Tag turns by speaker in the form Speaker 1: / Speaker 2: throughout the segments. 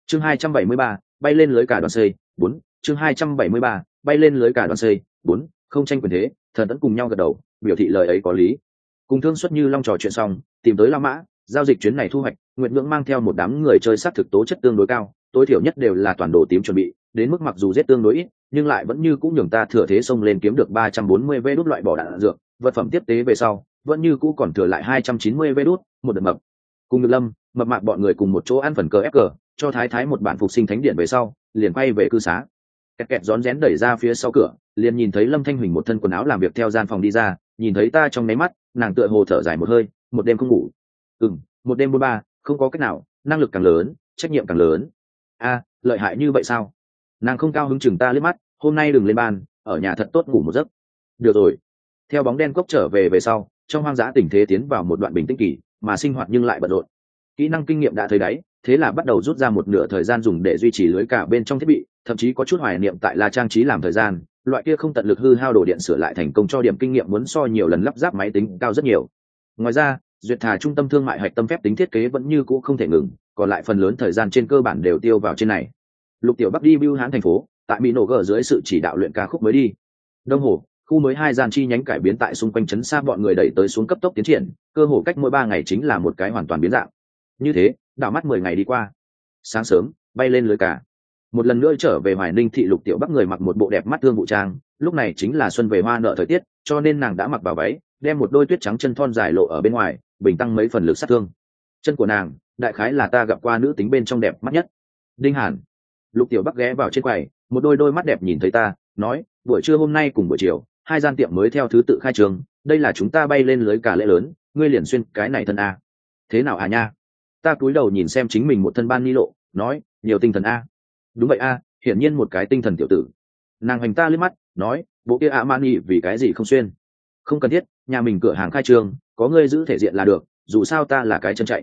Speaker 1: Chương 273, bay lên lưới cả đoàn xây 4. Chương 273, bay lên lưới cả đoàn xây 4. Không tranh quyền thế, Thần Tẫn cùng nhau gật đầu, biểu thị lời ấy có lý. Cùng Thương Xuất Như Long trò chuyện xong, tìm tới La Mã, giao dịch chuyến này thu hoạch, Nguyệt Ngưỡng mang theo một đám người chơi sát thực tố chất tương đối cao, tối thiểu nhất đều là toàn đồ tím chuẩn bị, đến mức mặc dù giết tương đối ít, nhưng lại vẫn như cũng nhường ta thừa thế xông lên kiếm được 340 vé đút loại bỏ đạn dược, vật phẩm tiếp tế về sau, vẫn như cũ còn thừa lại 290 vé đút, một đợt mập. Cùng Ngự Lâm, mập mạp bọn người cùng một chỗ ăn phần cờ ép cờ, cho Thái Thái một bản phục sinh thánh điện về sau, liền quay về cư xá. Kẹt kẹt rón rén đẩy ra phía sau cửa, liền nhìn thấy Lâm Thanh Huỳnh một thân quần áo làm việc theo gian phòng đi ra, nhìn thấy ta trong nháy mắt, nàng tựa hồ thở dài một hơi, một đêm không ngủ. Một đêm 43, không có cách nào, năng lực càng lớn, trách nhiệm càng lớn. A, lợi hại như vậy sao? Nàng không cao hứng chừng ta liếc mắt, hôm nay đừng lên ban, ở nhà thật tốt ngủ một giấc. Được rồi. Theo bóng đen cốc trở về sau, trong hoang dã tình thế tiến vào một đoạn bình tĩnh kỳ, mà sinh hoạt nhưng lại bận rộn. Kỹ năng kinh nghiệm đã thấy đáy, thế là bắt đầu rút ra một nửa thời gian dùng để duy trì lưới cả bên trong thiết bị, thậm chí có chút hoài niệm tại La trang trí làm thời gian, loại kia không tận lực hư hao đồ điện sửa lại thành công cho điểm kinh nghiệm muốn so nhiều lần lắp ráp máy tính cao rất nhiều. Ngoài ra, duyệt thà trung tâm thương mại hạch tâm phép tính thiết kế vẫn như cũ không thể ngừng, còn lại phần lớn thời gian trên cơ bản đều tiêu vào trên này. Lục Tiểu Bắc đi Bưu Hán thành phố, tại Mỹ nổ gờ dưới sự chỉ đạo luyện ca khúc mới đi. Đông Hồ, khu mới 2 gian chi nhánh cải biến tại xung quanh trấn xa bọn người đẩy tới xuống cấp tốc tiến triển, cơ hồ cách mỗi 3 ngày chính là một cái hoàn toàn biến dạng. Như thế, đảo mắt 10 ngày đi qua. Sáng sớm, bay lên lưới cả. Một lần nữa trở về Hoài Ninh thị, Lục Tiểu Bắc người mặc một bộ đẹp mắt thương vụ trang, lúc này chính là xuân về hoa nở thời tiết, cho nên nàng đã mặc vào váy, đem một đôi tuyết trắng chân thon dài lộ ở bên ngoài, bình tăng mấy phần lực sát thương. Chân của nàng, đại khái là ta gặp qua nữ tính bên trong đẹp mắt nhất. Đinh Hàn. Lục Tiểu Bắc ghé vào trên quầy, một đôi mắt đẹp nhìn thấy ta, nói, buổi trưa hôm nay cùng buổi chiều, 2 gian tiệm mới theo thứ tự khai trương, đây là chúng ta bay lên lưới cả lễ lớn, ngươi liền xuyên cái này thân a. Thế nào à nha? Ta cúi đầu nhìn xem chính mình một thân ban ni lộ, nói, nhiều tinh thần a. Đúng vậy a, hiển nhiên một cái tinh thần tiểu tử. Nàng hoành ta liếc mắt, nói, bộ kia Armani vì cái gì không xuyên? Không cần thiết, nhà mình cửa hàng khai trương, có ngươi giữ thể diện là được, dù sao ta là cái chân chạy.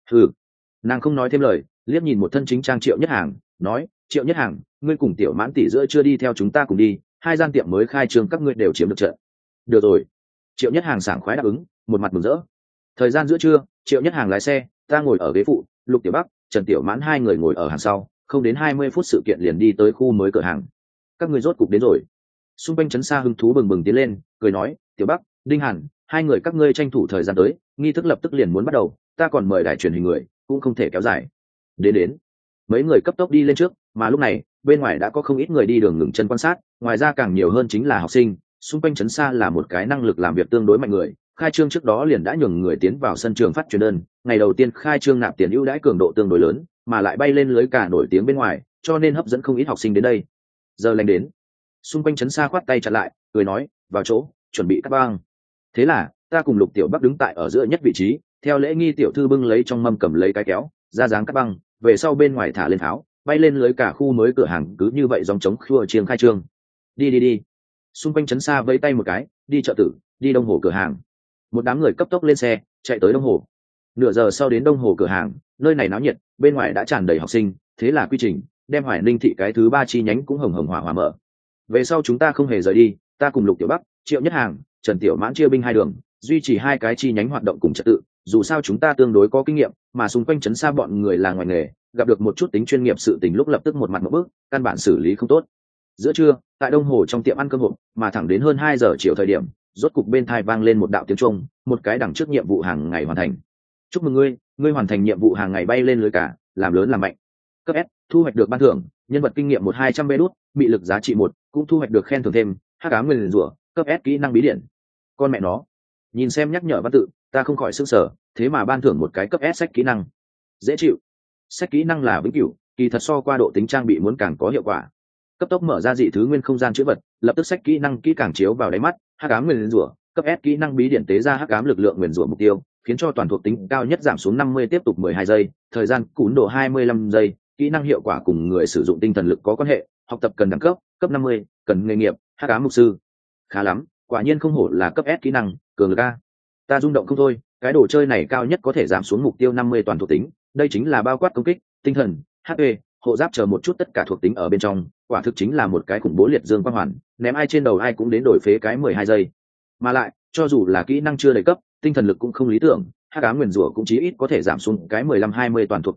Speaker 1: Nàng không nói thêm lời, liếc nhìn một thân chính trang Triệu Nhất Hàng, nói, Triệu Nhất Hàng, ngươi cùng Tiểu Mãn tỷ giữa chưa đi theo chúng ta cùng đi, 2 gian tiệm mới khai trương các ngươi đều chiếm được trận. Được rồi. Triệu Nhất Hàng sảng khoái đáp ứng, một mặt mừng rỡ. Thời gian giữa trưa, Triệu Nhất Hàng lái xe, ta ngồi ở ghế phụ, Lục Tiểu Bắc, Trần Tiểu Mãn 2 người ngồi ở hàng sau, không đến 20 phút sự kiện liền đi tới khu mới cửa hàng. Các ngươi rốt cục đến rồi. Xung quanh trấn xa hứng thú bừng bừng tiến lên, cười nói, Tiểu Bắc, Đinh Hàn, 2 người các ngươi tranh thủ thời gian tới, nghi thức lập tức liền muốn bắt đầu, ta còn mời đài truyền hình người, cũng không thể kéo dài. Đến. Mấy người cấp tốc đi lên trước, mà lúc này, bên ngoài đã có không ít người đi đường ngừng chân quan sát, ngoài ra càng nhiều hơn chính là học sinh. Xung quanh trấn xa là một cái năng lực làm việc tương đối mạnh người, khai trương trước đó liền đã nhường người tiến vào sân trường phát truyền đơn, ngày đầu tiên khai trương nạp tiền ưu đãi cường độ tương đối lớn, mà lại bay lên lưới cả nổi tiếng bên ngoài, cho nên hấp dẫn không ít học sinh đến đây. Giờ lành đến. Xung quanh trấn xa khoát tay chặn lại, cười nói, vào chỗ, chuẩn bị cắt băng. Thế là, ta cùng Lục Tiểu Bắc đứng tại ở giữa nhất vị trí, theo lễ nghi tiểu thư bưng lấy trong mâm cầm lấy cái kéo, ra dáng cắt băng, về sau bên ngoài thả lên tháo, bay lên lưới cả khu mới cửa hàng cứ như vậy dòng trống khua chiêng khai trương. Đi. Xung quanh trấn xa vẫy tay một cái, đi chợ tử, đi Đông Hồ cửa hàng. Một đám người cấp tốc lên xe, chạy tới Đông Hồ. Nửa giờ sau đến Đông Hồ cửa hàng, nơi này náo nhiệt, bên ngoài đã tràn đầy học sinh, thế là quy trình, đem Hoài Ninh thị cái thứ 3 chi nhánh cũng hồng hỏa mở. Về sau chúng ta không hề rời đi, ta cùng Lục Tiểu Bắc, Triệu Nhất Hàng, Trần Tiểu Mãn chia binh 2 đường, duy trì 2 cái chi nhánh hoạt động cùng trật tự, dù sao chúng ta tương đối có kinh nghiệm, mà xung quanh trấn xa bọn người là ngoài nghề, gặp được một chút tính chuyên nghiệp sự tình lúc lập tức một mặt một bước, căn bản xử lý không tốt. Giữa trưa, tại Đông Hồ trong tiệm ăn cơm hộp, mà thẳng đến hơn 2 giờ chiều thời điểm, rốt cục bên tai vang lên một đạo tiếng chuông, một cái đằng trước nhiệm vụ hàng ngày hoàn thành. Chúc mừng ngươi hoàn thành nhiệm vụ hàng ngày bay lên lưới cả, làm lớn làm mạnh. Cấp S, thu hoạch được ban thưởng, nhân vật kinh nghiệm 1200 vé đút, bị lực giá trị 1, cũng thu hoạch được khen thưởng thêm, hắc ám nguyên rủa, cấp S kỹ năng bí điển. Con mẹ nó. Nhìn xem nhắc nhở văn tự, ta không khỏi sửng sở, thế mà ban thưởng một cái cấp S sách kỹ năng. Dễ chịu. Sách kỹ năng là vĩnh cửu, kỳ thật so qua độ tính trang bị muốn càng có hiệu quả. Cấp tốc mở ra dị thứ nguyên không gian chữ vật, lập tức sách kỹ năng kỹ càng chiếu vào đáy mắt, hắc ám nguyên rủa, cấp S kỹ năng bí điển tế ra hắc ám lực lượng nguyên rủa mục tiêu, khiến cho toàn thuộc tính cao nhất giảm xuống 50 tiếp tục 12 giây, thời gian cún độ 25 giây, kỹ năng hiệu quả cùng người sử dụng tinh thần lực có quan hệ, học tập cần đẳng cấp 50, cần nghề nghiệp, hắc ám mục sư. Khá lắm, quả nhiên không hổ là cấp S kỹ năng, cường lực a. Ta rung động không thôi, cái đồ chơi này cao nhất có thể giảm xuống mục tiêu 50 toàn thuộc tính, đây chính là bao quát công kích, tinh thần, HP, hộ giáp chờ một chút tất cả thuộc tính ở bên trong, quả thực chính là một cái khủng bố liệt dương quang hoàn, ném ai trên đầu ai cũng đến đổi phế cái 12 giây. Mà lại, cho dù là kỹ năng chưa đầy cấp, tinh thần lực cũng không lý tưởng, hắc ám nguyền rủa cũng chí ít có thể giảm xuống cái 15-20 toàn thuộc tính đi,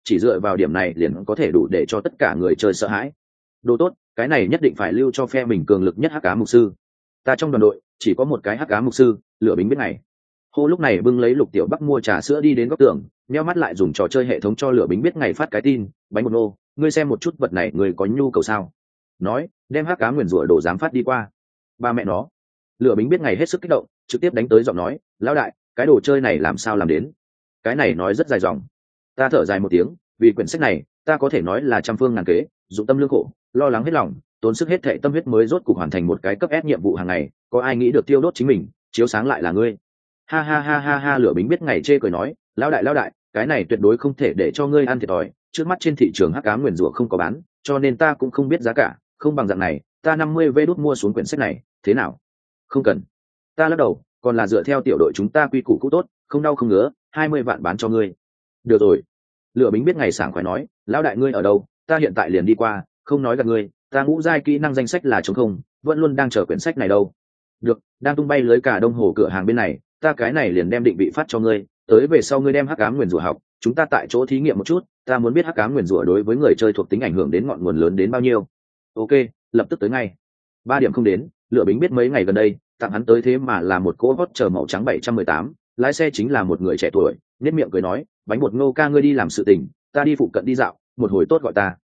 Speaker 1: chỉ dựa vào điểm này liền có thể đủ để cho tất cả người chơi sợ hãi. Đồ tốt, cái này nhất định phải lưu cho phe mình cường lực nhất hắc ám mục sư. Ta trong đoàn đội chỉ có một cái hắc ám mục sư, Lửa Bính biết ngày. Hô lúc này bưng lấy Lục Tiểu Bắc mua trà sữa đi đến góc tường, nheo mắt lại dùng trò chơi hệ thống cho Lửa Bính biết ngày phát cái tin, bánh bột nô, ngươi xem một chút vật này người có nhu cầu sao? Nói, đem hắc ám nguyền rủa đồ dám phát đi qua. Ba mẹ nó. Lửa Bính biết ngày hết sức kích động, trực tiếp đánh tới giọng nói, lão đại, cái đồ chơi này làm sao làm đến? Cái này nói rất dài dòng. Ta thở dài một tiếng, vì quyển sách này, ta có thể nói là trăm phương ngàn kế, dụng tâm lương khổ, lo lắng hết lòng, tốn sức hết thệ tâm huyết mới rốt cục hoàn thành một cái cấp S nhiệm vụ hàng ngày, có ai nghĩ được tiêu đốt chính mình, chiếu sáng lại là ngươi. Ha ha ha ha ha, Lửa Bính biết ngày chê cười nói, lão đại, cái này tuyệt đối không thể để cho ngươi ăn thiệt thòi, trước mắt trên thị trường hắc ám nguyền rủa không có bán, cho nên ta cũng không biết giá cả, không bằng dạng này, ta 50 vé đút mua xuống quyển sách này, thế nào? Không cần. Ta lắc đầu, còn là dựa theo tiểu đội chúng ta quy củ cũ tốt, không đau không ngứa, 20 vạn bán cho ngươi. Được rồi. Lửa Bính biết ngày sảng khoái nói, lão đại ngươi ở đâu, ta hiện tại liền đi qua, không nói gặp ngươi, ta ngũ giai kỹ năng danh sách là trống không, vẫn luôn đang chờ quyển sách này đâu. Được, đang tung bay lưới cả đông hồ cửa hàng bên này, ta cái này liền đem định vị phát cho ngươi, tới về sau ngươi đem hắc ám nguyền rủa học, chúng ta tại chỗ thí nghiệm một chút, ta muốn biết hắc ám nguyền rủa đối với người chơi thuộc tính ảnh hưởng đến ngọn nguồn lớn đến bao nhiêu. Ok, lập tức tới ngay. 3 điểm không đến, Lửa Bính biết mấy ngày gần đây, tặng hắn tới thế mà là một cỗ hot chờ màu trắng 718, lái xe chính là một người trẻ tuổi, nét miệng cười nói, bánh bột ngô ca ngươi đi làm sự tình, ta đi phụ cận đi dạo, một hồi tốt gọi ta.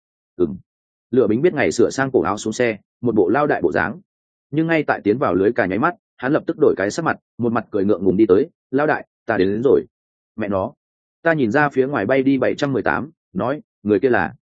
Speaker 1: Lửa Bính biết ngày sửa sang cổ áo xuống xe, một bộ lao đại bộ dáng. Nhưng ngay tại tiến vào lưới cả nháy mắt, hắn lập tức đổi cái sắc mặt, một mặt cười ngượng ngùng đi tới, lao đại, ta đến rồi. Mẹ nó. Ta nhìn ra phía ngoài bay đi 718, nói, người kia là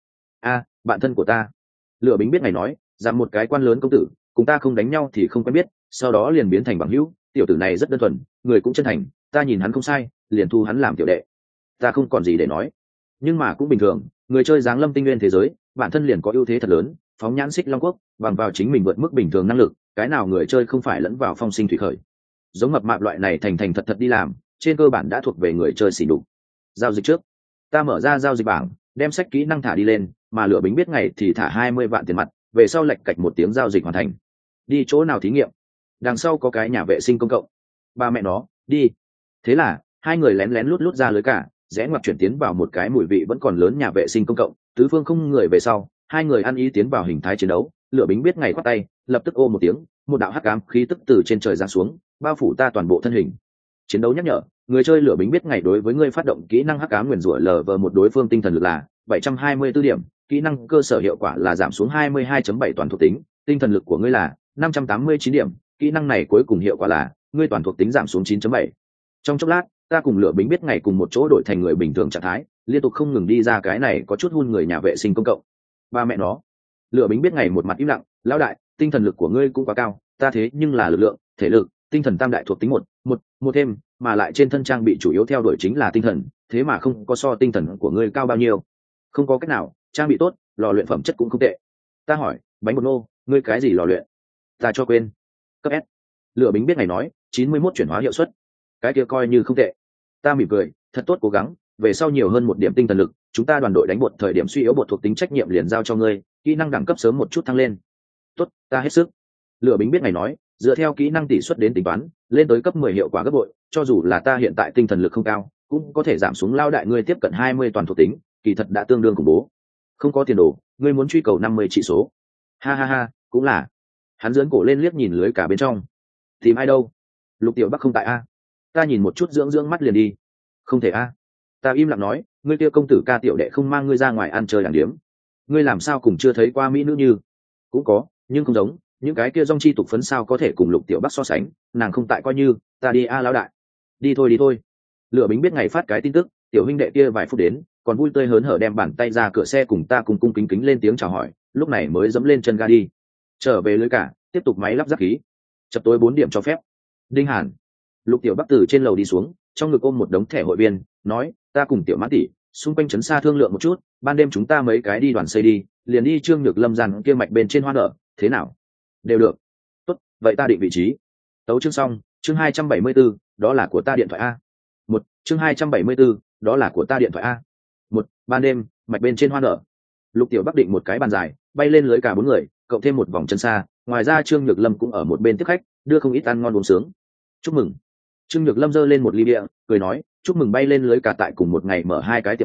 Speaker 1: bạn thân của ta. Lửa Bính biết ngày nói, dặm một cái quan lớn công tử, cùng ta không đánh nhau thì không quen biết, sau đó liền biến thành bằng hữu, tiểu tử này rất đơn thuần, người cũng chân thành, ta nhìn hắn không sai, liền thu hắn làm tiểu đệ. Ta không còn gì để nói. Nhưng mà cũng bình thường, người chơi giáng lâm tinh nguyên thế giới, bản thân liền có ưu thế thật lớn, phóng nhãn Xích Long Quốc, bằng vào chính mình vượt mức bình thường năng lực, cái nào người chơi không phải lẫn vào phong sinh thủy khởi. Giống mập mạp loại này thành thành thật thật đi làm, trên cơ bản đã thuộc về người chơi xỉ đục. Giao dịch trước, ta mở ra giao dịch bảng, đem sách kỹ năng thả đi lên, mà Lửa Bính biết ngày thì thả 20 vạn tiền mặt, về sau lệch cạch một tiếng giao dịch hoàn thành. Đi chỗ nào thí nghiệm? Đằng sau có cái nhà vệ sinh công cộng. Ba mẹ nó, đi. Thế là, hai người lén lén lút lút ra lưới cả, rẽ ngoặt chuyển tiến vào một cái mùi vị vẫn còn lớn nhà vệ sinh công cộng, tứ phương không người về sau, hai người ăn ý tiến vào hình thái chiến đấu. Lửa Bính biết ngày khoát tay, lập tức ô một tiếng, một đạo hắc ám khí tức từ trên trời giáng xuống, bao phủ ta toàn bộ thân hình. Chiến đấu nhắc nhở, người chơi Lửa Bính biết ngày đối với ngươi phát động kỹ năng hắc ám nguyền rủa LV1 đối phương tinh thần lực là 724 điểm, kỹ năng cơ sở hiệu quả là giảm xuống 22.7 toàn thuộc tính, tinh thần lực của ngươi là 589 điểm, kỹ năng này cuối cùng hiệu quả là ngươi toàn thuộc tính giảm xuống 9.7. Trong chốc lát, ta cùng Lửa Bính biết ngày cùng một chỗ đổi thành người bình thường trạng thái, liên tục không ngừng đi ra cái này có chút hun người nhà vệ sinh công cộng. Ba mẹ nó. Lửa Bính biết ngày một mặt im lặng, lão đại, tinh thần lực của ngươi cũng quá cao, ta thế nhưng là lực lượng, thể lực, tinh thần tam đại thuộc tính một thêm, mà lại trên thân trang bị chủ yếu theo đuổi chính là tinh thần, thế mà không có so tinh thần của ngươi cao bao nhiêu. Không có cách nào, trang bị tốt, lò luyện phẩm chất cũng không tệ. Ta hỏi, bánh bột nô, ngươi cái gì lò luyện? Ta cho quên. Cấp S. Lửa Bính biết ngày nói, 91 chuyển hóa hiệu suất. Cái kia coi như không tệ. Ta mỉm cười, thật tốt cố gắng, về sau nhiều hơn một điểm tinh thần lực, chúng ta đoàn đội đánh bột thời điểm suy yếu bột thuộc tính trách nhiệm liền giao cho ngươi, kỹ năng đẳng cấp sớm một chút thăng lên. Tốt, ta hết sức. Lửa Bính biết ngày nói, dựa theo kỹ năng tỷ suất đến tính toán, lên tới cấp 10 hiệu quả gấp bội, cho dù là ta hiện tại tinh thần lực không cao, cũng có thể giảm xuống lao đại ngươi tiếp cận 20 toàn thuộc tính, kỳ thật đã tương đương khủng bố. Không có tiền đồ, ngươi muốn truy cầu 50 trị số. Ha ha ha, cũng là. Hắn giương cổ lên liếc nhìn lưới cả bên trong. Tìm ai đâu? Lục Tiểu Bắc không tại a. Ta nhìn một chút dưỡng mắt liền đi. Không thể a. Ta im lặng nói, ngươi kia công tử ca tiểu đệ không mang ngươi ra ngoài ăn chơi đàng điếm. Ngươi làm sao cùng chưa thấy qua mỹ nữ như? Cũng có, nhưng không giống, những cái kia dòng chi tục phấn sao có thể cùng Lục Tiểu Bắc so sánh, nàng không tại coi như, ta đi a lão đại. Đi thôi. Lửa Bính biết ngày phát cái tin tức, tiểu huynh đệ kia vài phút đến, còn vui tươi hớn hở đem bàn tay ra cửa xe cùng ta cùng cung kính kính lên tiếng chào hỏi, lúc này mới dẫm lên chân ga đi. Trở về lưới cả, tiếp tục máy lắp ráp khí. Chập tối 4 điểm cho phép. Đinh Hàn. Lục Tiểu Bắc từ trên lầu đi xuống, trong ngực ôm một đống thẻ hội viên, nói, ta cùng Tiểu Mãn tỷ, xung quanh trấn xa thương lượng một chút, ban đêm chúng ta mấy cái đi đoàn xây đi, liền đi Trương Nhược Lâm dàn kia mạch bên trên hoa nở, thế nào? Đều được. Tốt, vậy ta định vị trí. Tấu chương xong, chương 274, đó là của ta điện thoại a. Chương 274, đó là của ta điện thoại a. Ban đêm, mạch bên trên hoa nở. Lục Tiểu Bắc định một cái bàn dài, bay lên lưới cả 4 người, cộng thêm một vòng chân xa, ngoài ra Trương Nhược Lâm cũng ở một bên tiếp khách, đưa không ít ăn ngon uống sướng. Chúc mừng. Trương Nhược Lâm giơ lên một ly bia, cười nói, chúc mừng bay lên lưới cả tại cùng một ngày mở 2 cái tiệm mới,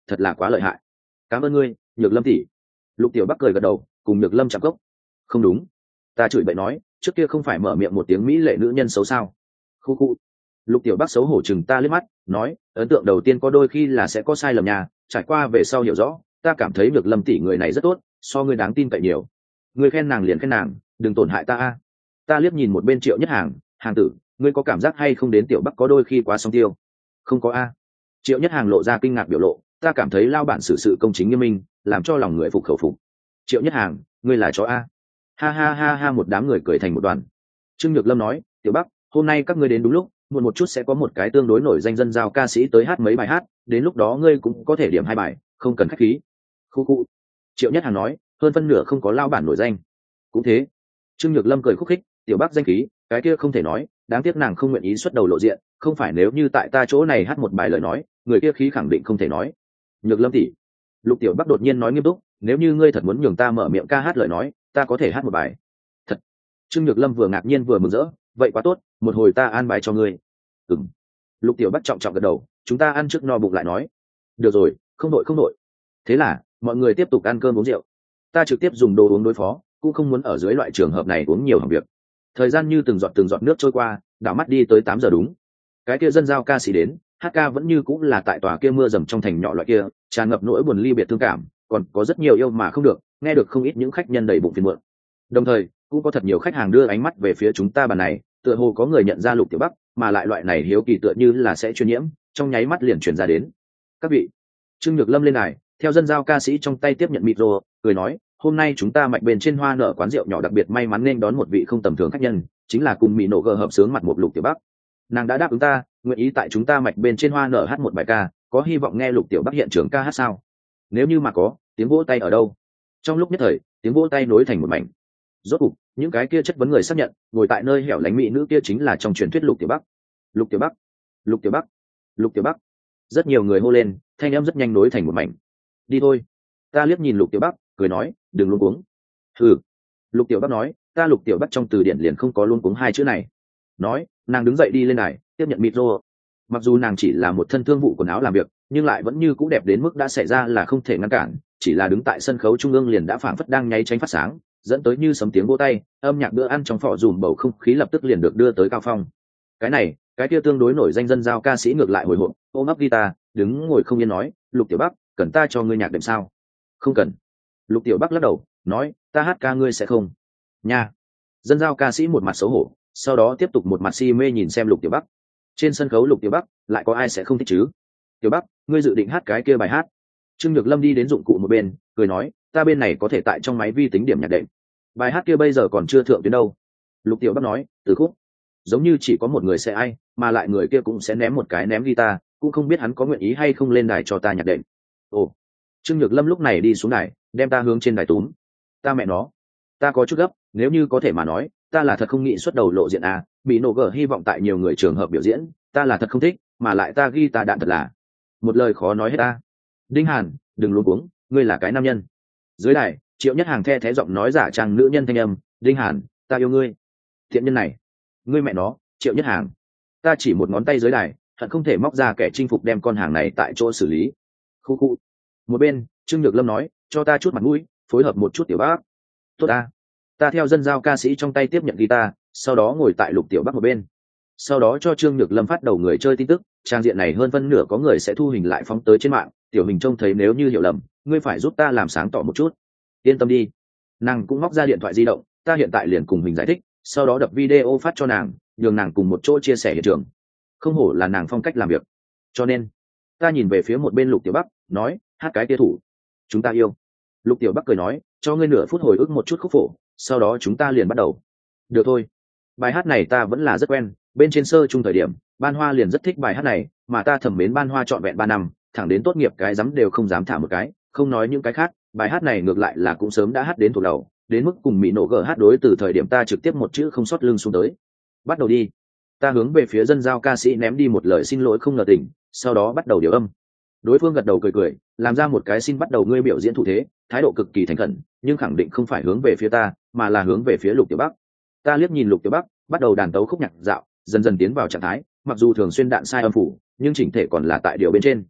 Speaker 1: thật là quá lợi hại. Cảm ơn ngươi, Nhược Lâm tỷ. Lục Tiểu Bắc cười gật đầu, cùng Nhược Lâm chạm cốc. Không đúng, ta chửi bậy nói, trước kia không phải mở miệng một tiếng mỹ lệ nữ nhân xấu sao? Khu khu. Lục Tiểu Bắc xấu hổ chừng ta liếc mắt, nói, ấn tượng đầu tiên có đôi khi là sẽ có sai lầm nhà, trải qua về sau hiểu rõ, ta cảm thấy Nhược Lâm tỷ người này rất tốt, so ngươi đáng tin cậy nhiều. Ngươi khen nàng liền khen nàng, đừng tổn hại ta a. Ta liếc nhìn một bên Triệu Nhất Hàng, hàng tử, ngươi có cảm giác hay không đến Tiểu Bắc có đôi khi quá song tiêu? Không có a. Triệu Nhất Hàng lộ ra kinh ngạc biểu lộ, ta cảm thấy lao bản xử sự công chính nghiêm minh, làm cho lòng người phục khẩu phục. Triệu Nhất Hàng, ngươi là chó a. Ha ha ha ha, một đám người cười thành một đoàn. Trương Nhược Lâm nói, Tiểu Bắc, hôm nay các ngươi đến đúng lúc, muộn một chút sẽ có một cái tương đối nổi danh dân giao ca sĩ tới hát mấy bài hát, đến lúc đó ngươi cũng có thể điểm 2 bài, không cần khách khí. Khu khu. Triệu Nhất Hàng nói, hơn phân nửa không có lao bản nổi danh. Cũng thế. Trương Nhược Lâm cười khúc khích, Tiểu Bắc danh khí, cái kia không thể nói, đáng tiếc nàng không nguyện ý xuất đầu lộ diện, không phải nếu như tại ta chỗ này hát một bài lời nói, người kia khí khẳng định không thể nói. Nhược Lâm tỷ. Lục Tiểu Bắc đột nhiên nói nghiêm túc, nếu như ngươi thật muốn nhường ta mở miệng ca hát lời nói, ta có thể hát một bài. Thật. Trương Nhược Lâm vừa ngạc nhiên vừa mừng rỡ, vậy quá tốt, một hồi ta an bài cho ngươi. Ừm. Lục Tiểu Bắc trọng trọng gật đầu, chúng ta ăn trước no bụng lại nói. Được rồi, không đội không đội. Thế là mọi người tiếp tục ăn cơm uống rượu. Ta trực tiếp dùng đồ uống đối phó, cũng không muốn ở dưới loại trường hợp này uống nhiều hỏng việc. Thời gian như từng giọt nước trôi qua, đảo mắt đi tới 8 giờ đúng. Cái kia dân giao ca sĩ đến, hát ca vẫn như cũng là tại tòa kia mưa dầm trong thành nhỏ loại kia, tràn ngập nỗi buồn ly biệt thương cảm, còn có rất nhiều yêu mà không được, nghe được không ít những khách nhân đầy bụng phiền muộn. Đồng thời, cũng có thật nhiều khách hàng đưa ánh mắt về phía chúng ta bàn này, tựa hồ có người nhận ra Lục Tiểu Bắc, mà lại loại này hiếu kỳ tựa như là sẽ truyền nhiễm, trong nháy mắt liền truyền ra đến. Các vị. Trương Nhược Lâm lên đài, theo dân giao ca sĩ trong tay tiếp nhận micro, cười nói, hôm nay chúng ta Mạch bên trên hoa nở quán rượu nhỏ đặc biệt may mắn nên đón một vị không tầm thường khách nhân, chính là cùng mỹ nổ gờ hợp sướng mặt một Lục Tiểu Bắc. Nàng đã đáp ứng ta, nguyện ý tại chúng ta Mạch bên trên hoa nở hát một bài ca, có hy vọng nghe Lục Tiểu Bắc hiện trường ca hát sao? Nếu như mà có, tiếng vỗ tay ở đâu? Trong lúc nhất thời, tiếng vỗ tay nối thành một mảnh. Rốt cục, những cái kia chất vấn người xác nhận, ngồi tại nơi hẻo lánh mỹ nữ kia chính là trong truyền thuyết Lục Tiểu Bắc. Lục Tiểu Bắc, Lục Tiểu Bắc, Lục Tiểu Bắc. Rất nhiều người hô lên, thanh âm rất nhanh nối thành một mảnh. Đi thôi. Ta liếc nhìn Lục Tiểu Bắc, cười nói, đừng luống cuống. Hừ. Lục Tiểu Bắc nói, ta Lục Tiểu Bắc trong từ điển liền không có luống cuống hai chữ này. Nói, nàng đứng dậy đi lên đài, tiếp nhận micro. Mặc dù nàng chỉ là một thân thương vụ quần áo làm việc, nhưng lại vẫn như cũ đẹp đến mức đã xảy ra là không thể ngăn cản, chỉ là đứng tại sân khấu trung ương liền đã phảng phất đang nháy tránh phát sáng, dẫn tới như sấm tiếng vỗ tay, âm nhạc bữa ăn trong phỏ dùm bầu không khí lập tức liền được đưa tới cao phong. Cái này, cái kia tương đối nổi danh dân giao ca sĩ ngược lại hồi hộp, ôm ấp guitar, đứng ngồi không yên nói, Lục Tiểu Bắc, cần ta cho ngươi nhạc đệm sao? Không cần. Lục Tiểu Bắc lắc đầu, nói, ta hát ca ngươi sẽ không. Nha. Dân giao ca sĩ một mặt xấu hổ, sau đó tiếp tục một mặt si mê nhìn xem Lục Tiểu Bắc. Trên sân khấu Lục Tiểu Bắc, lại có ai sẽ không thích chứ? Tiểu Bắc, ngươi dự định hát cái kia bài hát? Trương Nhược Lâm đi đến dụng cụ một bên, cười nói, ta bên này có thể tại trong máy vi tính điểm nhạc đệm. Bài hát kia bây giờ còn chưa thượng tuyến đâu. Lục Tiểu Bắc nói, từ khúc. Giống như chỉ có một người sẽ ai, mà lại người kia cũng sẽ ném một cái ném guitar, cũng không biết hắn có nguyện ý hay không lên đài cho ta nhạc đệm. Ồ. Trương Nhược Lâm lúc này đi xuống đài, đem ta hướng trên đài túm. Ta mẹ nó. Ta có chút gấp, nếu như có thể mà nói, ta là thật không nghĩ xuất đầu lộ diện à, bị nổ gở hy vọng tại nhiều người trường hợp biểu diễn, ta là thật không thích, mà lại ta ghi ta đạn thật là. Một lời khó nói hết ta. Đinh Hàn, đừng luống cuống, ngươi là cái nam nhân. Dưới đài, Triệu Nhất Hàng the thé giọng nói giả trang nữ nhân thanh âm, Đinh Hàn, ta yêu ngươi. Thiện nhân này, ngươi mẹ nó, Triệu Nhất Hàng. Ta chỉ một ngón tay dưới đài, thật không thể móc ra kẻ chinh phục đem con hàng này tại chỗ xử lý. Khu khu. Một bên, Trương Nhược Lâm nói, cho ta chút mặt mũi, phối hợp một chút Tiểu Bác. Tốt ta. Ta theo dân giao ca sĩ trong tay tiếp nhận guitar, sau đó ngồi tại Lục Tiểu Bắc một bên. Sau đó cho Trương Nhược Lâm phát đầu người chơi tin tức, trang diện này hơn phân nửa có người sẽ thu hình lại phóng tới trên mạng, tiểu hình trông thấy nếu như hiểu lầm, ngươi phải giúp ta làm sáng tỏ một chút. Yên tâm đi. Nàng cũng móc ra điện thoại di động, ta hiện tại liền cùng hình giải thích, sau đó đập video phát cho nàng, nhường nàng cùng một chỗ chia sẻ hiện trường. Không hổ là nàng phong cách làm việc. Cho nên, ta nhìn về phía một bên Lục Tiểu Bắc, nói, hát cái tia thủ. Chúng ta yêu. Lục Tiểu Bắc cười nói, cho ngươi nửa phút hồi ức một chút khúc phổ, sau đó chúng ta liền bắt đầu. Được thôi. Bài hát này ta vẫn là rất quen, bên trên sơ chung thời điểm, Ban Hoa liền rất thích bài hát này, mà ta thầm mến Ban Hoa trọn vẹn 3 năm, thẳng đến tốt nghiệp cái dám đều không dám thả một cái, không nói những cái khác, bài hát này ngược lại là cũng sớm đã hát đến thuộc đầu, đến mức cùng Mỹ nổ gở hát đối từ thời điểm ta trực tiếp một chữ không sót lưng xuống tới. Bắt đầu đi. Ta hướng về phía dân giao ca sĩ ném đi một lời xin lỗi không ngờ tỉnh, sau đó bắt đầu điều âm. Đối phương gật đầu cười cười, làm ra một cái xin bắt đầu ngươi biểu diễn thủ thế, thái độ cực kỳ thành khẩn, nhưng khẳng định không phải hướng về phía ta, mà là hướng về phía Lục Tiểu Bắc. Ta liếc nhìn Lục Tiểu Bắc, bắt đầu đàn tấu khúc nhạc dạo, dần dần tiến vào trạng thái, mặc dù thường xuyên đạn sai âm phủ, nhưng chỉnh thể còn là tại điều bên trên.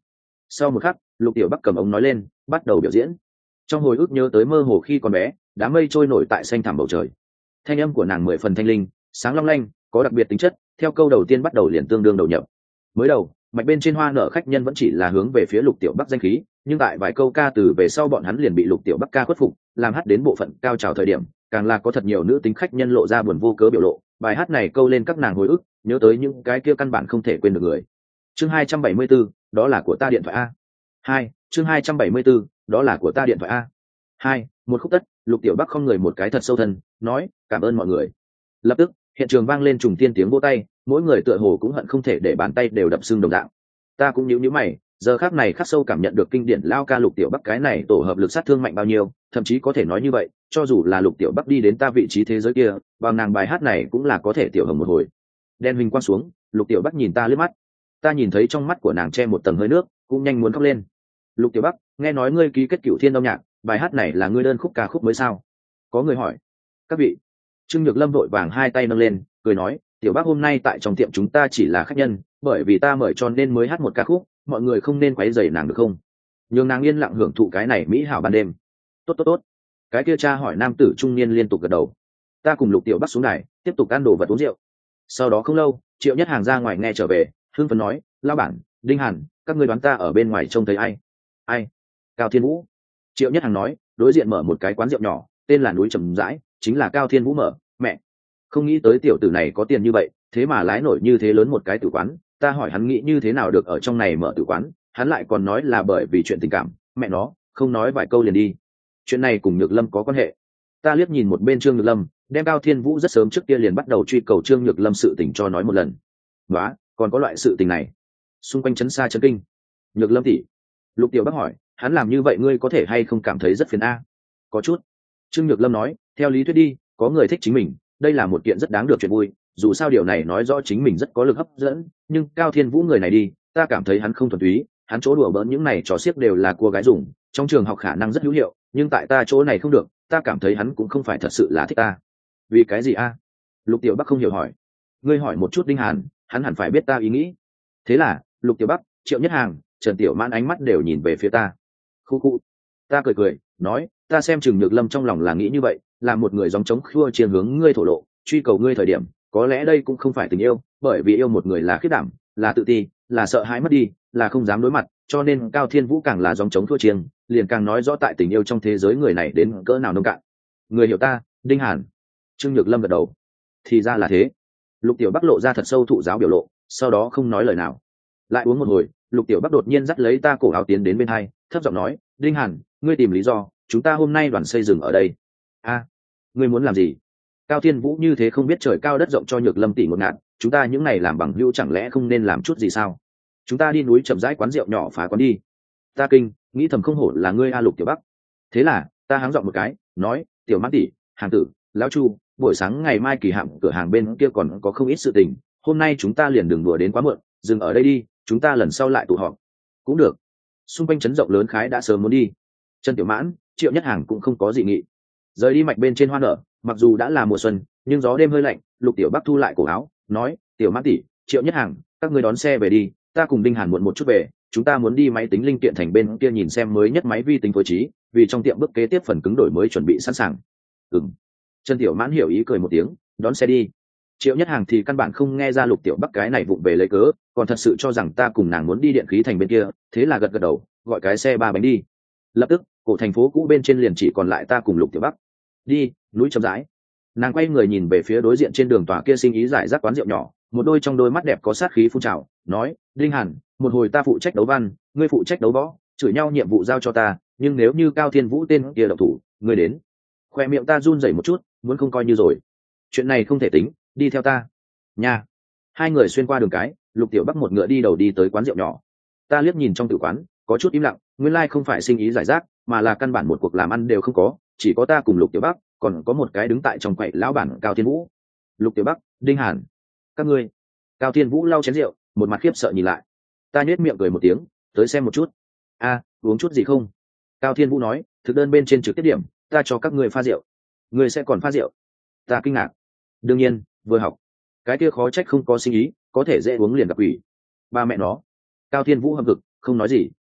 Speaker 1: Sau một khắc Lục Tiểu Bắc cầm ống nói lên bắt đầu biểu diễn. Trong hồi ức nhớ tới mơ hồ khi còn bé, đám mây trôi nổi tại xanh thẳm bầu trời. Thanh âm của nàng 10 phần thanh linh, sáng long lanh, có đặc biệt tính chất, theo câu đầu tiên bắt đầu liền tương đương đầu nhập. Mới đầu mạch bên trên hoa nở khách nhân vẫn chỉ là hướng về phía Lục Tiểu Bắc danh khí, nhưng tại vài câu ca từ về sau bọn hắn liền bị Lục Tiểu Bắc ca khuất phục, làm hát đến bộ phận cao trào thời điểm, càng là có thật nhiều nữ tính khách nhân lộ ra buồn vô cớ biểu lộ. Bài hát này câu lên các nàng hồi ức, nhớ tới những cái kia căn bản không thể quên được người. Chương 274, đó là của ta điện thoại a. 2, chương 274, đó là của ta điện thoại a. 2, một khúc tất, Lục Tiểu Bắc không người một cái thật sâu thân, nói, cảm ơn mọi người. Lập tức, hiện trường vang lên trùng tiên tiếng vỗ tay, mỗi người tựa hồ cũng hận không thể để bàn tay đều đập xương đồng dạng. Ta cũng nhíu nhíu mày, giờ khắc này khắc sâu cảm nhận được kinh điển lao ca Lục Tiểu Bắc cái này tổ hợp lực sát thương mạnh bao nhiêu, thậm chí có thể nói như vậy, cho dù là Lục Tiểu Bắc đi đến ta vị trí thế giới kia, bằng nàng bài hát này cũng là có thể tiểu hồng một hồi. Đen huỳnh quang xuống, Lục Tiểu Bắc nhìn ta liếc mắt. Ta nhìn thấy trong mắt của nàng che một tầng hơi nước, cũng nhanh muốn khóc lên. Lục Tiểu Bắc, nghe nói ngươi ký kết Cửu Thiên âm nhạc, bài hát này là ngươi đơn khúc ca khúc mới sao? Có người hỏi. Các vị. Trương Nhược Lâm vội vàng hai tay nâng lên, cười nói, Tiểu Bắc hôm nay tại trong tiệm chúng ta chỉ là khách nhân, bởi vì ta mời cho nên mới hát một ca khúc, mọi người không nên quấy rầy nàng được không? Nhường nàng yên lặng hưởng thụ cái này mỹ hảo ban đêm. Tốt tốt tốt. Cái kia cha hỏi nam tử trung niên liên tục gật đầu. Ta cùng Lục Tiểu Bắc xuống đài, tiếp tục ăn đồ vật uống rượu. Sau đó không lâu, Triệu Nhất Hàng ra ngoài nghe trở về, hưng phấn nói, lão bản, Đinh Hàn, các ngươi đoán ta ở bên ngoài trông thấy ai? Ai? Cao Thiên Vũ. Triệu Nhất Hàng nói, đối diện mở một cái quán rượu nhỏ, tên là Núi Trầm Rãi, chính là Cao Thiên Vũ mở. Mẹ, không nghĩ tới tiểu tử này có tiền như vậy, thế mà lái nổi như thế lớn một cái tử quán. Ta hỏi hắn nghĩ như thế nào được ở trong này mở tử quán, hắn lại còn nói là bởi vì chuyện tình cảm. Mẹ nó, không nói vài câu liền đi. Chuyện này cùng Nhược Lâm có quan hệ. Ta liếc nhìn một bên Trương Nhược Lâm, đem Cao Thiên Vũ rất sớm trước kia liền bắt đầu truy cầu Trương Nhược Lâm sự tình cho nói một lần. Đó, còn có loại sự tình này. Xung quanh chấn xa chấn kinh. Nhược Lâm tỷ. Lục Tiểu Bắc hỏi, hắn làm như vậy ngươi có thể hay không cảm thấy rất phiền a? Có chút. Trương Nhược Lâm nói, theo lý thuyết đi, có người thích chính mình, đây là một kiện rất đáng được chuyện vui, dù sao điều này nói rõ chính mình rất có lực hấp dẫn, nhưng Cao Thiên Vũ người này đi, ta cảm thấy hắn không thuần túy, hắn chỗ đùa bỡn những này trò xiếc đều là cua gái dùng, trong trường học khả năng rất hữu hiệu, nhưng tại ta chỗ này không được, ta cảm thấy hắn cũng không phải thật sự là thích ta. Vì cái gì a? Lục Tiểu Bắc không hiểu hỏi. Ngươi hỏi một chút Đinh Hàn, hắn hẳn phải biết ta ý nghĩ. Thế là, Lục Tiểu Bắc, Triệu Nhất Hàng, Trần Tiểu Mãn ánh mắt đều nhìn về phía ta. Khu khu. Ta cười cười, nói, ta xem chừng Nhược Lâm trong lòng là nghĩ như vậy, là một người gióng trống khua chiên hướng ngươi thổ lộ, truy cầu ngươi thời điểm, có lẽ đây cũng không phải tình yêu, bởi vì yêu một người là khiết đảm, là tự ti, là sợ hãi mất đi, là không dám đối mặt, cho nên Cao Thiên Vũ càng là gióng trống thua chiêng, liền càng nói rõ tại tình yêu trong thế giới người này đến cỡ nào nông cạn. Người hiểu ta, Đinh Hàn. Trương Nhược Lâm gật đầu. Thì ra là thế. Lục Tiểu Bắc lộ ra thật sâu thụ giáo biểu lộ, sau đó không nói lời nào. Lại uống một hồi, Lục Tiểu Bắc đột nhiên dắt lấy ta cổ áo tiến đến bên hai, thấp giọng nói, Đinh Hàn, ngươi tìm lý do, chúng ta hôm nay đoàn xây dừng ở đây. A, ngươi muốn làm gì? Cao Thiên Vũ như thế không biết trời cao đất rộng cho Nhược Lâm tỷ ngột ngạt, chúng ta những này làm bằng hữu chẳng lẽ không nên làm chút gì sao? Chúng ta đi núi Chậm Rãi quán rượu nhỏ phá quán đi. Ta kinh, nghĩ thầm không hổ là ngươi a Lục Tiểu Bắc. Thế là, ta háng giọng một cái, nói, Tiểu Mãn tỷ, Hàng tử, lão Chu, buổi sáng ngày mai kỳ hạm cửa hàng bên kia còn có không ít sự tình, hôm nay chúng ta liền đừng đùa đến quá muộn, dừng ở đây đi, chúng ta lần sau lại tụ họp. Cũng được. Xung quanh trấn rộng lớn khái đã sớm muốn đi. Trần Tiểu Mãn, Triệu Nhất Hàng cũng không có dị nghị. Rời đi mạch bên trên hoa nở, mặc dù đã là mùa xuân, nhưng gió đêm hơi lạnh, Lục Tiểu Bắc thu lại cổ áo, nói, Tiểu Mãn tỷ, Triệu Nhất Hàng, các ngươi đón xe về đi, ta cùng Đinh Hàn muộn một chút về, chúng ta muốn đi máy tính linh kiện thành bên kia nhìn xem mới nhất máy vi tính phối trí, vì trong tiệm bước kế tiếp phần cứng đổi mới chuẩn bị sẵn sàng. Ừm. Trần Tiểu Mãn hiểu ý cười một tiếng, đón xe đi. Triệu Nhất Hàng thì căn bản không nghe ra Lục Tiểu Bắc cái này vụng về lấy cớ, còn thật sự cho rằng ta cùng nàng muốn đi điện khí thành bên kia, thế là gật gật đầu, gọi cái xe ba bánh đi. Lập tức, cổ thành phố cũ bên trên liền chỉ còn lại ta cùng Lục Tiểu Bắc. Đi, núi Chậm Rãi. Nàng quay người nhìn về phía đối diện trên đường tòa kia sinh ý giải rác quán rượu nhỏ, một đôi trong đôi mắt đẹp có sát khí phun trào, nói, Đinh Hàn, một hồi ta phụ trách đấu văn, ngươi phụ trách đấu võ, chửi nhau nhiệm vụ giao cho ta, nhưng nếu như Cao Thiên Vũ tên kia độc thủ, ngươi đến. Khoe miệng ta run rẩy một chút, muốn không coi như rồi. Chuyện này không thể tính, đi theo ta. Nha. Hai người xuyên qua đường cái, Lục Tiểu Bắc một ngựa đi đầu đi tới quán rượu nhỏ. Ta liếc nhìn trong tử quán, có chút im lặng, nguyên lai không phải sinh ý giải rác, mà là căn bản một cuộc làm ăn đều không có, chỉ có ta cùng Lục Tiểu Bắc, còn có một cái đứng tại trong quầy lão bản Cao Thiên Vũ. Lục Tiểu Bắc, Đinh Hàn, các ngươi. Cao Thiên Vũ lau chén rượu, một mặt khiếp sợ nhìn lại. Ta nhếch miệng cười một tiếng, tới xem một chút. A, uống chút gì không? Cao Thiên Vũ nói, thực đơn bên trên trực tiếp điểm, ta cho các ngươi pha rượu. Ngươi sẽ còn pha rượu? Ta kinh ngạc. Đương nhiên, vừa học. Cái kia khó trách không có sinh ý, có thể dễ uống liền gặp quỷ. Ba mẹ nó. Cao Thiên Vũ hậm hực, không nói gì.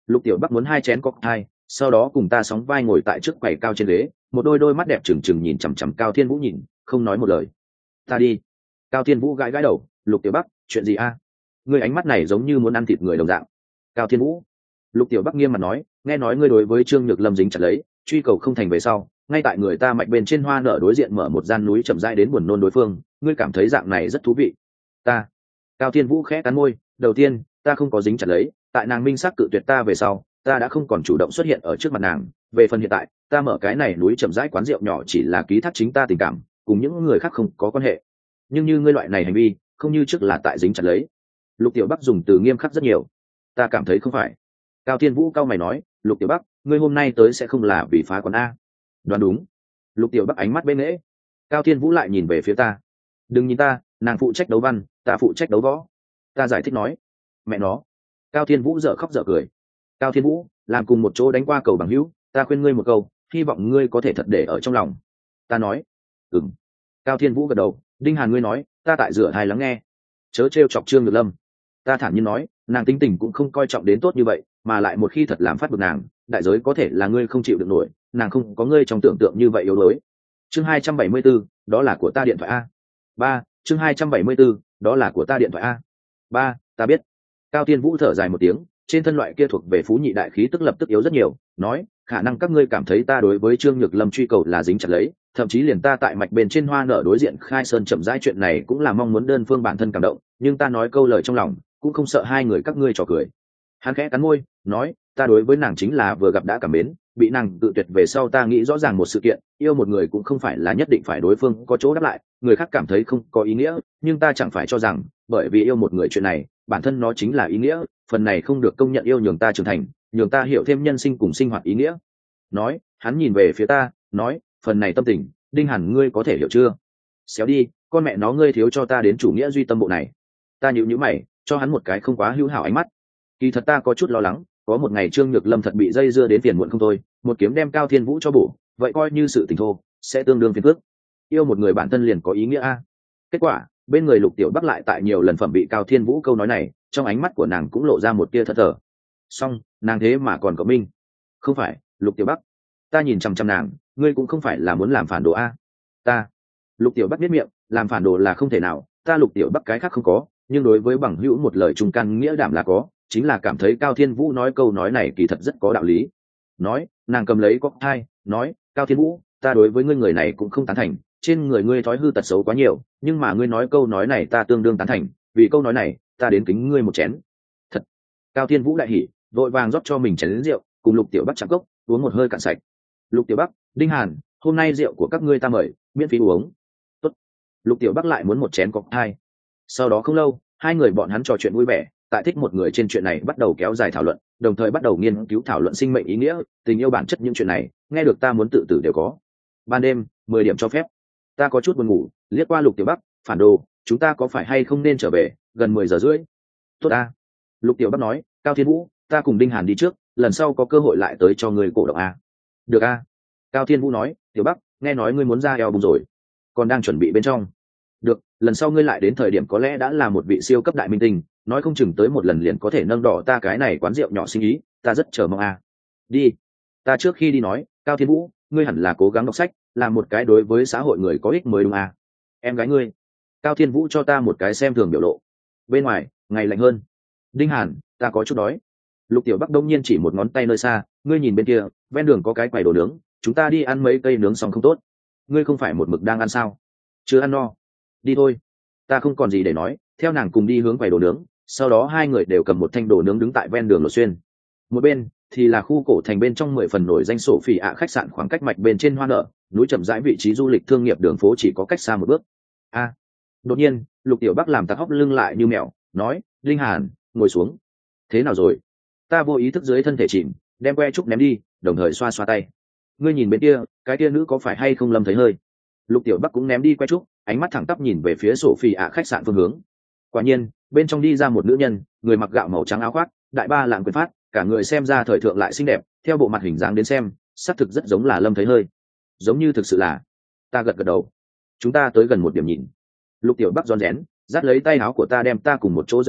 Speaker 1: Lục Tiểu Bắc muốn 2 chén cocktail, sau đó cùng ta sóng vai ngồi tại trước quầy cao trên ghế, một đôi mắt đẹp trừng trừng nhìn chằm chằm Cao Thiên Vũ nhìn, không nói một lời. Ta đi. Cao Thiên Vũ gãi gãi đầu, Lục Tiểu Bắc, chuyện gì a? Ngươi ánh mắt này giống như muốn ăn thịt người đồng dạng. Cao Thiên Vũ. Lục Tiểu Bắc nghiêm mặt nói, nghe nói ngươi đối với Trương Nhược Lâm dính chặt lấy, truy cầu không thành về sau, ngay tại người ta mạch bên trên hoa nở đối diện mở một gian núi chậm rãi đến buồn nôn đối phương, ngươi cảm thấy dạng này rất thú vị. Ta. Cao Thiên Vũ khẽ cắn môi, đầu tiên, ta không có dính chặt lấy, tại nàng minh xác cự tuyệt ta về sau, ta đã không còn chủ động xuất hiện ở trước mặt nàng, về phần hiện tại, ta mở cái này núi chậm rãi quán rượu nhỏ chỉ là ký thác chính ta tình cảm, cùng những người khác không có quan hệ. Nhưng như ngươi loại này hành vi, không như trước là tại dính chặt lấy. Lục Tiểu Bắc dùng từ nghiêm khắc rất nhiều. Ta cảm thấy không phải. Cao Thiên Vũ cao mày nói, Lục Tiểu Bắc, ngươi hôm nay tới sẽ không là vì phá quán a? Đoán đúng. Lục Tiểu Bắc ánh mắt bên nghễ. Cao Thiên Vũ lại nhìn về phía ta. Đừng nhìn ta, nàng phụ trách đấu văn, ta phụ trách đấu võ. Ta giải thích nói. Mẹ nó. Cao Thiên Vũ dở khóc dở cười. Cao Thiên Vũ, làm cùng một chỗ đánh qua cầu bằng hữu, ta khuyên ngươi một câu, hy vọng ngươi có thể thật để ở trong lòng. Ta nói. Ừm. Cao Thiên Vũ gật đầu. Đinh Hàn ngươi nói, ta tại rửa thai lắng nghe. Chớ trêu chọc Trương Nhược Lâm. Ta thản nhiên nói, nàng tính tình cũng không coi trọng đến tốt như vậy, mà lại một khi thật làm phát bực nàng, đại giới có thể là ngươi không chịu được nổi, nàng không có ngươi trong tưởng tượng như vậy yếu đuối. Chương 274, đó là của ta điện thoại a. 3, chương 274, đó là của ta điện thoại a. 3, ta biết. Cao Thiên Vũ thở dài một tiếng, trên thân loại kia thuộc về phú nhị đại khí tức lập tức yếu rất nhiều, nói, khả năng các ngươi cảm thấy ta đối với Trương Nhược Lâm truy cầu là dính chặt lấy, thậm chí liền ta tại mạch bên trên hoa nở đối diện khai sơn chậm rãi chuyện này cũng là mong muốn đơn phương bản thân cảm động, nhưng ta nói câu lời trong lòng, cũng không sợ hai người các ngươi trò cười. Hắn khẽ cắn môi, nói, ta đối với nàng chính là vừa gặp đã cảm mến, bị nàng tự tuyệt về sau ta nghĩ rõ ràng một sự kiện, yêu một người cũng không phải là nhất định phải đối phương có chỗ đáp lại, người khác cảm thấy không có ý nghĩa, nhưng ta chẳng phải cho rằng, bởi vì yêu một người chuyện này, bản thân nó chính là ý nghĩa, phần này không được công nhận yêu nhường ta trưởng thành, nhường ta hiểu thêm nhân sinh cùng sinh hoạt ý nghĩa. Nói, hắn nhìn về phía ta, nói, phần này tâm tình, Đinh Hàn ngươi có thể hiểu chưa? Xéo đi, con mẹ nó ngươi thiếu cho ta đến chủ nghĩa duy tâm bộ này. Ta nhíu mày, cho hắn một cái không quá hữu hảo ánh mắt. Kỳ thật ta có chút lo lắng, có một ngày Trương Nhược Lâm thật bị dây dưa đến phiền muộn không thôi, một kiếm đem Cao Thiên Vũ cho bổ, vậy coi như sự tình thô, sẽ tương đương phiền phức. Yêu một người bản thân liền có ý nghĩa a. Kết quả, bên người Lục Tiểu Bắc lại tại nhiều lần phẩm bị Cao Thiên Vũ câu nói này, trong ánh mắt của nàng cũng lộ ra một tia thẫn thờ. Song, nàng thế mà còn có minh. Không phải, Lục Tiểu Bắc. Ta nhìn chằm chằm nàng, ngươi cũng không phải là muốn làm phản đồ a. Ta. Lục Tiểu Bắc biết miệng, làm phản đồ là không thể nào, ta Lục Tiểu Bắc cái khác không có, nhưng đối với bằng hữu một lời trung căn nghĩa đảm là có, chính là cảm thấy Cao Thiên Vũ nói câu nói này kỳ thật rất có đạo lý. Nói, nàng cầm lấy cocktail, nói, Cao Thiên Vũ, ta đối với ngươi người này cũng không tán thành, trên người ngươi thói hư tật xấu quá nhiều, nhưng mà ngươi nói câu nói này ta tương đương tán thành, vì câu nói này, ta đến kính ngươi một chén. Thật. Cao Thiên Vũ đại hỉ, vội vàng rót cho mình chén lớn rượu, cùng Lục Tiểu Bắc chạm cốc, uống một hơi cạn sạch. Lục Tiểu Bắc, Đinh Hàn, hôm nay rượu của các ngươi ta mời, miễn phí uống. Tốt. Lục Tiểu Bắc lại muốn một chén cocktail. Sau đó không lâu, hai người bọn hắn trò chuyện vui vẻ, tại thích một người trên chuyện này bắt đầu kéo dài thảo luận, đồng thời bắt đầu nghiên cứu thảo luận sinh mệnh ý nghĩa, tình yêu bản chất những chuyện này, nghe được ta muốn tự tử đều có. Ban đêm, 10 điểm cho phép. Ta có chút buồn ngủ, liếc qua Lục Tiểu Bắc, phản đồ, chúng ta có phải hay không nên trở về, gần 10 giờ rưỡi. Tốt a. Lục Tiểu Bắc nói, Cao Thiên Vũ, ta cùng Đinh Hàn đi trước, lần sau có cơ hội lại tới cho người cổ động a. Được a. Cao Thiên Vũ nói, Tiểu Bắc, nghe nói ngươi muốn ra eo bùng rồi, còn đang chuẩn bị bên trong. Được, lần sau ngươi lại đến thời điểm có lẽ đã là một vị siêu cấp đại minh tinh, nói không chừng tới một lần liền có thể nâng đỏ ta cái này quán rượu nhỏ sinh ý, ta rất chờ mong a. Đi. Ta trước khi đi nói, Cao Thiên Vũ, ngươi hẳn là cố gắng đọc sách, làm một cái đối với xã hội người có ích mới đúng a. Em gái ngươi. Cao Thiên Vũ cho ta một cái xem thường biểu lộ. Bên ngoài, ngày lạnh hơn. Đinh Hàn, ta có chút đói. Lục Tiểu Bắc đông nhiên chỉ một ngón tay nơi xa, ngươi nhìn bên kia, ven đường có cái quầy đồ nướng, chúng ta đi ăn mấy cây nướng xong không tốt? Ngươi không phải một mực đang ăn sao? Chưa ăn no. Đi thôi. Ta không còn gì để nói, theo nàng cùng đi hướng quầy đồ nướng, sau đó hai người đều cầm một thanh đồ nướng đứng tại ven đường Lột Xuyên. Một bên thì là khu cổ thành bên trong 10 phần nổi danh sổ phỉ ạ khách sạn, khoảng cách mạch bên trên hoa nở, núi chậm rãi vị trí du lịch thương nghiệp đường phố chỉ có cách xa một bước. A. Đột nhiên, Lục Tiểu Bắc làm tặc hóc lưng lại như mèo, nói, Linh Hàn, ngồi xuống. Thế nào rồi? Ta vô ý thức dưới thân thể chìm, đem que trúc ném đi, đồng thời xoa xoa tay. Ngươi nhìn bên kia, cái kia nữ có phải hay không Lâm thấy hơi? Lục Tiểu Bắc cũng ném đi que trúc, ánh mắt thẳng tắp nhìn về phía sổ phỉ ạ khách sạn phương hướng. Quả nhiên, bên trong đi ra một nữ nhân, người mặc gạo màu trắng áo khoác, đại ba lạng quyền phát, cả người xem ra thời thượng lại xinh đẹp, theo bộ mặt hình dáng đến xem, xác thực rất giống là Lâm thấy hơi. Giống như thực sự là. Ta gật gật đầu. Chúng ta tới gần một điểm nhìn. Lục Tiểu Bắc rón rén, dắt lấy tay áo của ta đem ta cùng một chỗ giật qua,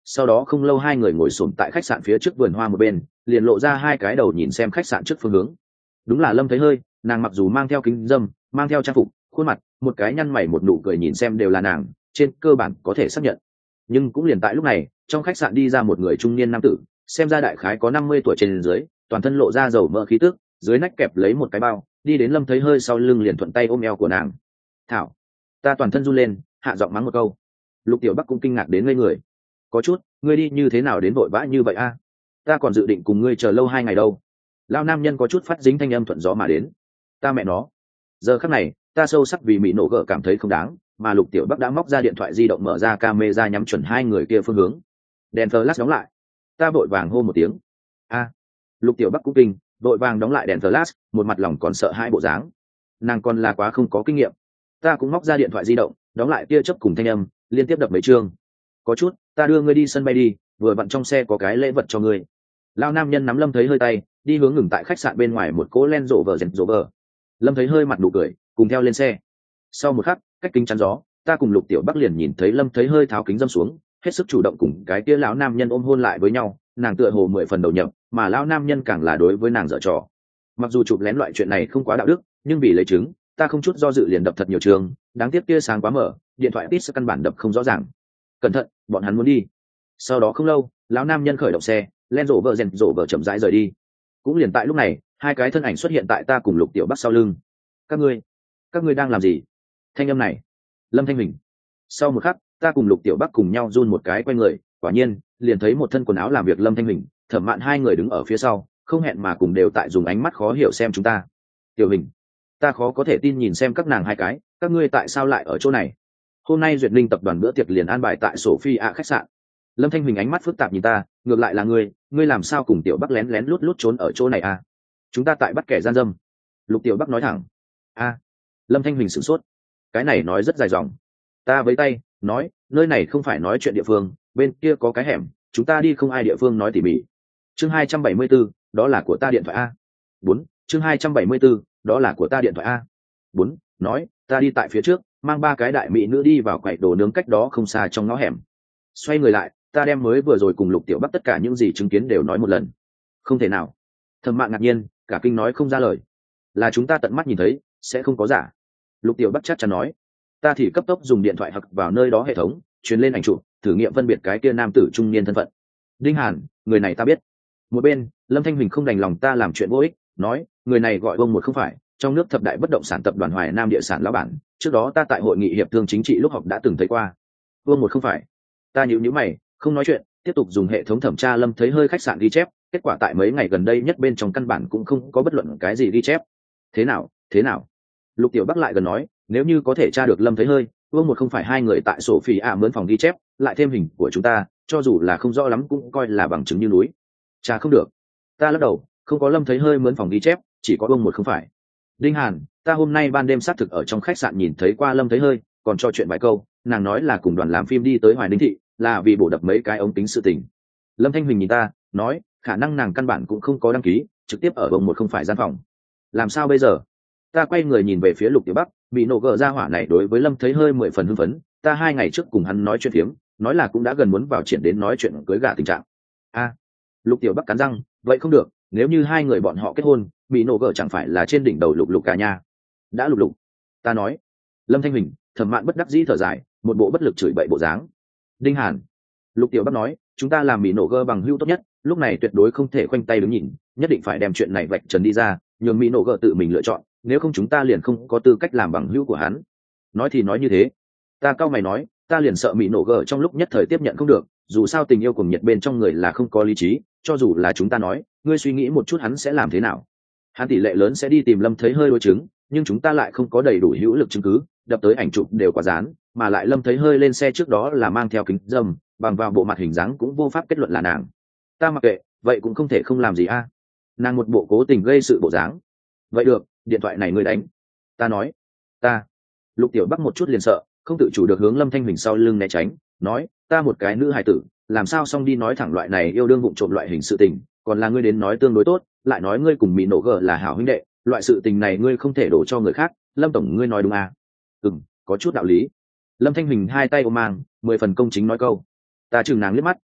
Speaker 1: sau đó không lâu hai người ngồi xổm tại khách sạn phía trước vườn hoa một bên, liền lộ ra hai cái đầu nhìn xem khách sạn trước phương hướng. Đúng là Lâm Thấy Hơi, nàng mặc dù mang theo kính dâm, mang theo trang phục, khuôn mặt, một cái nhăn mày một nụ cười nhìn xem đều là nàng, trên cơ bản có thể xác nhận. Nhưng cũng liền tại lúc này, trong khách sạn đi ra một người trung niên nam tử, xem ra đại khái có 50 tuổi trên dưới, toàn thân lộ ra dầu mỡ khí tức, dưới nách kẹp lấy một cái bao, đi đến Lâm Thấy Hơi sau lưng liền thuận tay ôm eo của nàng. "Thảo." Ta toàn thân run lên, hạ giọng mắng một câu. Lục Tiểu Bắc cũng kinh ngạc đến ngây người. "Có chút, ngươi đi như thế nào đến vội vã như vậy a? Ta còn dự định cùng ngươi chờ lâu 2 ngày đâu." Lão nam nhân có chút phát dính thanh âm thuận gió mà đến. Ta mẹ nó. Giờ khắc này, ta sâu sắc vì Mỹ nổ gở cảm thấy không đáng, mà Lục Tiểu Bắc đã móc ra điện thoại di động mở ra camera nhắm chuẩn hai người kia phương hướng. Đèn flash đóng lại. Ta vội vàng hô một tiếng. "A." Lục Tiểu Bắc cũng kinh, vội vàng đóng lại đèn flash, một mặt lòng còn sợ hai bộ dáng. Nàng còn là quá không có kinh nghiệm. Ta cũng móc ra điện thoại di động, đóng lại tia chớp cùng thanh âm, liên tiếp đập mấy chương. "Có chút, ta đưa ngươi đi sân bay đi, vừa vặn trong xe có cái lễ vật cho ngươi." Lão nam nhân nắm Lâm Thấy Hơi tay, đi hướng ngừng tại khách sạn bên ngoài một cỗ Land Rover. Lâm Thấy Hơi mặt nụ cười, cùng theo lên xe. Sau một khắc, cách kính chắn gió, ta cùng Lục Tiểu Bắc liền nhìn thấy Lâm Thấy Hơi tháo kính dâm xuống, hết sức chủ động cùng cái kia lão nam nhân ôm hôn lại với nhau, nàng tựa hồ 10 phần đầu nhập, mà lão nam nhân càng là đối với nàng dở trò. Mặc dù chụp lén loại chuyện này không quá đạo đức, nhưng vì lấy chứng, ta không chút do dự liền đập thật nhiều trường, đáng tiếc tia sáng quá mở, điện thoại tít căn bản đập không rõ ràng. "Cẩn thận, bọn hắn muốn đi." Sau đó không lâu, lão nam nhân khởi động xe, Land Rover chậm rãi rời đi. Cũng liền tại lúc này, hai cái thân ảnh xuất hiện tại ta cùng Lục Tiểu Bắc sau lưng. Các ngươi đang làm gì?" Thanh âm này, Lâm Thanh Huỳnh. Sau một khắc, ta cùng Lục Tiểu Bắc cùng nhau run một cái quay người, quả nhiên, liền thấy một thân quần áo làm việc Lâm Thanh Huỳnh, Thẩm Mạn hai người đứng ở phía sau, không hẹn mà cùng đều tại dùng ánh mắt khó hiểu xem chúng ta. "Tiểu Huỳnh." Ta khó có thể tin nhìn xem các nàng hai cái, "Các ngươi tại sao lại ở chỗ này? Hôm nay Duyệt Linh tập đoàn bữa tiệc liền an bài tại Sophia khách sạn." Lâm Thanh Huỳnh ánh mắt phức tạp nhìn ta, "Ngược lại là ngươi làm sao cùng Tiểu Bắc lén lén lút lút trốn ở chỗ này à? Chúng ta tại bắt kẻ gian dâm." Lục Tiểu Bắc nói thẳng. "A." Lâm Thanh Huỳnh sửng sốt. Cái này nói rất dài dòng. Ta với tay, nói, "Nơi này không phải nói chuyện địa phương, bên kia có cái hẻm, chúng ta đi không ai địa phương nói tỉ mỉ." Chương 274, đó là của ta điện thoại a. 4, chương 274, đó là của ta điện thoại a. 4, nói, ta đi tại phía trước, mang ba cái đại mỹ nữ đi vào quầy đồ nướng cách đó không xa trong ngõ hẻm. Xoay người lại, ta đem mới vừa rồi cùng Lục Tiểu Bắc tất cả những gì chứng kiến đều nói một lần. "Không thể nào." Thẩm Mạn ngạc nhiên, cả kinh nói không ra lời. "Là chúng ta tận mắt nhìn thấy, sẽ không có giả." Lục Tiểu Bắc chắc chắn nói. Ta thì cấp tốc dùng điện thoại hặc vào nơi đó hệ thống, truyền lên ảnh chụp, thử nghiệm phân biệt cái kia nam tử trung niên thân phận. "Đinh Hàn, người này ta biết." Một bên, Lâm Thanh Huỳnh không đành lòng ta làm chuyện vô ích, nói, "Người này gọi Vương Một không phải, trong nước thập đại bất động sản tập đoàn Hoài Nam địa sản lão bản, trước đó ta tại hội nghị hiệp thương chính trị lúc họp đã từng thấy qua." "Vương Một không phải." Ta nhíu mày, không nói chuyện, tiếp tục dùng hệ thống thẩm tra Lâm Thấy Hơi khách sạn ghi chép, kết quả tại mấy ngày gần đây nhất bên trong căn bản cũng không có bất luận cái gì ghi chép. Thế nào?" Lục Tiểu Bắc lại gần nói, "Nếu như có thể tra được Lâm Thấy Hơi, Vương Một không phải hai người tại sổ phỉ mướn phòng ghi chép, lại thêm hình của chúng ta, cho dù là không rõ lắm cũng coi là bằng chứng như núi." "Tra không được." Ta lắc đầu, "Không có Lâm Thấy Hơi mướn phòng ghi chép, chỉ có Vương Một không phải." "Đinh Hàn, ta hôm nay ban đêm xác thực ở trong khách sạn nhìn thấy qua Lâm Thấy Hơi, còn trò chuyện vài câu, nàng nói là cùng đoàn làm phim đi tới Hoài Ninh thị, là vì bổ đập mấy cái ống kính sự tình." Lâm Thanh Huỳnh nhìn ta, nói, "Khả năng nàng căn bản cũng không có đăng ký, trực tiếp ở Vương Một không phải gian phòng. Làm sao bây giờ?" Ta quay người nhìn về phía Lục Tiểu Bắc, bị nổ gờ ra hỏa này đối với Lâm Thấy Hơi 10 phần hưng phấn, ta 2 ngày trước cùng hắn nói chuyện phiếm, nói là cũng đã gần muốn vào triển đến nói chuyện cưới gả tình trạng. A. Lục Tiểu Bắc cắn răng, "Vậy không được, nếu như hai người bọn họ kết hôn, bị nổ gờ chẳng phải là trên đỉnh đầu lục cả nhà." "Đã lục." Ta nói. Lâm Thanh Huỳnh, Thẩm Mạn bất đắc dĩ thở dài, một bộ bất lực chửi bậy bộ dáng. "Đinh Hàn." Lục Tiểu Bắc nói, "Chúng ta làm bị nổ gờ bằng hữu tốt nhất, lúc này tuyệt đối không thể khoanh tay đứng nhìn, nhất định phải đem chuyện này vạch trần đi ra, nhường mỹ nổ gờ tự mình lựa chọn, nếu không chúng ta liền không có tư cách làm bằng hữu của hắn." Nói thì nói như thế, ta cau mày nói, ta liền sợ mỹ nổ gờ trong lúc nhất thời tiếp nhận không được, dù sao tình yêu cùng nhiệt bên trong người là không có lý trí, cho dù là chúng ta nói, ngươi suy nghĩ một chút hắn sẽ làm thế nào. Hắn tỷ lệ lớn sẽ đi tìm Lâm Thấy Hơi đối chứng, nhưng chúng ta lại không có đầy đủ hữu lực chứng cứ, đập tới ảnh chụp đều quá dán, mà lại Lâm Thấy Hơi lên xe trước đó là mang theo kính dâm, bằng vào bộ mặt hình dáng cũng vô pháp kết luận là nàng. Ta mặc kệ, vậy cũng không thể không làm gì a. Nàng một bộ cố tình gây sự bộ dáng. "Vậy được, điện thoại này ngươi đánh." Ta nói. Ta. Lục Tiểu Bắc một chút liền sợ, không tự chủ được hướng Lâm Thanh Huỳnh sau lưng né tránh, nói, "Ta một cái nữ hài tử, làm sao xong đi nói thẳng loại này yêu đương vụng trộm loại hình sự tình, còn là ngươi đến nói tương đối tốt, lại nói ngươi cùng Mỹ nổ gờ là hảo huynh đệ, loại sự tình này ngươi không thể đổ cho người khác." "Lâm tổng ngươi nói đúng à?" Có chút đạo lý." Lâm Thanh Huỳnh hai tay ôm mang, 10 phần công chính nói câu. Ta chừng nàng liếc mắt,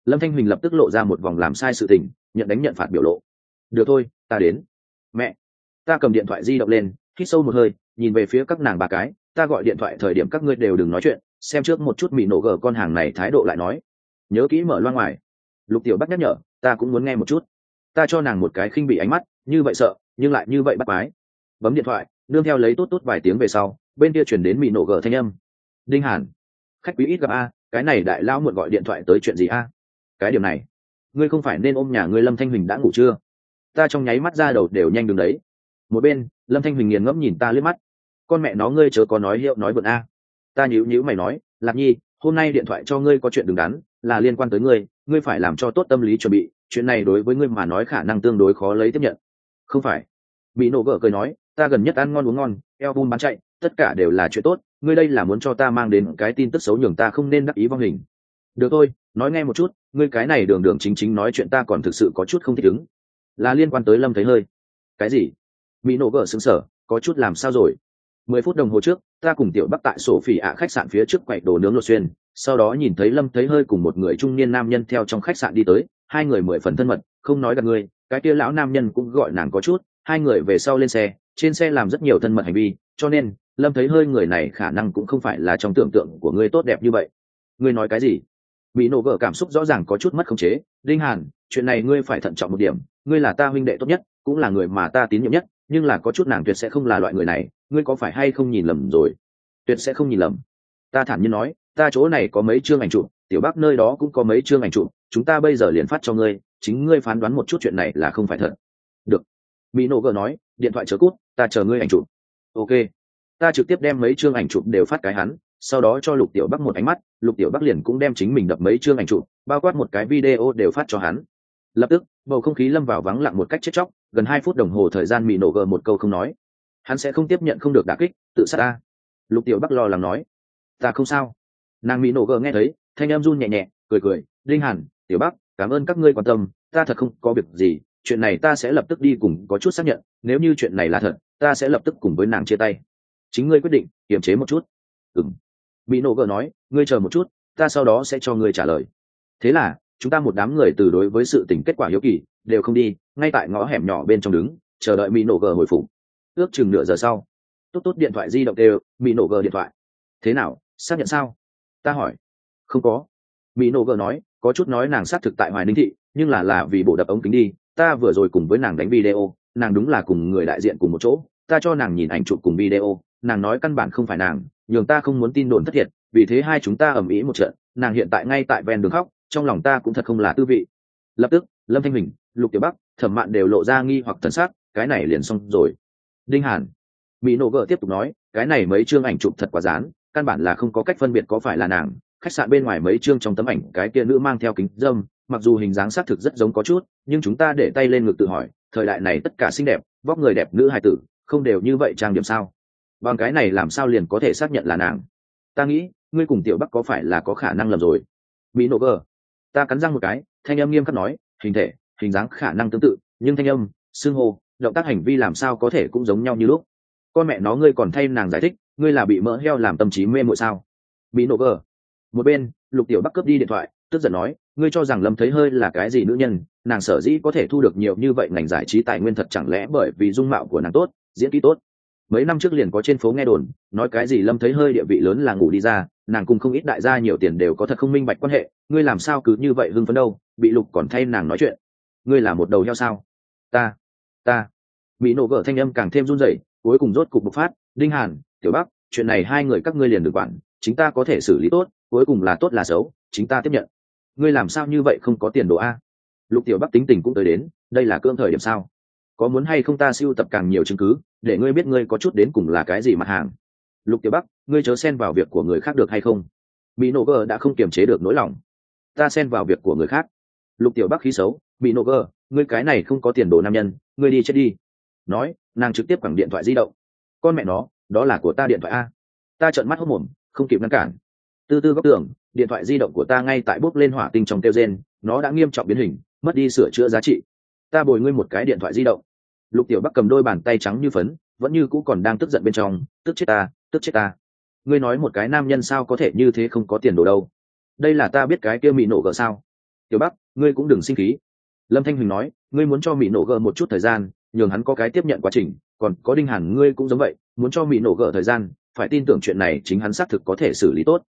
Speaker 1: Lâm Thanh Huỳnh lập tức lộ ra một vòng làm sai sự tình, nhận đánh nhận phạt biểu lộ. Được thôi, ta đến. Mẹ. Ta cầm điện thoại di động lên, hít sâu một hơi, nhìn về phía các nàng ba cái, ta gọi điện thoại thời điểm các ngươi đều đừng nói chuyện, xem trước một chút mị nổ gờ con hàng này thái độ lại nói. Nhớ kỹ mở loa ngoài. Lục Tiểu Bắc nhắc nhở, ta cũng muốn nghe một chút. Ta cho nàng một cái khinh bị ánh mắt, như vậy sợ, nhưng lại như vậy bắt bái. Bấm điện thoại, nương theo lấy tốt tốt vài tiếng về sau, bên kia chuyển đến mị nổ gờ thanh âm. Đinh Hàn, khách quý ít gặp a, cái này đại lao muộn gọi điện thoại tới chuyện gì a? Cái điều này, ngươi không phải nên ôm nhà ngươi Lâm Thanh Huỳnh đã ngủ chưa? Ta trong nháy mắt ra đầu đều nhanh đứng đấy. Một bên, Lâm Thanh Huỳnh nghiền ngẫm nhìn ta liếc mắt. Con mẹ nó ngươi chớ có nói hiệu nói vượn a. Ta nhíu nhíu mày nói, Lạc Nhi, hôm nay điện thoại cho ngươi có chuyện đứng đắn, là liên quan tới ngươi, ngươi phải làm cho tốt tâm lý chuẩn bị, chuyện này đối với ngươi mà nói khả năng tương đối khó lấy tiếp nhận. Không phải. Bị nổ gỡ cười nói, ta gần nhất ăn ngon uống ngon, album bán chạy, tất cả đều là chuyện tốt, ngươi đây là muốn cho ta mang đến cái tin tức xấu nhường ta không nên đắc ý vong hình. Được thôi, nói nghe một chút, ngươi cái này đường đường chính chính nói chuyện ta còn thực sự có chút không thích ứng. Là liên quan tới Lâm thấy hơi. Cái gì? Mỹ nổ gỡ sững sờ, có chút làm sao rồi? 10 phút đồng hồ trước, ta cùng Tiểu Bắc tại sổ phỉ ạ khách sạn phía trước quầy đồ nướng lột xuyên, sau đó nhìn thấy Lâm thấy hơi cùng một người trung niên nam nhân theo trong khách sạn đi tới, hai người 10 phần thân mật, không nói gặp người, cái kia lão nam nhân cũng gọi nàng có chút, hai người về sau lên xe, trên xe làm rất nhiều thân mật hành vi, cho nên Lâm thấy hơi người này khả năng cũng không phải là trong tưởng tượng của ngươi tốt đẹp như vậy. Ngươi nói cái gì? Mỹ nổ gỡ cảm xúc rõ ràng có chút mất khống chế. Đinh Hàn, chuyện này ngươi phải thận trọng một điểm, ngươi là ta huynh đệ tốt nhất, cũng là người mà ta tín nhiệm nhất, nhưng là có chút nàng tuyệt sẽ không là loại người này, ngươi có phải hay không nhìn lầm rồi? Tuyệt sẽ không nhìn lầm. Ta thản nhiên nói, ta chỗ này có mấy chương ảnh chụp, Tiểu Bắc nơi đó cũng có mấy chương ảnh chụp, chúng ta bây giờ liền phát cho ngươi, chính ngươi phán đoán một chút chuyện này là không phải thật. Được. Mỹ nổ gỡ nói, điện thoại chờ cút, ta chờ ngươi ảnh chụp. Ok. Ta trực tiếp đem mấy chương ảnh chụp đều phát cái hắn, sau đó cho Lục Tiểu Bắc một ánh mắt, Lục Tiểu Bắc liền cũng đem chính mình đập mấy chương ảnh chụp, bao quát một cái video đều phát cho hắn. Lập tức, bầu không khí lâm vào vắng lặng một cách chết chóc, gần 2 phút đồng hồ thời gian Mỹ nổ gờ một câu không nói. Hắn sẽ không tiếp nhận không được đả kích, tự sát ta. Lục Tiểu Bắc lo lắng nói, ta không sao. Nàng Mỹ nổ gờ nghe thấy, thanh em run nhẹ nhẹ, cười cười, Linh Hàn, Tiểu Bắc, cảm ơn các ngươi quan tâm, ta thật không có việc gì, chuyện này ta sẽ lập tức đi cùng có chút xác nhận, nếu như chuyện này là thật, ta sẽ lập tức cùng với nàng chia tay. Chính ngươi quyết định, kiềm chế một chút. Ừm. Mỹ nổ gờ nói, ngươi chờ một chút, ta sau đó sẽ cho ngươi trả lời. Thế là chúng ta một đám người từ đối với sự tình kết quả hiếu kỳ đều không đi, ngay tại ngõ hẻm nhỏ bên trong đứng chờ đợi Mỹ nổ gờ hồi phục. Ước chừng nửa giờ sau, tốt tốt điện thoại di động đều, Mỹ nổ gờ điện thoại. Thế nào, xác nhận sao? Ta hỏi. Không có. Mỹ nổ gờ nói, có chút nói nàng xác thực tại Hoài Ninh thị, nhưng là vì bộ đập ống kính đi, ta vừa rồi cùng với nàng đánh video, nàng đúng là cùng người đại diện cùng một chỗ, ta cho nàng nhìn ảnh chụp cùng video, nàng nói căn bản không phải nàng, nhường ta không muốn tin đồn thất thiệt, vì thế hai chúng ta ầm ĩ một trận, nàng hiện tại ngay tại ven đường khóc, trong lòng ta cũng thật không là tư vị. Lập tức, Lâm Thanh Huỳnh, Lục Tiểu Bắc, Thẩm Mạn đều lộ ra nghi hoặc thần sắc, cái này liền xong rồi. Đinh Hàn, Mỹ nổ gỡ tiếp tục nói, cái này mấy chương ảnh chụp thật quá dán, căn bản là không có cách phân biệt có phải là nàng. Khách sạn bên ngoài mấy chương trong tấm ảnh, cái kia nữ mang theo kính dâm, mặc dù hình dáng xác thực rất giống có chút, nhưng chúng ta để tay lên ngực tự hỏi, thời đại này tất cả xinh đẹp, vóc người đẹp nữ hài tử, không đều như vậy trang điểm sao? Bằng cái này làm sao liền có thể xác nhận là nàng? Ta nghĩ, ngươi cùng Tiểu Bắc có phải là có khả năng lầm rồi? Mỹ nổ gỡ. Ta cắn răng một cái, thanh âm nghiêm khắc nói, hình thể, hình dáng khả năng tương tự, nhưng thanh âm, xưng hô, động tác hành vi làm sao có thể cũng giống nhau như lúc. Con mẹ nó ngươi còn thay nàng giải thích, ngươi là bị mỡ heo làm tâm trí mê muội sao? Mỹ nổ gờ. Một bên, Lục Tiểu Bắc cướp đi điện thoại, tức giận nói, ngươi cho rằng Lâm thấy hơi là cái gì nữ nhân, nàng sở dĩ có thể thu được nhiều như vậy ngành giải trí tài nguyên thật chẳng lẽ bởi vì dung mạo của nàng tốt, diễn kỹ tốt. Mấy năm trước liền có trên phố nghe đồn, nói cái gì Lâm thấy hơi địa vị lớn là ngủ đi ra, nàng cùng không ít đại gia nhiều tiền đều có thật không minh bạch quan hệ, ngươi làm sao cứ như vậy hưng phấn đâu, bị Lục còn thay nàng nói chuyện. Ngươi là một đầu heo sao? Ta. Mỹ nổ gở thanh âm càng thêm run rẩy, cuối cùng rốt cục bộc phát, Đinh Hàn, Tiểu Bắc, chuyện này hai người các ngươi liền được quản, chính ta có thể xử lý tốt, cuối cùng là tốt là xấu, chính ta tiếp nhận. Ngươi làm sao như vậy không có tiền đồ a? Lục Tiểu Bắc tính tình cũng tới đến, đây là cương thời điểm sao? Có muốn hay không ta sưu tập càng nhiều chứng cứ, để ngươi biết ngươi có chút đến cùng là cái gì mặt hàng. Lục Tiểu Bắc, ngươi chớ xen vào việc của người khác được hay không? Mỹ nổ gở đã không kiềm chế được nỗi lòng. Ta xen vào việc của người khác? Lục Tiểu Bắc khí xấu, Mỹ nổ gở, ngươi cái này không có tiền đồ nam nhân, ngươi đi chết đi. Nói, nàng trực tiếp quẳng điện thoại di động. Con mẹ nó, đó là của ta điện thoại a. Ta trợn mắt hốt mồm, không kịp ngăn cản. Từ từ góc tường, điện thoại di động của ta ngay tại bốc lên hỏa tinh trong kêu rên, nó đã nghiêm trọng biến hình, mất đi sửa chữa giá trị. Ta bồi ngươi một cái điện thoại di động. Lục Tiểu Bắc cầm đôi bàn tay trắng như phấn, vẫn như cũ còn đang tức giận bên trong, tức chết ta. Ngươi nói một cái nam nhân sao có thể như thế không có tiền đồ đâu? Đây là ta biết cái kia Mỹ nổ gở sao? Tiểu Bắc, ngươi cũng đừng sinh khí. Lâm Thanh Huỳnh nói, ngươi muốn cho Mỹ nổ gờ một chút thời gian, nhường hắn có cái tiếp nhận quá trình, còn có Đinh Hàn ngươi cũng giống vậy, muốn cho Mỹ nổ gờ thời gian, phải tin tưởng chuyện này chính hắn xác thực có thể xử lý tốt.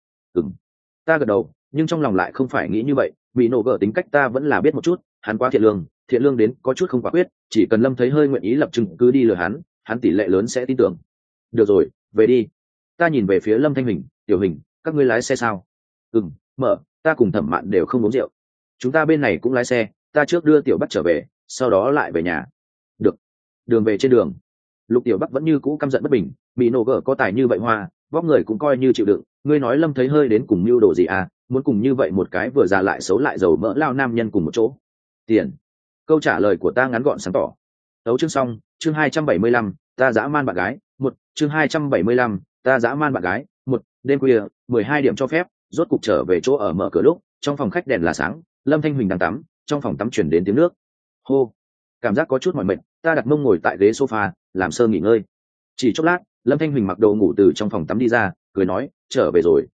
Speaker 1: Ta gật đầu, nhưng trong lòng lại không phải nghĩ như vậy, Mỹ nổ gờ tính cách ta vẫn là biết một chút, hắn quá thiện lương đến có chút không quả quyết, chỉ cần Lâm thấy hơi nguyện ý lập chứng cứ đi lừa hắn tỷ lệ lớn sẽ tin tưởng. Được rồi, về đi. Ta nhìn về phía Lâm Thanh Huỳnh, Tiểu Huỳnh, các ngươi lái xe sao? Mở, ta cùng Thẩm Mạn đều không uống rượu. Chúng ta bên này cũng lái xe, ta trước đưa Tiểu Bắc trở về, sau đó lại về nhà. Được. Đường về trên đường, Lục Tiểu Bắc vẫn như cũ căm giận bất bình, Mỹ nổ gở có tài như vậy hoa, vóc người cũng coi như chịu đựng, ngươi nói Lâm thấy hơi đến cùng mưu đồ gì à, muốn cùng như vậy một cái vừa già lại xấu lại giàu mỡ lao nam nhân cùng một chỗ. Tiền. Câu trả lời của ta ngắn gọn sáng tỏ. Tấu chương xong, chương 275, ta dã man bạn gái, chương 275, ta dã man bạn gái, đêm khuya, 12 điểm cho phép, rốt cục trở về chỗ ở mở cửa lúc, trong phòng khách đèn là sáng, Lâm Thanh Huỳnh đang tắm, trong phòng tắm chuyển đến tiếng nước. Hô, cảm giác có chút mỏi mệt, ta đặt mông ngồi tại ghế sofa, làm sơ nghỉ ngơi. Chỉ chốc lát, Lâm Thanh Huỳnh mặc đồ ngủ từ trong phòng tắm đi ra, cười nói, trở về rồi.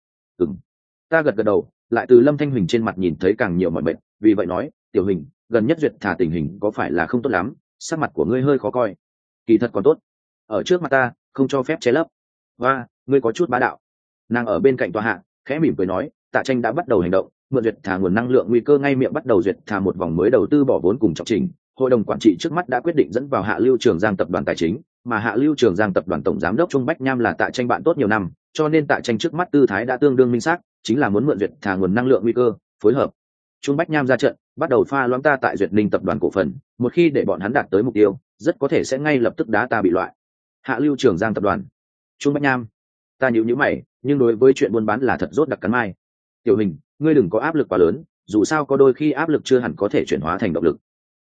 Speaker 1: Ta gật đầu, lại từ Lâm Thanh Huỳnh trên mặt nhìn thấy càng nhiều mỏi mệt, vì vậy nói, Tiểu Huỳnh, gần nhất duyệt thả tình hình có phải là không tốt lắm, sắc mặt của ngươi hơi khó coi. Kỳ thật còn tốt, ở trước mặt ta không cho phép che lấp. Và ngươi có chút bá đạo. Nàng ở bên cạnh tòa hạ, khẽ mỉm cười nói, Tạ Tranh đã bắt đầu hành động, mượn duyệt thả nguồn năng lượng nguy cơ ngay miệng bắt đầu duyệt thả một vòng mới đầu tư bỏ vốn cùng trọng trình. Hội đồng quản trị trước mắt đã quyết định dẫn vào Hạ Lưu Trường Giang tập đoàn tài chính, mà Hạ Lưu Trường Giang tập đoàn tổng giám đốc Trung Bách Nham là Tạ Tranh bạn tốt nhiều năm, cho nên Tạ Tranh trước mắt tư thái đã tương đương minh xác, chính là muốn mượn duyệt thả nguồn năng lượng nguy cơ, phối hợp. Trung Bách Nham ra trận, bắt đầu pha loãng ta tại Duyệt Ninh tập đoàn cổ phần, một khi để bọn hắn đạt tới mục tiêu, rất có thể sẽ ngay lập tức đá ta bị loại. Hạ Lưu Trường Giang tập đoàn, Trung Bách Nham, ta nhíu mày, nhưng đối với chuyện buôn bán là thật rốt đặc cắn mai. Tiểu Hình, ngươi đừng có áp lực quá lớn, dù sao có đôi khi áp lực chưa hẳn có thể chuyển hóa thành động lực.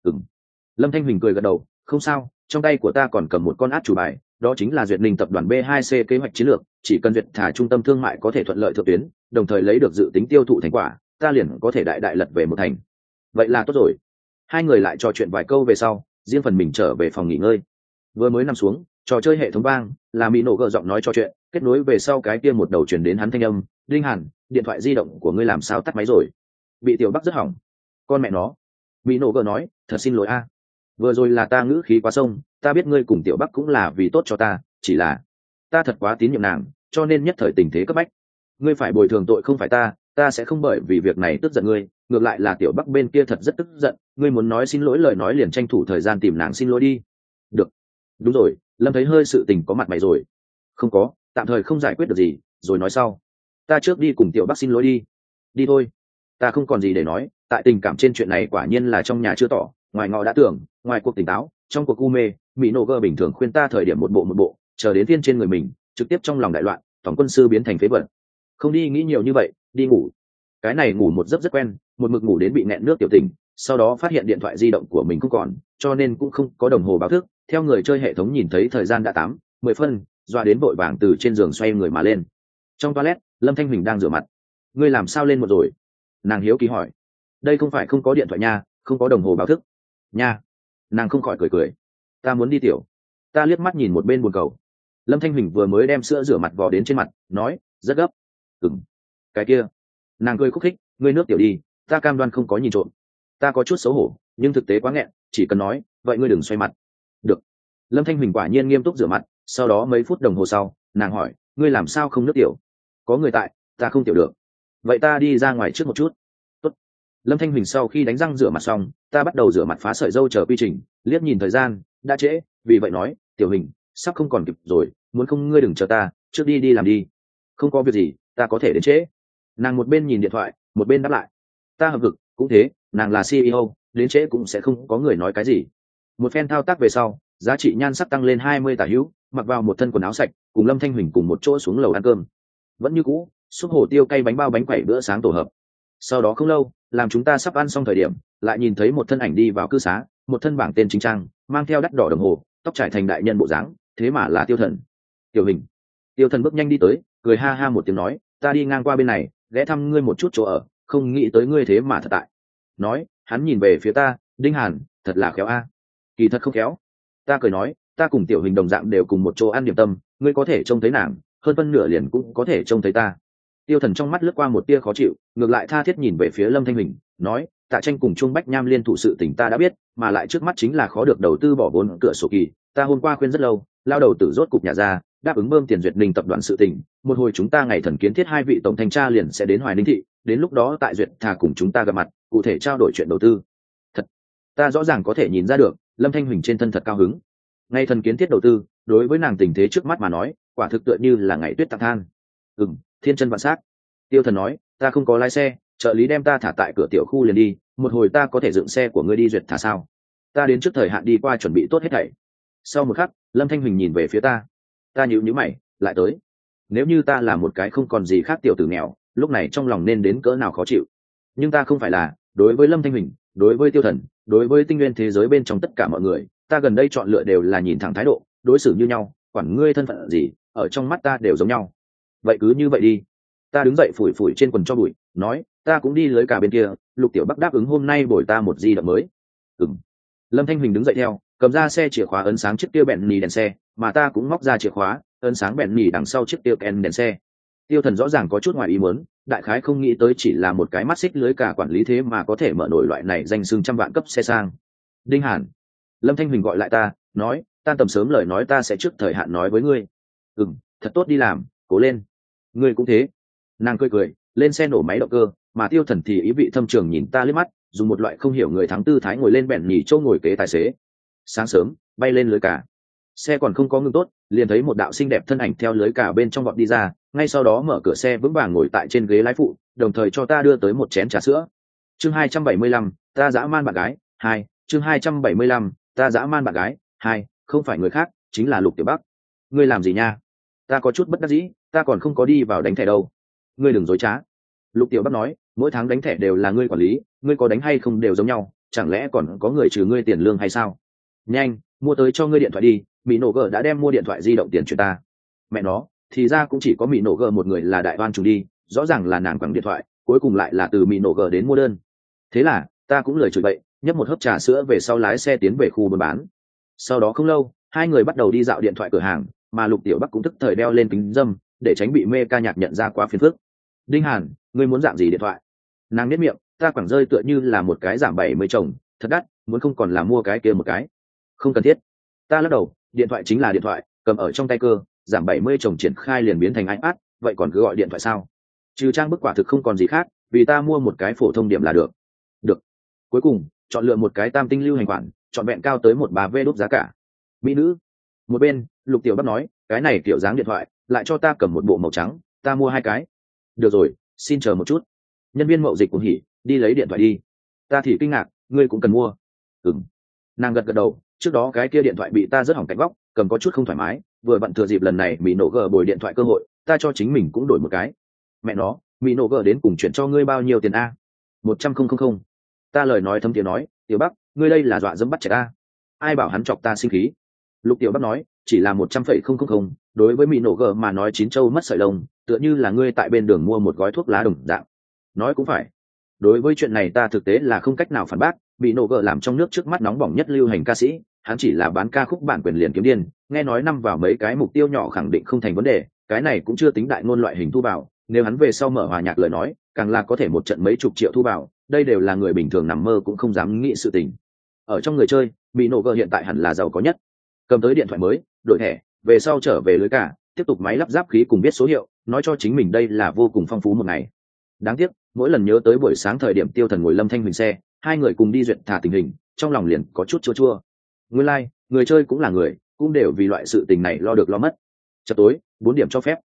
Speaker 1: Lâm Thanh Huỳnh cười gật đầu, không sao, trong tay của ta còn cầm một con át chủ bài, đó chính là Duyệt Ninh tập đoàn B2C kế hoạch chiến lược, chỉ cần duyệt thả trung tâm thương mại có thể thuận lợi thượng tuyến, đồng thời lấy được dự tính tiêu thụ thành quả, ta liền có thể đại lật về một thành. Vậy là tốt rồi. Hai người lại trò chuyện vài câu về sau, riêng phần mình trở về phòng nghỉ ngơi. Vừa mới nằm xuống, trò chơi hệ thống vang, là Mỹ nổ gỡ giọng nói trò chuyện, kết nối về sau cái kia một đầu truyền đến hắn thanh âm, Đinh Hàn, điện thoại di động của ngươi làm sao tắt máy rồi? Bị Tiểu Bắc rất hỏng. Con mẹ nó. Mỹ nổ gỡ nói, thật xin lỗi a. Vừa rồi là ta ngữ khí quá sông, ta biết ngươi cùng Tiểu Bắc cũng là vì tốt cho ta, chỉ là ta thật quá tín nhiệm nàng, cho nên nhất thời tình thế cấp bách. Ngươi phải bồi thường tội không phải ta sẽ không bởi vì việc này tức giận ngươi, ngược lại là Tiểu Bắc bên kia thật rất tức giận, ngươi muốn nói xin lỗi lời nói liền tranh thủ thời gian tìm nàng xin lỗi đi. Được. Đúng rồi, Lâm thấy hơi sự tình có mặt mày rồi. Không có, tạm thời không giải quyết được gì, rồi nói sau. Ta trước đi cùng Tiểu Bắc xin lỗi đi. Đi thôi. Ta không còn gì để nói, tại tình cảm trên chuyện này quả nhiên là trong nhà chưa tỏ, ngoài ngõ đã tưởng, ngoài cuộc tỉnh táo, trong cuộc u mê, Mỹ nổ gơ bình thường khuyên ta thời điểm một bộ, chờ đến thiên trên người mình, trực tiếp trong lòng đại loạn, tổng quân sư biến thành phế vật. Không đi nghĩ nhiều như vậy, đi ngủ. Cái này ngủ một giấc rất quen, một mực ngủ đến bị nghẹn nước tiểu tình, sau đó phát hiện điện thoại di động của mình không còn, cho nên cũng không có đồng hồ báo thức. Theo người chơi hệ thống nhìn thấy thời gian đã 8:10 phân, doa đến vội vàng từ trên giường xoay người mà lên. Trong toilet, Lâm Thanh Huỳnh đang rửa mặt. Ngươi làm sao lên một rồi? Nàng hiếu kỳ hỏi. Đây không phải không có điện thoại nha, không có đồng hồ báo thức nha. Nàng không khỏi cười. Ta muốn đi tiểu. Ta liếc mắt nhìn một bên bồn cầu. Lâm Thanh Huỳnh vừa mới đem sữa rửa mặt vò đến trên mặt, nói, rất gấp. Cái kia. Nàng cười khúc khích, ngươi nước tiểu đi, ta cam đoan không có nhìn trộm. Ta có chút xấu hổ, nhưng thực tế quá nghẹn, chỉ cần nói, vậy ngươi đừng xoay mặt. Được. Lâm Thanh Huỳnh quả nhiên nghiêm túc rửa mặt, sau đó mấy phút đồng hồ sau, nàng hỏi, ngươi làm sao không nước tiểu? Có người tại, ta không tiểu được. Vậy ta đi ra ngoài trước một chút. Tốt. Lâm Thanh Huỳnh sau khi đánh răng rửa mặt xong, ta bắt đầu rửa mặt phá sợi râu chờ quy trình, liếc nhìn thời gian, đã trễ, vì vậy nói, Tiểu Huỳnh, sắp không còn kịp rồi, muốn không ngươi đừng chờ ta, trước đi làm đi. Không có việc gì, ta có thể đến trễ. Nàng một bên nhìn điện thoại, một bên đáp lại. Ta hợp vực, cũng thế, nàng là CEO, đến trễ cũng sẽ không có người nói cái gì. Một phen thao tác về sau, giá trị nhan sắc tăng lên 20 tả hữu, mặc vào một thân quần áo sạch, cùng Lâm Thanh Huỳnh cùng một chỗ xuống lầu ăn cơm. Vẫn như cũ, súp hổ tiêu cay bánh bao bánh quẩy bữa sáng tổ hợp. Sau đó không lâu, làm chúng ta sắp ăn xong thời điểm, lại nhìn thấy một thân ảnh đi vào cư xá, một thân bảng tên chính trang, mang theo đắt đỏ đồng hồ, tóc trải thành đại nhân bộ dáng, thế mà là Tiêu Thần. Tiểu Hình. Tiêu Thần bước nhanh đi tới, cười ha ha một tiếng nói, ta đi ngang qua bên này, ghé thăm ngươi một chút chỗ ở, không nghĩ tới ngươi thế mà thật tại. Nói, hắn nhìn về phía ta, Đinh Hàn, thật là khéo a. Kỳ thật không khéo. Ta cười nói, ta cùng Tiểu Hình đồng dạng đều cùng một chỗ ăn điểm tâm, ngươi có thể trông thấy nàng, hơn phân nửa liền cũng có thể trông thấy ta. Tiêu Thần trong mắt lướt qua một tia khó chịu, ngược lại tha thiết nhìn về phía Lâm Thanh Huỳnh, nói, Tạ Tranh cùng Trung Bách Nham liên thủ sự tình ta đã biết, mà lại trước mắt chính là khó được đầu tư bỏ vốn cửa sổ kỳ, ta hôm qua khuyên rất lâu, lao đầu tử rốt cục nhà ra, đáp ứng bơm tiền duyệt Ninh tập đoàn sự tình, một hồi chúng ta ngày thần kiến thiết hai vị tổng thanh tra liền sẽ đến Hoài Ninh thị, đến lúc đó tại duyệt thà cùng chúng ta gặp mặt, cụ thể trao đổi chuyện đầu tư. Thật, ta rõ ràng có thể nhìn ra được, Lâm Thanh Huỳnh trên thân thật cao hứng. Ngày thần kiến thiết đầu tư, đối với nàng tình thế trước mắt mà nói, quả thực tựa như là ngày tuyết tặng than. Thiên chân vạn sát. Tiêu Thần nói, ta không có lái xe, trợ lý đem ta thả tại cửa tiểu khu liền đi, một hồi ta có thể dựng xe của ngươi đi duyệt thả sao? Ta đến trước thời hạn đi qua chuẩn bị tốt hết thảy. Sau một khắc, Lâm Thanh Huỳnh nhìn về phía ta nhíu mày, lại tới. Nếu như ta là một cái không còn gì khác tiểu tử nghèo, lúc này trong lòng nên đến cỡ nào khó chịu. Nhưng ta không phải là, đối với Lâm Thanh Huỳnh, đối với Tiêu Thần, đối với tinh nguyên thế giới bên trong tất cả mọi người, ta gần đây chọn lựa đều là nhìn thẳng thái độ, đối xử như nhau, quản ngươi thân phận gì, ở trong mắt ta đều giống nhau. Vậy cứ như vậy đi. Ta đứng dậy phủi phủi trên quần cho bụi, nói, ta cũng đi lưới cả bên kia, Lục Tiểu Bắc đáp ứng hôm nay bồi ta một di động mới. Lâm Thanh Huỳnh đứng dậy theo, cầm ra xe chìa khóa ấn sáng chiếc kia bẹn nì đèn xe, mà ta cũng móc ra chìa khóa ấn sáng bẹn nì đằng sau chiếc kia ken đèn xe. Tiêu Thần rõ ràng có chút ngoài ý muốn, đại khái không nghĩ tới chỉ là một cái mắt xích lưới cả quản lý thế mà có thể mở nổi loại này danh xưng trăm vạn cấp xe sang. Đinh Hàn. Lâm Thanh Huỳnh gọi lại ta, nói, tan tầm sớm lời nói ta sẽ trước thời hạn nói với ngươi. Thật tốt đi làm, cố lên. Ngươi cũng thế. Nàng cười, lên xe nổ máy động cơ, mà Tiêu Thần thì ý vị thâm trường nhìn ta liếc mắt, dùng một loại không hiểu người thắng tư thái ngồi lên bẹn nhì châu ngồi kế tài xế. Sáng sớm, bay lên lưới cả. Xe còn không có ngừng tốt, liền thấy một đạo xinh đẹp thân ảnh theo lưới cả bên trong vọt đi ra, ngay sau đó mở cửa xe vững vàng ngồi tại trên ghế lái phụ, đồng thời cho ta đưa tới một chén trà sữa. Chương 275, ta dã man bạn gái 2. Chương 275, ta dã man bạn gái 2, không phải người khác, chính là Lục Tiểu Bắc. Ngươi làm gì nha? Ta có chút bất đắc dĩ, ta còn không có đi vào đánh thẻ đâu. Ngươi đừng dối trá. Lục Tiểu Bắc nói, mỗi tháng đánh thẻ đều là ngươi quản lý, ngươi có đánh hay không đều giống nhau, chẳng lẽ còn có người trừ ngươi tiền lương hay sao? Nhanh, mua tới cho ngươi điện thoại đi, Mỹ Nổ G đã đem mua điện thoại di động tiền chuyển ta. Mẹ nó, thì ra cũng chỉ có Mỹ Nổ G một người là đại oan trùng đi, rõ ràng là nàng quẳng điện thoại, cuối cùng lại là từ Mỹ Nổ G đến mua đơn. Thế là, ta cũng lời chửi bậy, nhấp một hớp trà sữa về sau lái xe tiến về khu buôn bán. Sau đó không lâu, hai người bắt đầu đi dạo điện thoại cửa hàng, mà Lục Tiểu Bắc cũng tức thời đeo lên kính dâm, để tránh bị mê ca nhạc nhận ra quá phiền phức. Đinh Hàn, ngươi muốn dạng gì điện thoại? Nàng nhếch miệng, ta quẳng rơi tựa như là một cái giảm 70 chồng, thật đắt, muốn không còn là mua cái kia một cái. Không cần thiết. Ta lắc đầu, điện thoại chính là điện thoại, cầm ở trong tay cơ, giảm 70 chồng triển khai liền biến thành iPad, vậy còn cứ gọi điện thoại sao? Trừ trang bức quả thực không còn gì khác, vì ta mua một cái phổ thông điểm là được. Được. Cuối cùng, chọn lựa một cái tam tinh lưu hành khoản, chọn vẹn cao tới 13V đốt giá cả. Mỹ nữ. Một bên, Lục Tiểu Bắc nói, cái này kiểu dáng điện thoại, lại cho ta cầm một bộ màu trắng, ta mua hai cái. Được rồi, xin chờ một chút. Nhân viên mậu dịch cũng hỉ, đi lấy điện thoại đi. Ta thì kinh ngạc, ngươi cũng cần mua. Nàng gật đầu, trước đó cái kia điện thoại bị ta rất hỏng cạnh góc, cầm có chút không thoải mái, vừa vặn thừa dịp lần này Mỹ Nổ G bồi điện thoại cơ hội, ta cho chính mình cũng đổi một cái. Mẹ nó, Mỹ Nổ G đến cùng chuyển cho ngươi bao nhiêu tiền a? 100.000. Ta lời nói thâm tiếng nói, Tiểu Bắc, ngươi đây là dọa dẫm bắt trẻ ta. Ai bảo hắn chọc ta sinh khí? Lục Tiểu Bắc nói, chỉ là 100.000, đối với Mỹ Nổ G mà nói chín châu mất sợi lông, tựa như là ngươi tại bên đường mua một gói thuốc lá đồng dạng. Nói cũng phải. Đối với chuyện này ta thực tế là không cách nào phản bác, Mỹ Nổ G làm trong nước trước mắt nóng bỏng nhất lưu hành ca sĩ, hắn chỉ là bán ca khúc bản quyền liền kiếm điên, nghe nói năm vào mấy cái mục tiêu nhỏ khẳng định không thành vấn đề, cái này cũng chưa tính đại ngôn loại hình thu vào, nếu hắn về sau mở hòa nhạc lời nói, càng là có thể một trận mấy chục triệu thu vào, đây đều là người bình thường nằm mơ cũng không dám nghĩ sự tình. Ở trong người chơi, Mỹ Nổ G hiện tại hẳn là giàu có nhất. Cầm tới điện thoại mới, đổi thẻ, về sau trở về lưới cả, tiếp tục máy lắp ráp khí cùng biết số hiệu, nói cho chính mình đây là vô cùng phong phú một ngày. Đáng tiếc, mỗi lần nhớ tới buổi sáng thời điểm Tiêu Thần ngồi Lâm Thanh Huỳnh xe, hai người cùng đi duyệt thả tình hình, trong lòng liền có chút chua. Nguyên lai, người chơi cũng là người, cũng đều vì loại sự tình này lo được lo mất. Chập tối, 4 điểm cho phép.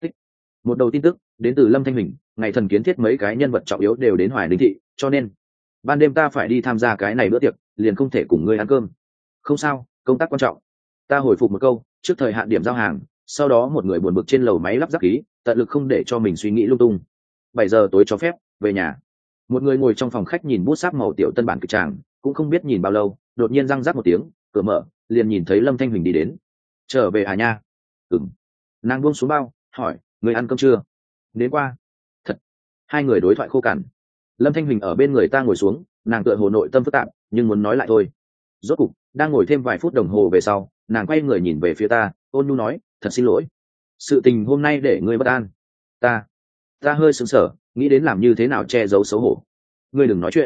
Speaker 1: Một đầu tin tức đến từ Lâm Thanh Huỳnh, ngày thần kiến thiết mấy cái nhân vật trọng yếu đều đến Hoài Ninh thị, cho nên ban đêm ta phải đi tham gia cái này bữa tiệc, liền không thể cùng ngươi ăn cơm. Không sao, công tác quan trọng. Ta hồi phục một câu, trước thời hạn điểm giao hàng, sau đó một người buồn bực trên lầu máy lắp ráp khí, tận lực không để cho mình suy nghĩ lung tung. 7 giờ tối cho phép về nhà. Một người ngồi trong phòng khách nhìn bút sáp màu tiểu tân bản kịch tràng, cũng không biết nhìn bao lâu, đột nhiên răng rắc một tiếng, cửa mở, liền nhìn thấy Lâm Thanh Huỳnh đi đến. Trở về à nha? Nàng buông xuống bao, hỏi, người ăn cơm chưa? Đến qua. Thật. Hai người đối thoại khô cằn. Lâm Thanh Huỳnh ở bên người ta ngồi xuống, nàng tựa hồ nội tâm phức tạp, nhưng muốn nói lại thôi. Rốt cục, đang ngồi thêm vài phút đồng hồ về sau, nàng quay người nhìn về phía ta, ôn nhu nói, thật xin lỗi, sự tình hôm nay để ngươi bất an. Ta hơi sững sờ, nghĩ đến làm như thế nào che giấu xấu hổ. Ngươi đừng nói chuyện.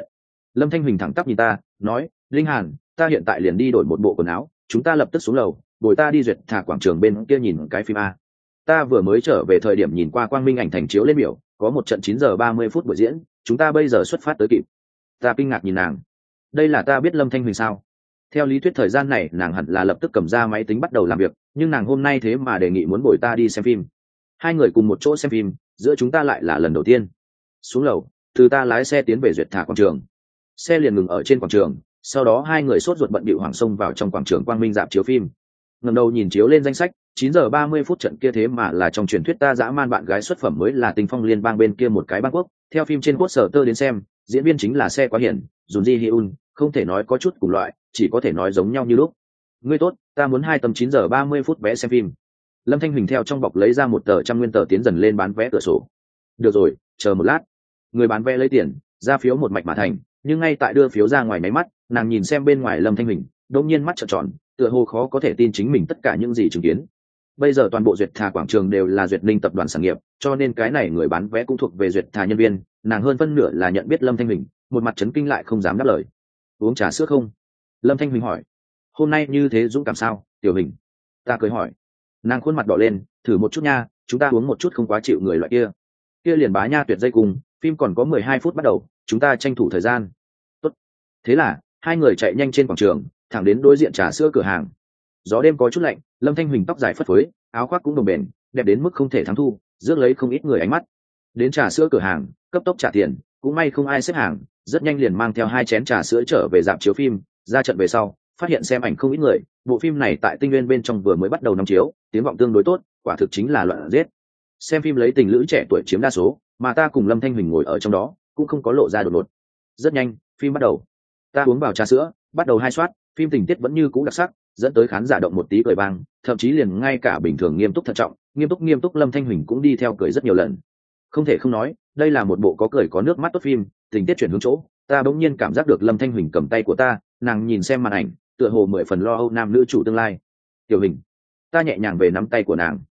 Speaker 1: Lâm Thanh Huỳnh thẳng tắp nhìn ta nói, Linh Hàn, ta hiện tại liền đi đổi một bộ quần áo, chúng ta lập tức xuống lầu, bồi ta đi duyệt thả quảng trường bên kia nhìn cái phim a. Ta vừa mới trở về thời điểm nhìn qua quang minh ảnh thành chiếu lên biểu, có một trận 9 giờ 30 phút buổi diễn, chúng ta bây giờ xuất phát tới kịp. Ta kinh ngạc nhìn nàng, đây là ta biết Lâm Thanh Huỳnh sao? Theo lý thuyết thời gian này nàng hẳn là lập tức cầm ra máy tính bắt đầu làm việc, nhưng nàng hôm nay thế mà đề nghị muốn bồi ta đi xem phim. Hai người cùng một chỗ xem phim, giữa chúng ta lại là lần đầu tiên. Xuống lầu, từ ta lái xe tiến về duyệt thả quảng trường. Xe liền ngừng ở trên quảng trường, sau đó hai người sốt ruột bận bịu hoảng xông vào trong quảng trường quang minh rạp chiếu phim. Ngẩng đầu nhìn chiếu lên danh sách, 9 giờ 30 phút trận kia thế mà là trong truyền thuyết ta dã man bạn gái xuất phẩm mới là Tinh Phong liên bang bên kia một cái bang quốc, theo phim trên poster đến xem, diễn viên chính là Xe Quá Hiển, Jun Ji Hyun, không thể nói có chút cùng loại, chỉ có thể nói giống nhau như lúc. Ngươi tốt, ta muốn 2 tấm 9 giờ 30 phút vé xem phim. Lâm Thanh Huỳnh theo trong bọc lấy ra một tờ 100 nguyên tờ tiến dần lên bán vé cửa sổ. Được rồi, chờ một lát. Người bán vé lấy tiền, ra phiếu một mạch mà thành, nhưng ngay tại đưa phiếu ra ngoài máy mắt, nàng nhìn xem bên ngoài Lâm Thanh Huỳnh, đột nhiên mắt trợn tròn, tựa hồ khó có thể tin chính mình tất cả những gì chứng kiến. Bây giờ toàn bộ duyệt thà quảng trường đều là duyệt ninh tập đoàn sản nghiệp, cho nên cái này người bán vé cũng thuộc về duyệt thà nhân viên, nàng hơn phân nửa là nhận biết Lâm Thanh Huỳnh, một mặt chấn kinh lại không dám đáp lời. Uống trà sữa không? Lâm Thanh Huỳnh hỏi. Hôm nay như thế dũng cảm sao, Tiểu Huỳnh? Ta cười hỏi. Nàng khuôn mặt đỏ lên, thử một chút nha, chúng ta uống một chút không quá chịu người loại kia. Kia liền bá nha tuyệt dây cùng, phim còn có 12 phút bắt đầu, chúng ta tranh thủ thời gian. Tốt. Thế là hai người chạy nhanh trên quảng trường, thẳng đến đối diện trà sữa cửa hàng. Gió đêm có chút lạnh, Lâm Thanh Huỳnh tóc dài phất phới, áo khoác cũng đồng bền, đẹp đến mức không thể thắng thu, rước lấy không ít người ánh mắt. Đến trà sữa cửa hàng, cấp tốc trả tiền, cũng may không ai xếp hàng, rất nhanh liền mang theo 2 chén trà sữa trở về rạp chiếu phim. Ra trận về sau, phát hiện xem ảnh không ít người, bộ phim này tại Tinh Nguyên bên trong vừa mới bắt đầu năm chiếu, tiếng vọng tương đối tốt, quả thực chính là loạn giết. Xem phim lấy tình lữ trẻ tuổi chiếm đa số, mà ta cùng Lâm Thanh Huỳnh ngồi ở trong đó, cũng không có lộ ra đột ngột. Rất nhanh, phim bắt đầu. Ta uống vào trà sữa, bắt đầu hai soát, phim tình tiết vẫn như cũ đặc sắc, dẫn tới khán giả động một tí cười vang, thậm chí liền ngay cả bình thường nghiêm túc thận trọng, nghiêm túc Lâm Thanh Huỳnh cũng đi theo cười rất nhiều lần. Không thể không nói, đây là một bộ có cười có nước mắt tốt phim, tình tiết chuyển hướng chỗ, ta bỗng nhiên cảm giác được Lâm Thanh Huỳnh cầm tay của ta, nàng nhìn xem màn ảnh, tựa hồ 10 phần lo âu nam nữ chủ tương lai. Tiểu Huỳnh, ta nhẹ nhàng về nắm tay của nàng.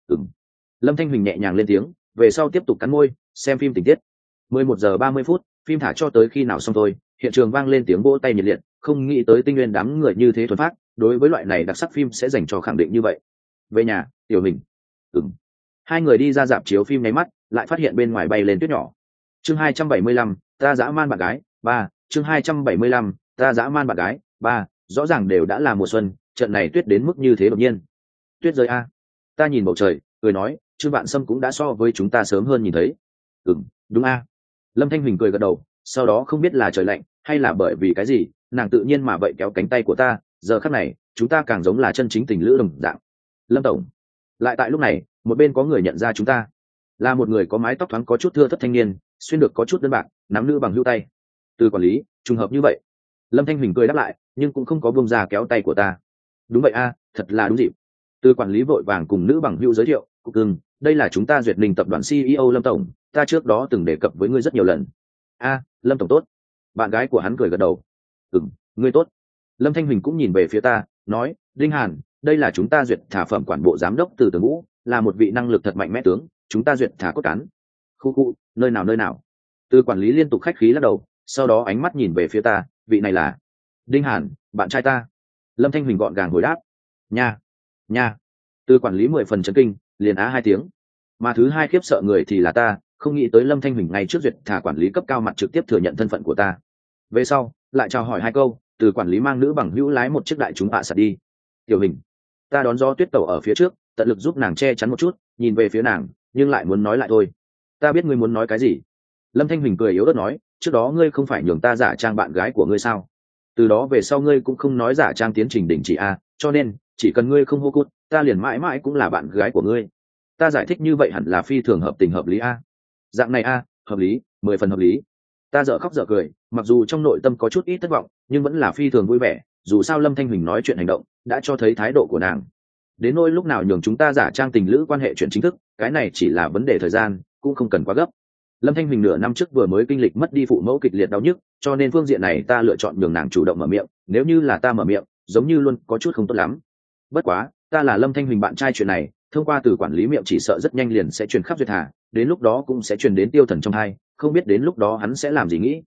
Speaker 1: Lâm Thanh Huỳnh nhẹ nhàng lên tiếng, về sau tiếp tục cắn môi, xem phim tình tiết. 11 giờ 30 phút, phim thả cho tới khi nào xong thôi, hiện trường vang lên tiếng vỗ tay nhiệt liệt, không nghĩ tới Tinh Nguyên đám người như thế thuần phát, đối với loại này đặc sắc phim sẽ dành cho khẳng định như vậy. Về nhà, Tiểu Huỳnh. Hai người đi ra rạp chiếu phim nháy mắt, lại phát hiện bên ngoài bay lên tuyết nhỏ. Chương 275, ta dã man bạn gái, 3, chương 275, ta dã man bạn gái, 3, rõ ràng đều đã là mùa xuân, trận này tuyết đến mức như thế đột nhiên. Tuyết rơi a. Ta nhìn bầu trời, cười nói, Trương Vạn Sâm cũng đã so với chúng ta sớm hơn nhìn thấy. Đúng a. Lâm Thanh Huỳnh cười gật đầu, sau đó không biết là trời lạnh hay là bởi vì cái gì, nàng tự nhiên mà vậy kéo cánh tay của ta, giờ khắc này, chúng ta càng giống là chân chính tình lữ đồng dạng. Lâm tổng. Lại tại lúc này, một bên có người nhận ra chúng ta, là một người có mái tóc thoáng có chút thưa thất thanh niên, xuyên được có chút đơn bạc, nắm nữ bằng hữu tay. Từ quản lý, trùng hợp như vậy. Lâm Thanh Huỳnh cười đáp lại, nhưng cũng không có buông ra kéo tay của ta. Đúng vậy a, thật là đúng dịp. Từ quản lý vội vàng cùng nữ bằng hữu giới thiệu, cục đây là chúng ta Duyệt Ninh tập đoàn CEO Lâm tổng, ta trước đó từng đề cập với ngươi rất nhiều lần. A, Lâm tổng tốt. Bạn gái của hắn cười gật đầu. Ngươi tốt. Lâm Thanh Huỳnh cũng nhìn về phía ta, nói, Đinh Hàn, đây là chúng ta duyệt thả phẩm quản bộ giám đốc Từ Tường Vũ, là một vị năng lực thật mạnh mẽ tướng, chúng ta duyệt thả cốt cán. Khu, nơi nào. Từ quản lý liên tục khách khí lắc đầu, sau đó ánh mắt nhìn về phía ta, vị này là Đinh Hàn, bạn trai ta. Lâm Thanh Huỳnh gọn gàng hồi đáp, nha. Từ quản lý 10 phần chấn kinh, liền á 2 tiếng. Mà thứ hai khiếp sợ người thì là ta, không nghĩ tới Lâm Thanh Huỳnh ngay trước duyệt thả quản lý cấp cao mặt trực tiếp thừa nhận thân phận của ta. Về sau, lại chào hỏi 2 câu, từ quản lý mang nữ bằng hữu lái một chiếc đại chúng bạ sạt đi. Tiểu Huỳnh, ta đón gió tuyết tẩu ở phía trước, tận lực giúp nàng che chắn một chút, nhìn về phía nàng, nhưng lại muốn nói lại thôi. Ta biết ngươi muốn nói cái gì. Lâm Thanh Huỳnh cười yếu ớt nói, trước đó ngươi không phải nhường ta giả trang bạn gái của ngươi sao? Từ đó về sau ngươi cũng không nói giả trang tiến trình đình chỉ a, cho nên chỉ cần ngươi không hô cút, ta liền mãi mãi cũng là bạn gái của ngươi. Ta giải thích như vậy hẳn là phi thường hợp tình hợp lý a. Dạng này a, hợp lý, 10 phần hợp lý. Ta dở khóc dở cười, mặc dù trong nội tâm có chút ít thất vọng, nhưng vẫn là phi thường vui vẻ, dù sao Lâm Thanh Huỳnh nói chuyện hành động đã cho thấy thái độ của nàng. Đến nỗi lúc nào nhường chúng ta giả trang tình lữ quan hệ chuyện chính thức, cái này chỉ là vấn đề thời gian, cũng không cần quá gấp. Lâm Thanh Huỳnh nửa năm trước vừa mới kinh lịch mất đi phụ mẫu kịch liệt đau nhức, cho nên phương diện này ta lựa chọn nhường nàng chủ động mở miệng, nếu như là ta mở miệng, giống như luôn có chút không tốt lắm. Bất quá, ta là Lâm Thanh Huỳnh bạn trai, chuyện này thông qua từ quản lý miệng chỉ sợ rất nhanh liền sẽ truyền khắp duyệt thả, đến lúc đó cũng sẽ truyền đến Tiêu Thần trong hai, không biết đến lúc đó hắn sẽ làm gì nghĩ.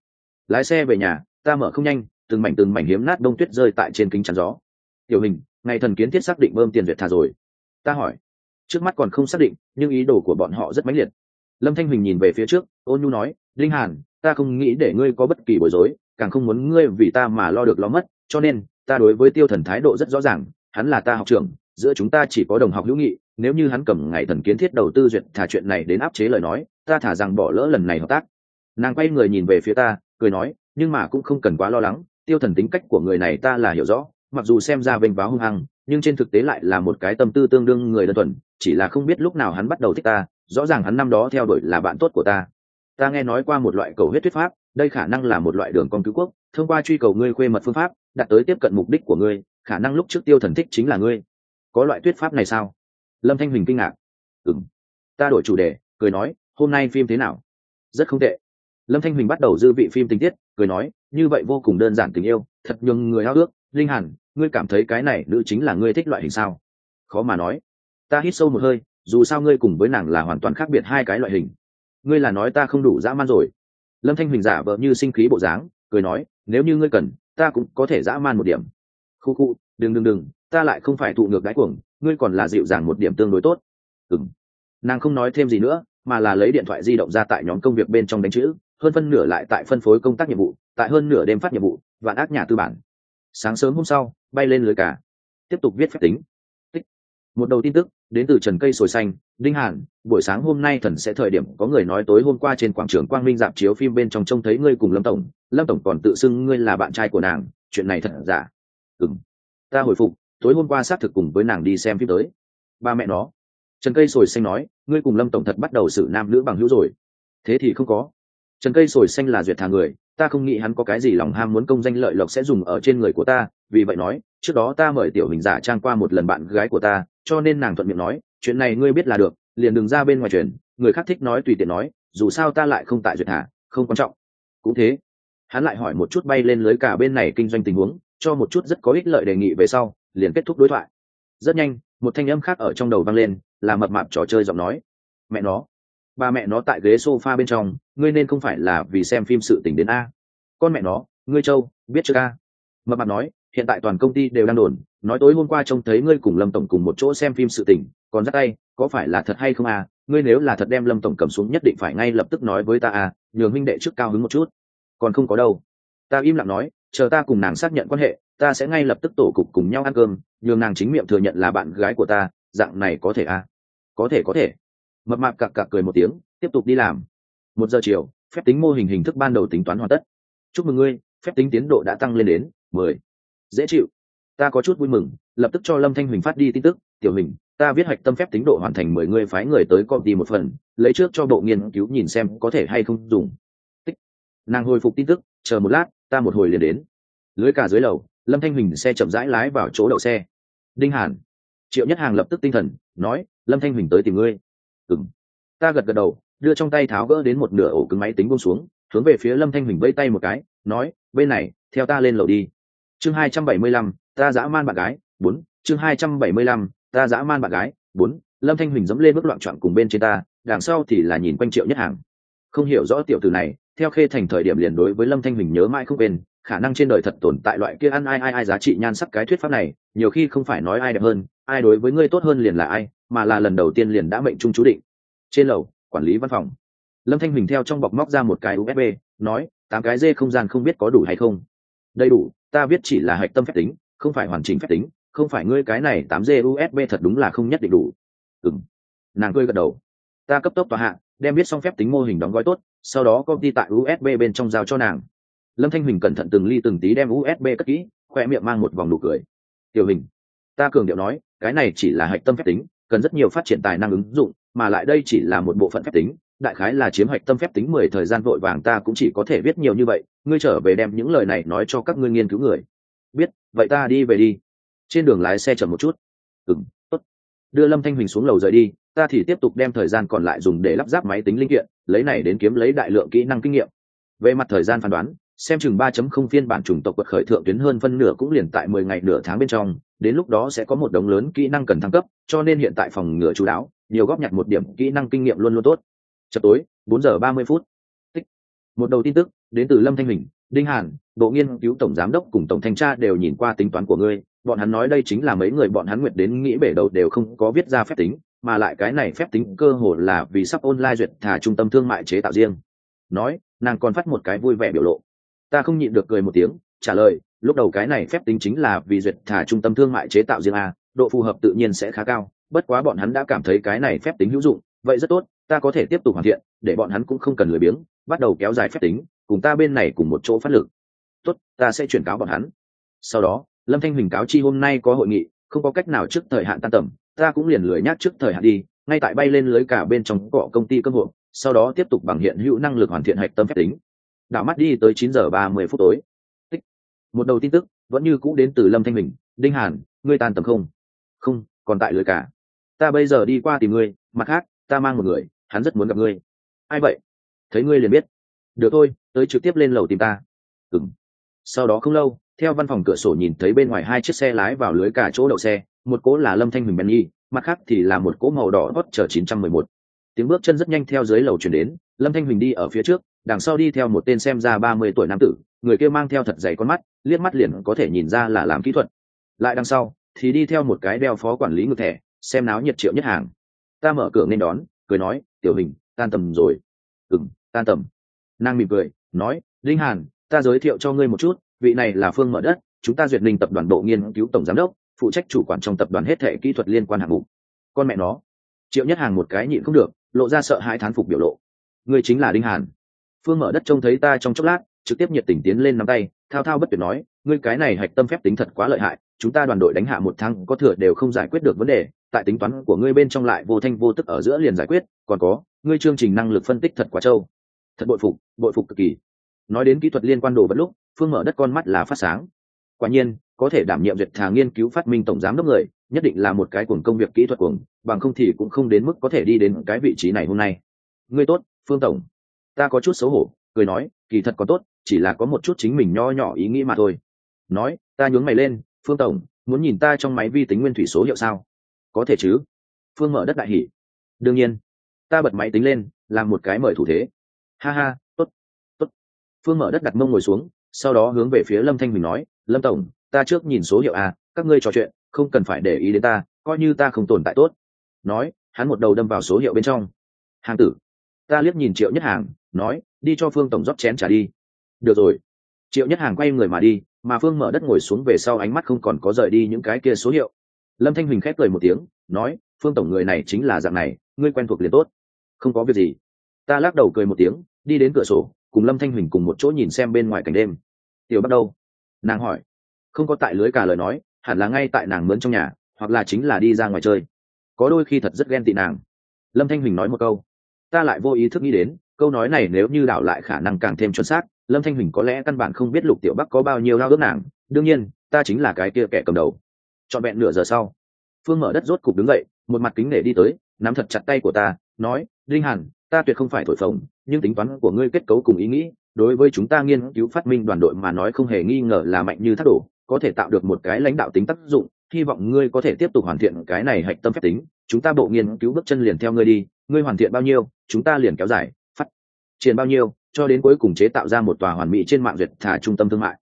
Speaker 1: lái xe về nhà, ta mở không nhanh, từng mảnh hiếm nát đông tuyết rơi tại trên kính chắn gió. Tiểu Hình, ngày thần kiến thiết xác định bơm tiền duyệt thả rồi? Ta hỏi. Trước mắt còn không xác định, nhưng ý đồ của bọn họ rất mãnh liệt. Lâm Thanh Huỳnh nhìn về phía trước, ôn nhu nói, Linh Hàn, ta không nghĩ để ngươi có bất kỳ bối rối, càng không muốn ngươi vì ta mà lo được lo mất, cho nên ta đối với Tiêu Thần thái độ rất rõ ràng, hắn là ta học trưởng, giữa chúng ta chỉ có đồng học hữu nghị, nếu như hắn cầm ngày thần kiến thiết đầu tư duyệt thả chuyện này đến áp chế lời nói, ta thả rằng bỏ lỡ lần này hợp tác. Nàng quay người nhìn về phía ta, cười nói, nhưng mà cũng không cần quá lo lắng, Tiêu Thần tính cách của người này ta là hiểu rõ, mặc dù xem ra vênh váo hung hăng, nhưng trên thực tế lại là một cái tâm tư tương đương người đơn thuần, chỉ là không biết lúc nào hắn bắt đầu thích ta, rõ ràng hắn năm đó theo đuổi là bạn tốt của ta. Ta nghe nói qua một loại cầu huyết thuyết pháp, đây khả năng là một loại đường con cứu quốc, thông qua truy cầu ngươi khuê mật phương pháp đạt tới tiếp cận mục đích của ngươi, khả năng lúc trước Tiêu Thần thích chính là ngươi. Có loại thuyết pháp này sao? Lâm Thanh Huỳnh kinh ngạc. Ta đổi chủ đề, cười nói, hôm nay phim thế nào? Rất không tệ. Lâm Thanh Huỳnh bắt đầu dư vị phim tình tiết, cười nói, như vậy vô cùng đơn giản tình yêu, thật nhường người háo ước. Linh Hàn, ngươi cảm thấy cái này nữ chính là ngươi thích loại hình sao? Khó mà nói. Ta hít sâu một hơi, dù sao ngươi cùng với nàng là hoàn toàn khác biệt hai cái loại hình. Ngươi là nói ta không đủ dã man rồi? Lâm Thanh Huỳnh giả vờ như sinh khí bộ dáng, cười nói, nếu như ngươi cần, ta cũng có thể dã man một điểm. Khu khu, đừng, ta lại không phải thụ ngược đáy cuồng, ngươi còn là dịu dàng một điểm tương đối tốt. Nàng không nói thêm gì nữa, mà là lấy điện thoại di động ra tại nhóm công việc bên trong đánh chữ, hơn phân nửa lại tại phân phối công tác nhiệm vụ, tại hơn nửa đêm phát nhiệm vụ, vạn ác nhà tư bản. Sáng sớm hôm sau, bay lên lưới cả, tiếp tục viết phép tính. Một đầu tin tức đến từ Trần Cây Sồi Xanh. Đinh Hàn, buổi sáng hôm nay thần sẽ thời điểm có người nói tối hôm qua trên quảng trường Quang Minh rạp chiếu phim bên trong trông thấy ngươi cùng Lâm tổng còn tự xưng ngươi là bạn trai của nàng, chuyện này thật giả? Ta hồi phục, tối hôm qua xác thực cùng với nàng đi xem phim tới. Ba mẹ nó. Trần Cây Sồi Xanh nói, ngươi cùng Lâm tổng thật bắt đầu xử nam nữ bằng hữu rồi? Thế thì không có. Trần Cây Sồi Xanh là duyệt thà người, ta không nghĩ hắn có cái gì lòng ham muốn công danh lợi lộc sẽ dùng ở trên người của ta, vì vậy nói, trước đó ta mời Tiểu Hình giả trang qua một lần bạn gái của ta, cho nên nàng thuận miệng nói, chuyện này ngươi biết là được, liền đừng ra bên ngoài truyền, người khác thích nói tùy tiện nói, dù sao ta lại không tại duyệt thà, không quan trọng. Cũng thế. Hắn lại hỏi một chút bay lên lưới cả bên này kinh doanh tình huống, cho một chút rất có ích lợi đề nghị về sau, liền kết thúc đối thoại. Rất nhanh, một thanh âm khác ở trong đầu vang lên, là mập mạp trò chơi giọng nói. Mẹ nó, ba mẹ nó tại ghế sofa bên trong, ngươi nên không phải là vì xem phim sự tình đến a? Con mẹ nó, ngươi Châu, biết chưa a? Mập mạp nói, hiện tại toàn công ty đều đang đồn, nói tối hôm qua trông thấy ngươi cùng Lâm tổng cùng một chỗ xem phim sự tình, còn dắt tay, có phải là thật hay không a? Ngươi nếu là thật đem Lâm tổng cầm xuống nhất định phải ngay lập tức nói với ta a, nhường huynh đệ trước cao hứng một chút. Còn không có đâu. Ta im lặng nói, chờ ta cùng nàng xác nhận quan hệ, ta sẽ ngay lập tức tổ cục cùng nhau ăn cơm, nhường nàng chính miệng thừa nhận là bạn gái của ta, dạng này có thể a? Có thể. Mập mạp cặc cặc cười một tiếng, tiếp tục đi làm. 1 giờ chiều, phép tính mô hình hình thức ban đầu tính toán hoàn tất. Chúc mừng ngươi, phép tính tiến độ đã tăng lên đến 10. Dễ chịu. Ta có chút vui mừng, lập tức cho Lâm Thanh Huỳnh phát đi tin tức, Tiểu Huỳnh, ta viết hoạch tâm phép tính độ hoàn thành 10, ngươi phái người tới công ty một phần, lấy trước cho bộ nghiên cứu nhìn xem có thể hay không dùng. Tích. Nàng hồi phục tin tức, chờ một lát, ta một hồi liền đến. Lưới cả dưới lầu, Lâm Thanh Huỳnh xe chậm rãi lái vào chỗ đậu xe. Đinh Hàn. Triệu Nhất Hàng lập tức tinh thần, nói, Lâm Thanh Huỳnh tới tìm ngươi. Ta gật đầu, đưa trong tay tháo gỡ đến một nửa ổ cứng máy tính buông xuống, hướng về phía Lâm Thanh Huỳnh vẫy tay một cái, nói, bên này, theo ta lên lầu đi. Chương 275, ta dã man bạn gái 4. Chương 275, ta dã man bạn gái 4. Lâm Thanh Huỳnh dẫm lên bước loạn trọn cùng bên trên ta, đằng sau thì là nhìn quanh Triệu Nhất Hàng. Không hiểu rõ tiểu tử này, theo Khê Thành thời điểm liền đối với Lâm Thanh Huỳnh nhớ mãi không quên, khả năng trên đời thật tồn tại loại kia ăn ai giá trị nhan sắc cái thuyết pháp này, nhiều khi không phải nói ai đẹp hơn, ai đối với ngươi tốt hơn liền là ai, mà là lần đầu tiên liền đã mệnh trung chú định. Trên lầu, quản lý văn phòng, Lâm Thanh Huỳnh theo trong bọc móc ra một cái USB, nói, 8 cái dê không gian không biết có đủ hay không? Đầy đủ, ta viết chỉ là hạch tâm phép tính, không phải hoàn chỉnh phép tính, không phải ngươi cái này 8 dê USB thật đúng là không nhất định đủ. Nàng cười gật đầu. Ta cấp tốc tòa hạ, đem viết xong phép tính mô hình đóng gói tốt, sau đó copy tại USB bên trong giao cho nàng. Lâm Thanh Huỳnh cẩn thận từng ly từng tí đem USB cất kỹ, khoe miệng mang một vòng nụ cười. Tiểu Huỳnh, ta cường điệu nói, cái này chỉ là hạch tâm phép tính, cần rất nhiều phát triển tài năng ứng dụng, mà lại đây chỉ là một bộ phận phép tính, đại khái là chiếm hạch tâm phép tính 10 thời gian vội vàng ta cũng chỉ có thể viết nhiều như vậy, ngươi trở về đem những lời này nói cho các ngươi nghiên cứu người. Biết, vậy ta đi về đi. Trên đường lái xe chậm một chút. Tốt. Đưa Lâm Thanh Huỳnh xuống lầu rời đi, ta thì tiếp tục đem thời gian còn lại dùng để lắp ráp máy tính linh kiện, lấy này đến kiếm lấy đại lượng kỹ năng kinh nghiệm. Về mặt thời gian phán đoán, xem chừng 3.0 phiên bản chủng tộc quật khởi thượng tuyến hơn phân nửa cũng liền tại 10 ngày nửa tháng bên trong, đến lúc đó sẽ có một đống lớn kỹ năng cần thăng cấp, cho nên hiện tại phòng ngừa chú đáo, nhiều góp nhặt một điểm kỹ năng kinh nghiệm luôn luôn tốt. Chập tối, 4 giờ 30 phút. Tích. Một đầu tin tức đến từ Lâm Thanh Huỳnh, Đinh Hàn, bộ nghiên cứu tổng giám đốc cùng tổng thanh tra đều nhìn qua tính toán của ngươi, bọn hắn nói đây chính là mấy người bọn hắn nguyện đến nghĩ bể đầu đều không có viết ra phép tính, mà lại cái này phép tính cơ hồ là vì sắp online duyệt thả trung tâm thương mại chế tạo riêng. Nói, nàng còn phát một cái vui vẻ biểu lộ. Ta không nhịn được cười một tiếng, trả lời, lúc đầu cái này phép tính chính là vì duyệt thả trung tâm thương mại chế tạo riêng a, độ phù hợp tự nhiên sẽ khá cao, bất quá bọn hắn đã cảm thấy cái này phép tính hữu dụng, vậy rất tốt, ta có thể tiếp tục hoàn thiện, để bọn hắn cũng không cần lười biếng, bắt đầu kéo dài phép tính, cùng ta bên này cùng một chỗ phát lực. Tốt, ta sẽ chuyển cáo bọn hắn. Sau đó, Lâm Thanh Huỳnh cáo chi hôm nay có hội nghị, không có cách nào trước thời hạn tan tầm, ta cũng liền lười nhác trước thời hạn đi, ngay tại bay lên lưới cả bên trong cọ công ty cơ hội, sau đó tiếp tục bằng hiện hữu năng lực hoàn thiện hạch tâm phép tính. Đảo mắt đi tới 9:30 tối. Tích. Một đầu tin tức vẫn như cũ đến từ Lâm Thanh Huỳnh. Đinh Hàn, ngươi tan tầm không? Không, còn tại lưới cả. Ta bây giờ đi qua tìm ngươi, mặt khác, ta mang một người, hắn rất muốn gặp ngươi. Ai vậy? Thấy ngươi liền biết. Được thôi, tới trực tiếp lên lầu tìm ta. Ừm. Sau đó không lâu, theo văn phòng cửa sổ nhìn thấy bên ngoài hai chiếc xe lái vào lưới cả chỗ đậu xe, một cỗ là Lâm Thanh Huỳnh Benny, mặt khác thì là một cỗ màu đỏ Dodge 911. Tiếng bước chân rất nhanh theo dưới lầu chuyển đến, Lâm Thanh Huỳnh đi ở phía trước, đằng sau đi theo một tên xem ra 30 tuổi nam tử, người kia mang theo thật dày con mắt, liếc mắt liền có thể nhìn ra là làm kỹ thuật. Lại đằng sau thì đi theo một cái đeo phó quản lý ngược thẻ, xem náo nhiệt Triệu Nhất Hàng. Ta mở cửa nên đón, cười nói, "Tiểu Huỳnh, tan tầm rồi." Tan tầm." Nàng mỉm cười, nói, "Đinh Hàn, ta giới thiệu cho ngươi một chút, vị này là Phương Mở Đất, chúng ta Duyệt Ninh tập đoàn bộ nghiên cứu tổng giám đốc, phụ trách chủ quản trong tập đoàn hết thảy kỹ thuật liên quan hạng mục." Con mẹ nó. Triệu Nhất Hàng một cái nhịn không được, lộ ra sợ hãi thán phục biểu lộ. "Ngươi chính là Đinh Hàn?" Phương Mở Đất trông thấy ta trong chốc lát, trực tiếp nhiệt tình tiến lên nắm tay, thao thao bất tuyệt nói, "Ngươi cái này hạch tâm phép tính thật quá lợi hại, chúng ta đoàn đội đánh hạ một tháng có thừa đều không giải quyết được vấn đề, tại tính toán của ngươi bên trong lại vô thanh vô tức ở giữa liền giải quyết, còn có, ngươi chương trình năng lực phân tích thật quá trâu." Thật bội phục cực kỳ. Nói đến kỹ thuật liên quan đồ vật lúc, Phương Mở Đất con mắt là phát sáng. Quả nhiên, có thể đảm nhiệm duyệt thà nghiên cứu phát minh tổng giám đốc người, nhất định là một cái cuồng công việc kỹ thuật cuồng, bằng không thì cũng không đến mức có thể đi đến cái vị trí này hôm nay. "Ngươi tốt, Phương tổng." Ta có chút xấu hổ, cười nói, "Kỳ thật có tốt, chỉ là có một chút chính mình nho nhỏ ý nghĩ mà thôi." Nói, ta nhướng mày lên, "Phương tổng, muốn nhìn ta trong máy vi tính nguyên thủy số hiệu sao?" "Có thể chứ." Phương Mở Đất đại hỉ. "Đương nhiên." Ta bật máy tính lên, làm một cái mời thủ thế. "Ha ha, tốt, tốt." Phương Mở Đất đặt mông ngồi xuống, sau đó hướng về phía Lâm Thanh Huỳnh nói, "Lâm tổng, ta trước nhìn số hiệu à, các ngươi trò chuyện, không cần phải để ý đến ta, coi như ta không tồn tại tốt." Nói, hắn một đầu đâm vào số hiệu bên trong. "Hàng tử." Ta liếc nhìn Triệu Nhất Hàng, nói, "Đi cho Phương tổng rót chén trà đi." "Được rồi." Triệu Nhất Hàng quay người mà đi, mà Phương Mở Đất ngồi xuống về sau ánh mắt không còn có rời đi những cái kia số hiệu. Lâm Thanh Huỳnh khép cười một tiếng, nói, "Phương tổng người này chính là dạng này, ngươi quen thuộc liền tốt." "Không có việc gì." Ta lắc đầu cười một tiếng, đi đến cửa sổ, cùng Lâm Thanh Huỳnh cùng một chỗ nhìn xem bên ngoài cảnh đêm. "Tiểu Bắc đâu?" Nàng hỏi. Không có tại lưới cả lời nói, hẳn là ngay tại nàng mướn trong nhà, hoặc là chính là đi ra ngoài chơi. Có đôi khi thật rất ghen tị nàng. Lâm Thanh Huỳnh nói một câu. Ta lại vô ý thức nghĩ đến, câu nói này nếu như đảo lại khả năng càng thêm chuẩn xác, Lâm Thanh Huỳnh có lẽ căn bản không biết Lục Tiểu Bắc có bao nhiêu lao ước nàng, đương nhiên, ta chính là cái kia kẻ cầm đầu. Trọn vẹn nửa giờ sau, Phương Mở Đất rốt cục đứng dậy, một mặt kính nể đi tới, nắm thật chặt tay của ta, nói, "Đinh Hàn, ta tuyệt không phải thổi phồng, nhưng tính toán của ngươi kết cấu cùng ý nghĩ, đối với chúng ta nghiên cứu phát minh đoàn đội mà nói không hề nghi ngờ là mạnh như thác đổ, có thể tạo được một cái lãnh đạo tính tác dụng, hy vọng ngươi có thể tiếp tục hoàn thiện cái này hạch tâm phép tính, chúng ta bộ nghiên cứu bước chân liền theo ngươi đi, ngươi hoàn thiện bao nhiêu, chúng ta liền kéo dài, phát triển bao nhiêu, cho đến cuối cùng chế tạo ra một tòa hoàn mỹ trên mạng duyệt thả trung tâm thương mại."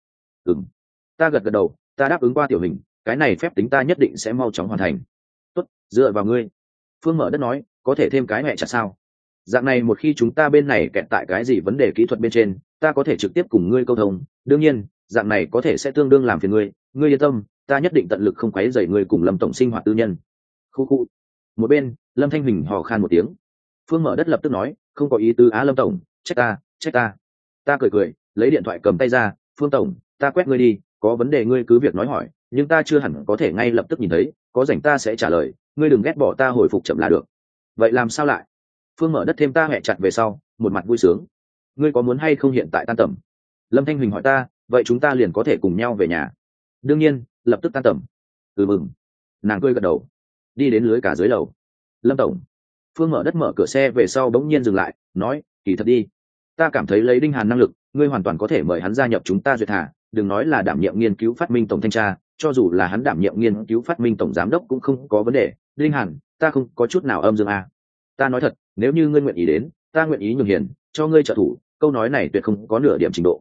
Speaker 1: Ta gật gật đầu, ta đáp ứng qua Tiểu Hình, cái này phép tính ta nhất định sẽ mau chóng hoàn thành. "Tốt, dựa vào ngươi." Phương Mở Đất nói, "Có thể thêm cái mẹ chặt sao? Dạng này một khi chúng ta bên này kẹt tại cái gì vấn đề kỹ thuật bên trên, ta có thể trực tiếp cùng ngươi câu thông, đương nhiên, dạng này có thể sẽ tương đương làm phiền ngươi, ngươi yên tâm, ta nhất định tận lực không quấy rầy ngươi cùng Lâm tổng sinh hoạt tư nhân." Khu khu. Một bên, Lâm Thanh Huỳnh hò khan một tiếng. Phương Mở Đất lập tức nói, "Không có ý tứ á Lâm tổng, trách ta, trách ta." Ta cười cười, lấy điện thoại cầm tay ra, "Phương tổng, ta quét ngươi đi, có vấn đề ngươi cứ việc nói hỏi, nhưng ta chưa hẳn có thể ngay lập tức nhìn thấy, có rảnh ta sẽ trả lời, ngươi đừng ghét bỏ ta hồi phục chậm là được." "Vậy làm sao lại?" Phương Mở Đất thêm ta hẹ chặt về sau, một mặt vui sướng. "Ngươi có muốn hay không hiện tại tan tầm?" Lâm Thanh Huỳnh hỏi ta, "Vậy chúng ta liền có thể cùng nhau về nhà?" "Đương nhiên, lập tức tan tầm." Mừng." Nàng cười gật đầu. Đi đến lưới cả dưới lầu. "Lâm tổng." Phương Mở Đất mở cửa xe về sau bỗng nhiên dừng lại, nói, "Kỳ thật đi, ta cảm thấy lấy Đinh Hàn năng lực, ngươi hoàn toàn có thể mời hắn gia nhập chúng ta duyệt thả, đừng nói là đảm nhiệm nghiên cứu phát minh tổng thanh tra, cho dù là hắn đảm nhiệm nghiên cứu phát minh tổng giám đốc cũng không có vấn đề. Đinh Hàn, ta không có chút nào âm dương à. Ta nói thật, nếu như ngươi nguyện ý đến, ta nguyện ý nhường hiền, cho ngươi trợ thủ." Câu nói này tuyệt không có nửa điểm trình độ.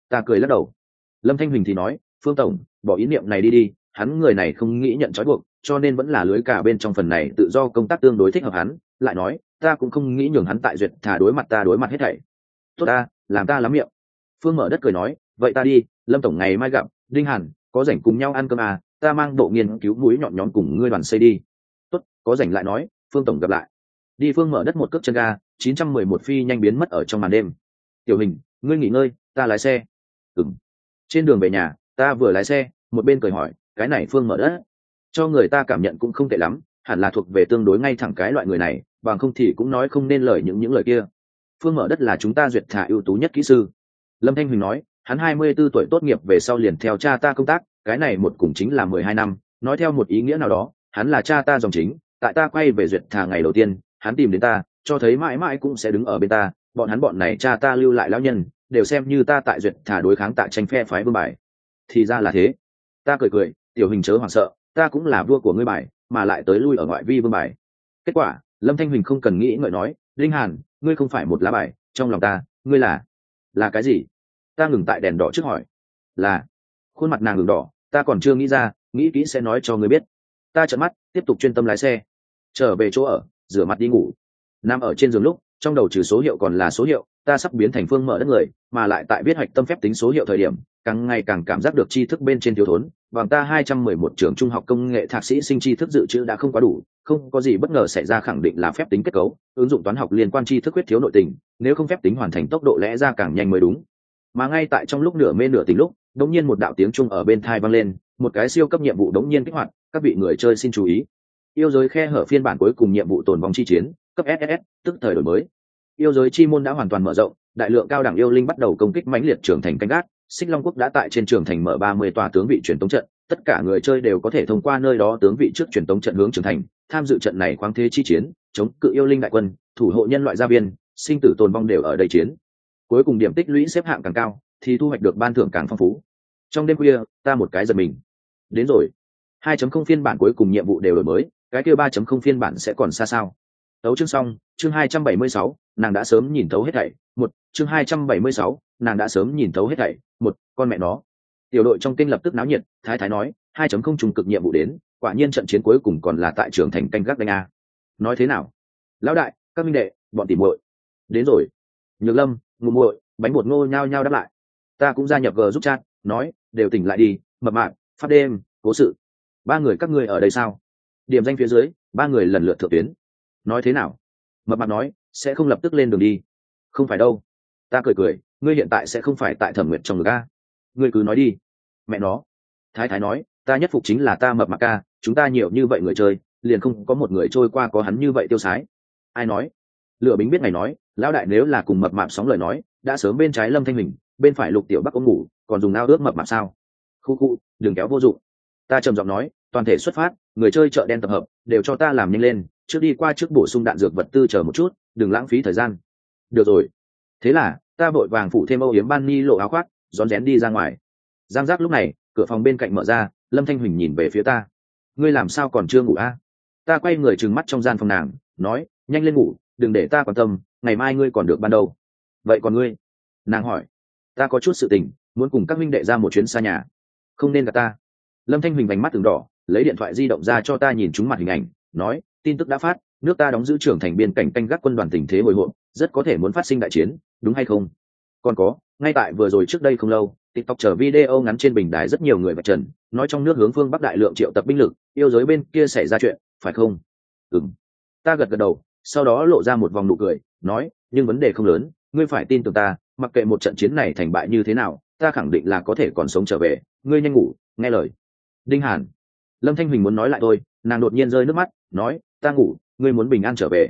Speaker 1: Ta cười lắc đầu. Lâm Thanh Huỳnh thì nói, Phương tổng bỏ ý niệm này đi, hắn người này không nghĩ nhận trói buộc, cho nên vẫn là lưới cả bên trong phần này tự do công tác tương đối thích hợp hắn. Lại nói, ta cũng không nghĩ nhường hắn tại duyệt thả đối mặt ta đối mặt hết thảy. Tốt ta, làm ta lắm miệng. Phương Mở Đất cười nói, vậy ta đi, Lâm tổng ngày mai gặp. Đinh Hàn, có rảnh cùng nhau ăn cơm à, ta mang bộ nghiên cứu mũi nhọn nhóm cùng ngươi đoàn xây đi. Tốt, có rảnh lại nói. Phương tổng gặp lại. Đi. Phương Mở Đất một cước chân ga 911 phi nhanh biến mất ở trong màn đêm. Tiểu Hình, ngươi nghỉ ngơi, ta lái xe. Ừm. Trên đường về nhà, ta vừa lái xe một bên cười hỏi, cái này Phương Mở Đất cho người ta cảm nhận cũng không tệ lắm, hẳn là thuộc về tương đối ngay thẳng cái loại người này, bằng không thì cũng nói không nên lời những lời kia. Phương Mở Đất là chúng ta duyệt thả ưu tú nhất kỹ sư. Lâm Thanh Huỳnh nói, hắn 24 tuổi tốt nghiệp về sau liền theo cha ta công tác, cái này một cùng chính là 12 năm, nói theo một ý nghĩa nào đó, hắn là cha ta dòng chính. Tại ta quay về duyệt thả ngày đầu tiên, hắn tìm đến ta, cho thấy mãi mãi cũng sẽ đứng ở bên ta. Bọn này cha ta lưu lại lão nhân, đều xem như ta tại duyệt thả đối kháng tại tranh phe phái vương bài. Thì ra là thế. Ta cười, Tiểu Hình chớ hoảng sợ, ta cũng là vua của ngươi bài, mà lại tới lui ở ngoại vi vương bài. Kết quả, Lâm Thanh Huỳnh không cần nghĩ ngợi nói, Linh Hàn, ngươi không phải một lá bài, trong lòng ta, ngươi là cái gì? Ta ngừng tại đèn đỏ trước hỏi. Là. Khuôn mặt nàng ngừng đỏ, ta còn chưa nghĩ ra, nghĩ kỹ sẽ nói cho ngươi biết. Ta trợn mắt, tiếp tục chuyên tâm lái xe. Trở về chỗ ở, rửa mặt đi ngủ. Nằm ở trên giường lúc, trong đầu trừ số hiệu còn là số hiệu, ta sắp biến thành Phương Mở Đất người, mà lại tại viết hạch tâm phép tính số hiệu thời điểm, càng ngày càng cảm giác được tri thức bên trên thiếu thốn. Bằng ta 211 trường trung học công nghệ thạc sĩ sinh tri thức dự trữ đã không quá đủ, không có gì bất ngờ xảy ra khẳng định là phép tính kết cấu, ứng dụng toán học liên quan tri thức quyết thiếu nội tình, nếu không phép tính hoàn thành tốc độ lẽ ra càng nhanh mới đúng. Mà ngay tại trong lúc nửa mê nửa tỉnh lúc, đột nhiên một đạo tiếng chuông ở bên tai vang lên, một cái siêu cấp nhiệm vụ đột nhiên kích hoạt, các vị người chơi xin chú ý. Yêu giới khe hở phiên bản cuối cùng nhiệm vụ tồn vong chi chiến, cấp SSS, tức thời đổi mới. Yêu giới chi môn đã hoàn toàn mở rộng, đại lượng cao đẳng yêu linh bắt đầu công kích mãnh liệt trưởng thành canh gác. Xích Long Quốc đã tại trên trường thành mở 30 tòa tướng vị truyền tống trận, tất cả người chơi đều có thể thông qua nơi đó tướng vị trước truyền tống trận hướng trưởng thành, tham dự trận này khoáng thế chi chiến, chống cự yêu linh đại quân, thủ hộ nhân loại gia viên, sinh tử tồn vong đều ở đây chiến. Cuối cùng điểm tích lũy xếp hạng càng cao, thì thu hoạch được ban thưởng càng phong phú. Trong đêm khuya, ta một cái giật mình. Đến rồi. 2.0 phiên bản cuối cùng nhiệm vụ đều đổi mới, cái kia 3.0 phiên bản sẽ còn xa sao? Tấu chương xong, chương 276, nàng đã sớm nhìn thấu hết thảy. Chương 276, nàng đã sớm nhìn thấu hết thảy. Con mẹ nó. Tiểu đội trong kênh lập tức náo nhiệt, Thái Thái nói, 2.0 trùng cực nhiệm vụ đến, quả nhiên trận chiến cuối cùng còn là tại trường thành canh gác đánh a. Nói thế nào? Lão đại, các minh đệ, bọn tỉ muội. Đến rồi. Nhược Lâm, Ngụ Muội, Bánh Bột Ngô nhao nhao đáp lại. Ta cũng gia nhập G giúp chat, nói, đều tỉnh lại đi, mập mạp, phát đêm, cố sự. Ba người các ngươi ở đây sao? Điểm danh phía dưới, ba người lần lượt thượng tuyến. Nói thế nào? Mập mạp nói, sẽ không lập tức lên đường đi. Không phải đâu. Ta cười, ngươi hiện tại sẽ không phải tại Thẩm Nguyệt trong ngực a? Ngươi cứ nói đi. Mẹ nó. Thái Thái nói, ta nhất phục chính là ta mập mạp ca, chúng ta nhiều như vậy người chơi, liền không có một người trôi qua có hắn như vậy tiêu sái. Ai nói? Lựa Bính biết ngày nói, lão đại nếu là cùng mập mạp sóng lời nói, đã sớm bên trái Lâm Thanh Huỳnh, bên phải Lục Tiểu Bắc ôm ngủ, còn dùng nao ướt mập mạp sao? Khu, đừng kéo vô dụng. Ta trầm giọng nói, toàn thể xuất phát, người chơi chợ đen tập hợp, đều cho ta làm nhanh lên, trước đi qua trước bổ sung đạn dược vật tư chờ một chút, đừng lãng phí thời gian. Được rồi. Thế là, ta vội vàng phủ thêm âu yếm ban ni lộ áo khoác, rón rén đi ra ngoài. Giang giác lúc này, cửa phòng bên cạnh mở ra, Lâm Thanh Huỳnh nhìn về phía ta. Ngươi làm sao còn chưa ngủ a? Ta quay người trừng mắt trong gian phòng nàng, nói, nhanh lên ngủ, đừng để ta quan tâm, ngày mai ngươi còn được ban đầu. Vậy còn ngươi? Nàng hỏi. Ta có chút sự tình, muốn cùng các minh đệ ra một chuyến xa nhà. Không nên gặp ta. Lâm Thanh Huỳnh vành mắt từng đỏ, lấy điện thoại di động ra cho ta nhìn trúng mặt hình ảnh, nói, tin tức đã phát, nước ta đóng giữ trưởng thành biên cảnh canh gác quân đoàn tình thế hồi hộp, rất có thể muốn phát sinh đại chiến, đúng hay không? Còn có, ngay tại vừa rồi trước đây không lâu, TikTok chờ video ngắn trên bình đài rất nhiều người vạch trần, nói trong nước hướng phương Bắc đại lượng triệu tập binh lực, yêu giới bên kia xảy ra chuyện, phải không? Ừm. Ta gật đầu, sau đó lộ ra một vòng nụ cười, nói, nhưng vấn đề không lớn, ngươi phải tin tưởng ta, mặc kệ một trận chiến này thành bại như thế nào, ta khẳng định là có thể còn sống trở về, ngươi nhanh ngủ, nghe lời. Đinh Hàn. Lâm Thanh Huỳnh muốn nói lại thôi, nàng đột nhiên rơi nước mắt, nói, ta ngủ, ngươi muốn bình an trở về.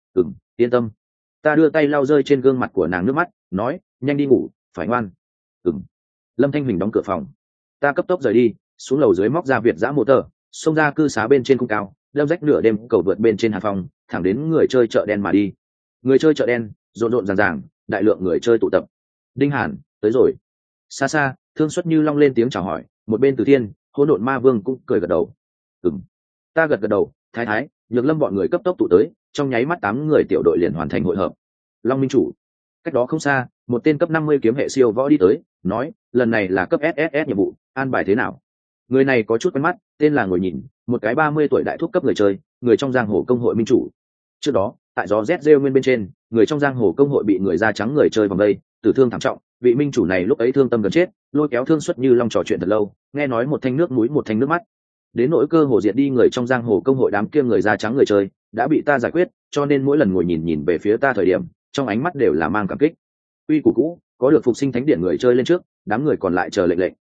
Speaker 1: Yên tâm. Ta đưa tay lau rơi trên gương mặt của nàng nước mắt, nói, nhanh đi ngủ, phải ngoan. Lâm Thanh Huỳnh đóng cửa phòng. Ta cấp tốc rời đi, xuống lầu dưới móc ra Việt giã motor, xông ra cư xá bên trên cung cao, đâm rách nửa đêm cầu vượt bên trên hạ phòng, thẳng đến người chơi chợ đen mà đi. Người chơi chợ đen, rộn rộn ràng ràng, đại lượng người chơi tụ tập. Đinh Hàn, tới rồi. Xa xa, Thương Xuất Như long lên tiếng chào hỏi, một bên Từ Thiên, Hỗn Độn Ma Vương cũng cười gật đầu. Ta gật đầu, Thái Thái, Nhược Lâm bọn người cấp tốc tụ tới, trong nháy mắt 8 người tiểu đội liền hoàn thành hội hợp. Long Minh chủ. Cách đó không xa, một tên cấp 50 kiếm hệ siêu võ đi tới, nói lần này là cấp SSS nhiệm vụ, an bài thế nào? Người này có chút quen mắt, tên là Ngồi Nhìn, một cái 30 tuổi đại thúc cấp người chơi, người trong giang hồ công hội minh chủ. Trước đó tại gió rét rêu nguyên bên trên, người trong giang hồ công hội bị người da trắng người chơi vòng đây, tử thương thảm trọng. Vị minh chủ này lúc ấy thương tâm gần chết, lôi kéo Thương Xuất Như Long trò chuyện thật lâu, nghe nói một thanh nước mũi một thanh nước mắt. Đến nỗi cơ hồ diệt đi người trong giang hồ công hội đám kia người da trắng người chơi đã bị ta giải quyết, cho nên mỗi lần Ngồi Nhìn nhìn về phía ta thời điểm, trong ánh mắt đều là mang cảm kích. Quy củ cũ, có được phục sinh thánh điện người chơi lên trước, đám người còn lại chờ lệnh lệnh.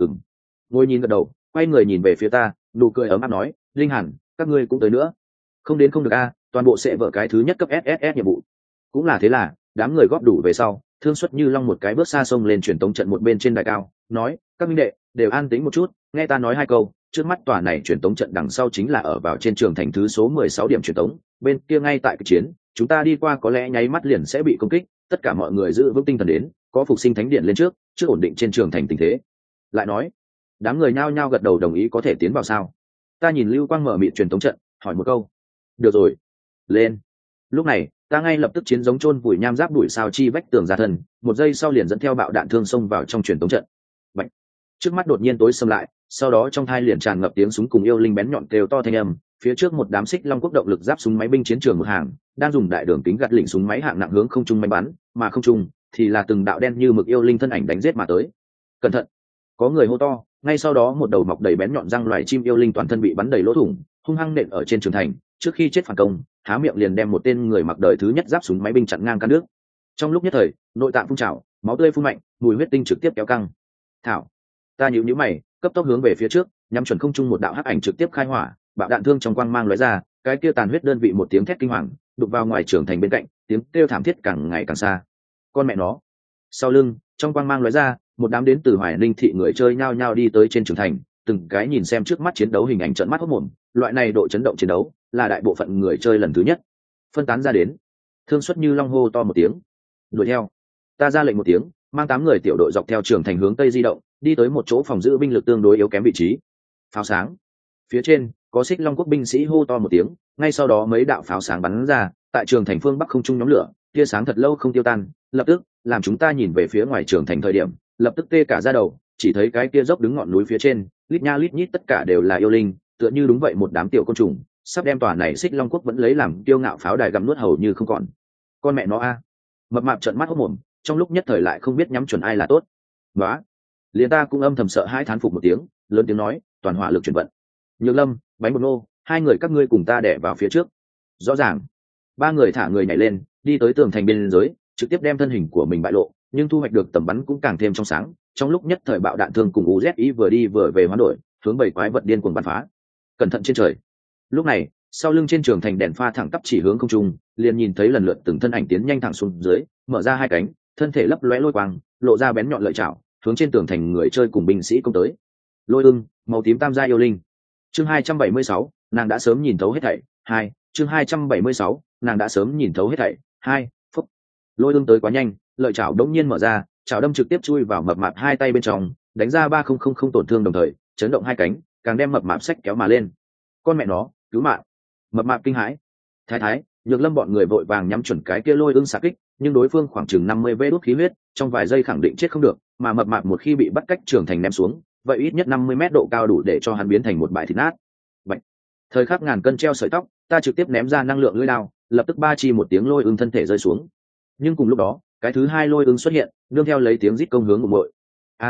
Speaker 1: Ngồi Nhìn gật đầu, quay người nhìn về phía ta, nụ cười ấm áp nói, Linh Hàn, các ngươi cũng tới nữa. Không đến không được a, toàn bộ sẽ vợ cái thứ nhất cấp SSS nhiệm vụ. Cũng là thế là, đám người góp đủ về sau, Thương Xuất Như Long một cái bước xa sông lên truyền tống trận một bên trên đài cao, nói, các minh đệ đều an tĩnh một chút, nghe ta nói hai câu. Trước mắt tòa này truyền tống trận đằng sau chính là ở vào trên trường thành thứ số 16 điểm truyền tống, bên kia ngay tại cái chiến, chúng ta đi qua có lẽ nháy mắt liền sẽ bị công kích, tất cả mọi người giữ vững tinh thần đến, có phục sinh thánh điện lên trước ổn định trên trường thành tình thế. Lại nói, đám người nhao nhao gật đầu đồng ý có thể tiến vào sao. Ta nhìn Lưu Quang mở miệng truyền tống trận, hỏi một câu. Được rồi, lên. Lúc này ta ngay lập tức chiến giống chôn vùi nham giáp đuổi sao chi vách tường ra thân, một giây sau liền dẫn theo bạo đạn thương xông vào trong truyền tống trận. Bạch. Trước mắt đột nhiên tối sầm lại, sau đó trong thai liền tràn ngập tiếng súng cùng yêu linh bén nhọn kêu to thanh âm. Phía trước một đám xích long quốc động lực giáp súng máy binh chiến trường một hàng, đang dùng đại đường kính gạt lỉnh súng máy hạng nặng hướng không trung máy bắn, mà không trung thì là từng đạo đen như mực yêu linh thân ảnh đánh giết mà tới. Cẩn thận! Có người hô to, ngay sau đó một đầu mọc đầy bén nhọn răng loài chim yêu linh toàn thân bị bắn đầy lỗ thủng, hung hăng nện ở trên trường thành, trước khi chết phản công, há miệng liền đem một tên người mặc đời thứ nhất giáp súng máy binh chặn ngang căn nước. Trong lúc nhất thời, nội tạng phun trào, máu tươi phun mạnh, mùi huyết tinh trực tiếp kéo căng. Thảo, ta nhíu nhíu mày, cấp tốc hướng về phía trước, nhắm chuẩn không trung một đạo hắc ảnh trực tiếp khai hỏa, bạo đạn thương trong quang mang lóe ra, cái kia tàn huyết đơn vị một tiếng thét kinh hoàng, đục vào ngoài trường thành bên cạnh, tiếng kêu thảm thiết càng ngày càng xa. Con mẹ nó! Sau lưng, trong quang mang lóe ra, một đám đến từ Hoài Ninh thị người chơi nhao nhao đi tới trên trường thành, từng cái nhìn xem trước mắt chiến đấu hình ảnh trợn mắt hốt mồm, loại này độ chấn động chiến đấu là đại bộ phận người chơi lần thứ nhất. Phân tán ra đến. Thương Xuất Như Long hô to một tiếng, đuổi theo. Ta ra lệnh một tiếng, mang 8 người tiểu đội dọc theo trường thành hướng tây di động, đi tới một chỗ phòng giữ binh lực tương đối yếu kém vị trí. Pháo sáng. Phía trên có xích long quốc binh sĩ hô to một tiếng, ngay sau đó mấy đạo pháo sáng bắn ra, tại trường thành phương bắc không trung nhóm lửa, tia sáng thật lâu không tiêu tan, lập tức làm chúng ta nhìn về phía ngoài trường thành thời điểm, lập tức tê cả da đầu, chỉ thấy cái kia dốc đứng ngọn núi phía trên, lít nha lít nhít tất cả đều là yêu linh, tựa như đúng vậy một đám tiểu côn trùng, sắp đem tòa này xích long quốc vẫn lấy làm kiêu ngạo pháo đài gặm nuốt hầu như không còn. Con mẹ nó a! Mập mạp trợn mắt hốt mồm, trong lúc nhất thời lại không biết nhắm chuẩn ai là tốt. Đó, liền ta cũng âm thầm sợ hãi thán phục một tiếng, lớn tiếng nói, toàn hỏa lực chuyển vận. Nhược Lâm, Bánh Bột Nô, hai người các ngươi cùng ta đẻ vào phía trước. Rõ ràng. 3 người thả người nhảy lên, đi tới tường thành bên dưới, trực tiếp đem thân hình của mình bại lộ, nhưng thu hoạch được tầm bắn cũng càng thêm trong sáng. Trong lúc nhất thời bạo đạn thương cùng UZI vừa đi vừa về hoán đổi, hướng 7 quái vật điên cuồng bắn phá. Cẩn thận trên trời. Lúc này, sau lưng trên trường thành đèn pha thẳng tắp chỉ hướng không trung, liền nhìn thấy lần lượt từng thân ảnh tiến nhanh thẳng xuống dưới, mở ra hai cánh, thân thể lấp lóe lôi quang, lộ ra bén nhọn lợi chảo, hướng trên tường thành người chơi cùng binh sĩ công tới. Lôi ưng, màu tím tam gia yêu linh. Chương 276, nàng đã sớm nhìn thấu hết thảy. 2, chương 276, nàng đã sớm nhìn thấu hết thảy. 2, phúc. Lôi ưng tới quá nhanh, lợi chảo đống nhiên mở ra, chảo đâm trực tiếp chui vào mập mạp hai tay bên trong, đánh ra 3000 tổn thương đồng thời, chấn động hai cánh, càng đem mập mạp xách kéo mà lên. Con mẹ nó, cứu mạng! Mập mạp kinh hãi. Thái, Nhược Lâm bọn người vội vàng nhắm chuẩn cái kia lôi ưng xạ kích, nhưng đối phương khoảng chừng 50 vê đốt khí huyết, trong vài giây khẳng định chết không được, mà mập mạp một khi bị bắt cách trường thành ném xuống, vậy ít nhất 50 mét độ cao đủ để cho hắn biến thành một bãi thịt nát. Vậy, thời khắc ngàn cân treo sợi tóc, ta trực tiếp ném ra năng lượng lưỡi đao, lập tức ba chi một tiếng lôi ưng thân thể rơi xuống. Nhưng cùng lúc đó, cái thứ hai lôi ưng xuất hiện, nương theo lấy tiếng rít công hướng Ngụm Muội.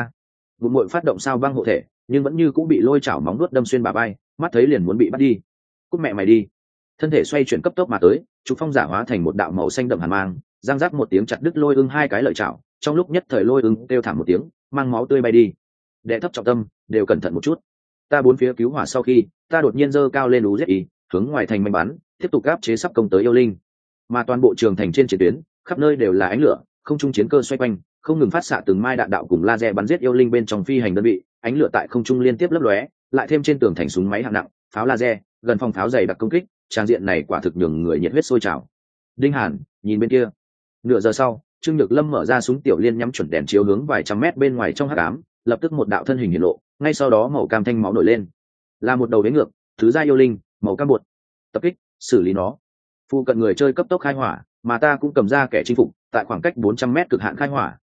Speaker 1: Ngụm Muội phát động sao băng hộ thể, nhưng vẫn như cũng bị lôi chảo móng nuốt đâm xuyên bả vai, mắt thấy liền muốn bị bắt đi. Cút mẹ mày đi! Thân thể xoay chuyển cấp tốc mà tới, trục phong giả hóa thành một đạo màu xanh đậm hàn mang, giang rác một tiếng chặt đứt lôi ưng hai cái lợi chảo, trong lúc nhất thời lôi ưng kêu thảm một tiếng, mang máu tươi bay đi. Đệ thấp trọng tâm, đều cẩn thận một chút. Ta bốn phía cứu hỏa sau khi, ta đột nhiên giơ cao lên UZI, hướng ngoài thành manh bắn, tiếp tục áp chế sắp công tới yêu linh. Mà toàn bộ trường thành trên chiến tuyến, khắp nơi đều là ánh lửa, không trung chiến cơ xoay quanh, không ngừng phát xạ từng mai đạn đạo cùng laser bắn giết yêu linh bên trong phi hành đơn vị, ánh lửa tại không trung liên tiếp lấp lóe, lại thêm trên tường thành súng máy hạng nặng, pháo laser, gần phòng pháo dày đặc công kích, trang diện này quả thực nhường người nhiệt huyết sôi trào. Đinh Hàn, nhìn bên kia. Nửa giờ sau, Trương Nhược Lâm mở ra súng tiểu liên nhắm chuẩn đèn chiếu hướng vài trăm mét bên ngoài trong hắc ám, lập tức một đạo thân hình hiện lộ, ngay sau đó màu cam thanh máu nổi lên, là một đầu đế ngược, thứ gia yêu linh, màu cam bột. Tập kích, xử lý nó. Phu cận người chơi cấp tốc khai hỏa, mà ta cũng cầm ra kẻ chinh phục, tại khoảng cách 400 mét cực hạn khai hỏa,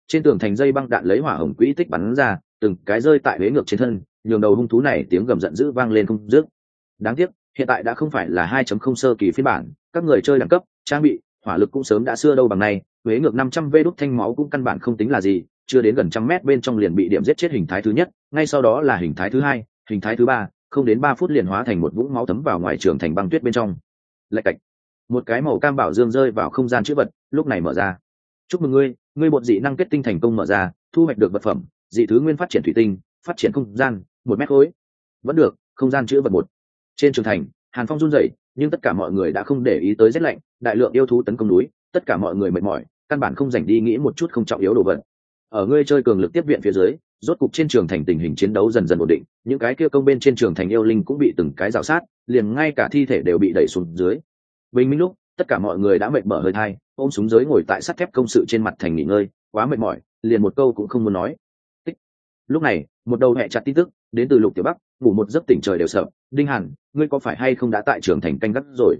Speaker 1: trên tường thành dây băng đạn lấy hỏa hồng quỹ tích bắn ra, từng cái rơi tại huế ngược trên thân, nhường đầu hung thú này tiếng gầm giận dữ vang lên không dứt. Đáng tiếc hiện tại đã không phải là 2.0 sơ kỳ phiên bản, các người chơi đẳng cấp trang bị hỏa lực cũng sớm đã xưa đâu bằng này, huế ngược 500 vê đốt thanh máu cũng căn bản không tính là gì, chưa đến gần trăm mét bên trong liền bị điểm giết chết hình thái thứ nhất, ngay sau đó là hình thái thứ hai, hình thái thứ ba, không đến 3 phút liền hóa thành một vũng máu thấm vào ngoài trường thành băng tuyết bên trong. Lạch cạch, một cái màu cam bảo dương rơi vào không gian chữ vật, lúc này mở ra. Chúc mừng ngươi, ngươi bột dị năng kết tinh thành công mở ra, thu hoạch được vật phẩm dị thứ nguyên phát triển thủy tinh, phát triển không gian 1 mét khối. Vẫn được, không gian chữ vật 1. Trên trường thành, hàn phong run rẩy, nhưng tất cả mọi người đã không để ý tới rét lạnh, đại lượng yêu thú tấn công núi, tất cả mọi người mệt mỏi, căn bản không dành đi nghĩ một chút không trọng yếu đồ vật. Ở ngươi chơi cường lực tiếp viện phía dưới, rốt cục trên trường thành tình hình chiến đấu dần dần ổn định, những cái kia công bên trên trường thành yêu linh cũng bị từng cái rào sát, liền ngay cả thi thể đều bị đẩy xuống dưới. Bình minh lúc, tất cả mọi người đã mệt mở hơi thai, ôm súng giới ngồi tại sắt thép công sự trên mặt thành nghỉ ngơi, quá mệt mỏi, liền một câu cũng không muốn nói. Tích. Lúc này, một đầu hẹ chặt tin tức đến từ Lục Tiểu Bắc, ngủ một giấc tỉnh trời đều sợ. Đinh Hàn, ngươi có phải hay không đã tại trường thành canh gác rồi?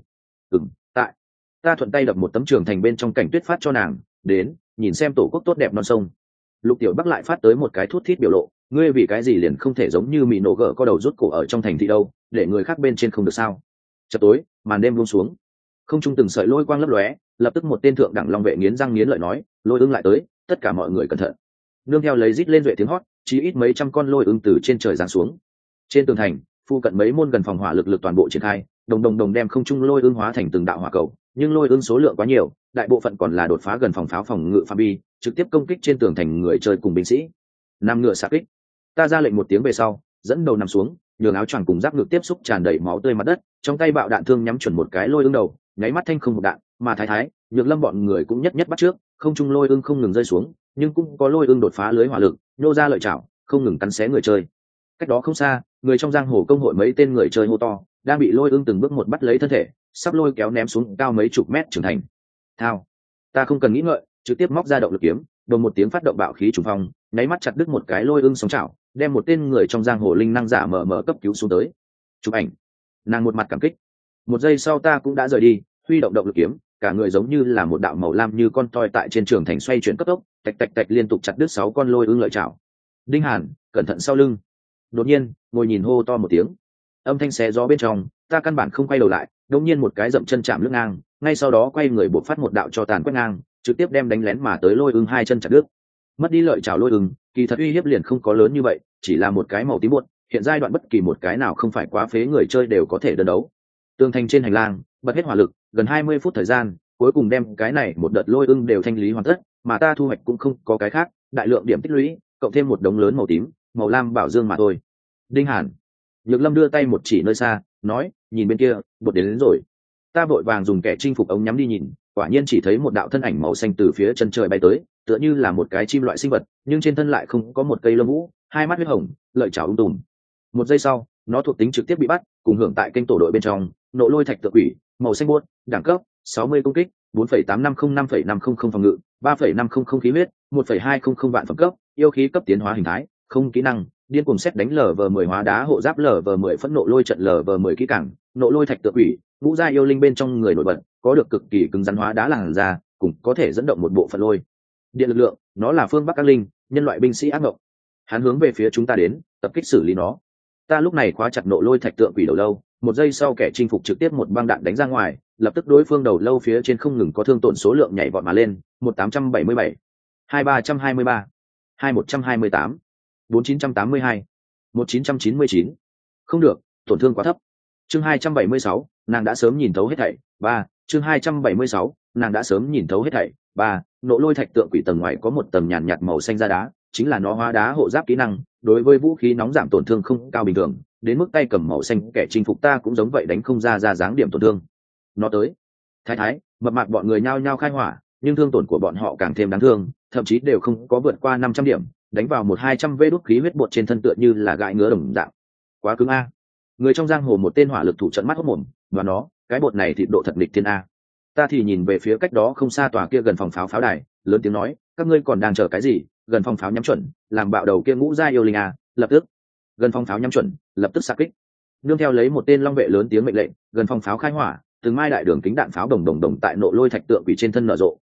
Speaker 1: Tại. Ta thuận tay đập một tấm trường thành bên trong cảnh tuyết phát cho nàng, đến, nhìn xem tổ quốc tốt đẹp non sông. Lục Tiểu Bắc lại phát tới một cái thút thít biểu lộ, ngươi vì cái gì liền không thể giống như mị nổ gỡ có đầu rút cổ ở trong thành thị đâu, để người khác bên trên không được sao? Chợt tối, màn đêm buông xuống, không trung từng sợi lôi quang lấp lóe, lập tức một tên thượng đẳng long vệ nghiến răng nghiến lợi nói, lôi ưng lại tới, tất cả mọi người cẩn thận. Nương theo lấy rít lên duệ tiếng hót, chỉ ít mấy trăm con lôi ưng từ trên trời giáng xuống. Trên tường thành, phu cận mấy môn gần phòng hỏa lực toàn bộ triển khai, đồng đem không trung lôi ưng hóa thành từng đạo hỏa cầu, nhưng lôi ưng số lượng quá nhiều, đại bộ phận còn là đột phá gần phòng pháo phòng ngự phạm vi, trực tiếp công kích trên tường thành người chơi cùng binh sĩ. Nam ngựa xạ kích. Ta ra lệnh một tiếng về sau, dẫn đầu nằm xuống, nhường áo choàng cùng giáp ngực tiếp xúc tràn đầy máu tươi mặt đất, trong tay bạo đạn thương nhắm chuẩn một cái lôi ưng đầu, nháy mắt thanh không một đạn, mà thái nhược lâm bọn người cũng nhất bắt trước, không trung lôi ưng không ngừng rơi xuống, nhưng cũng có lôi ưng đột phá lưới hỏa lực, nhô ra lợi chảo, không ngừng cắn xé người chơi. Cách đó không xa, người trong giang hồ công hội mấy tên người chơi hô to, đang bị lôi ưng từng bước một bắt lấy thân thể, sắp lôi kéo ném xuống cao mấy chục mét trưởng thành. Thao, ta không cần nghĩ ngợi, trực tiếp móc ra động lực kiếm, đồng một tiếng phát động bạo khí trùng phong, nháy mắt chặt đứt một cái lôi ưng sống chảo, đem một tên người trong giang hồ linh năng giả mở cấp cứu xuống tới. Chụp ảnh. Nàng một mặt cảm kích. Một giây sau ta cũng đã rời đi, huy động động lực kiếm, cả người giống như là một đạo màu lam như con toi tại trên trường thành xoay chuyển cấp tốc, tạch liên tục chặt đứt 6 con lôi ưng lợi chảo. Đinh Hàn, cẩn thận sau lưng. Đột nhiên, ngồi nhìn hô to một tiếng. Âm thanh xé gió bên trong, ta căn bản không quay đầu lại, đột nhiên một cái dậm chân chạm lưng ngang, ngay sau đó quay người buộc phát một đạo cho tàn quét ngang, trực tiếp đem đánh lén mà tới lôi ưng 2 chân chặt đứt. Mất đi lợi chảo lôi ưng, kỳ thật uy hiếp liền không có lớn như vậy, chỉ là một cái màu tím muộn, hiện giai đoạn bất kỳ một cái nào không phải quá phế người chơi đều có thể đơn đấu. Tường thành trên hành lang, bật hết hỏa lực, gần 20 phút thời gian, cuối cùng đem cái này một đợt lôi ưng đều thanh lý hoàn tất, mà ta thu hoạch cũng không có cái khác, đại lượng điểm tích lũy, cộng thêm một đống lớn màu tím, màu lam bảo dương mà thôi. Đinh Hàn. Nhược Lâm đưa tay một chỉ nơi xa, nói, nhìn bên kia, bột đến rồi. Ta vội vàng dùng kẻ chinh phục ống nhắm đi nhìn, quả nhiên chỉ thấy một đạo thân ảnh màu xanh từ phía chân trời bay tới, tựa như là một cái chim loại sinh vật, nhưng trên thân lại không có một cây lông vũ, hai mắt huyết hồng, lợi chảo tùm. Một giây sau, nó thuộc tính trực tiếp bị bắt, cùng hưởng tại kênh tổ đội bên trong, nộ lôi thạch tự quỷ, màu xanh buốt, đẳng cấp 60 công kích, 4.8505.500 phòng ngự, 3.500 khí huyết, 1.200 vạn phẩm cấp, yêu khí cấp tiến hóa hình thái, không kỹ năng, điên cuồng xét đánh LV10 hóa đá hộ giáp LV10 phẫn nộ lôi trận LV10 kỹ cảng, nộ lôi thạch tự quỷ, ngũ gia yêu linh bên trong người nổi bật, có được cực kỳ cứng rắn hóa đá làn da, cùng có thể dẫn động một bộ phận lôi điện lực lượng, nó là phương Bắc các linh, nhân loại binh sĩ ác mộng. Hắn hướng về phía chúng ta đến, tập kích xử lý nó. Ta lúc này khóa chặt nộ lôi thạch tượng quỷ đầu lâu, một giây sau kẻ chinh phục trực tiếp một băng đạn đánh ra ngoài, lập tức đối phương đầu lâu phía trên không ngừng có thương tổn số lượng nhảy vọt mà lên, 1877, 2323, 2128, 4982, 1999. Không được, tổn thương quá thấp. Chương 276, nàng đã sớm nhìn thấu hết thảy. 3, chương 276, nàng đã sớm nhìn thấu hết thảy. 3, nộ lôi thạch tượng quỷ tầng ngoài có một tầng nhàn nhạt màu xanh da đá, chính là nó hóa đá hộ giáp kỹ năng, đối với vũ khí nóng giảm tổn thương không cao bình thường, đến mức tay cầm màu xanh kẻ chinh phục ta cũng giống vậy đánh không ra dáng điểm tổn thương. Nó tới. Thái, mập mạp bọn người nhao nhao khai hỏa, nhưng thương tổn của bọn họ càng thêm đáng thương, thậm chí đều không có vượt qua 500 điểm, đánh vào 1-200 vê đốt khí huyết bột trên thân tựa như là gãi ngứa đồng dạng. Quá cứng a. Người trong giang hồ một tên hỏa lực thủ trận mắt hốt mồm, và nó, cái bột này thịt độ thật nghịch thiên a. Ta thì nhìn về phía cách đó không xa tòa kia gần phòng pháo đài, lớn tiếng nói, các ngươi còn đang chờ cái gì, gần phòng pháo nhắm chuẩn, làm bạo đầu kia ngũ gia yêu linh a, lập tức. Gần phòng pháo nhắm chuẩn, lập tức xạ kích. Nương theo lấy một tên long vệ lớn tiếng mệnh lệnh, gần phòng pháo khai hỏa, từng mai đại đường kính đạn pháo đồng tại nộ lôi thạch tượng quỷ trên thân nở rộ,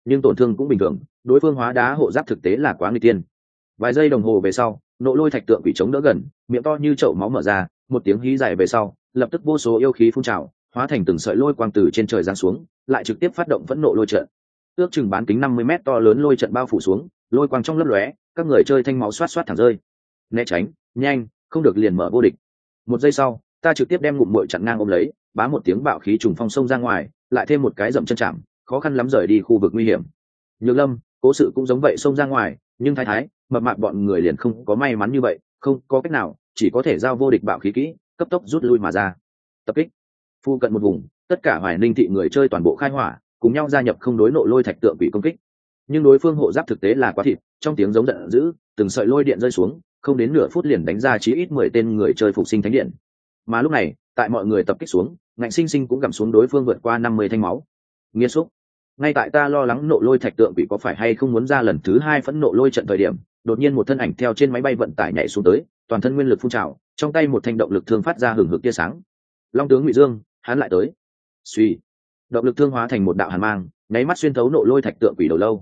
Speaker 1: nhưng tổn thương cũng bình thường, đối phương hóa đá hộ giáp thực tế là quá nguy tiên. Vài giây đồng hồ về sau, nộ lôi thạch tượng quỷ chống đỡ gần, miệng to như chậu máu mở ra, một tiếng hí dài về sau, lập tức vô số yêu khí phun trào, hóa thành từng sợi lôi quang từ trên trời giáng xuống, lại trực tiếp phát động phẫn nộ lôi trận. Ước chừng bán kính 50 mét to lớn lôi trận bao phủ xuống, lôi quang trong lấp lóe, các người chơi thanh máu xoát xoát thẳng rơi. Né tránh, nhanh, không được liền mở vô địch. Một giây sau, ta trực tiếp đem ngụm muội chặn ngang ôm lấy, bá một tiếng bạo khí trùng phong sông ra ngoài, lại thêm một cái dậm chân chạm, khó khăn lắm rời đi khu vực nguy hiểm. Nhược Lâm, cố sự cũng giống vậy xông ra ngoài, nhưng thái thái, mập mạp bọn người liền không có may mắn như vậy, không có cách nào, chỉ có thể giao vô địch bạo khí kỹ, cấp tốc rút lui mà ra. Tập kích. Phu cận một vùng, tất cả Hoài Ninh thị người chơi toàn bộ khai hỏa, cùng nhau gia nhập không đối nộ lôi thạch tượng bị công kích. Nhưng đối phương hộ giáp thực tế là quá thịt, trong tiếng giống giận dữ, từng sợi lôi điện rơi xuống, không đến nửa phút liền đánh ra chí ít 10 tên người chơi phục sinh thánh điện. Mà lúc này, tại mọi người tập kích xuống, ngạnh sinh sinh cũng gặm xuống đối phương vượt qua 50 thanh máu. Nghiên xúc. Ngay tại ta lo lắng nộ lôi thạch tượng bị có phải hay không muốn ra lần thứ 2 phẫn nộ lôi trận thời điểm, đột nhiên một thân ảnh theo trên máy bay vận tải nhảy xuống tới, toàn thân nguyên lực phun trào, trong tay một thanh động lực thương phát ra hừng hực tia sáng. Long tướng Ngụy Dương, hắn lại tới. Suy, động lực thương hóa thành một đạo hàn mang, nháy mắt xuyên thấu nộ lôi thạch tượng quỷ đầu lâu.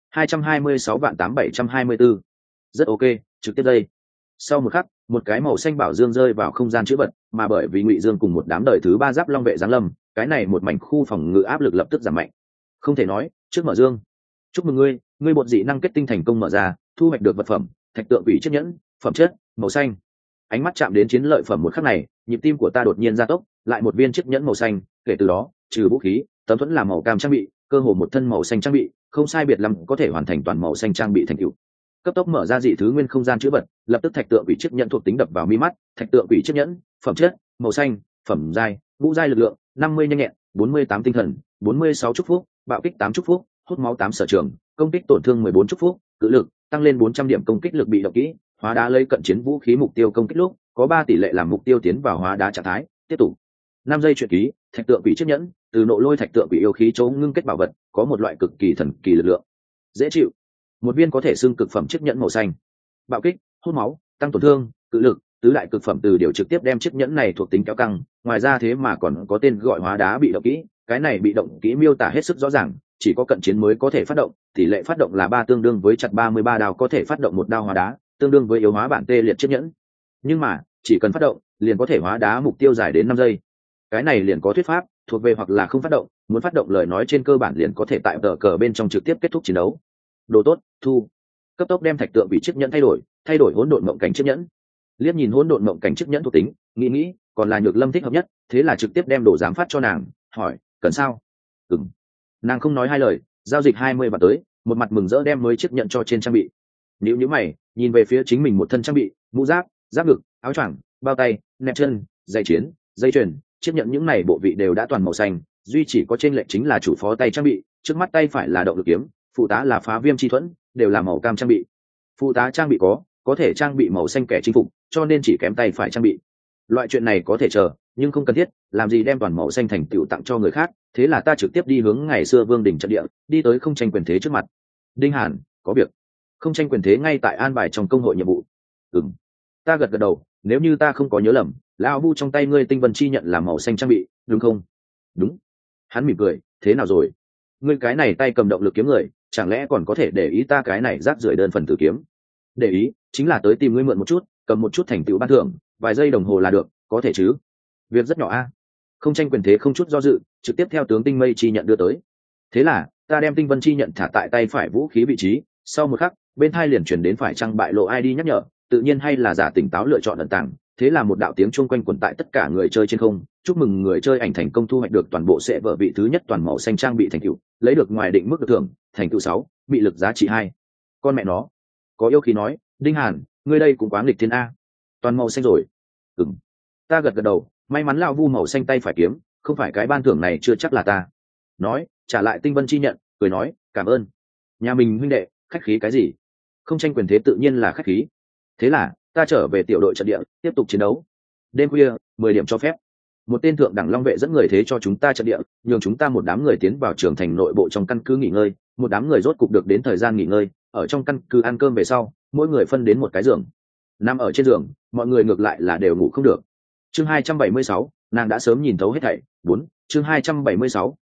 Speaker 1: 226.8724. Rất ok, trực tiếp đây. Sau một khắc, một cái màu xanh bảo dương rơi vào không gian chữ vật, mà bởi vì Ngụy Dương cùng một đám đời thứ 3 giáp long vệ giáng lâm, cái này một mảnh khu phòng ngự áp lực lập tức giảm mạnh. Không thể nói, trước mở dương. Chúc mừng ngươi, ngươi bột dị năng kết tinh thành công mở ra, thu hoạch được vật phẩm, thạch tượng quỷ chiếc nhẫn, phẩm chất, màu xanh. Ánh mắt chạm đến chiến lợi phẩm một khắc này, nhịp tim của ta đột nhiên gia tốc, lại một viên chiếc nhẫn màu xanh, kể từ đó, trừ vũ khí, tấm thuẫn là màu cam trang bị, cơ hồ một thân màu xanh trang bị, không sai biệt lắm có thể hoàn thành toàn màu xanh trang bị thành tựu. Cấp tốc mở ra dị thứ nguyên không gian chữ vật, lập tức thạch tượng quỷ chiếc nhẫn thuộc tính đập vào mi mắt, thạch tượng quỷ chiếc nhẫn, phẩm chất, màu xanh, phẩm giai, ngũ giai lực lượng, 50 nhanh nhẹn, 48 tinh thần, 46 chúc phúc, bạo kích 8 chúc phúc, hút máu 8 sở trường, công kích tổn thương 14 chúc phúc, cự lực tăng lên 400 điểm công kích lực bị động kỹ, hóa đá lấy cận chiến vũ khí mục tiêu công kích lúc có 3 tỷ lệ làm mục tiêu tiến vào hóa đá trạng thái. Tiếp tục 5 giây truyện ký, thạch tượng quỷ chiếc nhẫn, từ nộ lôi thạch tượng quỷ yêu khí chỗ ngưng kết bảo vật, có một loại cực kỳ thần kỳ lực lượng, dễ chịu. Một viên có thể xưng cực phẩm chiếc nhẫn màu xanh, bạo kích, hút máu, tăng tổn thương, cự lực, tứ đại cực phẩm từ điều trực tiếp đem chiếc nhẫn này thuộc tính kéo căng. Ngoài ra thế mà còn có tên gọi hóa đá bị động kỹ, cái này bị động kỹ miêu tả hết sức rõ ràng, chỉ có cận chiến mới có thể phát động, tỷ lệ phát động là 3 tương đương với chặt 33 đao có thể phát động một đao hóa đá, tương đương với yếu hóa bản tê liệt chiếc nhẫn. Nhưng mà, chỉ cần phát động, liền có thể hóa đá mục tiêu dài đến 5 giây. Cái này liền có thuyết pháp, thuộc về hoặc là không phát động, muốn phát động lời nói trên cơ bản liền có thể tại tờ cờ bên trong trực tiếp kết thúc chiến đấu. Đồ tốt, thu. Cấp tốc đem thạch tượng bị chiếc nhẫn thay đổi hỗn độn mộng cảnh chiếc nhẫn. Liếc nhìn hỗn độn mộng cảnh chiếc nhẫn thuộc tính, nghĩ, còn là Nhược Lâm thích hợp nhất, thế là trực tiếp đem đồ giám phát cho nàng, hỏi, cần sao? Ừm. Nàng không nói hai lời, giao dịch 20 bạc tới, một mặt mừng rỡ đem mới chiếc nhẫn cho trên trang bị. Nhíu mày, nhìn về phía chính mình một thân trang bị, mũ giáp, giáp ngực, áo choàng, bao tay, nẹp chân, giày chiến, dây chuyền, chiếc nhẫn những này bộ vị đều đã toàn màu xanh, duy chỉ có trên lệnh chính là chủ phó tay trang bị, trước mắt tay phải là động lực kiếm, phụ tá là phá viêm chi thuẫn, đều là màu cam trang bị. Phụ tá trang bị có thể trang bị màu xanh kẻ chinh phục, cho nên chỉ kém tay phải trang bị. Loại chuyện này có thể chờ, nhưng không cần thiết, làm gì đem toàn màu xanh thành tựu tặng cho người khác, thế là ta trực tiếp đi hướng ngày xưa Vương đỉnh trận địa, đi tới không tranh quyền thế trước mặt. Đinh Hàn, có việc. Không tranh quyền thế ngay tại an bài trong công hội nhiệm vụ. Ừm. Ta gật đầu, nếu như ta không có nhớ lầm, lão bu trong tay ngươi tinh vân chi nhận là màu xanh trang bị, đúng không? Đúng. Hắn mỉm cười, thế nào rồi? Ngươi cái này tay cầm động lực kiếm người, chẳng lẽ còn có thể để ý ta cái này rác rưởi đơn phần tử kiếm? Để ý, chính là tới tìm ngươi mượn một chút, cầm một chút thành tựu ban thưởng, vài giây đồng hồ là được, có thể chứ? Việc rất nhỏ a. Không tranh quyền thế không chút do dự, trực tiếp theo tướng tinh mây chi nhận đưa tới. Thế là, ta đem tinh vân chi nhận thả tại tay phải vũ khí vị trí, sau một khắc, bên tai liền chuyển đến phải chăng bại lộ ID nhắc nhở, tự nhiên hay là giả tỉnh táo lựa chọn ẩn tàng. Thế là một đạo tiếng chuông quanh quẩn tại tất cả người chơi trên không, chúc mừng người chơi ảnh thành công thu hoạch được toàn bộ sẽ vở vị thứ nhất toàn màu xanh trang bị thành tựu, lấy được ngoài định mức được thưởng, thành tựu 6, bị lực giá trị 2. Con mẹ nó, có yêu khí nói, Đinh Hàn, ngươi đây cũng quá nghịch thiên a. Toàn màu xanh rồi. Ừm. Ta gật đầu, may mắn lão vu màu xanh tay phải kiếm, không phải cái ban thưởng này chưa chắc là ta. Nói, trả lại tinh vân chi nhận, cười nói, cảm ơn. Nhà mình huynh đệ, khách khí cái gì? Không tranh quyền thế tự nhiên là khách khí. Thế là, ta trở về tiểu đội trận địa, tiếp tục chiến đấu. Đêm khuya, 10 điểm cho phép. Một tên thượng đẳng long vệ dẫn người thế cho chúng ta trận địa, nhường chúng ta một đám người tiến vào trường thành nội bộ trong căn cứ nghỉ ngơi, một đám người rốt cục được đến thời gian nghỉ ngơi, ở trong căn cứ ăn cơm về sau, mỗi người phân đến một cái giường. Nằm ở trên giường, mọi người ngược lại là đều ngủ không được. Chương 276, nàng đã sớm nhìn thấu hết thảy. 4, chương 276,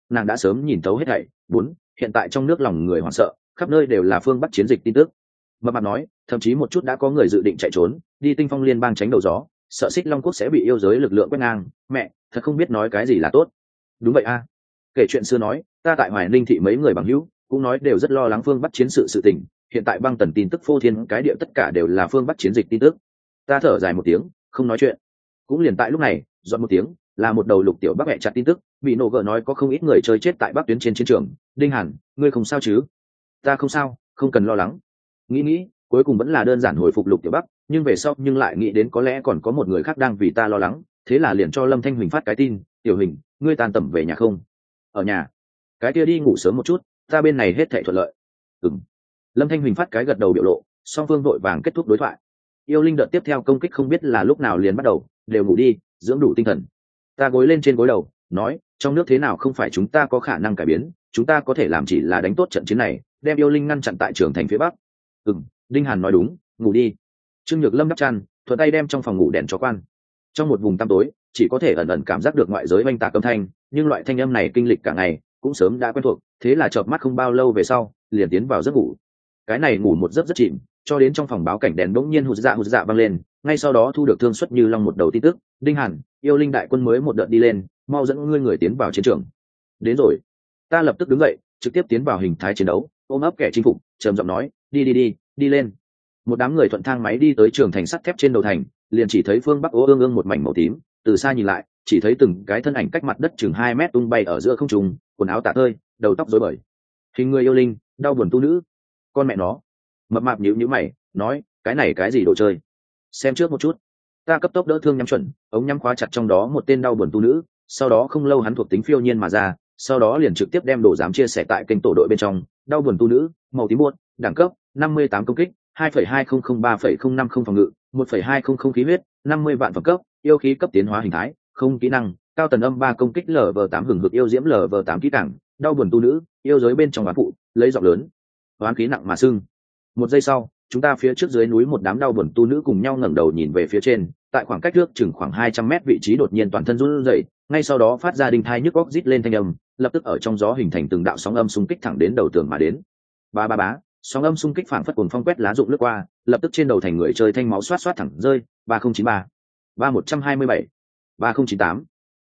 Speaker 1: nàng đã sớm nhìn thấu hết thảy. 4. Hiện tại trong nước lòng người hoảng sợ, khắp nơi đều là phương Bắc chiến dịch tin tức. Mập mạp nói, thậm chí một chút đã có người dự định chạy trốn, đi Tinh Phong Liên bang tránh đầu gió, sợ Xích Long quốc sẽ bị yêu giới lực lượng quét ngang. Mẹ, thật không biết nói cái gì là tốt. Đúng vậy a. Kể chuyện xưa nói, ta tại Hoài Ninh thị mấy người bằng hữu cũng nói đều rất lo lắng phương Bắc chiến sự tình. Hiện tại băng tần tin tức phô thiên cái địa tất cả đều là phương Bắc chiến dịch tin tức. Ta thở dài một tiếng, không nói chuyện. Cũng liền tại lúc này, dọn một tiếng, là một đầu Lục Tiểu Bắc mẹ chặt tin tức, bị nổ gỡ nói có không ít người chơi chết tại Bắc tuyến trên chiến trường. Đinh Hàn, ngươi không sao chứ? Ta không sao, không cần lo lắng. Nghĩ, cuối cùng vẫn là đơn giản hồi phục Lục Tiểu Bắc, nhưng về sau nhưng lại nghĩ đến có lẽ còn có một người khác đang vì ta lo lắng, thế là liền cho Lâm Thanh Huỳnh phát cái tin, Tiểu Huỳnh, ngươi tan tầm về nhà không? Ở nhà. Cái kia đi ngủ sớm một chút, ta bên này hết thảy thuận lợi. Ừm. Lâm Thanh Huỳnh phát cái gật đầu biểu lộ, song phương vội vàng kết thúc đối thoại. Yêu linh đợt tiếp theo công kích không biết là lúc nào liền bắt đầu, đều ngủ đi, dưỡng đủ tinh thần. Ta gối lên trên gối đầu, nói, trong nước thế nào không phải chúng ta có khả năng cải biến, chúng ta có thể làm chỉ là đánh tốt trận chiến này, đem yêu linh ngăn chặn tại trường thành phía bắc. Đinh Hàn nói đúng, ngủ đi. Trương Nhược Lâm đắp chăn, thuận tay đem trong phòng ngủ đèn cho quan. Trong một vùng tăm tối, chỉ có thể ẩn ẩn cảm giác được ngoại giới oanh tạc âm thanh, nhưng loại thanh âm này kinh lịch cả ngày, cũng sớm đã quen thuộc, thế là chợp mắt không bao lâu về sau, liền tiến vào giấc ngủ. Cái này ngủ một giấc rất chìm, cho đến trong phòng báo cảnh đèn bỗng nhiên hụt dạ vang lên, ngay sau đó thu được Thương Xuất Như Long một đầu tin tức, Đinh Hàn, yêu linh đại quân mới một đợt đi lên, mau dẫn ngươi người tiến vào chiến trường. Đến rồi. Ta lập tức đứng dậy, trực tiếp tiến vào hình thái chiến đấu, ôm ấp kẻ chinh phục, trầm giọng nói, đi lên. Một đám người thuận thang máy đi tới trường thành sắt thép trên đầu thành, liền chỉ thấy phương bắc ố ương ương một mảnh màu tím, từ xa nhìn lại, chỉ thấy từng cái thân ảnh cách mặt đất chừng 2 mét tung bay ở giữa không trung, quần áo tả tơi, đầu tóc rối bời. Hình người yêu linh, đau buồn tu nữ. Con mẹ nó. Mập mạp nhíu mày, nói, cái này cái gì đồ chơi? Xem trước một chút. Ta cấp tốc đỡ thương nhắm chuẩn, ống nhắm khóa chặt trong đó một tên đau buồn tu nữ, sau đó không lâu hắn thuộc tính phiêu nhiên mà ra, sau đó liền trực tiếp đem đồ giám chia sẻ tại kênh tổ đội bên trong, đau buồn tu nữ, màu tím buốt, đẳng cấp 58 công kích, 2,2003,050 phòng ngự, 1,200 khí huyết, 50 vạn phẩm cấp, yêu khí cấp tiến hóa hình thái, không kỹ năng, cao tần âm 3 công kích LV8 hừng hực yêu diễm LV8 kỹ cảng, đau buồn tu nữ, yêu giới bên trong oán phụ, lấy giọng lớn, oán khí nặng mà sưng. Một giây sau, chúng ta phía trước dưới núi một đám đau buồn tu nữ cùng nhau ngẩng đầu nhìn về phía trên, tại khoảng cách trước chừng khoảng 200 mét vị trí đột nhiên toàn thân run rẩy, ngay sau đó phát ra đinh thai nhức óc rít lên thanh âm, lập tức ở trong gió hình thành từng đạo sóng âm xung kích thẳng đến đầu tường mà đến. Bá, sóng âm xung kích phảng phất cuồng phong quét lá rụng lướt qua, lập tức trên đầu thành người chơi thanh máu xoát thẳng rơi, 3093, 3127, 3098,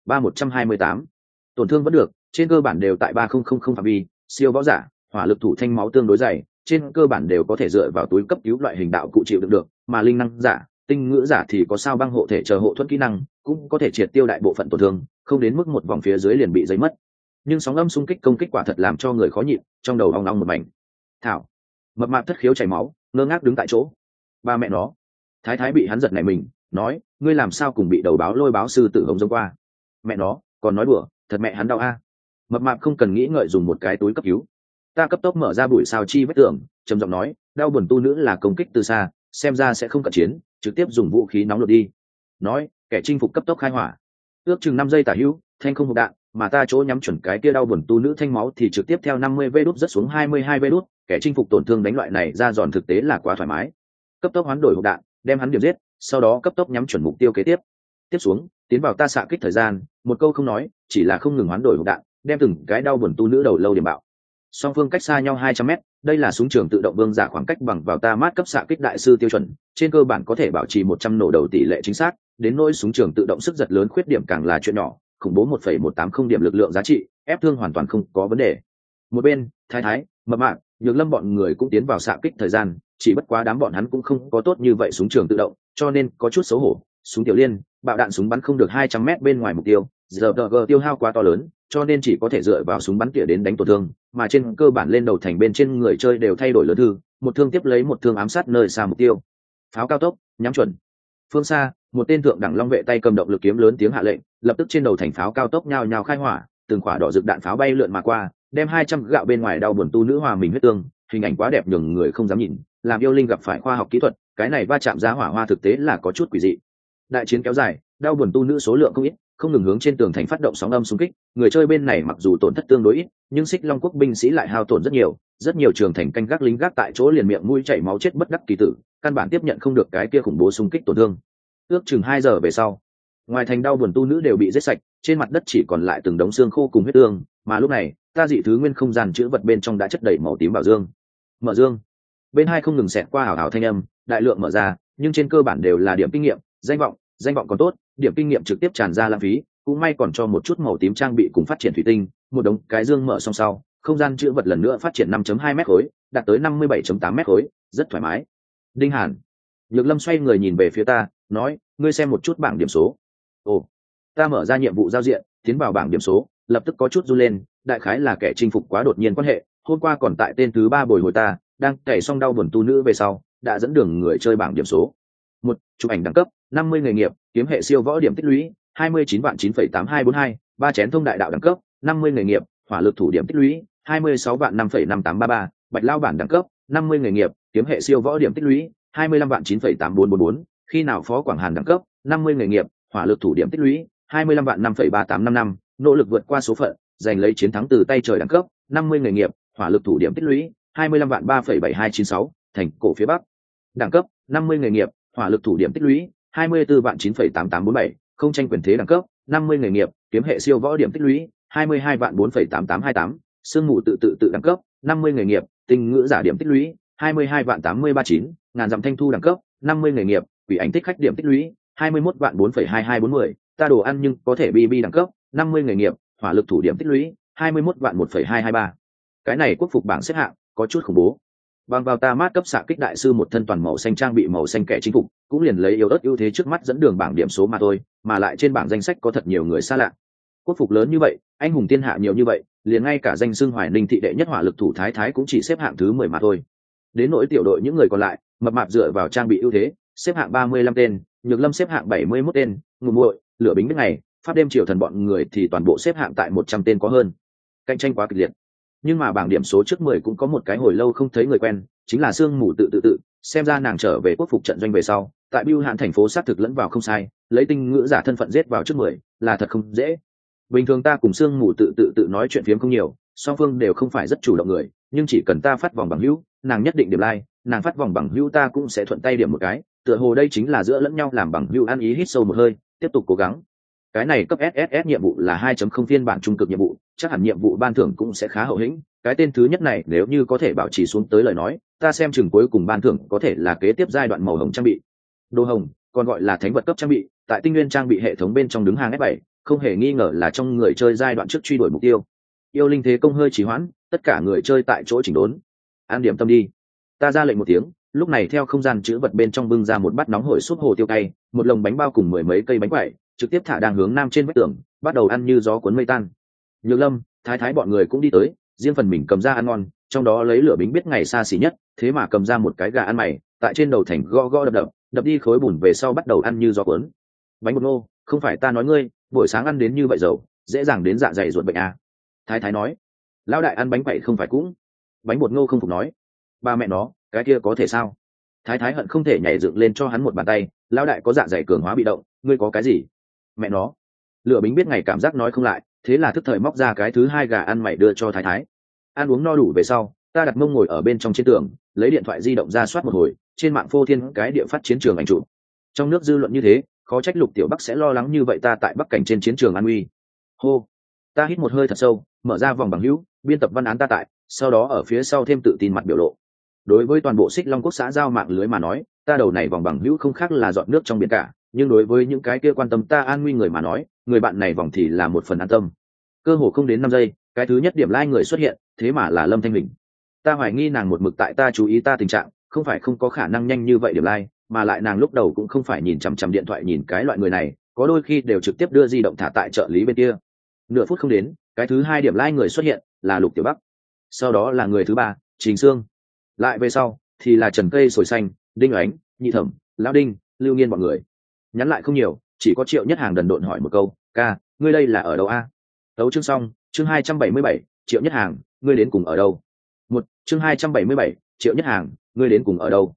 Speaker 1: 3128. Tổn thương vẫn được, trên cơ bản đều tại 3000 phạm vi, siêu võ giả, hỏa lực thủ thanh máu tương đối dày, trên cơ bản đều có thể dựa vào túi cấp cứu loại hình đạo cụ chịu đựng được, mà linh năng giả, tinh ngữ giả thì có sao băng hộ thể chờ hộ thuẫn kỹ năng, cũng có thể triệt tiêu đại bộ phận tổn thương, không đến mức một vòng phía dưới liền bị giấy mất. Nhưng sóng âm xung kích công kích quả thật làm cho người khó nhịn, trong đầu ong ong một mảnh. Thảo, mập mạp thất khiếu chảy máu, ngơ ngác đứng tại chỗ. Ba mẹ nó. Thái thái bị hắn giật nảy mình, nói, ngươi làm sao cùng bị đầu báo lôi báo sư tử hống giống qua? Mẹ nó, còn nói đùa, thật mẹ hắn đau a. Mập mạp không cần nghĩ ngợi dùng một cái túi cấp cứu. Ta cấp tốc mở ra bụi sao chi vết tường, trầm giọng nói, đau buồn tu nữ là công kích từ xa, xem ra sẽ không cận chiến, trực tiếp dùng vũ khí nóng lột đi. Nói, kẻ chinh phục cấp tốc khai hỏa. Ước chừng 5 giây tả hữu, thanh không hộp đạn, mà ta chỗ nhắm chuẩn cái kia đau buồn tu nữ thanh máu thì trực tiếp theo 50 vê đút rất xuống 22 vê đút, kẻ chinh phục tổn thương đánh loại này ra giòn thực tế là quá thoải mái. Cấp tốc hoán đổi hộp đạn, đem hắn điểm giết, sau đó cấp tốc nhắm chuẩn mục tiêu kế tiếp. Tiếp xuống, tiến vào ta xạ kích thời gian, một câu không nói, chỉ là không ngừng hoán đổi hộp đạn, đem từng cái đau buồn tu nữ đầu lâu điểm bạo. Song phương cách xa nhau 200 mét, đây là súng trường tự động vương giả khoảng cách bằng vào ta mát cấp xạ kích đại sư tiêu chuẩn, trên cơ bản có thể bảo trì 100 nổ đầu tỷ lệ chính xác, đến nỗi súng trường tự động sức giật lớn khuyết điểm càng là chuyện nhỏ, khủng bố 1,180 điểm lực lượng giá trị, ép thương hoàn toàn không có vấn đề. Một bên, thái, mập mạp, Nhược Lâm bọn người cũng tiến vào xạ kích thời gian, chỉ bất quá đám bọn hắn cũng không có tốt như vậy súng trường tự động, cho nên có chút xấu hổ. Súng tiểu liên, bạo đạn súng bắn không được 200 mét bên ngoài mục tiêu, giờ tiêu hao quá to lớn, cho nên chỉ có thể dựa vào súng bắn tỉa đến đánh tổn thương, mà trên cơ bản lên đầu thành bên trên người chơi đều thay đổi lớn thư, một thương tiếp lấy một thương ám sát nơi xa mục tiêu. Pháo cao tốc, nhắm chuẩn. Phương xa, một tên thượng đẳng long vệ tay cầm động lực kiếm lớn tiếng hạ lệnh, lập tức trên đầu thành pháo cao tốc nhao nhao khai hỏa, từng quả đỏ rực đạn pháo bay lượn mà qua, đem 200 gạo bên ngoài đau buồn tu nữ hòa mình huyết tương, hình ảnh quá đẹp nhường người không dám nhìn, làm yêu linh gặp phải khoa học kỹ thuật, cái này va chạm giá hỏa hoa thực tế là có chút quỷ dị. Đại chiến kéo dài, đau buồn tu nữ số lượng không ít, không ngừng hướng trên tường thành phát động sóng âm xung kích, người chơi bên này mặc dù tổn thất tương đối ít, nhưng Xích Long quốc binh sĩ lại hao tổn rất nhiều trường thành canh gác lính gác tại chỗ liền miệng mũi chảy máu chết bất đắc kỳ tử, căn bản tiếp nhận không được cái kia khủng bố xung kích tổn thương. Ước chừng 2 giờ về sau, ngoài thành đau buồn tu nữ đều bị giết sạch, trên mặt đất chỉ còn lại từng đống xương khô cùng huyết tương, mà lúc này ta dị thứ nguyên không gian chữ vật bên trong đã chất đầy màu tím bảo dương. Mở dương. Bên hai không ngừng xẹt qua hào hào thanh âm, đại lượng mở ra, nhưng trên cơ bản đều là điểm kinh nghiệm, danh vọng còn tốt, điểm kinh nghiệm trực tiếp tràn ra lãng phí, cũng may còn cho một chút màu tím trang bị cùng phát triển thủy tinh, một đống cái dương mở xong sau, không gian chữ vật lần nữa phát triển 5.2 mét khối, đạt tới 57.8 mét khối, rất thoải mái. Đinh Hàn. Nhược Lâm xoay người nhìn về phía ta, nói, ngươi xem một chút bảng điểm số. Ồ. Ta mở ra nhiệm vụ giao diện, tiến vào bảng điểm số, lập tức có chút run lên, đại khái là kẻ chinh phục quá đột nhiên quan hệ, hôm qua còn tại tên thứ 3 bồi hồi ta, đang cày xong đau buồn tu nữ về sau, đã dẫn đường người chơi bảng điểm số. Một, chụp ảnh đẳng cấp, 50 nghề nghiệp, kiếm hệ siêu võ điểm tích lũy, 29.9,8242, ba chén thông đại đạo đẳng cấp, 50 nghề nghiệp, hỏa lực thủ điểm tích lũy, 26.5,5833, bạch lao bản đẳng cấp, 50 nghề nghiệp, kiếm hệ siêu võ điểm tích lũy, 25.9,8444, khi nào phó quảng hàn đẳng cấp, 50 nghề nghiệp, hỏa lực thủ điểm tích lũy, 25.5,3855, nỗ lực vượt qua số phận, giành lấy chiến thắng từ tay trời đẳng cấp, 50 nghề nghiệp, hỏa lực thủ điểm tích lũy, 25.3,7296, thành cổ phía bắc đẳng cấp, 50 nghề nghiệp, hỏa lực thủ điểm tích lũy, 24.9,8847, không tranh quyền thế đẳng cấp, 50 nghề nghiệp, kiếm hệ siêu võ điểm tích lũy, 22.4,8828, sương mù tự đẳng cấp, 50 nghề nghiệp, tinh ngữ giả điểm tích lũy, 22.8039, ngàn dặm thanh thu đẳng cấp, 50 nghề nghiệp, quỷ ảnh thích khách điểm tích lũy, 21.4,2240, ta đồ ăn nhưng có thể bb đẳng cấp, 50 nghề nghiệp, hỏa lực thủ điểm tích lũy, 21.1,223. Cái này quốc phục bảng xếp hạng có chút khủng bố. Bằng vào ta mát cấp xạ kích đại sư một thân toàn màu xanh trang bị màu xanh kẻ chính phục, cũng liền lấy yếu ớt ưu thế trước mắt dẫn đường bảng điểm số mà thôi, mà lại trên bảng danh sách có thật nhiều người xa lạ. Quốc phục lớn như vậy, anh hùng thiên hạ nhiều như vậy, liền ngay cả danh xưng Hoài Ninh thị đệ nhất hỏa lực thủ Thái Thái cũng chỉ xếp hạng thứ 10 mà thôi. Đến nỗi tiểu đội những người còn lại, mập mạp dựa vào trang bị ưu thế, xếp hạng 35 tên, Nhược Lâm xếp hạng 71 tên, Ngụ Muội, Lửa Bính biết ngày, Pháp đêm triều thần bọn người thì toàn bộ xếp hạng tại 100 tên có hơn. Cạnh tranh quá kịch liệt. Nhưng mà bảng điểm số trước 10 cũng có một cái hồi lâu không thấy người quen, chính là Sương Mù tự, xem ra nàng trở về quốc phục trận doanh về sau, tại Bưu Hạn thành phố xác thực lẫn vào không sai, lấy tinh ngữ giả thân phận giết vào trước 10, là thật không dễ. Bình thường ta cùng Sương Mù tự nói chuyện phiếm không nhiều, song phương đều không phải rất chủ động người, nhưng chỉ cần ta phát vòng bằng hữu, nàng nhất định điểm like, nàng phát vòng bằng hữu ta cũng sẽ thuận tay điểm một cái, tựa hồ đây chính là giữa lẫn nhau làm bằng hữu, ăn ý hít sâu một hơi, tiếp tục cố gắng. Cái này cấp SSS nhiệm vụ là 2.0 phiên bản trung cực nhiệm vụ, chắc hẳn nhiệm vụ ban thưởng cũng sẽ khá hậu hĩnh. Cái tên thứ nhất này nếu như có thể bảo trì xuống tới lời nói, ta xem chừng cuối cùng ban thưởng có thể là kế tiếp giai đoạn màu hồng trang bị. Đồ hồng, còn gọi là thánh vật cấp trang bị, tại tinh nguyên trang bị hệ thống bên trong đứng hàng F7, không hề nghi ngờ là trong người chơi giai đoạn trước truy đuổi mục tiêu. Yêu linh thế công hơi trì hoãn, tất cả người chơi tại chỗ chỉnh đốn. An điểm tâm đi. Ta ra lệnh một tiếng, lúc này theo không gian chữ vật bên trong bưng ra một bát nóng hổi súp hồ tiêu cay, một lồng bánh bao cùng 10 mấy cây bánh quẩy, trực tiếp thả đang hướng nam trên vách tường, bắt đầu ăn như gió cuốn mây tan. Nhược Lâm, Thái Thái bọn người cũng đi tới, riêng phần mình cầm ra ăn ngon, trong đó lấy Lửa Bính biết ngày xa xỉ nhất, thế mà cầm ra một cái gà ăn mày, tại trên đầu thành gõ gõ đập đi khối bùn về sau bắt đầu ăn như gió cuốn. Bánh bột ngô, không phải ta nói ngươi, buổi sáng ăn đến như vậy dầu, dễ dàng đến dạ dày ruột bệnh à. Thái Thái nói, lão đại ăn bánh quẩy không phải cũng. Bánh bột ngô không phục nói, ba mẹ nó, cái kia có thể sao? Thái Thái hận không thể nhảy dựng lên cho hắn một bàn tay, lão đại có dạ dày cường hóa bị động, ngươi có cái gì? Mẹ nó. Lửa Bính biết ngày cảm giác nói không lại, thế là thức thời móc ra cái thứ hai gà ăn mày đưa cho Thái Thái. Ăn uống no đủ về sau, ta đặt mông ngồi ở bên trong trên tường, lấy điện thoại di động ra soát một hồi, trên mạng phô thiên cái địa phát chiến trường ảnh chụp. Trong nước dư luận như thế, khó trách Lục Tiểu Bắc sẽ lo lắng như vậy ta tại Bắc cảnh trên chiến trường an uy. Hô. Ta hít một hơi thật sâu, mở ra vòng bằng hữu, biên tập văn án ta tại, sau đó ở phía sau thêm tự tin mặt biểu lộ. Đối với toàn bộ Xích Long Quốc xã giao mạng lưới mà nói, ta đầu này vòng bằng hữu không khác là giọt nước trong biển cả, nhưng đối với những cái kia quan tâm ta an nguy người mà nói, người bạn này vòng thì là một phần an tâm. Cơ hồ không đến 5 giây, cái thứ nhất điểm like người xuất hiện, thế mà là Lâm Thanh Bình. Ta hoài nghi nàng một mực tại ta chú ý ta tình trạng, không phải không có khả năng nhanh như vậy điểm like, mà lại nàng lúc đầu cũng không phải nhìn chằm chằm điện thoại nhìn cái loại người này, có đôi khi đều trực tiếp đưa di động thả tại trợ lý bên kia. Nửa phút không đến, cái thứ hai điểm like người xuất hiện là Lục Tiểu Bắc. Sau đó là người thứ ba, Trình Sương. Lại về sau thì là Trần Cây Sồi Xanh, Đinh Ánh, Nhị Thẩm, Lão Đinh, Lưu Nghiên bọn người. Nhắn lại không nhiều, chỉ có Triệu Nhất Hàng đần độn hỏi một câu, ca, ngươi đây là ở đâu a? Tấu chương xong, chương 277, Triệu Nhất Hàng, ngươi đến cùng ở đâu? Chương 277, Triệu Nhất Hàng, ngươi đến cùng ở đâu?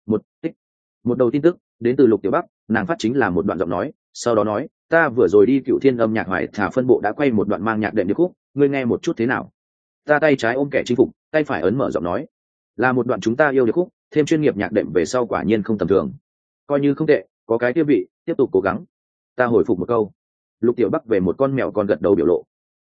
Speaker 1: Một đầu tin tức đến từ Lục Tiểu Bắc, nàng phát chính là một đoạn giọng nói, sau đó nói, ta vừa rồi đi Cựu Thiên âm nhạc Hoài Thả phân bộ đã quay một đoạn mang nhạc đệm điệp khúc, ngươi nghe một chút thế nào? Ta tay trái ôm kẻ chinh phục, tay phải ấn mở giọng nói, là một đoạn chúng ta yêu điệp khúc, thêm chuyên nghiệp nhạc đệm về sau quả nhiên không tầm thường, coi như không tệ, có cái tiêu vị, tiếp tục cố gắng. Ta hồi phục một câu. Lục Tiểu Bắc về một con mèo con gật đầu biểu lộ.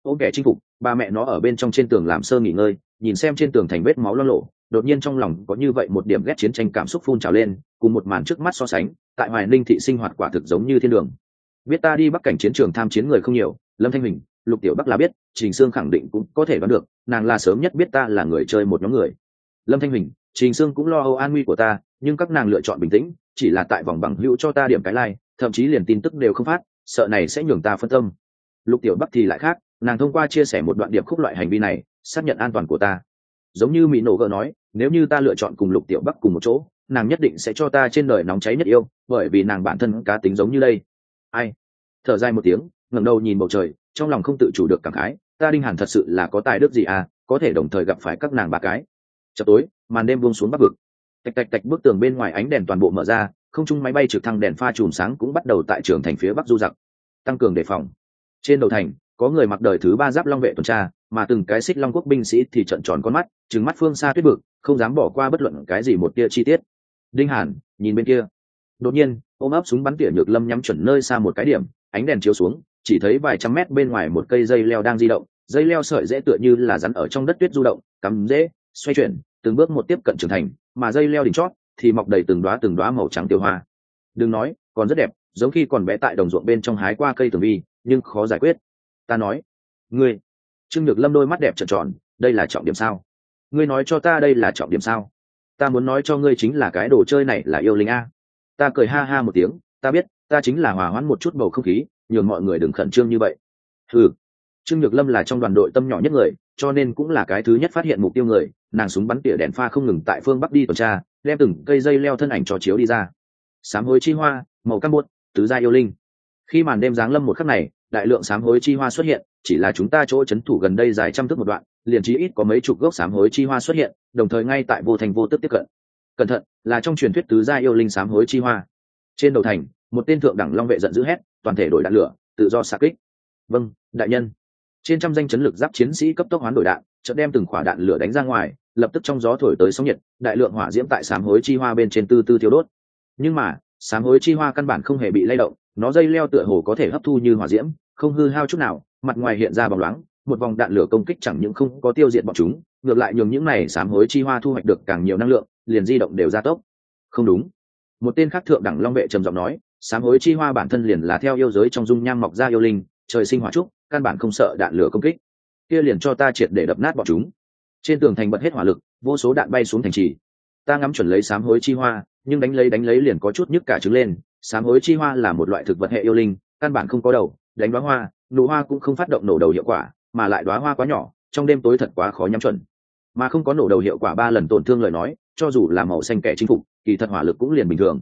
Speaker 1: ôm kẻ chinh phục, ba mẹ nó ở bên trong trên tường làm sơ nghỉ ngơi, nhìn xem trên tường thành vết máu loang lổ, đột nhiên trong lòng có như vậy một điểm ghét chiến tranh cảm xúc phun trào lên, cùng một màn trước mắt so sánh, tại Hoài Ninh thị sinh hoạt quả thực giống như thiên đường. Biết ta đi bắc cảnh chiến trường tham chiến người không nhiều, Lâm Thanh Huỳnh, Lục Tiểu Bắc là biết, Trình Sương khẳng định cũng có thể đoán được, nàng là sớm nhất biết ta là người chơi một nhóm người. Lâm Thanh Huỳnh, Trình Sương cũng lo âu an nguy của ta, nhưng các nàng lựa chọn bình tĩnh, chỉ là tại vòng bằng hữu cho ta điểm cái like, thậm chí liền tin tức đều không phát, sợ này sẽ nhường ta phân tâm. Lục Tiểu Bắc thì lại khác, nàng thông qua chia sẻ một đoạn điệp khúc loại hành vi này, xác nhận an toàn của ta. Giống như Mỹ nổ gỡ nói, nếu như ta lựa chọn cùng Lục Tiểu Bắc cùng một chỗ, nàng nhất định sẽ cho ta trên đời nóng cháy nhất yêu, bởi vì nàng bản thân cá tính giống như đây. Ai? Thở dài một tiếng, ngẩng đầu nhìn bầu trời, trong lòng không tự chủ được cảm khái, ta Đinh Hàn thật sự là có tài đức gì à, có thể đồng thời gặp phải các nàng ba cái. Chập tối, màn đêm buông xuống bắc vực. Tạch tạch tạch, bức tường bên ngoài ánh đèn toàn bộ mở ra, không trung máy bay trực thăng đèn pha chùm sáng cũng bắt đầu tại trường thành phía bắc du giặc, tăng cường đề phòng. Trên đầu thành, có người mặc đời thứ 3 giáp long vệ tuần tra, mà từng cái xích long quốc binh sĩ thì trợn tròn con mắt, trừng mắt phương xa tuyết vực, không dám bỏ qua bất luận cái gì một tia chi tiết. Đinh Hàn nhìn bên kia, đột nhiên ôm ấp súng bắn tỉa Nhược Lâm nhắm chuẩn nơi xa một cái điểm, ánh đèn chiếu xuống, chỉ thấy vài trăm mét bên ngoài một cây dây leo đang di động, dây leo sợi dễ tựa như là rắn ở trong đất tuyết du động, cắm rễ, xoay chuyển, từng bước một tiếp cận trưởng thành, mà dây leo đỉnh chót thì mọc đầy từng đóa màu trắng tiêu hoa. Đừng nói, còn rất đẹp, giống khi còn bé tại đồng ruộng bên trong hái qua cây tường vi, nhưng khó giải quyết. Ta nói, ngươi. Trương Nhược Lâm đôi mắt đẹp trợn tròn, đây là trọng điểm sao? Ngươi nói cho ta đây là trọng điểm sao? Ta muốn nói cho ngươi chính là cái đồ chơi này là yêu linh a. Ta cười ha ha một tiếng, ta biết, ta chính là hòa hoãn một chút bầu không khí, nhường mọi người đừng khẩn trương như vậy. Ừ. Trương Nhược Lâm là trong đoàn đội tâm nhỏ nhất người, cho nên cũng là cái thứ nhất phát hiện mục tiêu người, nàng súng bắn tỉa đèn pha không ngừng tại phương bắc đi tuần tra, đem từng cây dây leo thân ảnh cho chiếu đi ra. Sám hối chi hoa, màu cam buốt, tứ gia yêu linh. Khi màn đêm giáng lâm một khắc này, đại lượng sám hối chi hoa xuất hiện, chỉ là chúng ta chỗ trấn thủ gần đây dài trăm thước một đoạn, liền chí ít có mấy chục gốc sám hối chi hoa xuất hiện, đồng thời ngay tại vô thành vô tức tiếp cận. Cẩn thận, là trong truyền thuyết tứ gia yêu linh sám hối chi hoa. Trên đầu thành, một tên thượng đẳng long vệ giận dữ hét, toàn thể đổi đạn lửa, tự do xạ kích. Vâng, đại nhân. Trên trăm danh chấn lực giáp chiến sĩ cấp tốc hoán đổi đạn, chợt đem từng quả đạn lửa đánh ra ngoài, lập tức trong gió thổi tới sóng nhiệt, đại lượng hỏa diễm tại sám hối chi hoa bên trên từ từ thiêu đốt. Nhưng mà, sám hối chi hoa căn bản không hề bị lay động, nó dây leo tựa hồ có thể hấp thu như hỏa diễm, không hư hao chút nào, mặt ngoài hiện ra bóng loáng, một vòng đạn lửa công kích chẳng những không có tiêu diệt bọn chúng, ngược lại nhường những này sám hối chi hoa thu hoạch được càng nhiều năng lượng, liền di động đều gia tốc. Không đúng. Một tên khác thượng đẳng long vệ trầm giọng nói, sám hối chi hoa bản thân liền là theo yêu giới trong dung nham mọc ra yêu linh, trời sinh hỏa trúc, căn bản không sợ đạn lửa công kích. Kia liền cho ta triệt để đập nát bọn chúng. Trên tường thành bật hết hỏa lực, vô số đạn bay xuống thành trì. Ta ngắm chuẩn lấy sám hối chi hoa, nhưng đánh lấy liền có chút nhức cả trứng lên. Sám hối chi hoa là một loại thực vật hệ yêu linh, căn bản không có đầu, đánh đóa hoa, nụ hoa cũng không phát động nổ đầu hiệu quả, mà lại đóa hoa quá nhỏ, trong đêm tối thật quá khó nhắm chuẩn. Mà không có nổ đầu hiệu quả 3 lần tổn thương lời nói, cho dù là màu xanh kẻ chinh phục, kỳ thật hỏa lực cũng liền bình thường.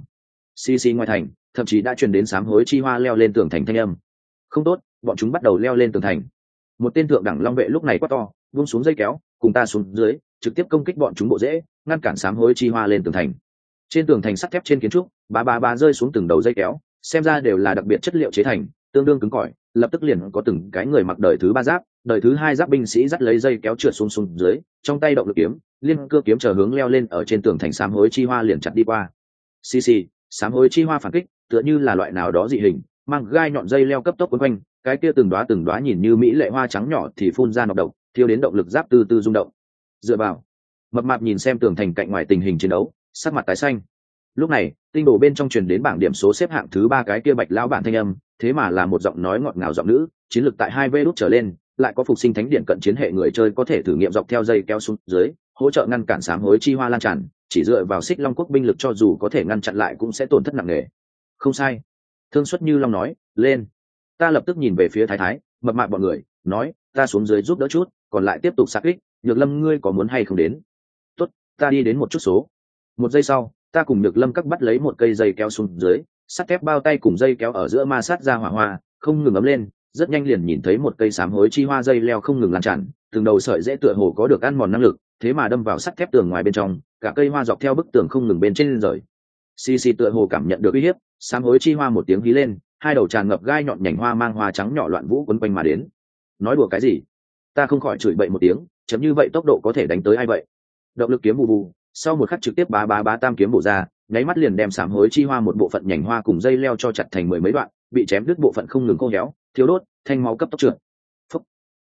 Speaker 1: CC ngoài thành, thậm chí đã truyền đến sám hối chi hoa leo lên tường thành thanh âm. Không tốt, bọn chúng bắt đầu leo lên tường thành. Một tên thượng đẳng long vệ lúc này quát to, buông xuống dây kéo, cùng ta xuống dưới, trực tiếp công kích bọn chúng bộ rễ, ngăn cản sám hối chi hoa lên tường thành. Trên tường thành sắt thép trên kiến trúc, ba rơi xuống từng đầu dây kéo, xem ra đều là đặc biệt chất liệu chế thành, tương đương cứng cỏi, lập tức liền có từng cái người mặc đời thứ 3 giáp, đời thứ 2 giáp binh sĩ dắt lấy dây kéo trượt xuống dưới, trong tay động lực kiếm, liên cưa kiếm chờ hướng leo lên ở trên tường thành sám hối chi hoa liền chặt đi qua. Xì, sám hối chi hoa phản kích, tựa như là loại nào đó dị hình, mang gai nhọn dây leo cấp tốc quấn quanh, cái kia từng đóa nhìn như mỹ lệ hoa trắng nhỏ thì phun ra nọc độc, thiêu đến động lực giáp từ từ rung động. Dựa vào, mập mạp nhìn xem tường thành cạnh ngoài tình hình chiến đấu, sắc mặt tái xanh. Lúc này, tinh đồ bên trong truyền đến bảng điểm số xếp hạng thứ 3 cái kia bạch lão bản thanh âm, thế mà là một giọng nói ngọt ngào giọng nữ, chiến lược tại 2V đút trở lên, lại có phục sinh thánh điện cận chiến hệ người chơi có thể thử nghiệm dọc theo dây kéo xuống dưới, hỗ trợ ngăn cản sám hối chi hoa lan tràn, chỉ dựa vào xích long quốc binh lực cho dù có thể ngăn chặn lại cũng sẽ tổn thất nặng nề. Không sai. Thương Xuất Như Long nói, lên. Ta lập tức nhìn về phía Thái, mập mạp bọn người, nói, ta xuống dưới giúp đỡ chút, còn lại tiếp tục xạ kích, Nhược Lâm ngươi có muốn hay không đến? Tốt, ta đi đến một chút số. Một giây sau, ta cùng Nhược Lâm các bắt lấy một cây dây kéo xuống dưới, sắt thép bao tay cùng dây kéo ở giữa ma sát ra hỏa hoa, không ngừng ấm lên, rất nhanh liền nhìn thấy một cây sám hối chi hoa dây leo không ngừng lan tràn, từng đầu sợi dễ tựa hồ có được ăn mòn năng lực, thế mà đâm vào sắt thép tường ngoài bên trong, cả cây hoa dọc theo bức tường không ngừng bên trên rời. Xì tựa hồ cảm nhận được uy hiếp, sám hối chi hoa một tiếng hí lên, hai đầu tràn ngập gai nhọn nhành hoa mang hoa trắng nhỏ loạn vũ quấn quanh mà đến. Nói đùa cái gì? Ta không khỏi chửi bậy một tiếng, chấm như vậy tốc độ có thể đánh tới ai vậy? Động lực kiếm bù bù, sau một khắc trực tiếp bá tam kiếm bổ ra, nháy mắt liền đem sám hối chi hoa một bộ phận nhành hoa cùng dây leo cho chặt thành 10 mấy đoạn, bị chém đứt bộ phận không ngừng khô héo, thiếu đốt, thanh máu cấp tốc trượt. Phúc.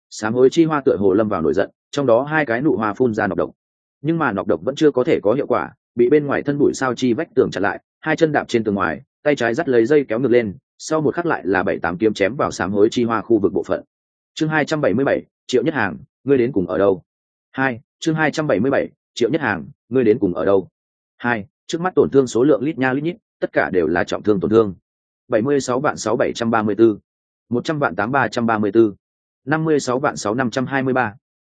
Speaker 1: Sám hối chi hoa tựa hồ lâm vào nổi giận, trong đó hai cái nụ hoa phun ra nọc độc, nhưng mà nọc độc vẫn chưa có thể có hiệu quả, bị bên ngoài thân bụi sao chi vách tường chặn lại, hai chân đạp trên tường ngoài, tay trái dắt lấy dây kéo ngược lên, sau một khắc lại là 7-8 kiếm chém vào sám hối chi hoa khu vực bộ phận. Chương 277, Triệu Nhất Hàng, ngươi đến cùng ở đâu? 2. Chương 277, Triệu Nhất Hàng, ngươi đến cùng ở đâu? 2. Trước mắt tổn thương số lượng lít nha lít nhít, tất cả đều là trọng thương tổn thương. 76.6734, 100.8334, 56.6523,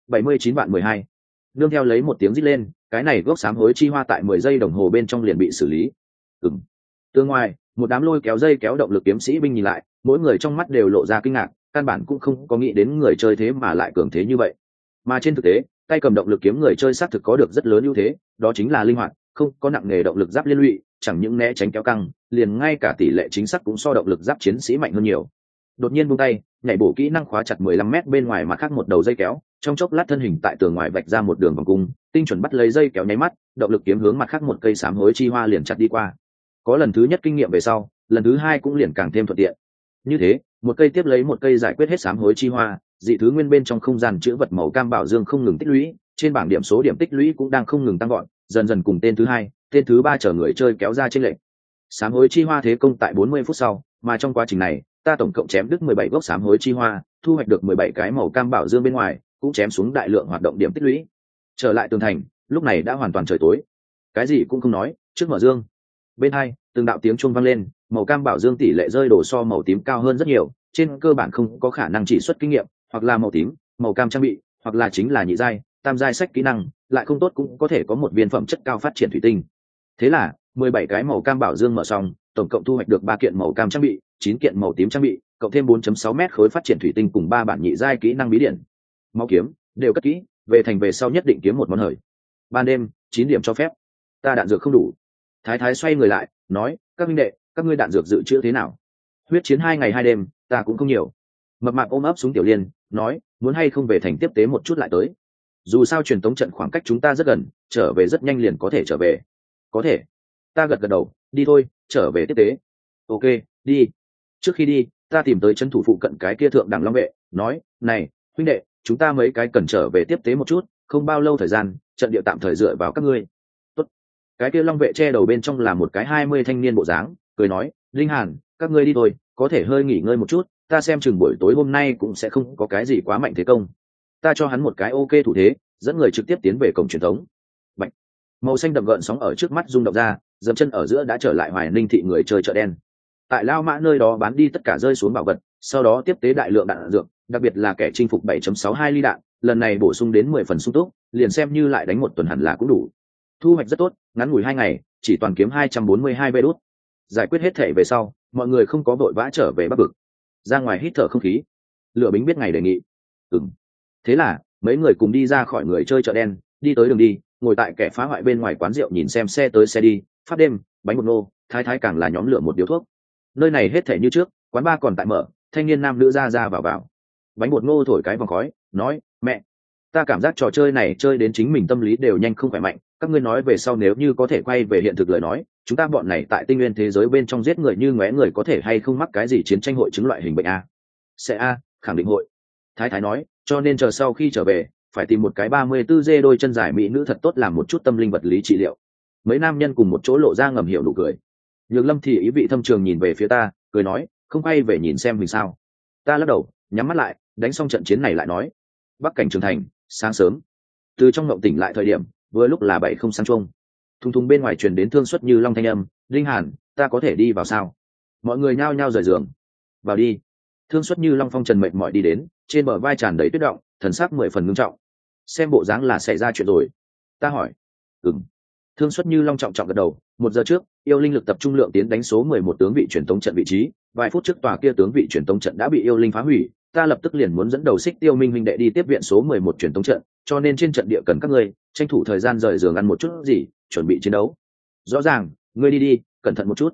Speaker 1: 79.12. Nương theo lấy một tiếng rít lên, cái này gốc sám hối chi hoa tại 10 giây đồng hồ bên trong liền bị xử lý. Tương ngoài, một đám lôi kéo dây kéo động lực kiếm sĩ binh nhìn lại, mỗi người trong mắt đều lộ ra kinh ngạc, căn bản cũng không có nghĩ đến người chơi thế mà lại cường thế như vậy. Mà trên thực tế, tay cầm động lực kiếm người chơi xác thực có được rất lớn ưu thế, đó chính là linh hoạt, không có nặng nghề động lực giáp liên lụy, chẳng những né tránh kéo căng, liền ngay cả tỷ lệ chính xác cũng so động lực giáp chiến sĩ mạnh hơn nhiều. Đột nhiên buông tay, nhảy bổ kỹ năng khóa chặt 15 mét bên ngoài mặt khác một đầu dây kéo, trong chốc lát thân hình tại tường ngoài vạch ra một đường vòng cung, tinh chuẩn bắt lấy dây kéo nháy mắt, động lực kiếm hướng mặt khác một cây sám hối chi hoa liền chặt đi qua. Có lần thứ nhất kinh nghiệm về sau, lần thứ hai cũng liền càng thêm thuận tiện. Như thế, một cây tiếp lấy một cây giải quyết hết sám hối chi hoa, dị thứ nguyên bên trong không gian chữ vật màu cam bảo dương không ngừng tích lũy, trên bảng điểm số điểm tích lũy cũng đang không ngừng tăng gọn, dần dần cùng tên thứ hai, tên thứ ba chờ người chơi kéo ra chênh lệch. Sám hối chi hoa thế công tại 40 phút sau, mà trong quá trình này, ta tổng cộng chém đứt 17 gốc sám hối chi hoa, thu hoạch được 17 cái màu cam bảo dương bên ngoài, cũng chém xuống đại lượng hoạt động điểm tích lũy. Trở lại tường thành, lúc này đã hoàn toàn trời tối. Cái gì cũng không nói, trước mở dương. Bên hai, từng đạo tiếng chuông vang lên, màu cam bảo dương tỷ lệ rơi đổ so màu tím cao hơn rất nhiều, trên cơ bản không có khả năng chỉ xuất kinh nghiệm, hoặc là màu tím, màu cam trang bị, hoặc là chính là nhị giai, tam giai sách kỹ năng, lại không tốt cũng có thể có một viên phẩm chất cao phát triển thủy tinh. Thế là, 17 cái màu cam bảo dương mở xong, tổng cộng thu hoạch được 3 kiện màu cam trang bị, 9 kiện màu tím trang bị, cộng thêm 4.6 mét khối phát triển thủy tinh cùng 3 bản nhị giai kỹ năng bí điển. Máu kiếm đều cất kỹ, về thành về sau nhất định kiếm một món hời. Ban đêm, 9 điểm cho phép. Ta đạn dược không đủ. Thái Thái xoay người lại, nói, các huynh đệ, các ngươi đạn dược dự trữ thế nào? Huyết chiến 2 ngày 2 đêm, ta cũng không nhiều. Mập mạp ôm ấp súng Tiểu Liên, nói, muốn hay không về thành tiếp tế một chút lại tới. Dù sao truyền tống trận khoảng cách chúng ta rất gần, trở về rất nhanh liền có thể trở về. Có thể. Ta gật gật đầu, đi thôi, trở về tiếp tế. Ok, đi. Trước khi đi, ta tìm tới trấn thủ phụ cận cái kia thượng đẳng long vệ, nói, này, huynh đệ, chúng ta mấy cái cần trở về tiếp tế một chút, không bao lâu thời gian, trận địa tạm thời dựa vào các ngươi. Tốt. Cái kia long vệ che đầu bên trong là một cái 20 thanh niên bộ dáng, cười nói, Linh Hàn, các ngươi đi thôi, có thể hơi nghỉ ngơi một chút, ta xem chừng buổi tối hôm nay cũng sẽ không có cái gì quá mạnh thế công. Ta cho hắn một cái ok thủ thế, dẫn người trực tiếp tiến về cổng truyền thống. Bạch. Màu xanh đậm gợn sóng ở trước mắt rung động ra, dậm chân ở giữa đã trở lại Hoài Ninh thị người chơi chợ đen. Tại Lao Mã nơi đó bán đi tất cả rơi xuống bảo vật, sau đó tiếp tế đại lượng đạn dược, đặc biệt là kẻ chinh phục 7.62 ly đạn, lần này bổ sung đến 10 phần sung túc, liền xem như lại đánh một tuần hẳn là cũng đủ. Thu hoạch rất tốt, ngắn ngủi 2 ngày, chỉ toàn kiếm 242 vé đút. Giải quyết hết thể về sau, mọi người không có vội vã trở về Bắc Vực, ra ngoài hít thở không khí. Lựa Bính biết ngày đề nghị. Thế là mấy người cùng đi ra khỏi người chơi chợ đen, đi tới đường đi, ngồi tại kẻ phá hoại bên ngoài quán rượu nhìn xem xe tới xe đi, phát đêm, bánh bột nô, Thái Thái càng là nhóm lửa một điếu thuốc. Nơi này hết thể như trước, quán bar còn tại mở, thanh niên nam nữ ra vào. Bánh bột ngô thổi cái vòng khói, nói, mẹ, ta cảm giác trò chơi này chơi đến chính mình tâm lý đều nhanh không khỏe mạnh, các ngươi nói về sau nếu như có thể quay về hiện thực lời nói, chúng ta bọn này tại tinh nguyên thế giới bên trong giết người như ngóe người có thể hay không mắc cái gì chiến tranh hội chứng loại hình bệnh a? Sẽ a, khẳng định hội. Thái Thái nói, cho nên chờ sau khi trở về, phải tìm một cái 34 dê đôi chân dài mỹ nữ thật tốt làm một chút tâm linh vật lý trị liệu. Mấy nam nhân cùng một chỗ lộ ra ngầm hiểu nụ cười. Nhược Lâm thì ý vị thâm trường nhìn về phía ta, cười nói, không quay về nhìn xem mình sao? Ta lắc đầu, nhắm mắt lại, đánh xong trận chiến này lại nói. Bắc cảnh Trường Thành, sáng sớm. Từ trong ngộng tỉnh lại thời điểm, vừa lúc là 7 không sáng chuông. Thùng thùng bên ngoài truyền đến Thương Xuất Như Long thanh âm, Linh Hàn, ta có thể đi vào sao? Mọi người nhao nhao rời giường. Vào đi. Thương Xuất Như Long phong trần mệt mỏi đi đến, trên bờ vai tràn đầy tuyết động, thần sắc 10 phần ngưng trọng. Xem bộ dáng là xảy ra chuyện rồi. Ta hỏi. Thương Xuất Như Long trọng trọng gật đầu. 1 giờ trước, yêu linh lực tập trung lượng tiến đánh số 11 tướng vị truyền tống trận vị trí. Vài phút trước tòa kia tướng vị truyền tống trận đã bị yêu linh phá hủy. Ta lập tức liền muốn dẫn đầu Xích Tiêu Minh huynh đệ đi tiếp viện số 11 truyền tống trận, cho nên trên trận địa cần các ngươi tranh thủ thời gian rời giường ăn một chút gì, chuẩn bị chiến đấu. Rõ ràng, ngươi đi, cẩn thận một chút.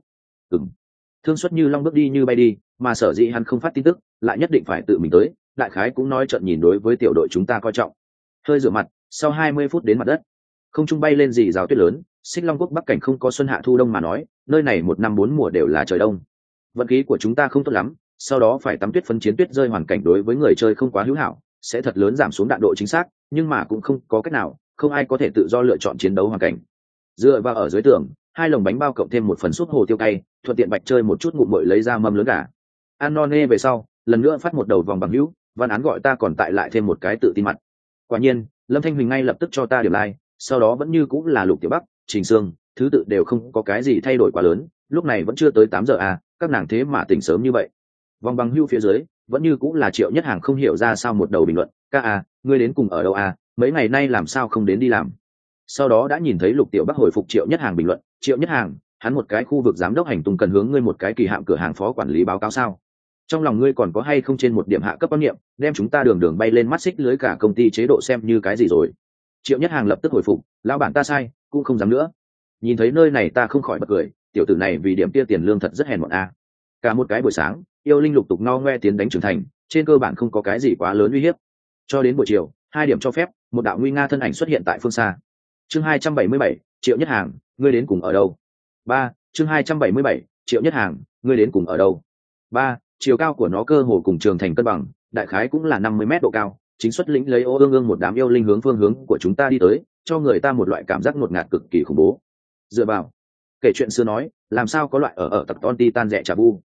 Speaker 1: Thương Xuất Như Long bước đi như bay đi, mà sở dĩ hắn không phát tin tức, lại nhất định phải tự mình tới. Đại khái cũng nói trận nhìn đối với tiểu đội chúng ta coi trọng. Hơi rửa mặt, sau 20 phút đến mặt đất. Không trung bay lên dì rào tuyết lớn, Xích Long quốc Bắc cảnh không có xuân hạ thu đông mà nói, nơi này 1 năm 4 mùa đều là trời đông. Vận khí của chúng ta không tốt lắm, sau đó phải tắm tuyết phấn chiến tuyết rơi hoàn cảnh đối với người chơi không quá hữu hảo, sẽ thật lớn giảm xuống đạn độ chính xác, nhưng mà cũng không có cách nào, không ai có thể tự do lựa chọn chiến đấu hoàn cảnh. Dựa vào ở dưới tường, hai lồng bánh bao cộng thêm một phần súp hồ tiêu cay, thuận tiện Bạch chơi một chút ngụm mội lấy ra mâm lớn gà. Ăn no nê về sau, lần nữa phát một đầu vòng bằng hữu, Văn Án gọi ta còn tại lại thêm một cái tự tin mặt. Quả nhiên, Lâm Thanh Huỳnh ngay lập tức cho ta điểm like, sau đó vẫn như cũng là Lục Tiểu Bắc, Trình Sương, thứ tự đều không có cái gì thay đổi quá lớn, lúc này vẫn chưa tới 8 giờ à, các nàng thế mà tỉnh sớm như vậy. Vòng bằng hữu phía dưới, vẫn như cũng là Triệu Nhất Hàng không hiểu ra sao một đầu bình luận, "Ca à, ngươi đến cùng ở đâu à, mấy ngày nay làm sao không đến đi làm?" Sau đó đã nhìn thấy Lục Tiểu Bắc hồi phục Triệu Nhất Hàng bình luận, "Triệu Nhất Hàng, hắn một cái khu vực giám đốc hành tung cần hướng ngươi một cái kỳ hạm cửa hàng phó quản lý báo cáo sao? Trong lòng ngươi còn có hay không trên một điểm hạ cấp quan niệm, đem chúng ta đường đường bay lên mắt xích lưới cả công ty chế độ xem như cái gì rồi?" Triệu Nhất Hàng lập tức hồi phục, "Lão bản ta sai, cũng không dám nữa." Nhìn thấy nơi này ta không khỏi bật cười, tiểu tử này vì điểm kia tiền lương thật rất hèn mọn a. Cả một cái buổi sáng, yêu linh lục tục no ngoe tiến đánh trưởng thành, trên cơ bản không có cái gì quá lớn uy hiếp. Cho đến buổi chiều, 2 điểm cho phép, một đạo nguy nga thân ảnh xuất hiện tại phương xa. Chương 277, Triệu Nhất Hàng, ngươi đến cùng ở đâu? 3, chương 277, Triệu Nhất Hàng, ngươi đến cùng ở đâu? 3, chiều cao của nó cơ hồ cùng trường thành cân bằng, đại khái cũng là 50 mét độ cao, chính xuất lĩnh lấy ô ương ương một đám yêu linh hướng phương hướng của chúng ta đi tới, cho người ta một loại cảm giác ngột ngạt cực kỳ khủng bố. Dựa vào, kể chuyện xưa nói, làm sao có loại ở tập ton titan rẻ trà vu.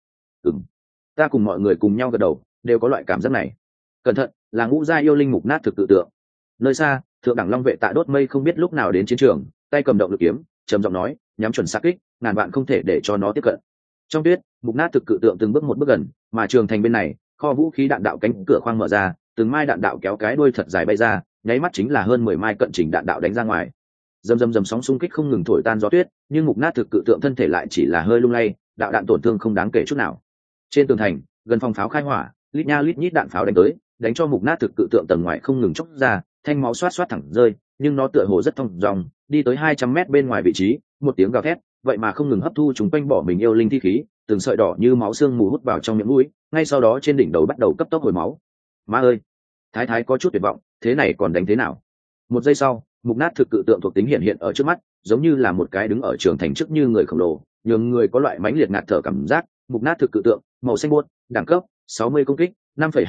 Speaker 1: Ta cùng mọi người cùng nhau gật đầu, đều có loại cảm giác này. Cẩn thận, là ngũ gia yêu linh mục nát thực tự tượng. Nơi xa, thượng đẳng long vệ Tạ Đốt Mây không biết lúc nào đến chiến trường, tay cầm động lực kiếm, trầm giọng nói, nhắm chuẩn sát kích, ngàn vạn không thể để cho nó tiếp cận. Trong tuyết, mục nát thực cự tượng từng bước một bước gần, mà trường thành bên này, kho vũ khí đạn đạo cánh cửa khoang mở ra, từng mai đạn đạo kéo cái đuôi thật dài bay ra, nháy mắt chính là hơn 10 mai cận trình đạn đạo đánh ra ngoài. Dầm sóng xung kích không ngừng thổi tan gió tuyết, nhưng mục nát thực cự tượng thân thể lại chỉ là hơi lung lay, đạo đạn tổn thương không đáng kể chút nào. Trên tường thành, gần phòng pháo khai hỏa, lít nha lít nhít đạn pháo đánh tới, đánh cho mục nát thực cự tượng tầng ngoài không ngừng chốc ra, thanh máu xoát xoát thẳng rơi, nhưng nó tựa hồ rất thông dòng, đi tới 200 mét bên ngoài vị trí, một tiếng gào thét, vậy mà không ngừng hấp thu chúng quanh bỏ mình yêu linh thi khí, từng sợi đỏ như máu xương mù hút vào trong miệng mũi, ngay sau đó trên đỉnh đầu bắt đầu cấp tốc hồi máu. Má ơi, thái thái có chút tuyệt vọng, thế này còn đánh thế nào? Một giây sau, mục nát thực cự tượng thuộc tính hiện ở trước mắt, giống như là một cái đứng ở trường thành trước như người khổng lồ, nhường người có loại mãnh liệt ngạt thở cảm giác. Mục nát thực cự tượng, màu xanh buốt, đẳng cấp 60 công kích,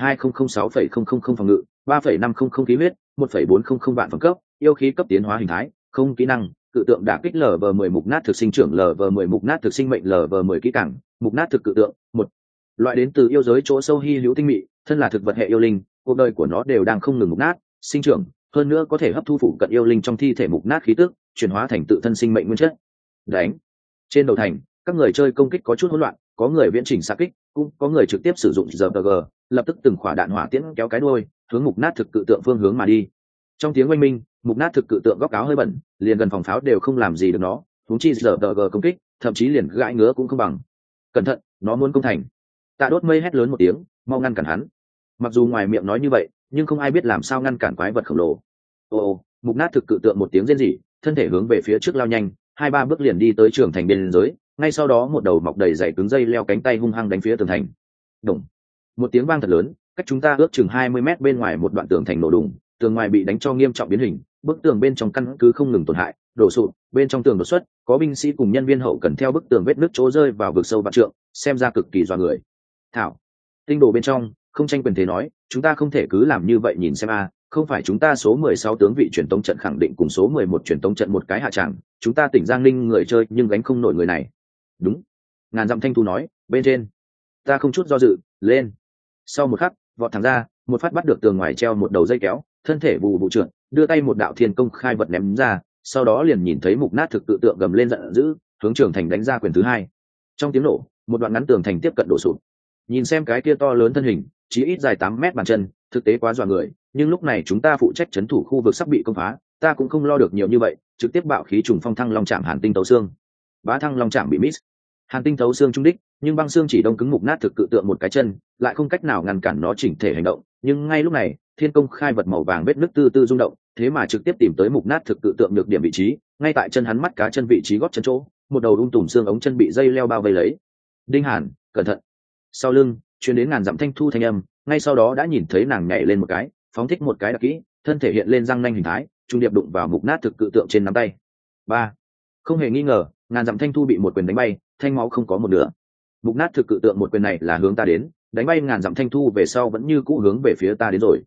Speaker 1: 5,2006,000 phòng ngự, 3,500 khí huyết, 1,400 vạn phẩm cấp, yêu khí cấp tiến hóa hình thái, không kỹ năng, cự tượng đả kích LV10 mục nát thực sinh trưởng LV10 mục nát thực sinh mệnh LV10 kỹ cảng, mục nát thực cự tượng, một loại đến từ yêu giới chỗ sâu hi hữu tinh mị, thân là thực vật hệ yêu linh, cuộc đời của nó đều đang không ngừng mục nát, sinh trưởng, hơn nữa có thể hấp thu phụ cận yêu linh trong thi thể mục nát khí tức, chuyển hóa thành tự thân sinh mệnh nguyên chất. Đánh. Trên đầu thành, các người chơi công kích có chút hỗn loạn, có người viễn trình xạ kích, cũng có người trực tiếp sử dụng RPG, lập tức từng khỏa đạn hỏa tiễn kéo cái đuôi, hướng mục nát thực cự tượng phương hướng mà đi. Trong tiếng oanh minh, mục nát thực cự tượng góc áo hơi bẩn, liền gần phòng pháo đều không làm gì được nó, huống chi RPG công kích, thậm chí liền gãi ngứa cũng không bằng. Cẩn thận, nó muốn công thành. Tạ Đốt Mây hét lớn một tiếng, mau ngăn cản hắn. Mặc dù ngoài miệng nói như vậy, nhưng không ai biết làm sao ngăn cản quái vật khổng lồ. Ồ, mục nát thực cự tượng một tiếng rên rỉ, thân thể hướng về phía trước lao nhanh, 2-3 bước liền đi tới trường thành biên giới, ngay sau đó một đầu mọc đầy dày cứng dây leo cánh tay hung hăng đánh phía tường thành. Đùng. Một tiếng vang thật lớn, cách chúng ta ước chừng 20 mét bên ngoài một đoạn tường thành nổ đùng, tường ngoài bị đánh cho nghiêm trọng biến hình, bức tường bên trong căn cứ không ngừng tổn hại, đổ sụp, bên trong tường đột xuất, có binh sĩ cùng nhân viên hậu cần theo bức tường vết nứt chỗ rơi vào vực sâu vạn trượng, xem ra cực kỳ dọa người. Thảo. Tinh đồ bên trong, không tranh quyền thế nói, chúng ta không thể cứ làm như vậy nhìn xem a, không phải chúng ta số 16 tướng vị truyền tống trận khẳng định cùng số 11 truyền tống trận một cái hạ tràng, chúng ta tỉnh Giang Ninh người chơi nhưng gánh không nổi người này. Đúng. Ngàn dặm thanh thu nói, bên trên. Ta không chút do dự, lên. Sau một khắc, vọt thẳng ra, một phát bắt được tường ngoài treo một đầu dây kéo, thân thể bù bù trượt, đưa tay một đạo thiên công khai vật ném ra, sau đó liền nhìn thấy mục nát thực tự tượng gầm lên giận dữ, hướng trường thành đánh ra quyền thứ hai. Trong tiếng nổ, một đoạn ngắn tường thành tiếp cận đổ sụp. Nhìn xem cái kia to lớn thân hình, chí ít dài 8 mét bàn chân, thực tế quá dọa người, nhưng lúc này chúng ta phụ trách trấn thủ khu vực sắp bị công phá, ta cũng không lo được nhiều như vậy, trực tiếp bạo khí trùng phong thăng long chạm hàn tinh tấu xương. Bá thăng long chạm bị miss. Hàn tinh tấu xương trung đích, nhưng băng xương chỉ đông cứng mục nát thực cự tượng một cái chân, lại không cách nào ngăn cản nó chỉnh thể hành động, nhưng ngay lúc này, thiên công khai vật màu vàng vết nứt tư tư rung động, thế mà trực tiếp tìm tới mục nát thực cự tượng được điểm vị trí, ngay tại chân hắn mắt cá chân vị trí gót chân chỗ, một đầu tùm xương ống chân bị dây leo bao vây lấy. Đinh Hàn, cẩn thận. Sau lưng truyền đến ngàn dặm thanh thu thanh âm, ngay sau đó đã nhìn thấy nàng nhảy lên một cái, phóng thích một cái đặc kỹ, thân thể hiện lên răng nanh hình thái, trung điệp đụng vào mục nát thực cự tượng trên nắm tay. 3. Không hề nghi ngờ, ngàn dặm thanh thu bị một quyền đánh bay, thanh máu không có một nửa. Mục nát thực cự tượng một quyền này là hướng ta đến, đánh bay ngàn dặm thanh thu về sau vẫn như cũ hướng về phía ta đến rồi.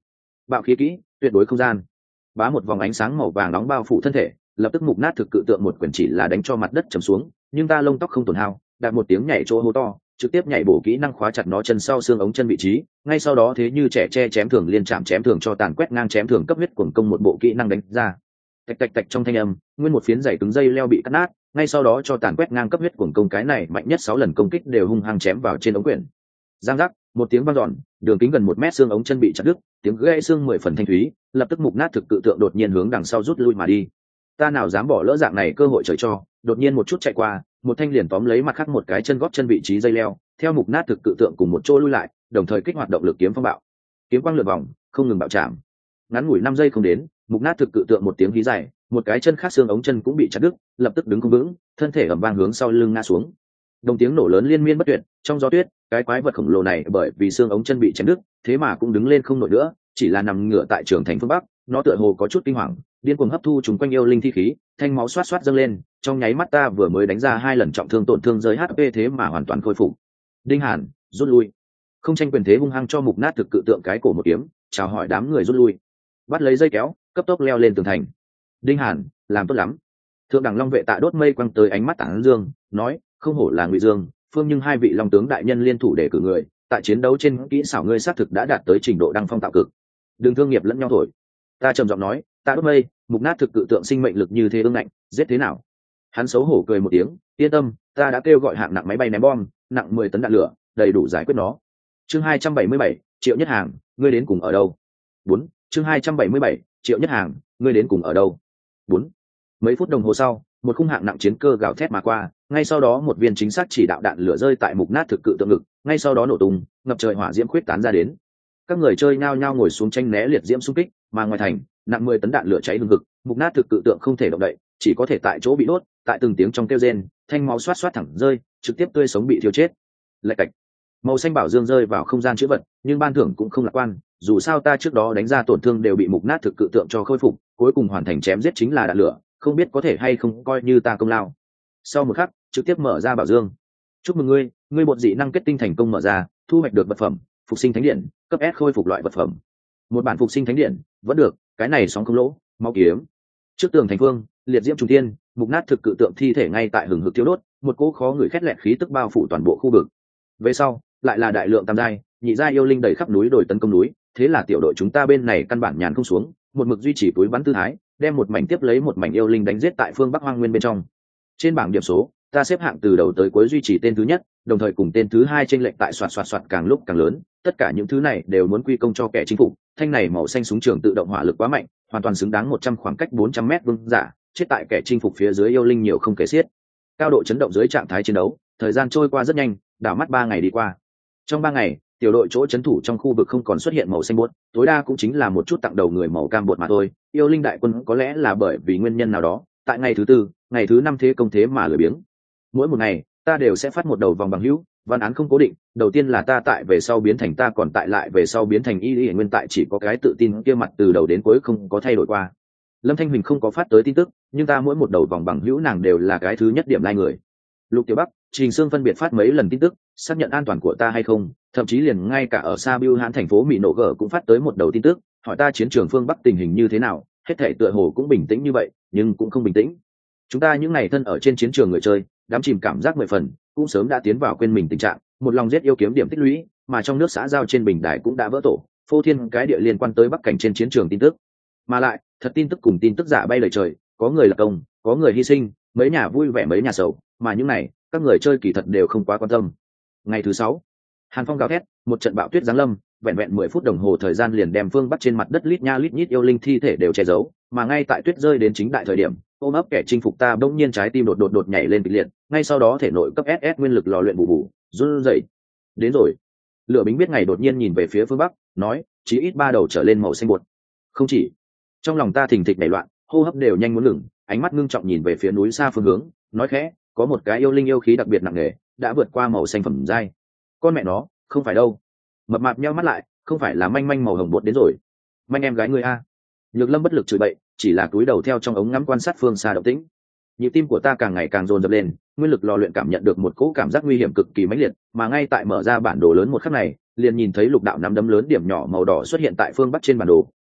Speaker 1: bạo khí kỹ tuyệt đối không gian. Bá một vòng ánh sáng màu vàng nóng bao phủ thân thể, lập tức mục nát thực cự tượng một quyền chỉ là đánh cho mặt đất trầm xuống, nhưng ta lông tóc không tổn hao, đạt một tiếng nhảy chỗ hô to, trực tiếp nhảy bổ kỹ năng khóa chặt nó chân sau xương ống chân vị trí, ngay sau đó thế như trẻ tre chém thường liên chạm chém thường cho tàn quét ngang chém thường cấp huyết cuồng công một bộ kỹ năng đánh ra. Tạch tạch tạch trong thanh âm, nguyên một phiến dày cứng dây leo bị cắt nát, ngay sau đó cho tàn quét ngang cấp huyết cuồng công cái này mạnh nhất 6 lần công kích đều hung hăng chém vào trên ống quyển. Giang giác, một tiếng vang dọn, đường kính gần 1 mét xương ống chân bị chặt đứt, tiếng gãy xương 10 phần thanh thúy, lập tức mục nát thực cự tượng đột nhiên hướng đằng sau rút lui mà đi. Ta nào dám bỏ lỡ dạng này cơ hội trời cho, đột nhiên một chút chạy qua, một thanh liền tóm lấy mặt khác một cái chân gót chân vị trí dây leo, theo mục nát thực cự tượng cùng một chỗ lui lại, đồng thời kích hoạt động lực kiếm phong bạo. Kiếm quang lượn vòng, không ngừng bạo chạm. Ngắn ngủi 5 giây không đến, mục nát thực cự tượng một tiếng hí dài, một cái chân khác xương ống chân cũng bị chặt đứt, lập tức đứng không vững, thân thể ầm vang hướng sau lưng ngã xuống. Đồng tiếng nổ lớn liên miên bất tuyệt, trong gió tuyết, cái quái vật khổng lồ này bởi vì xương ống chân bị chém đứt, thế mà cũng đứng lên không nổi nữa, chỉ là nằm ngửa tại trường thành phương bắc, nó tựa hồ có chút kinh hoàng, điên cuồng hấp thu chúng quanh yêu linh thi khí, thanh máu xoát xoát dâng lên, trong nháy mắt ta vừa mới đánh ra 2 lần trọng thương tổn thương giới HP thế mà hoàn toàn khôi phục. Đinh Hàn, rút lui. Không tranh quyền thế hung hăng cho mục nát thực cự tượng cái cổ một kiếm, chào hỏi đám người rút lui. Bắt lấy dây kéo, cấp tốc leo lên tường thành. Đinh Hàn, làm tốt lắm. Thượng đẳng long vệ Tạ Đốt Mây quăng tới ánh mắt tán dương, nói, không hổ là Ngụy Dương, Phương nhưng hai vị long tướng đại nhân liên thủ để cử người, tại chiến đấu trên kỹ xảo ngươi xác thực đã đạt tới trình độ đăng phong tạo cực. Đừng thương nghiệp lẫn nhau thổi. Ta trầm giọng nói, Tạ Đốt Mây, mục nát thực cự tượng sinh mệnh lực như thế ương ngạnh, giết thế nào? Hắn xấu hổ cười một tiếng, yên tâm, ta đã kêu gọi hạng nặng máy bay ném bom, nặng 10 tấn đạn lửa, đầy đủ giải quyết nó. Chương 277, Triệu Nhất Hàng, ngươi đến cùng ở đâu? 4. Chương 277, Triệu Nhất Hàng, ngươi đến cùng ở đâu? 4. Mấy phút đồng hồ sau, một khung hạng nặng chiến cơ gào thét mà qua, ngay sau đó một viên chính xác chỉ đạo đạn lửa rơi tại mục nát thực cự tượng ngực, ngay sau đó nổ tung, ngập trời hỏa diễm khuyết tán ra đến. Các người chơi nhao nhao ngồi xuống tranh né liệt diễm xung kích, mà ngoài thành, nặng 10 tấn đạn lửa cháy hừng hực, mục nát thực cự tượng không thể động đậy, chỉ có thể tại chỗ bị đốt, tại từng tiếng trong kêu rên, thanh máu xoát xoát thẳng rơi, trực tiếp tươi sống bị thiêu chết. Lạch cạch. Màu xanh bảo dương rơi vào không gian chữ vật, nhưng ban thưởng cũng không lạc quan, dù sao ta trước đó đánh ra tổn thương đều bị mục nát thực cự tượng cho khôi phục, cuối cùng hoàn thành chém giết chính là đạn lửa, không biết có thể hay không coi như ta công lao. Sau một khắc, trực tiếp mở ra bảo dương. Chúc mừng ngươi, ngươi bột dị năng kết tinh thành công mở ra, thu hoạch được vật phẩm, phục sinh thánh điện, cấp S khôi phục loại vật phẩm. Một bản phục sinh thánh điện, vẫn được, cái này sóng không lỗ, máu kiếm. Trước tường thành phương, liệt diễm trùng thiên, mục nát thực cự tượng thi thể ngay tại hừng hực thiêu đốt, một cỗ khó người khét lẹt khí tức bao phủ toàn bộ khu vực. Về sau, lại là đại lượng tam giai, nhị giai yêu linh đầy khắp núi đồi tấn công núi, thế là tiểu đội chúng ta bên này căn bản nhàn không xuống, một mực duy trì túi bắn tư thái, đem một mảnh tiếp lấy một mảnh yêu linh đánh giết tại phương Bắc Hoang Nguyên bên trong. Trên bảng điểm số, ta xếp hạng từ đầu tới cuối duy trì tên thứ nhất, đồng thời cùng tên thứ hai chênh lệch tại soạt càng lúc càng lớn, tất cả những thứ này đều muốn quy công cho kẻ chính phủ. Thanh này màu xanh súng trường tự động hỏa lực quá mạnh, hoàn toàn xứng đáng 100 khoảng cách 400m vương giả, chết tại kẻ chinh phục phía dưới yêu linh nhiều không kể xiết. Cao độ chấn động dưới trạng thái chiến đấu, thời gian trôi qua rất nhanh, đảo mắt 3 ngày đi qua. Trong 3 ngày, tiểu đội chỗ trấn thủ trong khu vực không còn xuất hiện màu xanh buốt, tối đa cũng chính là một chút tặng đầu người màu cam bột mà thôi. Yêu linh đại quân có lẽ là bởi vì nguyên nhân nào đó, tại ngày thứ tư, ngày thứ năm thế công thế mà lười biếng. Mỗi một ngày, ta đều sẽ phát một đầu vòng bằng hữu, văn án không cố định, đầu tiên là ta tại về sau biến thành ta còn tại lại về sau biến thành y nguyên tại, chỉ có cái tự tin kia mặt từ đầu đến cuối không có thay đổi qua. Lâm Thanh Huỳnh không có phát tới tin tức, nhưng ta mỗi một đầu vòng bằng hữu nàng đều là cái thứ nhất điểm like người. Lục Tiểu Bắc, Trình Sương phân biệt phát mấy lần tin tức, xác nhận an toàn của ta hay không, thậm chí liền ngay cả ở xa Bưu Hãn thành phố Mỹ Nổ Gở cũng phát tới một đầu tin tức, hỏi ta chiến trường phương Bắc tình hình như thế nào, hết thảy tựa hồ cũng bình tĩnh như vậy, nhưng cũng không bình tĩnh. Chúng ta những ngày thân ở trên chiến trường người chơi, đám chìm cảm giác 10 phần, cũng sớm đã tiến vào quên mình tình trạng, một lòng giết yêu kiếm điểm tích lũy, mà trong nước xã giao trên bình đài cũng đã vỡ tổ, phô thiên cái địa liên quan tới Bắc cảnh trên chiến trường tin tức. Mà lại, thật tin tức cùng tin tức giả bay lời trời, có người lập công, có người hy sinh, mấy nhà vui vẻ mấy nhà sầu, mà những này, các người chơi kỳ thật đều không quá quan tâm. Ngày thứ 6, Hàn Phong gào thét, một trận bão tuyết giáng lâm, vẹn vẹn 10 phút đồng hồ thời gian liền đem phương Bắc trên mặt đất lít nha lít nhít yêu linh thi thể đều che giấu, mà ngay tại tuyết rơi đến chính đại thời điểm, ôm ấp kẻ chinh phục ta bỗng nhiên trái tim đột nhảy lên kịch liệt, ngay sau đó thể nội cấp SS nguyên lực lò luyện bù bù, run rẩy. Đến rồi. Lửa Bính biết ngày đột nhiên nhìn về phía phương Bắc, nói, chí ít 3 đầu trở lên màu xanh bột. Không chỉ. Trong lòng ta thình thịch nảy loạn, hô hấp đều nhanh muốn ngừng, ánh mắt ngưng trọng nhìn về phía núi xa phương hướng, nói khẽ, có một cái yêu linh yêu khí đặc biệt nặng nề, đã vượt qua màu xanh phẩm giai. Con mẹ nó, không phải đâu. Mập mạp nheo mắt lại, không phải là manh manh màu hồng bột đến rồi. Manh em gái người a. Nhược Lâm bất lực chửi bậy, chỉ là cúi đầu theo trong ống ngắm quan sát phương xa động tĩnh. Nhịp tim của ta càng ngày càng dồn dập lên, nguyên lực lò luyện cảm nhận được một cỗ cảm giác nguy hiểm cực kỳ mãnh liệt, mà ngay tại mở ra bản đồ lớn một khắc này, liền nhìn thấy lục đạo nắm đấm lớn điểm nhỏ màu đỏ xuất hiện tại phương Bắc trên bản đồ,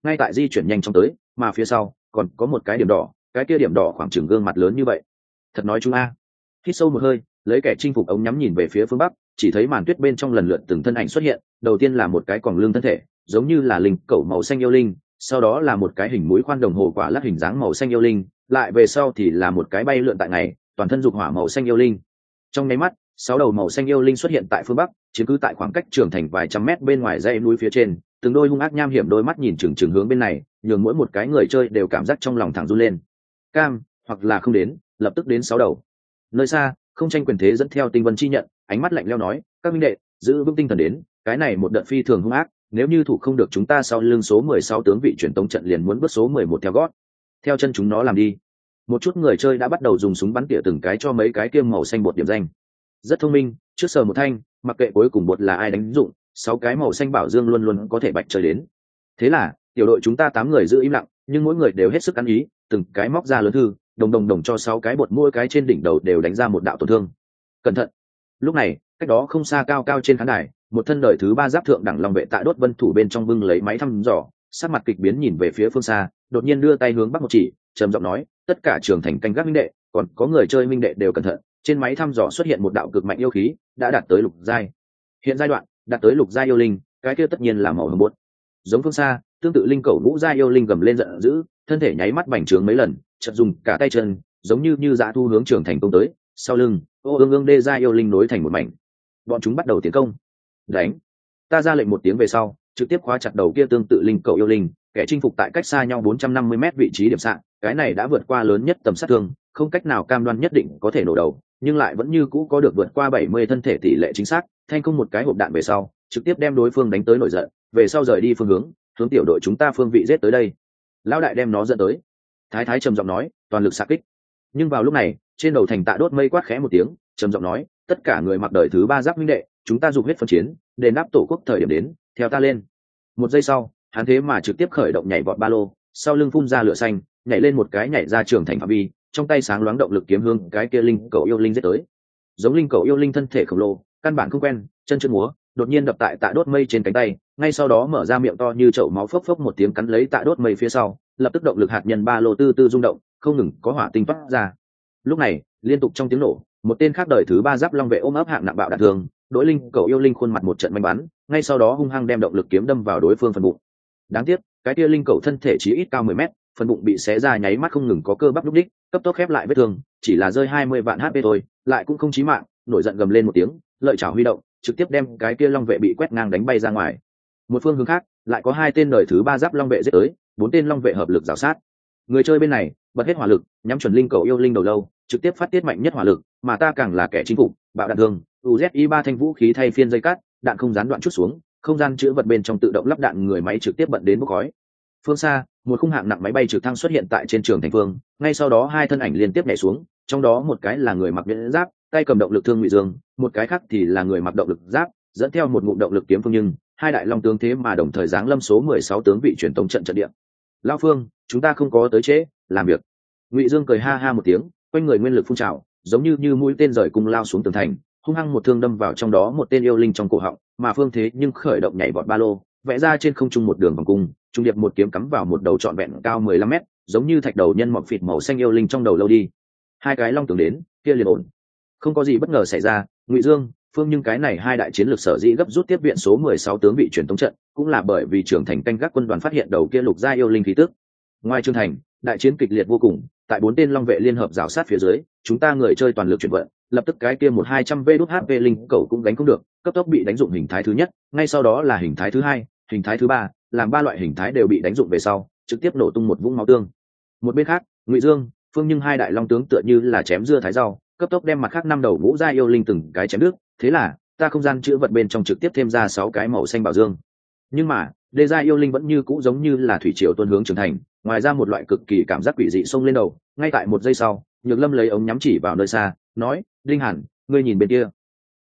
Speaker 1: ngay tại di chuyển nhanh chóng tới, mà phía sau còn có một cái điểm đỏ, cái kia điểm đỏ khoảng chừng gương mặt lớn như vậy. Thật nói chúng a. Hít sâu một hơi, lấy kẻ chinh phục ống nhắm nhìn về phía phương bắc, chỉ thấy màn tuyết bên trong lần lượt từng thân ảnh xuất hiện. Đầu tiên là một cái quòng lưng thân thể, giống như là linh cẩu màu xanh yêu linh, sau đó là một cái hình mũi khoan đồng hồ quả lắc hình dáng màu xanh yêu linh, lại về sau thì là một cái bay lượn tại ngày, toàn thân dục hỏa màu xanh yêu linh. Trong nháy mắt, 6 đầu màu xanh yêu linh xuất hiện tại phương bắc, chiếm cứ tại khoảng cách trường thành vài trăm mét bên ngoài dãy núi phía trên, từng đôi hung ác nham hiểm đôi mắt nhìn chừng chừng hướng bên này, nhường mỗi một cái người chơi đều cảm giác trong lòng thẳng run lên. Cam, hoặc là không đến, lập tức đến 6 đầu. Nơi xa, không tranh quyền thế dẫn theo tinh vân chi nhận, ánh mắt lạnh lẽo nói, các minh đệ, giữ vững tinh thần đến, cái này một đợt phi thường hung ác, nếu như thủ không được chúng ta sau lưng số 16 tướng vị truyền tống trận liền muốn bước số 11 theo gót. Theo chân chúng nó làm đi. Một chút người chơi đã bắt đầu dùng súng bắn tỉa từng cái cho mấy cái kiêm màu xanh bột điểm danh. Rất thông minh, trước sờ một thanh, mặc kệ cuối cùng bột là ai đánh dụng, 6 cái màu xanh bảo dương luôn luôn có thể bạch chơi đến. Thế là, tiểu đội chúng ta 8 người giữ im lặng, nhưng mỗi người đều hết sức ăn ý, từng cái móc ra lớn thư, đồng cho 6 cái bột mỗi cái trên đỉnh đầu đều đánh ra một đạo tổn thương. Cẩn thận. Lúc này, cách đó không xa cao cao trên khán đài, một thân đời thứ 3 giáp thượng đẳng lòng vệ tại đốt vân thủ bên trong bưng lấy máy thăm dò, sắc mặt kịch biến nhìn về phía phương xa, đột nhiên đưa tay hướng bắc một chỉ, trầm giọng nói, tất cả trường thành canh gác minh đệ, còn có người chơi minh đệ đều cẩn thận, trên máy thăm dò xuất hiện một đạo cực mạnh yêu khí, đã đạt tới lục giai. Hiện giai đoạn, đạt tới lục giai yêu linh, cái kia tất nhiên là màu hồng bột. Giống phương xa, tương tự linh cầu ngũ giai yêu linh gầm lên giận dữ, thân thể nháy mắt bành trướng mấy lần, chợt dùng cả tay chân, giống như dã thu hướng trường thành công tới, sau lưng, ương đê giai yêu linh nối thành một mảnh. Bọn chúng bắt đầu tiến công. Đánh. Ta ra lệnh một tiếng về sau, trực tiếp khóa chặt đầu kia tương tự linh cầu yêu linh, kẻ chinh phục tại cách xa nhau 450 m vị trí điểm xạ, cái này đã vượt qua lớn nhất tầm sát thương, không cách nào cam đoan nhất định có thể nổ đầu, nhưng lại vẫn như cũ có được vượt qua 70 thân thể tỷ lệ chính xác, thanh không một cái hộp đạn về sau, trực tiếp đem đối phương đánh tới nổi giận, về sau rời đi phương hướng tiểu đội chúng ta phương vị giết tới đây. Lão đại đem nó dẫn tới. Thái Thái trầm giọng nói, toàn lực xạ kích. Nhưng vào lúc này, trên đầu thành Tạ Đốt Mây quát khẽ một tiếng, trầm giọng nói, tất cả người mặc đời thứ 3 giáp minh đệ, chúng ta dục huyết phân chiến, đền đáp tổ quốc thời điểm đến, theo ta lên. Một giây sau, hắn thế mà trực tiếp khởi động nhảy vọt ba lô, sau lưng phun ra lửa xanh, nhảy lên một cái nhảy ra trường thành phạm vi, trong tay sáng loáng động lực kiếm hương cái kia linh cầu yêu linh giết tới. Giống linh cầu yêu linh thân thể khổng lồ, căn bản không quen, chân chân múa, đột nhiên đập tại Tạ Đốt Mây trên cánh tay, ngay sau đó mở ra miệng to như chậu máu phốc phốc một tiếng cắn lấy Tạ Đốt Mây phía sau, lập tức động lực hạt nhân ba lô tư tư rung động, không ngừng có hỏa tinh phát ra. Lúc này, liên tục trong tiếng nổ, một tên khác đời thứ 3 giáp long vệ ôm ấp hạng nặng bạo đạn thường, đối linh cầu yêu linh khuôn mặt một trận manh bắn, ngay sau đó hung hăng đem động lực kiếm đâm vào đối phương phần bụng. Đáng tiếc, cái kia linh cầu thân thể chỉ ít cao 10 mét, phần bụng bị xé ra nháy mắt không ngừng có cơ bắp lúc đích, cấp tốc khép lại vết thương, chỉ là rơi 20 vạn HP thôi, lại cũng không chí mạng, nổi giận gầm lên một tiếng, lợi chảo huy động, trực tiếp đem cái kia long vệ bị quét ngang đánh bay ra ngoài. Một phương hướng khác, lại có 2 tên đời thứ 3 giáp long vệ giết tới, 4 tên long vệ hợp lực rào sát. Người chơi bên này bật hết hỏa lực, nhắm chuẩn linh cầu yêu linh đầu lâu, trực tiếp phát tiết mạnh nhất hỏa lực, mà ta càng là kẻ chính phục, bạo đạn thương, UZI 3 thanh vũ khí thay phiên dây cắt, đạn không gián đoạn chút xuống, không gian chứa vật bên trong tự động lắp đạn người máy trực tiếp bận đến bốc khói. Phương xa, một khung hạng nặng máy bay trực thăng xuất hiện tại trên trường thành phương, ngay sau đó 2 thân ảnh liên tiếp nhảy xuống, trong đó một cái là người mặc nhẫn giáp, tay cầm động lực thương ngụy dương, một cái khác thì là người mặc động lực giáp, dẫn theo một ngụm động lực kiếm phương, nhưng 2 đại long tướng thế mà đồng thời giáng lâm số 16 tướng vị truyền tống trận trận địa. Lão Phương, chúng ta không có tới trễ, làm việc. Ngụy Dương cười ha ha một tiếng, quanh người nguyên lực phun trào, giống như mũi tên rời cung lao xuống tường thành, hung hăng một thương đâm vào trong đó một tên yêu linh trong cổ họng, mà Phương Thế nhưng khởi động nhảy vọt ba lô, vẽ ra trên không trung một đường vòng cung, trung điệp một kiếm cắm vào một đầu trọn vẹn cao 15 mét, giống như thạch đầu nhân mọc phịt màu xanh yêu linh trong đầu lâu đi. 2 cái long tướng đến, kia liền ổn. Không có gì bất ngờ xảy ra, Ngụy Dương, Phương nhưng cái này 2 đại chiến lược sở dĩ gấp rút tiếp viện số 16 tướng vị truyền tống trận, cũng là bởi vì trưởng thành canh gác quân đoàn phát hiện đầu kia lục gia yêu linh khí tức. Ngoài trường thành, đại chiến kịch liệt vô cùng, tại 4 tên long vệ liên hợp rào sát phía dưới, chúng ta người chơi toàn lực chuyển vận, lập tức cái kia 1200 v đút HP linh cầu cũng đánh không được, cấp tốc bị đánh dụng hình thái thứ nhất, ngay sau đó là hình thái thứ hai, hình thái thứ ba, làm 3 loại hình thái đều bị đánh dụng về sau, trực tiếp nổ tung một vũng máu tương. Một bên khác, Ngụy Dương, Phương nhưng 2 đại long tướng tựa như là chém dưa thái rau, cấp tốc đem mặt khác 5 đầu ngũ gia yêu linh từng cái chém đứt, thế là ta không gian chứa vật bên trong trực tiếp thêm ra 6 cái màu xanh bảo dương. Nhưng mà, đê gia yêu linh vẫn như cũ giống như là thủy triều tuôn hướng trưởng thành, ngoài ra một loại cực kỳ cảm giác quỷ dị xông lên đầu. Ngay tại một giây sau, Nhược Lâm lấy ống nhắm chỉ vào nơi xa, nói, Linh Hàn, ngươi nhìn bên kia.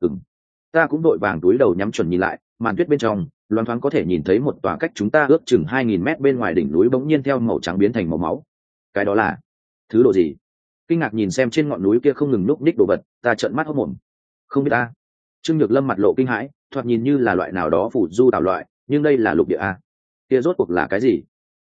Speaker 1: Ta cũng đội vàng túi đầu nhắm chuẩn nhìn lại, màn tuyết bên trong loáng thoáng có thể nhìn thấy một tòa cách chúng ta ước chừng 2000 mét bên ngoài đỉnh núi bỗng nhiên theo màu trắng biến thành màu máu. Cái đó là thứ độ gì? Kinh ngạc nhìn xem trên ngọn núi kia không ngừng núp ních đồ vật, ta trợn mắt hốt mồm. Không biết ta. Trương Nhược Lâm mặt lộ kinh hãi, thoạt nhìn như là loại nào đó phủ du tạo loại, nhưng đây là lục địa a. Kia rốt cuộc là cái gì?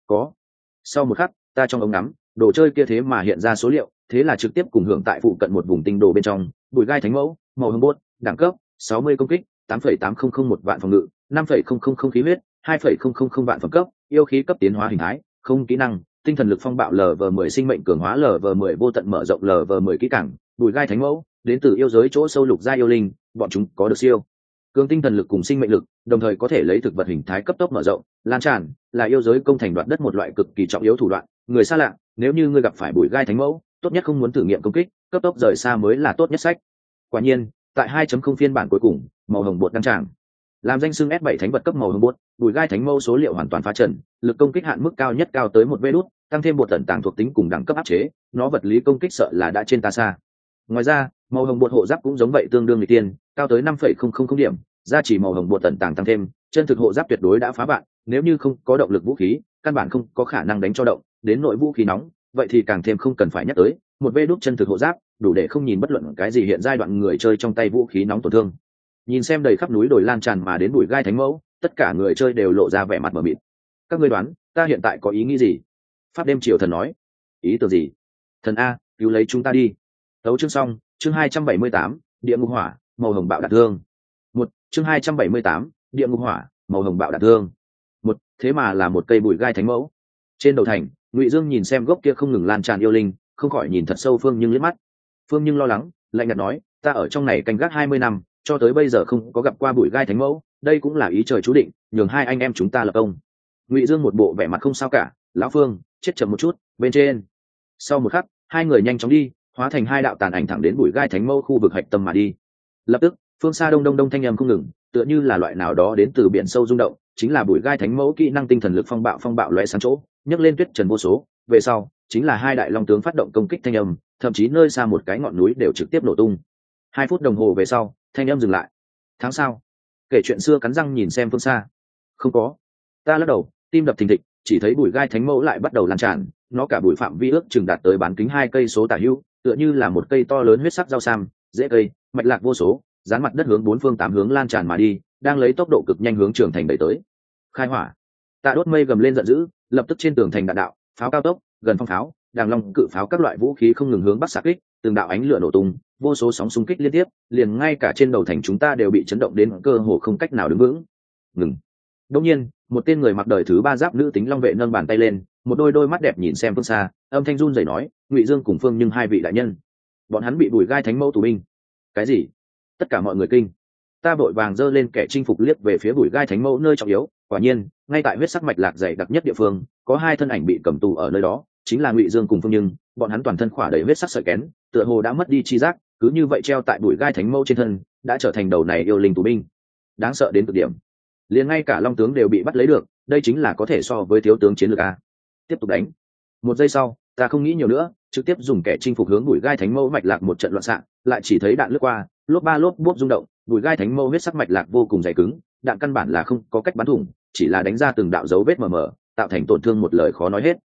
Speaker 1: có. Sau một khắc, ta trong ống ngắm, đồ chơi kia thế mà hiện ra số liệu, thế là trực tiếp cùng hưởng tại phụ cận một vùng tinh đồ bên trong, bụi gai thánh mẫu, màu hồng bốt, đẳng cấp 60 công kích, 8,8001 vạn phòng ngự, 5,000 khí huyết, 2,000 vạn phẩm cấp, yêu khí cấp tiến hóa hình thái, không kỹ năng, tinh thần lực phong bạo LV10 sinh mệnh cường hóa LV10 vô tận mở rộng LV10 kỹ cảng, bùi gai thánh mẫu, đến từ yêu giới chỗ sâu lục gia yêu linh, bọn chúng có được siêu cường tinh thần lực cùng sinh mệnh lực, đồng thời có thể lấy thực vật hình thái cấp tốc mở rộng, lan tràn, là yêu giới công thành đoạt đất một loại cực kỳ trọng yếu thủ đoạn, người xa lạ, nếu như ngươi gặp phải bùi gai thánh mẫu, tốt nhất không muốn thử nghiệm công kích, cấp tốc rời xa mới là tốt nhất sách. Quả nhiên, tại 2.0 phiên bản cuối cùng, màu hồng bột đăng tràng. Làm danh xưng S7 thánh vật cấp màu hồng bột, bùi gai thánh mẫu số liệu hoàn toàn phá trần, lực công kích hạn mức cao nhất cao tới 1 vđ, tăng thêm bột tận tàng thuộc tính cùng đẳng cấp áp chế, nó vật lý công kích sợ là đã trên ta xa. Ngoài ra, màu hồng bột hộ giáp cũng giống vậy tương đương nghịch tiên, cao tới 5,000 điểm, gia chỉ màu hồng bột tận tàng tăng thêm, chân thực hộ giáp tuyệt đối đã phá bạn, nếu như không có động lực vũ khí, căn bản không có khả năng đánh cho động, đến nội vũ khí nóng, vậy thì càng thêm không cần phải nhắc tới, một vê đúc chân thực hộ giáp, đủ để không nhìn bất luận cái gì hiện giai đoạn người chơi trong tay vũ khí nóng tổn thương. Nhìn xem đầy khắp núi đồi lan tràn mà đến bụi gai thánh mẫu, tất cả người chơi đều lộ ra vẻ mặt mờ mịt. Các ngươi đoán, ta hiện tại có ý nghĩ gì? Pháp đêm triều thần nói. Ý tưởng gì? Thần a, cứu lấy chúng ta đi. Tấu chương xong, chương 278, địa ngục hỏa, màu hồng bạo đạn thương. Chương 278, địa ngục hỏa, màu hồng bạo đạn thương. Thế mà là một cây bụi gai thánh mẫu. Trên đầu thành, Ngụy Dương nhìn xem gốc kia không ngừng lan tràn yêu linh, không khỏi nhìn thật sâu Phương Nhưng liếc mắt. Phương Nhưng lo lắng, lạnh nhạt nói, ta ở trong này canh gác 20 năm, cho tới bây giờ không có gặp qua bụi gai thánh mẫu, đây cũng là ý trời chú định, nhường hai anh em chúng ta lập công. Ngụy Dương một bộ vẻ mặt không sao cả, lão Phương, chết chậm một chút, bên trên. Sau một khắc, hai người nhanh chóng đi, hóa thành hai đạo tàn ảnh thẳng đến bụi gai thánh mẫu khu vực hạch tâm mà đi. Lập tức, phương xa đông đông đông thanh âm không ngừng, tựa như là loại nào đó đến từ biển sâu rung động, chính là bụi gai thánh mẫu kỹ năng tinh thần lực phong bạo lóe sáng chỗ, nhấc lên tuyết trần vô số, về sau, chính là hai đại long tướng phát động công kích thanh âm, thậm chí nơi xa một cái ngọn núi đều trực tiếp nổ tung. 2 phút đồng hồ về sau, thanh âm dừng lại. Tháng sau, kể chuyện xưa cắn răng nhìn xem phương xa. Không có. Ta lắc đầu, tim đập thình thịch, chỉ thấy bụi gai thánh mẫu lại bắt đầu lan tràn, nó cả bụi phạm vi ước chừng đạt tới bán kính 2 cây số tả hữu, tựa như là một cây to lớn huyết sắc rau sam, rễ cây, mạch lạc vô số, dán mặt đất hướng 4 phương 8 hướng lan tràn mà đi, đang lấy tốc độ cực nhanh hướng trường thành đẩy tới. Khai hỏa. Tạ Đốt Mây gầm lên giận dữ, lập tức trên tường thành đạn đạo, pháo cao tốc, gần phong pháo, đàng long cự pháo các loại vũ khí không ngừng hướng bắc xạ kích, từng đạo ánh lửa nổ tung, vô số sóng xung kích liên tiếp, liền ngay cả trên đầu thành chúng ta đều bị chấn động đến cơ hồ không cách nào đứng vững. Ngừng. Đột nhiên, một tên người mặc đời thứ 3 giáp nữ tính long vệ nâng bàn tay lên, một đôi mắt đẹp nhìn xem phương xa, âm thanh run rẩy nói, Ngụy Dương cùng Phương Nhưng hai vị đại nhân, bọn hắn bị bùi gai thánh mẫu tù binh. Cái gì? Tất cả mọi người kinh. Ta vội vàng giơ lên kẻ chinh phục liếc về phía bùi gai thánh mẫu nơi trọng yếu, quả nhiên, ngay tại huyết sắc mạch lạc dày đặc nhất địa phương, có hai thân ảnh bị cầm tù ở nơi đó, chính là Ngụy Dương cùng Phương Nhưng, bọn hắn toàn thân khỏa đầy huyết sắc sợi kén, tựa hồ đã mất đi chi giác, cứ như vậy treo tại bùi gai thánh mẫu trên thân, đã trở thành đầu này yêu linh tù binh. Đáng sợ đến cực điểm. Liền ngay cả long tướng đều bị bắt lấy được, đây chính là có thể so với thiếu tướng chiến lược a. Tiếp tục đánh. Một giây sau, ta không nghĩ nhiều nữa, trực tiếp dùng kẻ chinh phục hướng bùi gai thánh mẫu mạch lạc một trận loạn xạ, lại chỉ thấy đạn lướt qua, lốp ba lốp bốp rung động, bùi gai thánh mẫu huyết sắc mạch lạc vô cùng dày cứng, đạn căn bản là không có cách bắn thủng, chỉ là đánh ra từng đạo dấu vết mờ mờ, tạo thành tổn thương một lời khó nói hết.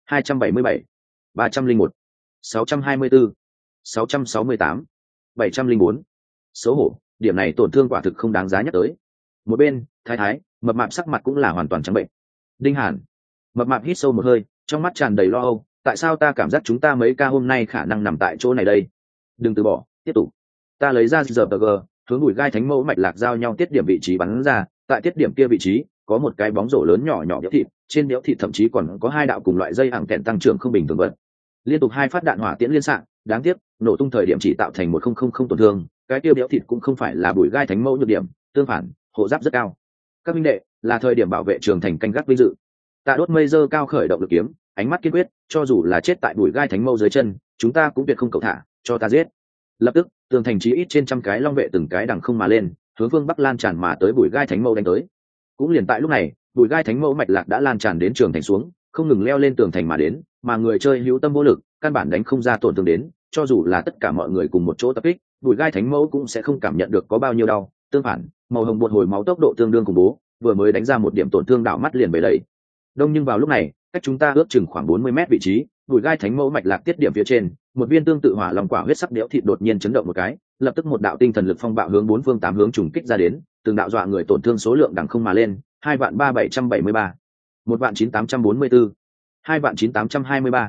Speaker 1: 277, 301, 624, 668, 704. Xấu hổ, điểm này tổn thương quả thực không đáng giá nhắc tới. Một bên, Thái mập mạp sắc mặt cũng là hoàn toàn trắng bệnh. Đinh Hàn, mập mạp hít sâu một hơi, trong mắt tràn đầy lo âu, tại sao ta cảm giác chúng ta mấy ca hôm nay khả năng nằm tại chỗ này đây? Đừng từ bỏ, tiếp tục. Ta lấy ra RPG, hướng bùi gai thánh mẫu mạch lạc giao nhau tiết điểm vị trí bắn ra, tại tiết điểm kia vị trí có một cái bóng rổ lớn nhỏ đẽo thịt, trên đẽo thịt thậm chí còn có hai đạo cùng loại dây ẳng kèn tăng trưởng không bình thường vật. Liên tục 2 phát đạn hỏa tiễn liên xạ, đáng tiếc, nổ tung thời điểm chỉ tạo thành 1000 tổn thương, cái kia đẽo thịt cũng không phải là bùi gai thánh mẫu nhược điểm, tương phản, hộ giáp rất cao. Các minh đệ, là thời điểm bảo vệ trường thành canh gác vinh dự. Tạ Đốt Mây giơ cao khởi động lực kiếm, ánh mắt kiên quyết, cho dù là chết tại bùi gai thánh mẫu dưới chân, chúng ta cũng tuyệt không cầu thả, cho ta giết. Lập tức, tường thành chí ít trên trăm cái long vệ từng cái đằng không mà lên, hướng phương bắc lan tràn mà tới bùi gai thánh mẫu đánh tới. Cũng liền tại lúc này, bùi gai thánh mẫu mạch lạc đã lan tràn đến trường thành xuống, không ngừng leo lên tường thành mà đến, mà người chơi hữu tâm vô lực, căn bản đánh không ra tổn thương đến, cho dù là tất cả mọi người cùng một chỗ tập kích, bùi gai thánh mẫu cũng sẽ không cảm nhận được có bao nhiêu đau, tương phản, màu hồng bột hồi máu tốc độ tương đương khủng bố, vừa mới đánh ra một điểm tổn thương đảo mắt liền về đầy. Đông nhưng vào lúc này, cách chúng ta ước chừng khoảng 40 mét vị trí, bùi gai thánh mẫu mạch lạc tiết điểm phía trên, một viên tương tự hỏa long quả huyết sắc đẽo thịt đột nhiên chấn động một cái, lập tức một đạo tinh thần lực phong bạo hướng 4 phương 8 hướng trùng kích ra đến, từng đạo dọa người tổn thương số lượng đằng không mà lên, 2.3773. 1.9844, 2.9823,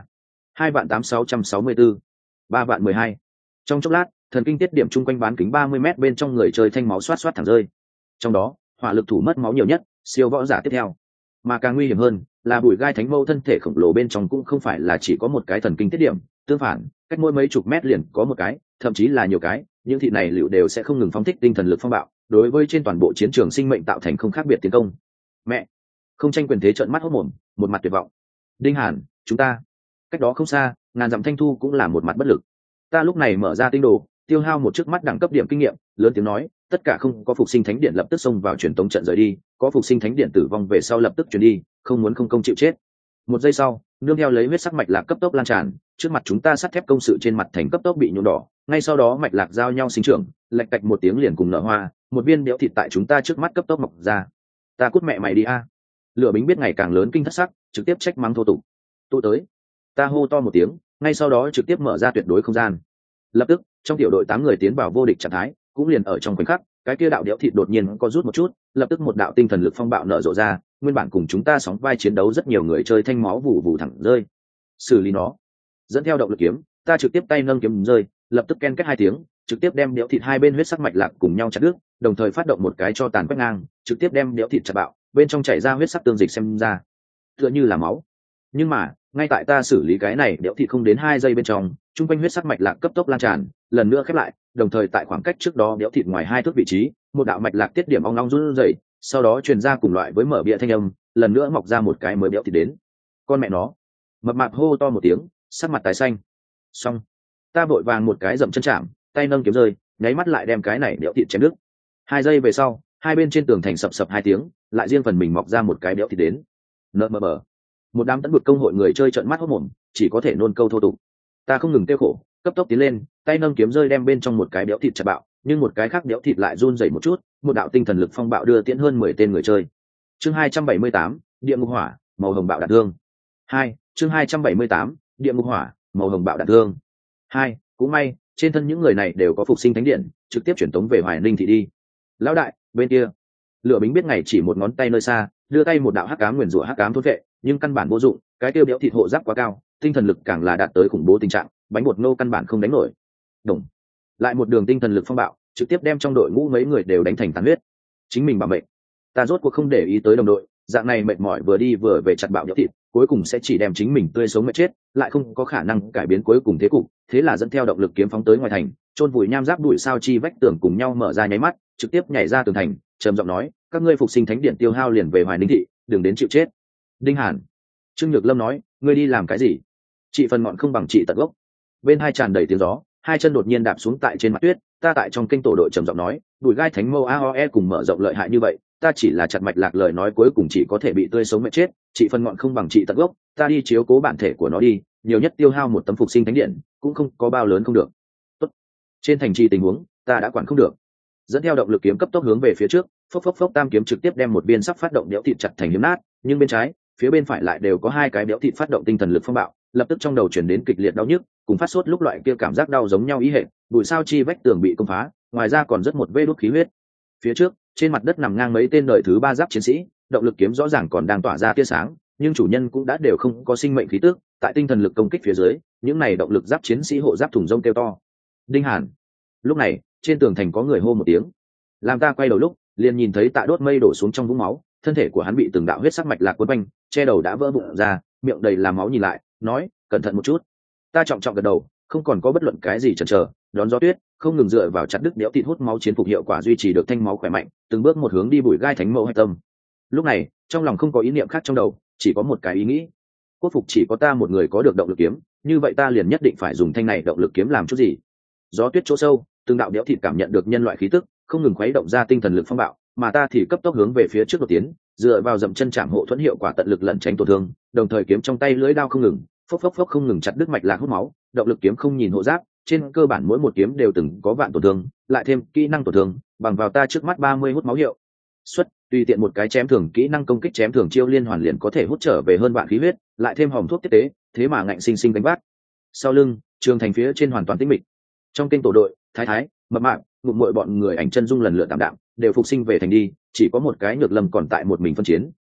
Speaker 1: 2.8664, 3.012. Trong chốc lát, thần kinh tiết điểm chung quanh bán kính 30 m bên trong người chơi thanh máu xoát xoát thẳng rơi. Trong đó, hỏa lực thủ mất máu nhiều nhất, siêu võ giả tiếp theo. Mà càng nguy hiểm hơn là bùi gai thánh mâu thân thể khổng lồ bên trong cũng không phải là chỉ có một cái thần kinh tiết điểm, tương phản, cách mỗi mấy chục mét liền có một cái, thậm chí là nhiều cái, những thị này liệu đều sẽ không ngừng phóng thích tinh thần lực phong bạo, đối với trên toàn bộ chiến trường sinh mệnh tạo thành không khác biệt tiến công. Mẹ, không tranh quyền thế trợn mắt hốt mồm, một mặt tuyệt vọng. Đinh Hàn, chúng ta cách đó không xa, ngàn dặm thanh thu cũng là một mặt bất lực. Ta lúc này mở ra tinh đồ, tiêu hao một trước mắt đẳng cấp điểm kinh nghiệm, lớn tiếng nói, tất cả không có phục sinh thánh điện lập tức xông vào truyền tống trận rời đi, có phục sinh thánh điện tử vong về sau lập tức chuyển đi, không muốn không công chịu chết. Một giây sau, nương theo lấy huyết sắc mạch lạc cấp tốc lan tràn, trước mặt chúng ta sắt thép công sự trên mặt thành cấp tốc bị nhuộm đỏ, ngay sau đó mạch lạc giao nhau sinh trưởng, lạch cạch một tiếng liền cùng nở hoa, một viên béo thịt tại chúng ta trước mắt cấp tốc mọc ra. Ta cút mẹ mày đi a! Lửa bính biết ngày càng lớn kinh thất sắc, trực tiếp trách mắng thô tục. Tụ tới! Ta hô to một tiếng, ngay sau đó trực tiếp mở ra tuyệt đối không gian. Lập tức, trong tiểu đội 8 người tiến vào vô địch trạng thái, cũng liền ở trong khoảnh khắc, cái kia đạo đẽo thịt đột nhiên có rút một chút, lập tức một đạo tinh thần lực phong bạo nở rộ ra, nguyên bản cùng chúng ta sóng vai chiến đấu rất nhiều người chơi thanh máu vụ vụ thẳng rơi. Xử lý nó. Dẫn theo động lực kiếm, ta trực tiếp tay nâng kiếm rơi, lập tức ken kết 2 tiếng, trực tiếp đem đẽo thịt hai bên huyết sắc mạch lạc cùng nhau chặt đứt, đồng thời phát động một cái cho tàn quét ngang, trực tiếp đem đẽo thịt chặt bạo, bên trong chảy ra huyết sắc tương dịch xem ra, tựa như là máu. Nhưng mà, ngay tại ta xử lý cái này đẽo thịt không đến 2 giây bên trong, trung quanh huyết sắc mạch lạc cấp tốc lan tràn, lần nữa khép lại, đồng thời tại khoảng cách trước đó đẽo thịt ngoài 2 thước vị trí, một đạo mạch lạc tiết điểm ong long run rẩy, sau đó truyền ra cùng loại với mở bịa thanh âm, lần nữa mọc ra một cái mới đẽo thịt đến. Con mẹ nó! Mập mạp hô to một tiếng, sắc mặt tái xanh. Xong, ta vội vàng một cái dậm chân chạm, tay nâng kiếm rơi, nháy mắt lại đem cái này đẽo thịt chém đứt. 2 giây về sau, hai bên trên tường thành sập sập 2 tiếng, lại riêng phần mình mọc ra một cái đẽo thịt đến. Nợ mờ bờ. Một đám tấn vực công hội người chơi trợn mắt hốt mồm, chỉ có thể nôn câu thô tục. Ta không ngừng tiêu khổ, cấp tốc tiến lên, tay nâng kiếm rơi đem bên trong một cái đẽo thịt chặt bạo, nhưng một cái khác đẽo thịt lại run rẩy một chút, một đạo tinh thần lực phong bạo đưa tiễn hơn 10 tên người chơi. Chương 278, địa ngục hỏa, màu hồng bạo đạn thương. 2, chương 278, địa ngục hỏa, màu hồng bạo đạn thương. 2, cũng may, trên thân những người này đều có phục sinh thánh điện, trực tiếp chuyển tống về Hoài Ninh thị đi. Lão đại, bên kia. Lửa bính biết ngày chỉ một ngón tay nơi xa, đưa tay một đạo hắc ám nguyền rủa hắc ám thôn vệ, nhưng căn bản vô dụng, cái tiêu béo thịt hộ giáp quá cao, tinh thần lực càng là đạt tới khủng bố tình trạng, bánh bột nô căn bản không đánh nổi. Đồng. Lại một đường tinh thần lực phong bạo, trực tiếp đem trong đội ngũ mấy người đều đánh thành tàn huyết. Chính mình bảo mệnh. Ta rốt cuộc không để ý tới đồng đội, dạng này mệt mỏi vừa đi vừa về chặt bạo béo thịt, cuối cùng sẽ chỉ đem chính mình tươi sống mệt chết, lại không có khả năng cải biến cuối cùng thế cục, thế là dẫn theo động lực kiếm phóng tới ngoài thành, chôn vùi nham giáp đuổi sao chi vách tường cùng nhau mở ra nháy mắt, trực tiếp nhảy ra tường thành, trầm giọng nói, các ngươi phục sinh thánh điện tiêu hao liền về Hoài Ninh thị, đừng đến chịu chết. Đinh Hàn. Trương Nhược Lâm nói, ngươi đi làm cái gì? Chị phần ngọn không bằng chị tận gốc. Bên hai tràn đầy tiếng gió, hai chân đột nhiên đạp xuống tại trên mặt tuyết, ta tại trong kinh tổ đội trầm giọng nói, đùi gai thánh mâu AOE cùng mở rộng lợi hại như vậy, ta chỉ là chặt mạch lạc lời nói cuối cùng chỉ có thể bị tươi sống mệt chết, chị phần ngọn không bằng chị tận gốc, ta đi chiếu cố bản thể của nó đi, nhiều nhất tiêu hao một tấm phục sinh thánh điện, cũng không có bao lớn không được. Tốt. Trên thành trì tình huống, ta đã quản không được. Dẫn theo động lực kiếm cấp tốc hướng về phía trước, phốc phốc phốc tam kiếm trực tiếp đem một viên sắp phát động đẽo thịt chặt thành hiếm nát, nhưng bên trái, phía bên phải lại đều có 2 cái đẽo thịt phát động tinh thần lực phong bạo, lập tức trong đầu chuyển đến kịch liệt đau nhức, cùng phát sốt lúc loại kia cảm giác đau giống nhau ý hệ, bụi sao chi vách tường bị công phá, ngoài ra còn rất một vết đốt khí huyết. Phía trước, trên mặt đất nằm ngang mấy tên đời thứ 3 giáp chiến sĩ, động lực kiếm rõ ràng còn đang tỏa ra tia sáng, nhưng chủ nhân cũng đã đều không có sinh mệnh khí tức, tại tinh thần lực công kích phía dưới, những này động lực giáp chiến sĩ hộ giáp thùng rông kêu to. Đinh Hàn. Lúc này, trên tường thành có người hô một tiếng. Làm ta quay đầu lúc, liền nhìn thấy Tạ Đốt Mây đổ xuống trong vũng máu, thân thể của hắn bị từng đạo huyết sắc mạch lạc quấn quanh, che đầu đã vỡ bụng ra, miệng đầy là máu nhìn lại, nói, cẩn thận một chút. Ta trọng trọng gật đầu, không còn có bất luận cái gì chần chờ, đón gió tuyết, không ngừng dựa vào chặt đứt đẽo thịt hút máu chiến phục hiệu quả duy trì được thanh máu khỏe mạnh, từng bước một hướng đi bụi gai thánh mẫu hạch tâm. Lúc này, trong lòng không có ý niệm khác trong đầu, chỉ có một cái ý nghĩ. Quốc phục chỉ có ta một người có được động lực kiếm, như vậy ta liền nhất định phải dùng thanh này động lực kiếm làm chút gì. Gió tuyết chỗ sâu, từng đạo đẽo thịt cảm nhận được nhân loại khí tức, không ngừng khuấy động ra tinh thần lực phong bạo, mà ta thì cấp tốc hướng về phía trước đột tiến, dựa vào dậm chân chạm hộ thuẫn hiệu quả tận lực lẩn tránh tổn thương, đồng thời kiếm trong tay lưỡi đao không ngừng, phốc phốc phốc không ngừng chặt đứt mạch lạc hút máu, động lực kiếm không nhìn hộ giáp, trên cơ bản mỗi một kiếm đều từng có vạn tổn thương, lại thêm kỹ năng tổn thương, bằng vào ta trước mắt 30 hút máu hiệu. Xuất, tùy tiện một cái chém thường kỹ năng công kích chém thường chiêu liên hoàn liền có thể hút trở về hơn vạn khí huyết, lại thêm hòm thuốc tiếp tế, thế mà ngạnh sinh sinh đánh vác. Sau lưng, trường thành phía trên hoàn toàn tĩnh mịch. Trong kênh tổ đội, Thái Thái, Mập Mạp, ngụm muội bọn người ảnh chân dung lần lượt tạm đạm, đều phục sinh về thành đi, chỉ có một cái Nhược Lâm còn tại một mình phân chiến,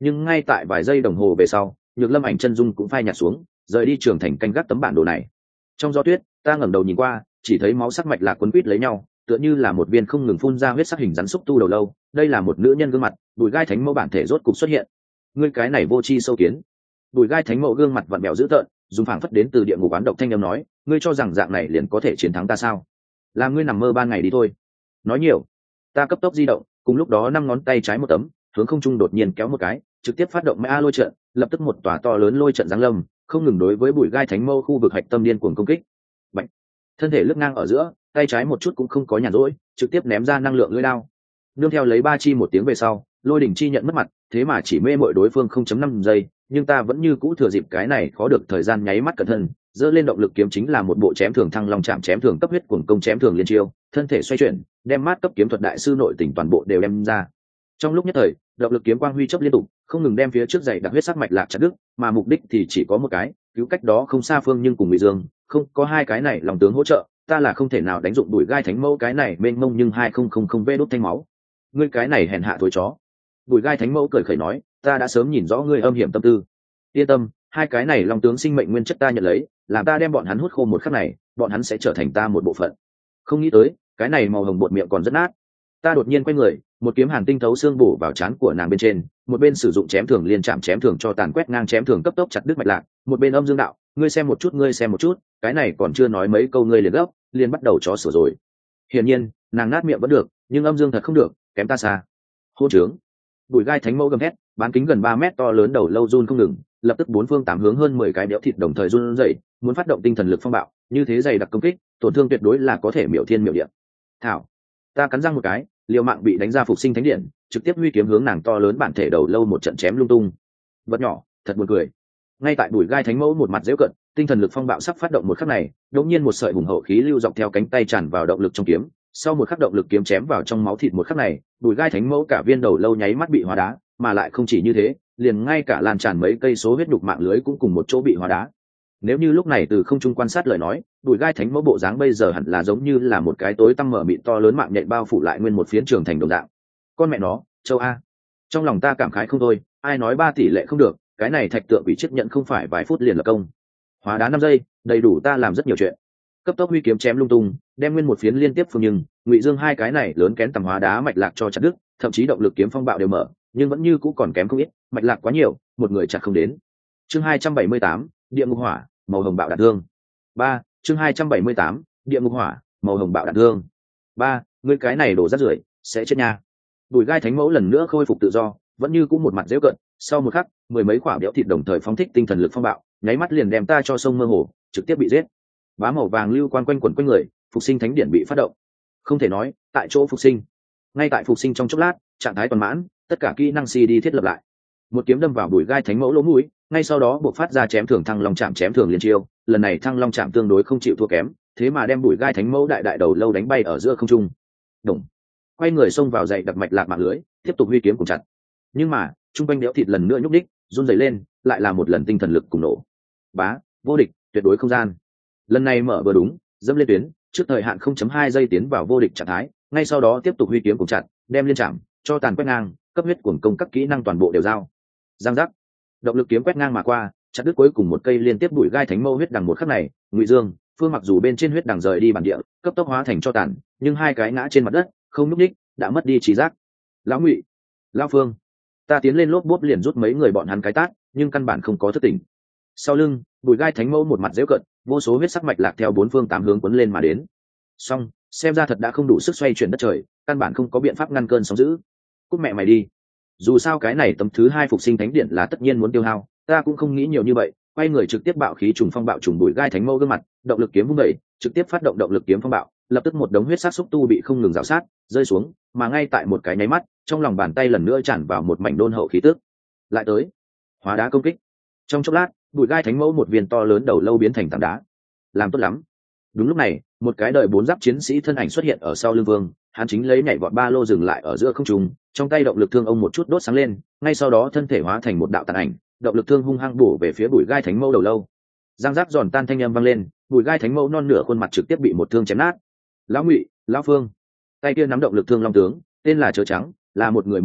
Speaker 1: nhưng ngay tại vài giây đồng hồ về sau Nhược Lâm ảnh chân dung cũng phai nhạt xuống, rời đi trường thành canh gác tấm bản đồ này. Trong gió tuyết ta ngẩng đầu nhìn qua, chỉ thấy máu sắc mạch lạc quấn quýt lấy nhau, tựa như là một viên không ngừng phun ra huyết sắc hình rắn xúc tu đầu lâu. Đây là một nữ nhân gương mặt, Bùi Gai Thánh Mẫu bản thể rốt cục xuất hiện. Ngươi cái này vô tri sâu kiến. Bùi Gai Thánh Mẫu gương mặt vặn vẹo dữ tợn, dùng phảng phất đến từ địa ngục oán độc thanh âm nói, ngươi cho rằng dạng này liền có thể chiến thắng ta sao? Làm ngươi nằm mơ ban ngày đi thôi. Nói nhiều. Ta cấp tốc di động, cùng lúc đó 5 ngón tay trái một tấm, hướng không trung đột nhiên kéo một cái, trực tiếp phát động Ma Lôi trận, lập tức một tòa to lớn lôi trận giáng lâm, không ngừng đối với Bùi Gai Thánh Mâu khu vực hạch tâm điên cuồng công kích. Bạch. Thân thể lướt ngang ở giữa, tay trái một chút cũng không có nhàn rỗi, trực tiếp ném ra năng lượng lưỡi đao. Nương theo lấy ba chi một tiếng về sau, Lôi đỉnh chi nhận mất mặt, thế mà chỉ mê mội đối phương 0.5 giây, nhưng ta vẫn như cũ thừa dịp cái này khó được thời gian nháy mắt cẩn thận, dơ lên động lực kiếm chính là một bộ chém thường thăng long chạm chém thường cấp huyết cuồng công chém thường liên chiêu, thân thể xoay chuyển, đem mát cấp kiếm thuật đại sư nội tình toàn bộ đều đem ra. Trong lúc nhất thời, động lực kiếm quang huy chớp liên tục, không ngừng đem phía trước dày đặc huyết sắc mạch lạc chặt đứt, mà mục đích thì chỉ có một cái, cứu cách đó không xa Phương nhưng cùng Ngụy Dương, không có hai cái này lòng tướng hỗ trợ, ta là không thể nào đánh dụng Bùi Gai Thánh Mẫu cái này mênh mông nhưng 2000 vê đốt thanh máu. Ngươi cái này hèn hạ thối chó. Bùi Gai Thánh Mẫu cười khẩy nói, ta đã sớm nhìn rõ ngươi âm hiểm tâm tư. Yên tâm, hai cái này lòng tướng sinh mệnh nguyên chất ta nhận lấy, làm ta đem bọn hắn hút khô một khắc này, bọn hắn sẽ trở thành ta một bộ phận. Không nghĩ tới, cái này màu hồng bột miệng còn rất nát. Ta đột nhiên quay người, một kiếm hàn tinh thấu xương bổ vào trán của nàng bên trên, một bên sử dụng chém thường liên chạm chém thường cho tàn quét ngang chém thường cấp tốc chặt đứt mạch lạc, một bên âm dương đạo, ngươi xem một chút, ngươi xem một chút, cái này còn chưa nói mấy câu ngươi liền gấp, liền bắt đầu chó sửa rồi. Hiển nhiên, nàng nát miệng vẫn được, nhưng âm dương thật không được, kém ta xa. Hôn trướng. Bùi Gai Thánh Mẫu gầm thét, bán kính gần 3 mét to lớn đầu lâu run không ngừng, lập tức bốn phương tám hướng hơn 10 cái đẽo thịt đồng thời run rẩy, muốn phát động tinh thần lực phong bạo, như thế dày đặc công kích, tổn thương tuyệt đối là có thể miểu thiên miểu địa. Thảo. Ta cắn răng một cái, liều mạng bị đánh ra phục sinh thánh điện, trực tiếp huy kiếm hướng nàng to lớn bản thể đầu lâu một trận chém lung tung. Vật nhỏ, thật buồn cười. Ngay tại Bùi Gai Thánh Mẫu một mặt giễu cận, tinh thần lực phong bạo sắp phát động một khắc này, đột nhiên một sợi hùng hậu khí lưu dọc theo cánh tay tràn vào động lực trong kiếm, sau một khắc động lực kiếm chém vào trong máu thịt một khắc này, Bùi Gai Thánh Mẫu cả viên đầu lâu nháy mắt bị hóa đá, mà lại không chỉ như thế, liền ngay cả lan tràn mấy cây số huyết đục mạng lưới cũng cùng một chỗ bị hóa đá. Nếu như lúc này từ không trung quan sát lời nói, Bùi Gai Thánh Mẫu bộ dáng bây giờ hẳn là giống như là một cái tối tăm mở mịt to lớn mạng nhện bao phủ lại nguyên một phiến trường thành đồng dạng. Con mẹ nó, châu A. Trong lòng ta cảm khái không thôi, ai nói 3 tỷ lệ không được, cái này thạch tượng bị chiếc nhận không phải vài phút liền lập công. Hóa đá 5 giây, đầy đủ ta làm rất nhiều chuyện. Cấp tốc huy kiếm chém lung tung, đem nguyên một phiến liên tiếp Phương nhưng Ngụy Dương hai cái này lớn kén tầm hóa đá mạch lạc cho chặt đứt, thậm chí động lực kiếm phong bạo đều mở, nhưng vẫn như cũ còn kém không ít, mạch lạc quá nhiều, một người chặt không đến. Chương 278, Địa ngục hỏa, màu hồng bạo đạn thương. 3, chương 278, Địa ngục hỏa, màu hồng bạo đạn thương. 3, ngươi cái này đổ rác rưởi, sẽ chết nha. Bùi Gai Thánh Mẫu lần nữa khôi phục tự do, vẫn như cũ một mặt giễu cợt, sau một khắc, 10 mấy quả đẽo thịt đồng thời phóng thích tinh thần lực phong bạo, nháy mắt liền đem ta cho sông mơ hồ, trực tiếp bị giết. Bá màu vàng lưu quan quanh quẩn quanh người, phục sinh thánh điển bị phát động. Không thể nói, tại chỗ phục sinh. Ngay tại phục sinh trong chốc lát, trạng thái toàn mãn, tất cả kỹ năng CD thiết lập lại. Một kiếm đâm vào Bùi Gai Thánh Mẫu lỗ mũi, ngay sau đó buộc phát ra chém thường thăng long chạm chém thường liên chiêu, lần này thăng long chạm tương đối không chịu thua kém, thế mà đem Bùi Gai Thánh Mẫu đại đại đầu lâu đánh bay ở giữa không trung. Đùng. Quay người xông vào dậy đặc mạch lạc mạng lưới, tiếp tục huy kiếm cùng chặt. Nhưng mà, trung quanh đẽo thịt lần nữa nhúc đích, run rẩy lên, lại là một lần tinh thần lực cùng nổ. Bá, vô địch, tuyệt đối không gian. Lần này mở vừa đúng, dẫm lên tuyến, trước thời hạn 0.2 giây tiến vào vô địch trạng thái, ngay sau đó tiếp tục huy kiếm cùng chặt, đem liên chạm, cho tàn quét ngang, cấp huyết cuồng công các kỹ năng toàn bộ đều giao. Giang giác. Động lực kiếm quét ngang mà qua, chặt đứt cuối cùng một cây liên tiếp Bùi Gai Thánh Mâu huyết đằng một khắc này, Ngụy Dương, Phương mặc dù bên trên huyết đằng rời đi bản địa, cấp tốc hóa thành cho tàn, nhưng hai cái ngã trên mặt đất, không nhúc nhích, đã mất đi trí giác. Lão Ngụy, lão Phương, ta tiến lên lốp bốp liền rút mấy người bọn hắn cái tát, nhưng căn bản không có thức tỉnh. Sau lưng, Bùi Gai Thánh Mẫu một mặt giễu cợt, vô số huyết sắc mạch lạc theo bốn phương tám hướng cuốn lên mà đến. Song, xem ra thật đã không đủ sức xoay chuyển đất trời, căn bản không có biện pháp ngăn cơn sóng dữ. Cút mẹ mày đi. Dù sao cái này tấm thứ 2 phục sinh thánh điện là tất nhiên muốn tiêu hao, ta cũng không nghĩ nhiều như vậy, quay người trực tiếp bạo khí trùng phong bạo trùng Bùi Gai Thánh Mẫu gương mặt, động lực kiếm vung đẩy, trực tiếp phát động động lực kiếm phong bạo, lập tức một đống huyết sắc xúc tu bị không ngừng rào sát, rơi xuống, mà ngay tại một cái nháy mắt, trong lòng bàn tay lần nữa tràn vào một mảnh đôn hậu khí tức. Lại tới, hóa đá công kích. Trong chốc lát, Bùi Gai Thánh Mẫu một viên to lớn đầu lâu biến thành tảng đá. Làm tốt lắm. Đúng lúc này, một cái đời 4 giáp chiến sĩ thân ảnh xuất hiện ở sau lưng Vương, hắn chính lấy nhảy vọt ba lô dừng lại ở giữa không trung, trong tay động lực thương ông một chút đốt sáng lên, ngay sau đó thân thể hóa thành một đạo tàn ảnh, động lực thương hung hăng bổ về phía Bùi Gai Thánh Mẫu đầu lâu. Giang giác giòn tan thanh âm vang lên, Bùi Gai Thánh Mẫu non nửa khuôn mặt trực tiếp bị một thương chém nát. Lão Ngụy, lão Phương, tay kia nắm động lực thương long tướng, tên là Chớ Trắng, là một người mới vật,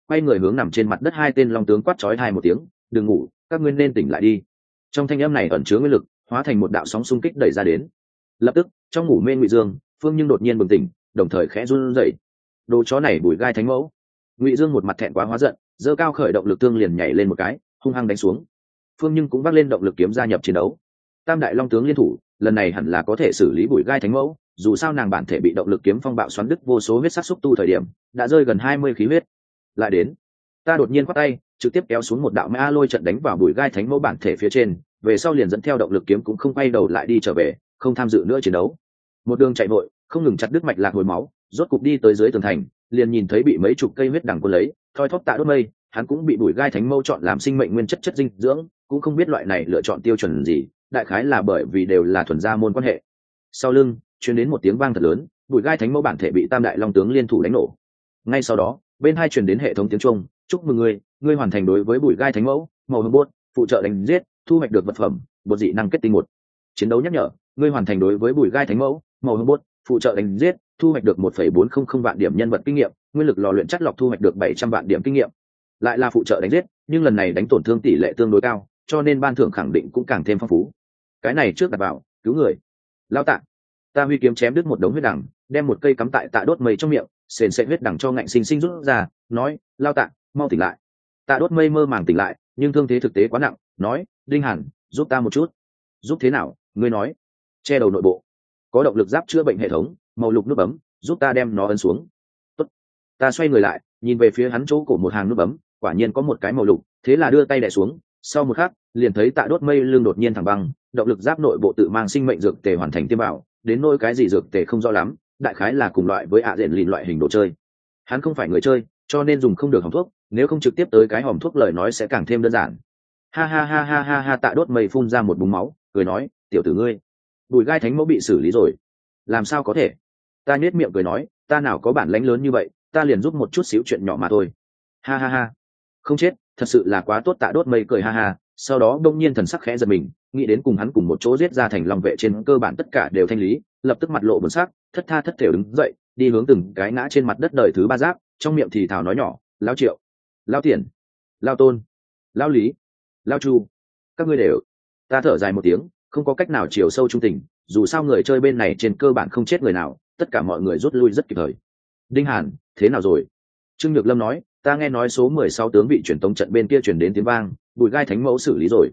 Speaker 1: quay người hướng nằm trên mặt đất hai tên long tướng quát chói hai một tiếng, đừng ngủ, các ngươi nên tỉnh lại đi. Trong thanh âm này ẩn chứa nguyên lực, hóa thành một đạo sóng xung kích đẩy ra đến. Lập tức trong ngủ mê Ngụy Dương, Phương Nhưng đột nhiên bừng tỉnh, đồng thời khẽ run rẩy. Đồ chó này bùi gai thánh mẫu. Ngụy Dương một mặt thẹn quá hóa giận, giơ cao khởi động lực tương liền nhảy lên một cái, hung hăng đánh xuống. Phương Nhưng cũng vác lên động lực kiếm gia nhập chiến đấu. Tam đại long tướng liên thủ, lần này hẳn là có thể xử lý bùi gai thánh mẫu, dù sao nàng bản thể bị động lực kiếm phong bạo xoắn đứt vô số huyết sắc xúc tu thời điểm, đã rơi gần 20 khí huyết. Lại đến, ta đột nhiên quát tay, trực tiếp kéo xuống một đạo ma lôi trận đánh vào bùi gai thánh mẫu bản thể phía trên, về sau liền dẫn theo động lực kiếm cũng không quay đầu lại đi trở về, không tham dự nữa chiến đấu. Một đường chạy vội, không ngừng chặt đứt mạch lạc hồi máu, rốt cục đi tới dưới tường thành, liền nhìn thấy bị mấy chục cây huyết đằng cuốn lấy, thoi thóp Tạ Đốt Mây, hắn cũng bị bùi gai thánh mẫu chọn làm sinh mệnh nguyên chất chất dinh dưỡng, cũng không biết loại này lựa chọn tiêu chuẩn gì, đại khái là bởi vì đều là thuần gia môn quan hệ. Sau lưng truyền đến một tiếng vang thật lớn, bùi gai thánh mẫu bản thể bị tam đại long tướng liên thủ đánh nổ. Ngay sau đó bên hai truyền đến hệ thống tiếng chuông, chúc mừng ngươi hoàn thành đối với bùi gai thánh mẫu màu hồng bốt phụ trợ đánh giết, thu hoạch được vật phẩm bột dị năng kết tinh một. Chiến đấu nhắc nhở, ngươi hoàn thành đối với bùi gai thánh mẫu màu hồng bốt phụ trợ đánh giết, thu hoạch được 1,400 vạn điểm nhân vật kinh nghiệm, nguyên lực lò luyện chất lọc thu hoạch được 700 vạn điểm kinh nghiệm. Lại là phụ trợ đánh giết, nhưng lần này đánh tổn thương tỷ lệ tương đối cao, cho nên ban thưởng khẳng định cũng càng thêm phong phú. Cái này trước đặt vào cứu người. Lao Tạ, ta huy kiếm chém đứt một đống huyết đằng, đem một cây cắm tại Tạ Đốt Mây trong miệng, sền sệt huyết đằng cho ngạnh sinh sinh rút ra, nói, Lao Tạ, mau tỉnh lại. Tạ Đốt Mây mơ màng tỉnh lại, nhưng thương thế thực tế quá nặng, nói, Đinh Hàn, giúp ta một chút. Giúp thế nào? Ngươi nói. Che đầu nội bộ, có động lực giáp chữa bệnh hệ thống, màu lục nút bấm, giúp ta đem nó ấn xuống. Tốt. Ta xoay người lại, nhìn về phía hắn chỗ cổ một hàng nút bấm, quả nhiên có một cái màu lục, thế là đưa tay đè xuống, sau một khắc liền thấy Tạ Đốt Mây lưng đột nhiên thẳng băng, động lực giáp nội bộ tự mang sinh mệnh dược tề hoàn thành tiêm bảo, đến nỗi cái gì dược tề không rõ lắm, đại khái là cùng loại với rèn lìn loại hình đồ chơi. Hắn không phải người chơi, cho nên dùng không được hòm thuốc, nếu không trực tiếp tới cái hòm thuốc lời nói sẽ càng thêm đơn giản. Ha ha ha ha ha ha, Tạ Đốt Mây phun ra một búng máu, cười nói, tiểu tử ngươi, bùi gai thánh mẫu bị xử lý rồi. Làm sao có thể? Ta nhếch miệng cười nói, ta nào có bản lãnh lớn như vậy, ta liền giúp một chút xíu chuyện nhỏ mà thôi. Ha ha ha, không chết, thật sự là quá tốt. Tạ Đốt Mây cười ha ha, sau đó đông nhiên thần sắc khẽ giật mình, nghĩ đến cùng hắn cùng một chỗ giết ra thành long vệ trên cơ bản tất cả đều thanh lý, lập tức mặt lộ buồn sắc, thất tha thất thểu đứng dậy, đi hướng từng cái ngã trên mặt đất đời thứ ba giáp, trong miệng thì thào nói nhỏ, Lão Triệu, Lão Tiền, Lão Tôn, Lão Lý, Lão Chu, các ngươi đều. Ta thở dài một tiếng, không có cách nào chiều sâu trung tình, dù sao người chơi bên này trên cơ bản không chết người nào, tất cả mọi người rút lui rất kịp thời. Đinh Hàn, thế nào rồi? Trương Nhược Lâm nói, ta nghe nói số 16 tướng bị truyền tống trận bên kia truyền đến tiếng vang, bùi gai thánh mẫu xử lý rồi.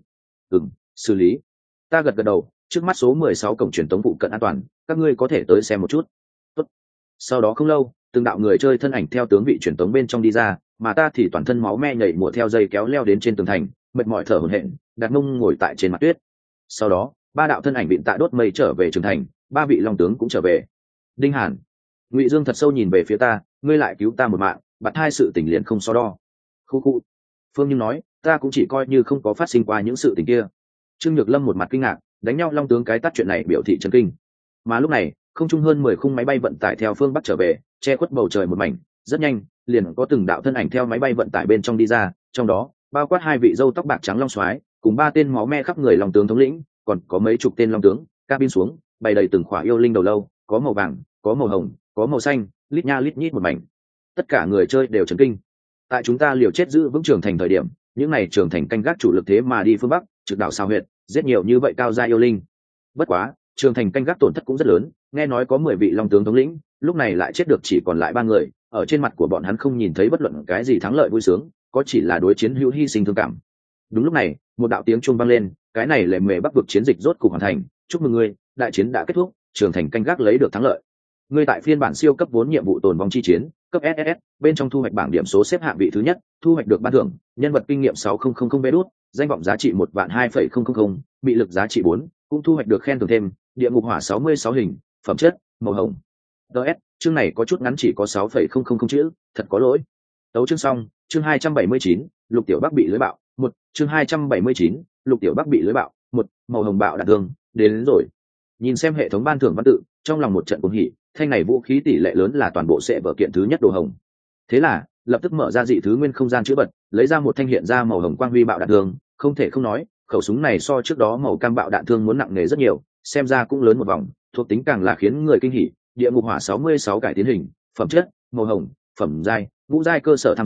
Speaker 1: Xử lý. Ta gật gật đầu, trước mắt số 16 cổng truyền tống phụ cận an toàn, các ngươi có thể tới xem một chút. Tốt. Sau đó không lâu, từng đạo người chơi thân ảnh theo tướng vị truyền tống bên trong đi ra, mà ta thì toàn thân máu me nhảy mùa theo dây kéo leo đến trên tường thành, mệt mỏi thở hổn hển, đặt mông ngồi tại trên mặt tuyết. Sau đó, ba đạo thân ảnh bị Tạ Đốt Mây trở về trường thành, ba vị long tướng cũng trở về. Đinh Hàn, Ngụy Dương thật sâu nhìn về phía ta, ngươi lại cứu ta một mạng, bặt hai sự tình liền không so đo. Khu khu. Phương Nhưng nói, ta cũng chỉ coi như không có phát sinh qua những sự tình kia. Trương Nhược Lâm một mặt kinh ngạc, đánh nhau long tướng cái tắt chuyện này biểu thị chấn kinh. Mà lúc này, không trung hơn 10 khung máy bay vận tải theo phương bắc trở về, che khuất bầu trời một mảnh, rất nhanh, liền có từng đạo thân ảnh theo máy bay vận tải bên trong đi ra, trong đó bao quát hai vị râu tóc bạc trắng long soái, cùng ba tên máu me khắp người long tướng thống lĩnh, còn có mấy chục tên long tướng, cabin xuống, bày đầy từng khỏa yêu linh đầu lâu, có màu vàng, có màu hồng, có màu xanh, lít nha lít nhít một mảnh. Tất cả người chơi đều chấn kinh. Tại chúng ta liều chết giữ vững trường thành thời điểm, những này trường thành canh gác chủ lực thế mà đi phương bắc, trực đảo sao huyện, giết nhiều như vậy cao gia yêu linh. Bất quá, trường thành canh gác tổn thất cũng rất lớn, nghe nói có 10 vị long tướng thống lĩnh, lúc này lại chết được chỉ còn lại 3 người, ở trên mặt của bọn hắn không nhìn thấy bất luận cái gì thắng lợi vui sướng, có chỉ là đối chiến hữu hy sinh thương cảm. Đúng lúc này, một đạo tiếng chuông vang lên, cái này lệ mề bắc vực chiến dịch rốt cục hoàn thành, chúc mừng ngươi, đại chiến đã kết thúc, trường thành canh gác lấy được thắng lợi. Ngươi tại phiên bản siêu cấp 4 nhiệm vụ tồn vong chi chiến, cấp SSS, bên trong thu hoạch bảng điểm số xếp hạng vị thứ nhất, thu hoạch được ban thưởng, nhân vật kinh nghiệm 6000 vé đút, danh vọng giá trị 1.200.000, bị lực giá trị 4, cũng thu hoạch được khen thưởng thêm, địa ngục hỏa 66 hình, phẩm chất, màu hồng. DS, chương này có chút ngắn chỉ có 6.000 chữ, thật có lỗi. Tấu chương xong, chương 279, Lục Tiểu Bắc bị lưới bạo, 1, chương 279, Lục Tiểu Bắc bị lưới bạo, 1, màu hồng bạo đạn thương, đến rồi. Nhìn xem hệ thống ban thưởng văn tự, trong lòng một trận cuồng hỉ, thanh này vũ khí tỷ lệ lớn là toàn bộ sẽ vở kiện thứ nhất đồ hồng. Thế là, lập tức mở ra dị thứ nguyên không gian chữ vật, lấy ra một thanh hiện ra màu hồng quang huy bạo đạn thương, không thể không nói, khẩu súng này so trước đó màu cam bạo đạn thương muốn nặng nề rất nhiều, xem ra cũng lớn một vòng, thuộc tính càng là khiến người kinh hỉ. Địa ngục hỏa 66 cải tiến hình, phẩm chất, màu hồng, phẩm giai, ngũ giai cơ sở tham số,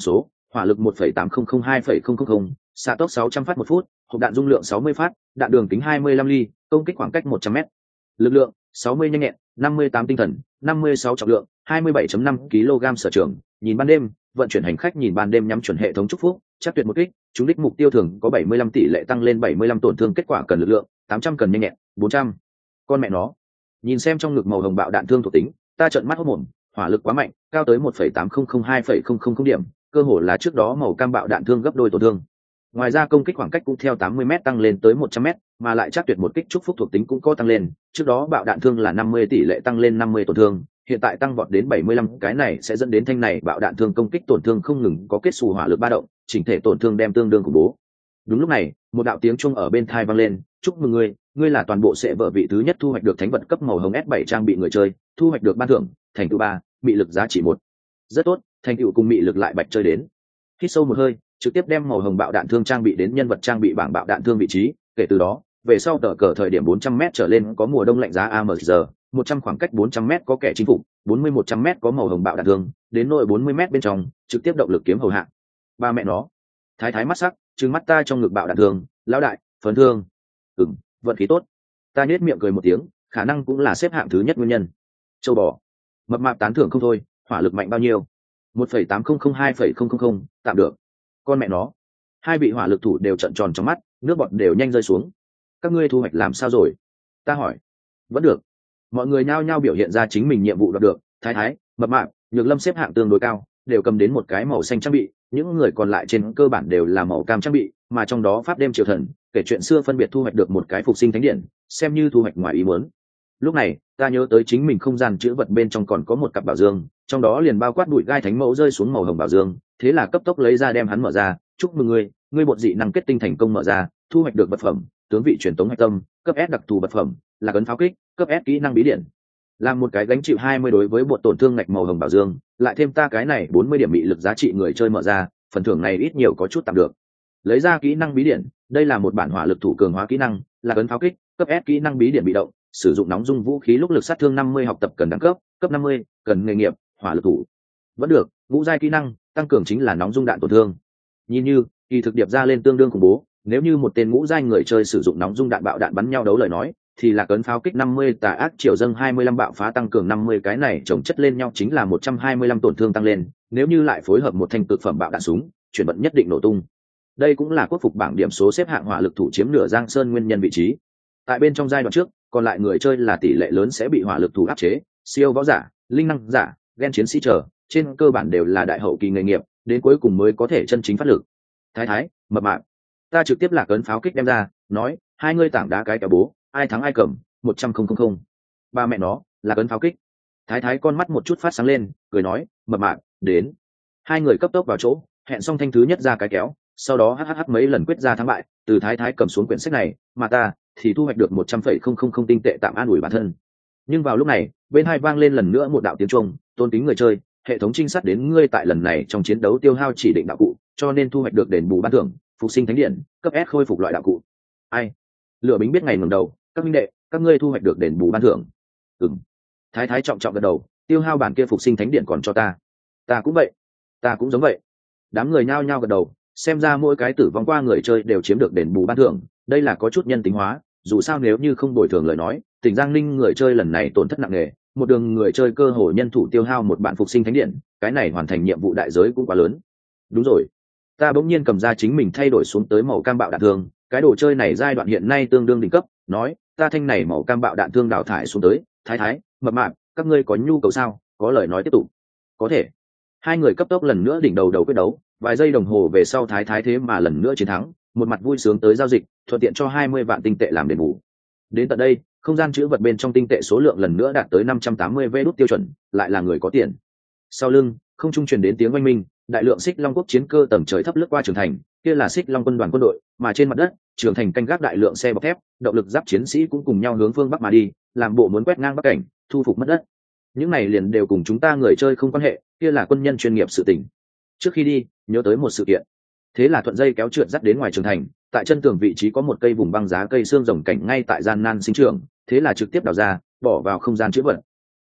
Speaker 1: hỏa lực 1,8002,000, xạ tốc 600 phát một phút, hộp đạn dung lượng 60 phát, đạn đường kính 25 ly, công kích khoảng cách 100 m. Lực lượng 60 nhanh nhẹn, 58 tinh thần, 56 trọng lượng, 27.5 kg sở trường. Nhìn ban đêm, vận chuyển hành khách nhìn ban đêm nhắm chuẩn hệ thống chúc phúc, chắc tuyệt một kích, trúng đích mục tiêu thường có 75 tỷ lệ tăng lên 75 tổn thương, kết quả cần lực lượng 800 cần nhanh nhẹn 400. Con mẹ nó. Nhìn xem trong ngực màu hồng bạo đạn thương thuộc tính, ta trợn mắt hốt mồm, hỏa lực quá mạnh, cao tới 1,8002,000 điểm, cơ hồ là trước đó màu cam bạo đạn thương gấp đôi tổn thương. Ngoài ra công kích khoảng cách cũng theo 80 m tăng lên tới 100 m, mà lại chắc tuyệt một kích chúc phúc thuộc tính cũng có tăng lên, trước đó bạo đạn thương là 50 tỷ lệ tăng lên 50 tổn thương, hiện tại tăng vọt đến 75, cái này sẽ dẫn đến thanh này bạo đạn thương công kích tổn thương không ngừng có kết xù hỏa lực ba động, chỉnh thể tổn thương đem tương đương khủng bố. Đúng lúc này, một đạo tiếng chuông ở bên tai vang lên, "Chúc mừng ngươi là toàn bộ sẽ vợ vị thứ nhất thu hoạch được thánh vật cấp màu hồng S7 trang bị người chơi, thu hoạch được ban thưởng, thành tựu 3, mị lực giá trị 1." Rất tốt, thành tựu cùng mị lực lại bạch chơi đến. Hít sâu một hơi, trực tiếp đem màu hồng bạo đạn thương trang bị đến nhân vật trang bị bảng bạo đạn thương vị trí, kể từ đó, về sau tờ cờ thời điểm 400 m trở lên có mùa đông lạnh giá AMG, 100 khoảng cách 400 m có kẻ chính phục, 40-100 m có màu hồng bạo đạn thương, đến nội 40 m bên trong, trực tiếp động lực kiếm hầu hạ. Ba mẹ nó. Thái thái mắt sắc, trừng mắt ta trong ngực bạo đạn thương, lão đại, phấn thương. Vận khí tốt. Ta nhếch miệng cười một tiếng, khả năng cũng là xếp hạng thứ nhất nguyên nhân. Châu bò. Mập mạp tán thưởng không thôi, hỏa lực mạnh bao nhiêu? 1,8002,000, tạm được. Con mẹ nó. Hai vị hỏa lực thủ đều trợn tròn trong mắt, nước bọt đều nhanh rơi xuống. Các ngươi thu hoạch làm sao rồi? Ta hỏi. Vẫn được. Mọi người nhao nhao biểu hiện ra chính mình nhiệm vụ đạt được, thái thái, mập mạp, nhược lâm xếp hạng tương đối cao, đều cầm đến một cái màu xanh trang bị, những người còn lại trên cơ bản đều là màu cam trang bị, mà trong đó pháp đêm triều thần kể chuyện xưa phân biệt thu hoạch được một cái phục sinh thánh điện, xem như thu hoạch ngoài ý muốn. Lúc này ta nhớ tới chính mình không gian chữ vật bên trong còn có một cặp bảo dương, trong đó liền bao quát bụi gai thánh mẫu rơi xuống màu hồng bảo dương, thế là cấp tốc lấy ra đem hắn mở ra. Chúc mừng ngươi bột dị năng kết tinh thành công mở ra, thu hoạch được vật phẩm tướng vị truyền tống hạch tâm cấp S đặc thù vật phẩm là cấn pháo kích cấp S kỹ năng bí điện, làm một cái gánh chịu 20 đối với bột tổn thương ngạch màu hồng bảo dương, lại thêm ta cái này 40 điểm bị lực giá trị người chơi mở ra, phần thưởng này ít nhiều có chút tạm được. Lấy ra kỹ năng bí điện, đây là một bản hỏa lực thủ cường hóa kỹ năng, là cấn pháo kích cấp S kỹ năng bí điện bị động, sử dụng nóng dung vũ khí lúc lực sát thương 50, học tập cần đẳng cấp 50, cần nghề nghiệp hỏa lực thủ. Vẫn được, ngũ giai kỹ năng tăng cường chính là nóng dung đạn tổn thương. Nhìn như kỳ thực điệp ra lên tương đương khủng bố, nếu như một tên ngũ giai người chơi sử dụng nóng dung đạn bạo đạn bắn nhau đấu lời nói, thì là cấn pháo kích 50, tà ác triều dâng 25, bạo phá tăng cường 50, cái này chồng chất lên nhau chính là 125 tổn thương tăng lên, nếu như lại phối hợp một thanh cực phẩm bạo đạn súng, chuyển vận nhất định nổ tung. Đây cũng là quốc phục bảng điểm số xếp hạng hỏa lực thủ chiếm nửa Giang Sơn nguyên nhân vị trí. Tại bên trong giai đoạn trước, còn lại người chơi là tỷ lệ lớn sẽ bị hỏa lực thủ áp chế, siêu võ giả, linh năng giả, gen chiến sĩ trở, trên cơ bản đều là đại hậu kỳ nghề nghiệp, đến cuối cùng mới có thể chân chính phát lực. Thái thái, mập mạp. Ta trực tiếp là cấn pháo kích đem ra, nói, hai ngươi tảng đá cái kéo bố, ai thắng ai cầm, 100,000. Ba mẹ nó, là cấn pháo kích. Thái thái con mắt một chút phát sáng lên, cười nói, mập mạp, đến. Hai người cấp tốc vào chỗ, hẹn xong thanh thứ nhất ra cái kéo, sau đó hh mấy lần quyết ra thắng bại, từ thái thái cầm xuống quyển sách này, mà ta thì thu hoạch được 100,000 tinh tệ tạm an ủi bản thân. Nhưng vào lúc này, bên hai vang lên lần nữa một đạo tiếng chuông, tôn kính người chơi, hệ thống trinh sát đến ngươi tại lần này trong chiến đấu tiêu hao chỉ định đạo cụ, cho nên thu hoạch được đền bù ban thưởng, phục sinh thánh điện, cấp S khôi phục loại đạo cụ. Ai? Lửa Bính biết ngày ngẩng đầu, các minh đệ, các ngươi thu hoạch được đền bù ban thưởng. Thái thái trọng trọng gật đầu, tiêu hao bản kia phục sinh thánh điện còn cho ta. Ta cũng vậy, ta cũng giống vậy. Đám người nhao nhao gật đầu, xem ra mỗi cái tử vong qua người chơi đều chiếm được đền bù ban thưởng, đây là có chút nhân tính hóa, dù sao nếu như không bồi thường lời nói, tỉnh Giang Ninh người chơi lần này tổn thất nặng nề, một đường người chơi cơ hội nhân thủ tiêu hao một bản phục sinh thánh điện, cái này hoàn thành nhiệm vụ đại giới cũng quá lớn. Đúng rồi, ta bỗng nhiên cầm ra chính mình thay đổi xuống tới màu cam bạo đạn thương, cái đồ chơi này giai đoạn hiện nay tương đương đỉnh cấp, nói, ta thanh này màu cam bạo đạn thương đào thải xuống tới, thái thái, mập mạp, các ngươi có nhu cầu sao? Có lời nói tiếp tục. Có thể. Hai người cấp tốc lần nữa đỉnh đầu quyết đấu, vài giây đồng hồ về sau thái thái thế mà lần nữa chiến thắng, một mặt vui sướng tới giao dịch, thuận tiện cho 20 vạn tinh tệ làm đền bù. Đến tận đây, không gian chữ vật bên trong tinh tệ số lượng lần nữa đạt tới 580 vé đút tiêu chuẩn, lại là người có tiền. Sau lưng, không trung truyền đến tiếng oanh minh, đại lượng Xích Long quốc chiến cơ tầng trời thấp lướt qua trường thành, kia là Xích Long quân đoàn quân đội, mà trên mặt đất, trường thành canh gác đại lượng xe bọc thép, động lực giáp chiến sĩ cũng cùng nhau hướng phương bắc mà đi, làm bộ muốn quét ngang bắc cảnh, thu phục mất đất. Những này liền đều cùng chúng ta người chơi không quan hệ, kia là quân nhân chuyên nghiệp sự tình. Trước khi đi, nhớ tới một sự kiện. Thế là thuận dây kéo trượt dắt đến ngoài trường thành, tại chân tường vị trí có một cây vùng băng giá cây xương rồng cảnh ngay tại gian nan sinh trưởng, thế là trực tiếp đào ra, bỏ vào không gian chữ vật.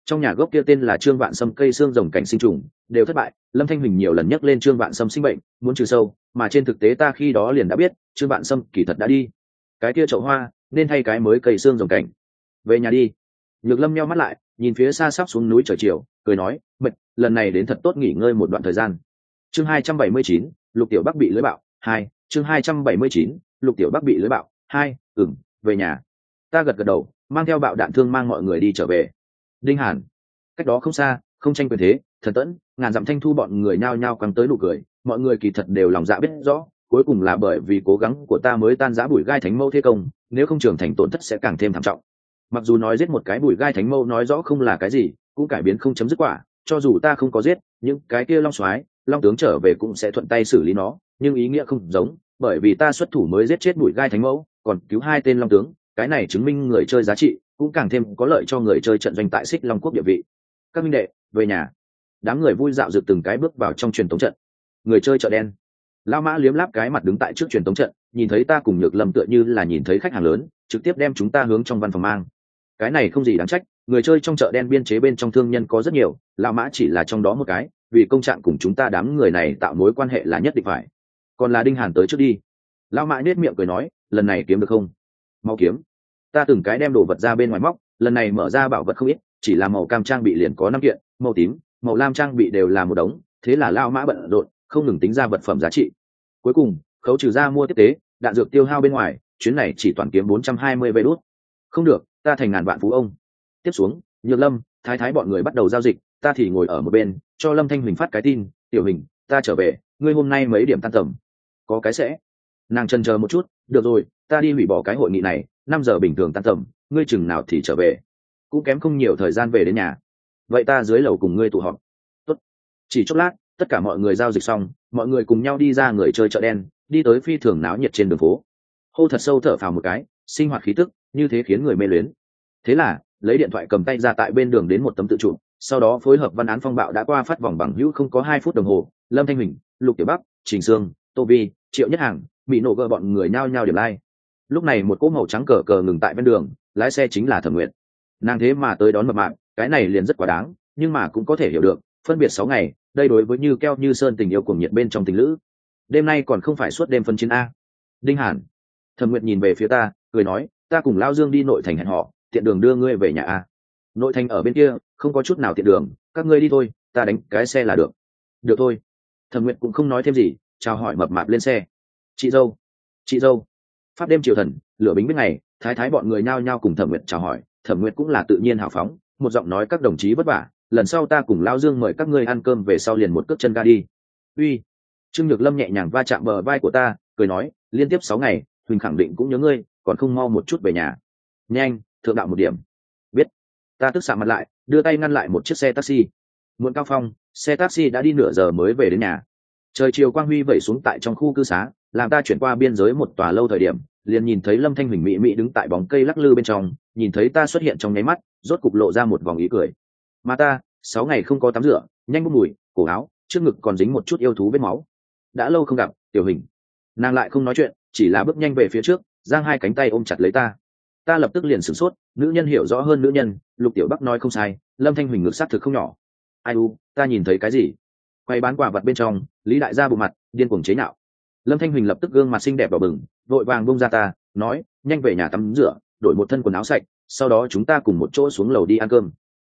Speaker 1: Trong nhà gốc kia tên là Trương Vạn Sâm cây xương rồng cảnh sinh trùng đều thất bại. Lâm Thanh Huỳnh nhiều lần nhắc lên Trương Vạn Sâm sinh bệnh muốn trừ sâu, mà trên thực tế ta khi đó liền đã biết Trương Vạn Sâm kỳ thật đã đi. Cái kia chậu hoa nên thay cái mới cây xương rồng cảnh. Về nhà đi. Nhược Lâm nheo mắt lại nhìn phía xa sắp xuống núi trời chiều, cười nói mệt, lần này đến thật tốt nghỉ ngơi một đoạn thời gian. Chương 279, Lục Tiểu Bắc bị lưới bạo 2. Chương 279, Lục Tiểu Bắc bị lưới bạo 2. Về nhà. Ta gật gật đầu, mang theo bạo đạn thương mang mọi người đi trở về. Đinh Hàn. Cách đó không xa, không tranh quyền thế, Thần Tẫn, ngàn dặm thanh thu bọn người nhao nhao quăng tới nụ cười, mọi người kỳ thật đều lòng dạ biết rõ, cuối cùng là bởi vì cố gắng của ta mới tan rã bụi gai thánh mâu thế công, nếu không trưởng thành tổn thất sẽ càng thêm thảm trọng. Mặc dù nói giết một cái bụi gai thánh mâu nói rõ không là cái gì, cũng cải biến không chấm dứt quả, cho dù ta không có giết những cái kia long soái long tướng trở về cũng sẽ thuận tay xử lý nó, nhưng ý nghĩa không giống, bởi vì ta xuất thủ mới giết chết bụi gai thánh mẫu, còn cứu hai tên long tướng, cái này chứng minh người chơi giá trị, cũng càng thêm có lợi cho người chơi trận doanh tại Xích Long Quốc địa vị. Các minh đệ, về nhà. Đám người vui dạo dược từng cái bước vào trong truyền tống trận. Người chơi chợ đen. Lao Mã liếm láp cái mặt đứng tại trước truyền tống trận, nhìn thấy ta cùng Nhược Lâm tựa như là nhìn thấy khách hàng lớn, trực tiếp đem chúng ta hướng trong văn phòng mang. Cái này không gì đáng trách, người chơi trong chợ đen biên chế bên trong thương nhân có rất nhiều, Lao Mã chỉ là trong đó một cái, vì công trạng cùng chúng ta đám người này tạo mối quan hệ là nhất định phải. Còn là Đinh Hàn tới trước đi. Lao Mã nhếch miệng cười nói, lần này kiếm được không? Mau kiếm. Ta từng cái đem đồ vật ra bên ngoài móc, lần này mở ra bảo vật không ít, chỉ là màu cam trang bị liền có 5 kiện, màu tím, màu lam trang bị đều là một đống, thế là Lao Mã bận rộn, không ngừng tính ra vật phẩm giá trị. Cuối cùng, khấu trừ ra mua tiếp tế, đạn dược tiêu hao bên ngoài, chuyến này chỉ toàn kiếm 420 vé đút. Không được, ta thành ngàn vạn phú ông. Tiếp xuống, Nhược Lâm, Thái Thái bọn người bắt đầu giao dịch, ta thì ngồi ở một bên, cho Lâm Thanh Huỳnh phát cái tin, "Tiểu Huỳnh, ta trở về, ngươi hôm nay mấy điểm tan tầm?" Có cái sẽ. Nàng chần chờ một chút, "Được rồi, ta đi hủy bỏ cái hội nghị này, 5 giờ bình thường tan tầm, ngươi chừng nào thì trở về." Cũng kém không nhiều thời gian về đến nhà. "Vậy ta dưới lầu cùng ngươi tụ họp." Tốt. Chỉ chốc lát, tất cả mọi người giao dịch xong, mọi người cùng nhau đi ra người chơi chợ đen, đi tới phi thường náo nhiệt trên đường phố. Hô thật sâu thở phào một cái, sinh hoạt khí tức, như thế khiến người mê luyến. Thế là, lấy điện thoại cầm tay ra tại bên đường đến một tấm tự chụp, sau đó phối hợp văn án phong bạo đã qua phát vòng bằng hữu không có 2 phút đồng hồ, Lâm Thanh Huỳnh, Lục Tiểu Bắc, Trình Sương, Tô Vi, Triệu Nhất Hàng, bị nổ gỡ bọn người nhao nhao điểm like. Lúc này một cỗ màu trắng cờ cờ ngừng tại bên đường, lái xe chính là Thẩm Nguyệt. Nàng thế mà tới đón mập mạp, cái này liền rất quá đáng, nhưng mà cũng có thể hiểu được, phân biệt 6 ngày, đây đối với như keo như sơn tình yêu cuồng nhiệt bên trong tình lữ. Đêm nay còn không phải suốt đêm phân chiến a. Đinh Hàn. Thẩm Nguyệt nhìn về phía ta, cười nói, ta cùng Lao Dương đi nội thành hẹn họ, tiện đường đưa ngươi về nhà a. Nội thành ở bên kia, không có chút nào tiện đường, các ngươi đi thôi, ta đánh cái xe là được. Được thôi. Thẩm Nguyệt cũng không nói thêm gì, chào hỏi mập mạp lên xe. Chị dâu. Chị dâu. Pháp đêm triều thần, lửa bính biết ngày, Thái Thái bọn người nhao nhao cùng Thẩm Nguyệt chào hỏi, Thẩm Nguyệt cũng là tự nhiên hào phóng, một giọng nói các đồng chí vất vả, lần sau ta cùng Lao Dương mời các ngươi ăn cơm về sau liền một cước chân ga đi. Uy. Trương Nhược Lâm nhẹ nhàng va chạm bờ vai của ta, cười nói, liên tiếp 6 ngày, Huỳnh khẳng định cũng nhớ ngươi, còn không mau một chút về nhà. Nhanh, thượng đạo một điểm. Biết. Ta tức sạm mặt lại, đưa tay ngăn lại một chiếc xe taxi. Muộn cao phong, xe taxi đã đi nửa giờ mới về đến nhà. Trời chiều quang huy vẩy xuống tại trong khu cư xá, làm ta chuyển qua biên giới một tòa lâu thời điểm, liền nhìn thấy Lâm Thanh Huỳnh mị mị đứng tại bóng cây lắc lư bên trong, nhìn thấy ta xuất hiện trong nháy mắt, rốt cục lộ ra một vòng ý cười. Mà ta, 6 ngày không có tắm rửa, nhanh bốc mùi, cổ áo, trước ngực còn dính một chút yêu thú vết máu. Đã lâu không gặp, Tiểu Huỳnh. Nàng lại không nói chuyện, chỉ là bước nhanh về phía trước, giang hai cánh tay ôm chặt lấy ta. Ta lập tức liền sửng sốt, nữ nhân hiểu rõ hơn nữ nhân, Lục Tiểu Bắc nói không sai, Lâm Thanh Huỳnh ngực sát thực không nhỏ. Ai u, ta nhìn thấy cái gì? Quay bán quả vật bên trong, Lý đại gia bộ mặt điên cuồng chế nhạo. Lâm Thanh Huỳnh lập tức gương mặt xinh đẹp đỏ bừng, vội vàng bông ra ta, nói, nhanh về nhà tắm rửa, đổi một thân quần áo sạch, sau đó chúng ta cùng một chỗ xuống lầu đi ăn cơm.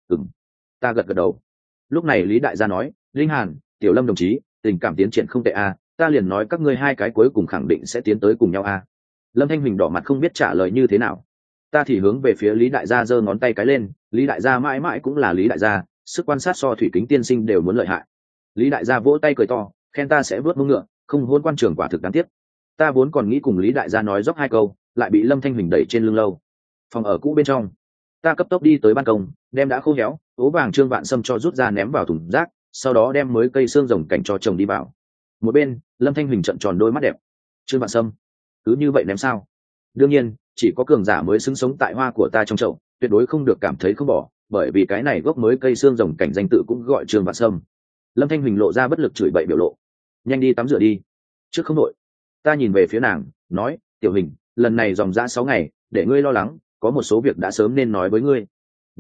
Speaker 1: Ta gật gật đầu. Lúc này Lý đại gia nói, Linh Hàn, Tiểu Lâm đồng chí, tình cảm tiến triển không tệ a, ta liền nói các ngươi hai cái cuối cùng khẳng định sẽ tiến tới cùng nhau a. Lâm Thanh Huỳnh đỏ mặt không biết trả lời như thế nào. Ta thì hướng về phía Lý đại gia giơ ngón tay cái lên, Lý đại gia mãi mãi cũng là Lý đại gia, sức quan sát so Thủy Kính tiên sinh đều muốn lợi hại. Lý đại gia vỗ tay cười to, khen ta sẽ vớt mông ngựa, không hôn quan trường quả thực đáng tiếc. Ta vốn còn nghĩ cùng Lý đại gia nói dốc 2 câu, lại bị Lâm Thanh Huỳnh đẩy trên lưng lâu. Phòng ở cũ bên trong, ta cấp tốc đi tới ban công, đem đã khô héo ố vàng Trương Vạn Sâm cho rút ra ném vào thùng rác, sau đó đem mới cây xương rồng cảnh cho chồng đi vào. Một bên, Lâm Thanh Huỳnh trợn tròn đôi mắt đẹp. Trương Vạn Sâm, cứ như vậy ném sao? Đương nhiên, chỉ có cường giả mới xứng sống tại hoa của ta trong chậu, tuyệt đối không được cảm thấy không bỏ, bởi vì cái này gốc mới cây xương rồng cảnh danh tự cũng gọi Trương Vạn Sâm. Lâm Thanh Huỳnh lộ ra bất lực chửi bậy biểu lộ. Nhanh đi tắm rửa đi. Trước không đội. Ta nhìn về phía nàng, nói, Tiểu Huỳnh, lần này dòng dã 6 ngày, để ngươi lo lắng, có một số việc đã sớm nên nói với ngươi. Nói,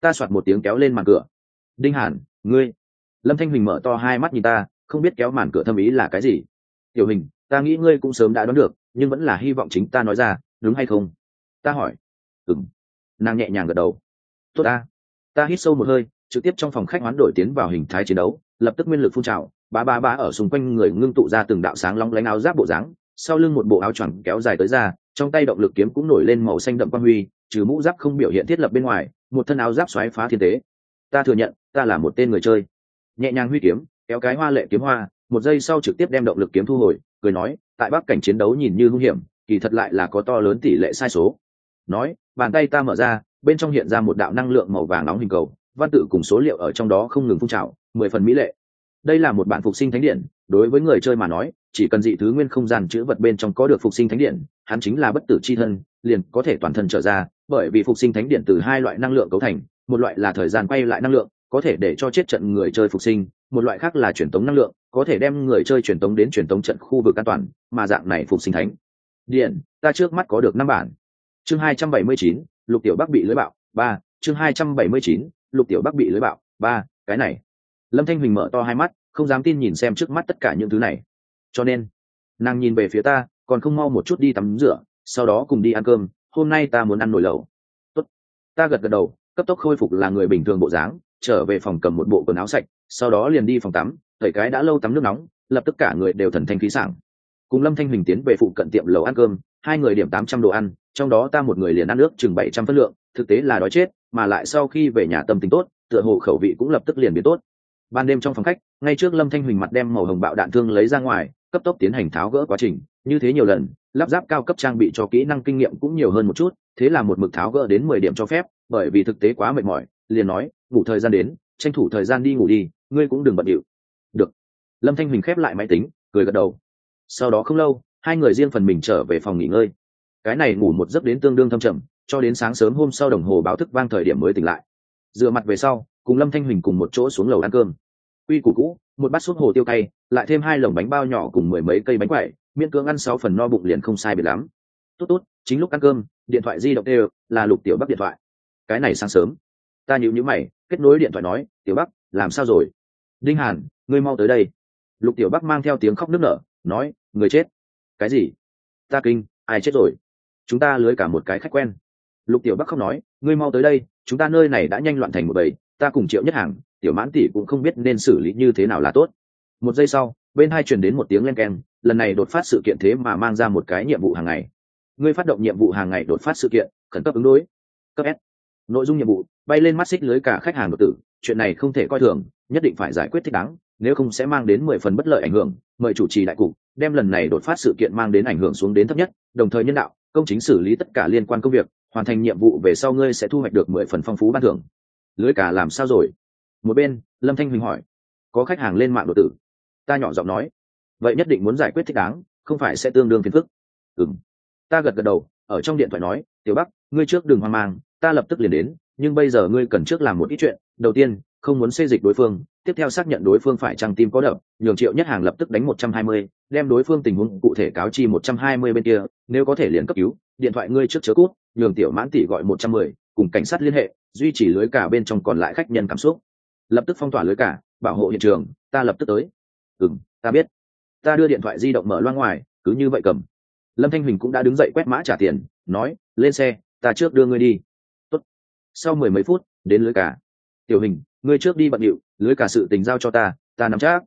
Speaker 1: Ta soạt một tiếng kéo lên màn cửa. Đinh Hàn, ngươi. Lâm Thanh Huỳnh mở to hai mắt nhìn ta, không biết kéo màn cửa thâm ý là cái gì. Tiểu Hình, ta nghĩ ngươi cũng sớm đã đoán được, nhưng vẫn là hy vọng chính ta nói ra, đúng hay không? Ta hỏi. Ừm. Nàng nhẹ nhàng gật đầu. Tốt ta. Ta hít sâu một hơi, trực tiếp trong phòng khách hoán đổi tiến vào hình thái chiến đấu, lập tức nguyên lực phun trào, bá ở xung quanh người ngưng tụ ra từng đạo sáng long lánh áo giáp bộ dáng, sau lưng một bộ áo choàng kéo dài tới ra, trong tay động lực kiếm cũng nổi lên màu xanh đậm quang huy, trừ mũ giáp không biểu hiện thiết lập bên ngoài, một thân áo giáp xoáy phá thiên tế. Ta thừa nhận, ta là một tên người chơi. Nhẹ nhàng huy kiếm, kéo cái hoa lệ kiếm hoa, một giây sau trực tiếp đem động lực kiếm thu hồi, cười nói, tại bắc cảnh chiến đấu nhìn như hung hiểm, kỳ thật lại là có to lớn tỷ lệ sai số. Nói, bàn tay ta mở ra, bên trong hiện ra một đạo năng lượng màu vàng nóng hình cầu, văn tự cùng số liệu ở trong đó không ngừng phun trào, 10 phần mỹ lệ. Đây là một bản phục sinh thánh điện, đối với người chơi mà nói, chỉ cần dị thứ nguyên không gian chứa vật bên trong có được phục sinh thánh điện, hắn chính là bất tử chi thân, liền có thể toàn thân trở ra, bởi vì phục sinh thánh điện từ hai loại năng lượng cấu thành, một loại là thời gian quay lại năng lượng, có thể để cho chết trận người chơi phục sinh, một loại khác là truyền tống năng lượng, có thể đem người chơi truyền tống đến truyền tống trận khu vực an toàn, mà dạng này phục sinh thánh điện, ta trước mắt có được 5 bản. Chương 279, Lục Tiểu Bắc bị lưới bạo, 3, chương 279, Lục Tiểu Bắc bị lưới bạo, 3, cái này. Lâm Thanh Huỳnh mở to hai mắt, không dám tin nhìn xem trước mắt tất cả những thứ này. Cho nên, nàng nhìn về phía ta, còn không mau một chút đi tắm rửa, sau đó cùng đi ăn cơm, hôm nay ta muốn ăn nồi lẩu. Tốt. Ta gật gật đầu, cấp tốc khôi phục là người bình thường bộ dáng, trở về phòng cầm một bộ quần áo sạch, sau đó liền đi phòng tắm, tẩy cái đã lâu tắm nước nóng, lập tức cả người đều thần thanh khí sảng. Cùng Lâm Thanh Huỳnh tiến về phụ cận tiệm lẩu ăn cơm, hai người điểm 800 đồ ăn, trong đó ta một người liền ăn nước chừng 700 phân lượng, thực tế là đói chết, mà lại sau khi về nhà tâm tình tốt, tựa hồ khẩu vị cũng lập tức liền biến tốt. Ban đêm trong phòng khách, ngay trước Lâm Thanh Huỳnh mặt đem màu hồng bạo đạn thương lấy ra ngoài, cấp tốc tiến hành tháo gỡ quá trình, như thế nhiều lần, lắp ráp cao cấp trang bị cho kỹ năng kinh nghiệm cũng nhiều hơn một chút, thế là một mực tháo gỡ đến 10 điểm cho phép, bởi vì thực tế quá mệt mỏi, liền nói, ngủ thời gian đến, tranh thủ thời gian đi ngủ đi, ngươi cũng đừng bận rộn. Được. Lâm Thanh Huỳnh khép lại máy tính, cười gật đầu. Sau đó không lâu, hai người riêng phần mình trở về phòng nghỉ ngơi. Cái này ngủ một giấc đến tương đương thâm trầm, cho đến sáng sớm hôm sau đồng hồ báo thức vang thời điểm mới tỉnh lại. Rửa mặt về sau, cùng Lâm Thanh Huỳnh cùng một chỗ xuống lầu ăn cơm. Quy củ cũ, một bát súp hồ tiêu cay, lại thêm 2 lồng bánh bao nhỏ cùng 10 mấy cây bánh quẩy, miễn cưỡng ăn 6 phần no bụng liền không sai biệt lắm. Tốt tốt, chính lúc ăn cơm, điện thoại di động đều là Lục Tiểu Bắc điện thoại. Cái này sáng sớm, ta nhíu mày, kết nối điện thoại nói, "Tiểu Bắc, làm sao rồi?" "Đinh Hàn, ngươi mau tới đây." Lục Tiểu Bắc mang theo tiếng khóc nức nở, nói, "Người chết." "Cái gì?" Ta kinh, "Ai chết rồi?" "Chúng ta lưới cả một cái khách quen." Lục Tiểu Bắc không nói, "Ngươi mau tới đây, chúng ta nơi này đã nhanh loạn thành một bầy, ta cùng Triệu Nhất Hàng, Tiểu Mãn tỷ cũng không biết nên xử lý như thế nào là tốt." Một giây sau, bên hai truyền đến một tiếng len keng, lần này đột phát sự kiện thế mà mang ra một cái nhiệm vụ hàng ngày. Ngươi phát động nhiệm vụ hàng ngày đột phát sự kiện, khẩn cấp ứng đối. Cấp S. Nội dung nhiệm vụ: bay lên mắt xích lưới cả khách hàng đột tử, chuyện này không thể coi thường, nhất định phải giải quyết thích đáng, nếu không sẽ mang đến 10 phần bất lợi ảnh hưởng, mời chủ trì đại cục đem lần này đột phát sự kiện mang đến ảnh hưởng xuống đến thấp nhất, đồng thời nhân đạo, công chính xử lý tất cả liên quan công việc, hoàn thành nhiệm vụ về sau ngươi sẽ thu hoạch được 10 phần phong phú ban thưởng. Lưới cả làm sao rồi? Một bên, Lâm Thanh Huỳnh hỏi. Có khách hàng lên mạng đột tử. Ta nhỏ giọng nói. Vậy nhất định muốn giải quyết thích đáng, không phải sẽ tương đương phiền phức. Ừm. Ta gật gật đầu, ở trong điện thoại nói, Tiểu Bắc, ngươi trước đừng hoang mang, ta lập tức liền đến, nhưng bây giờ ngươi cần trước làm một ít chuyện. Đầu tiên, không muốn xê dịch đối phương, tiếp theo xác nhận đối phương phải chăng tim có đập, nhường Triệu Nhất Hàng lập tức đánh 120, đem đối phương tình huống cụ thể cáo chi 120 bên kia, nếu có thể liền cấp cứu, điện thoại ngươi trước chớ cút, nhường Tiểu Mãn tỷ gọi 110, cùng cảnh sát liên hệ, duy trì lưới cả bên trong còn lại khách nhân cảm xúc. Lập tức phong tỏa lưới cả, bảo hộ hiện trường, ta lập tức tới. Ta biết. Ta đưa điện thoại di động mở loa ngoài, cứ như vậy cầm. Lâm Thanh Huỳnh cũng đã đứng dậy quét mã trả tiền, nói, lên xe, ta trước đưa ngươi đi. Tốt. Sau 10 mấy phút, đến lưới cả. Tiểu Hình, ngươi trước đi bận điệu, lưới cả sự tình giao cho ta nắm chắc.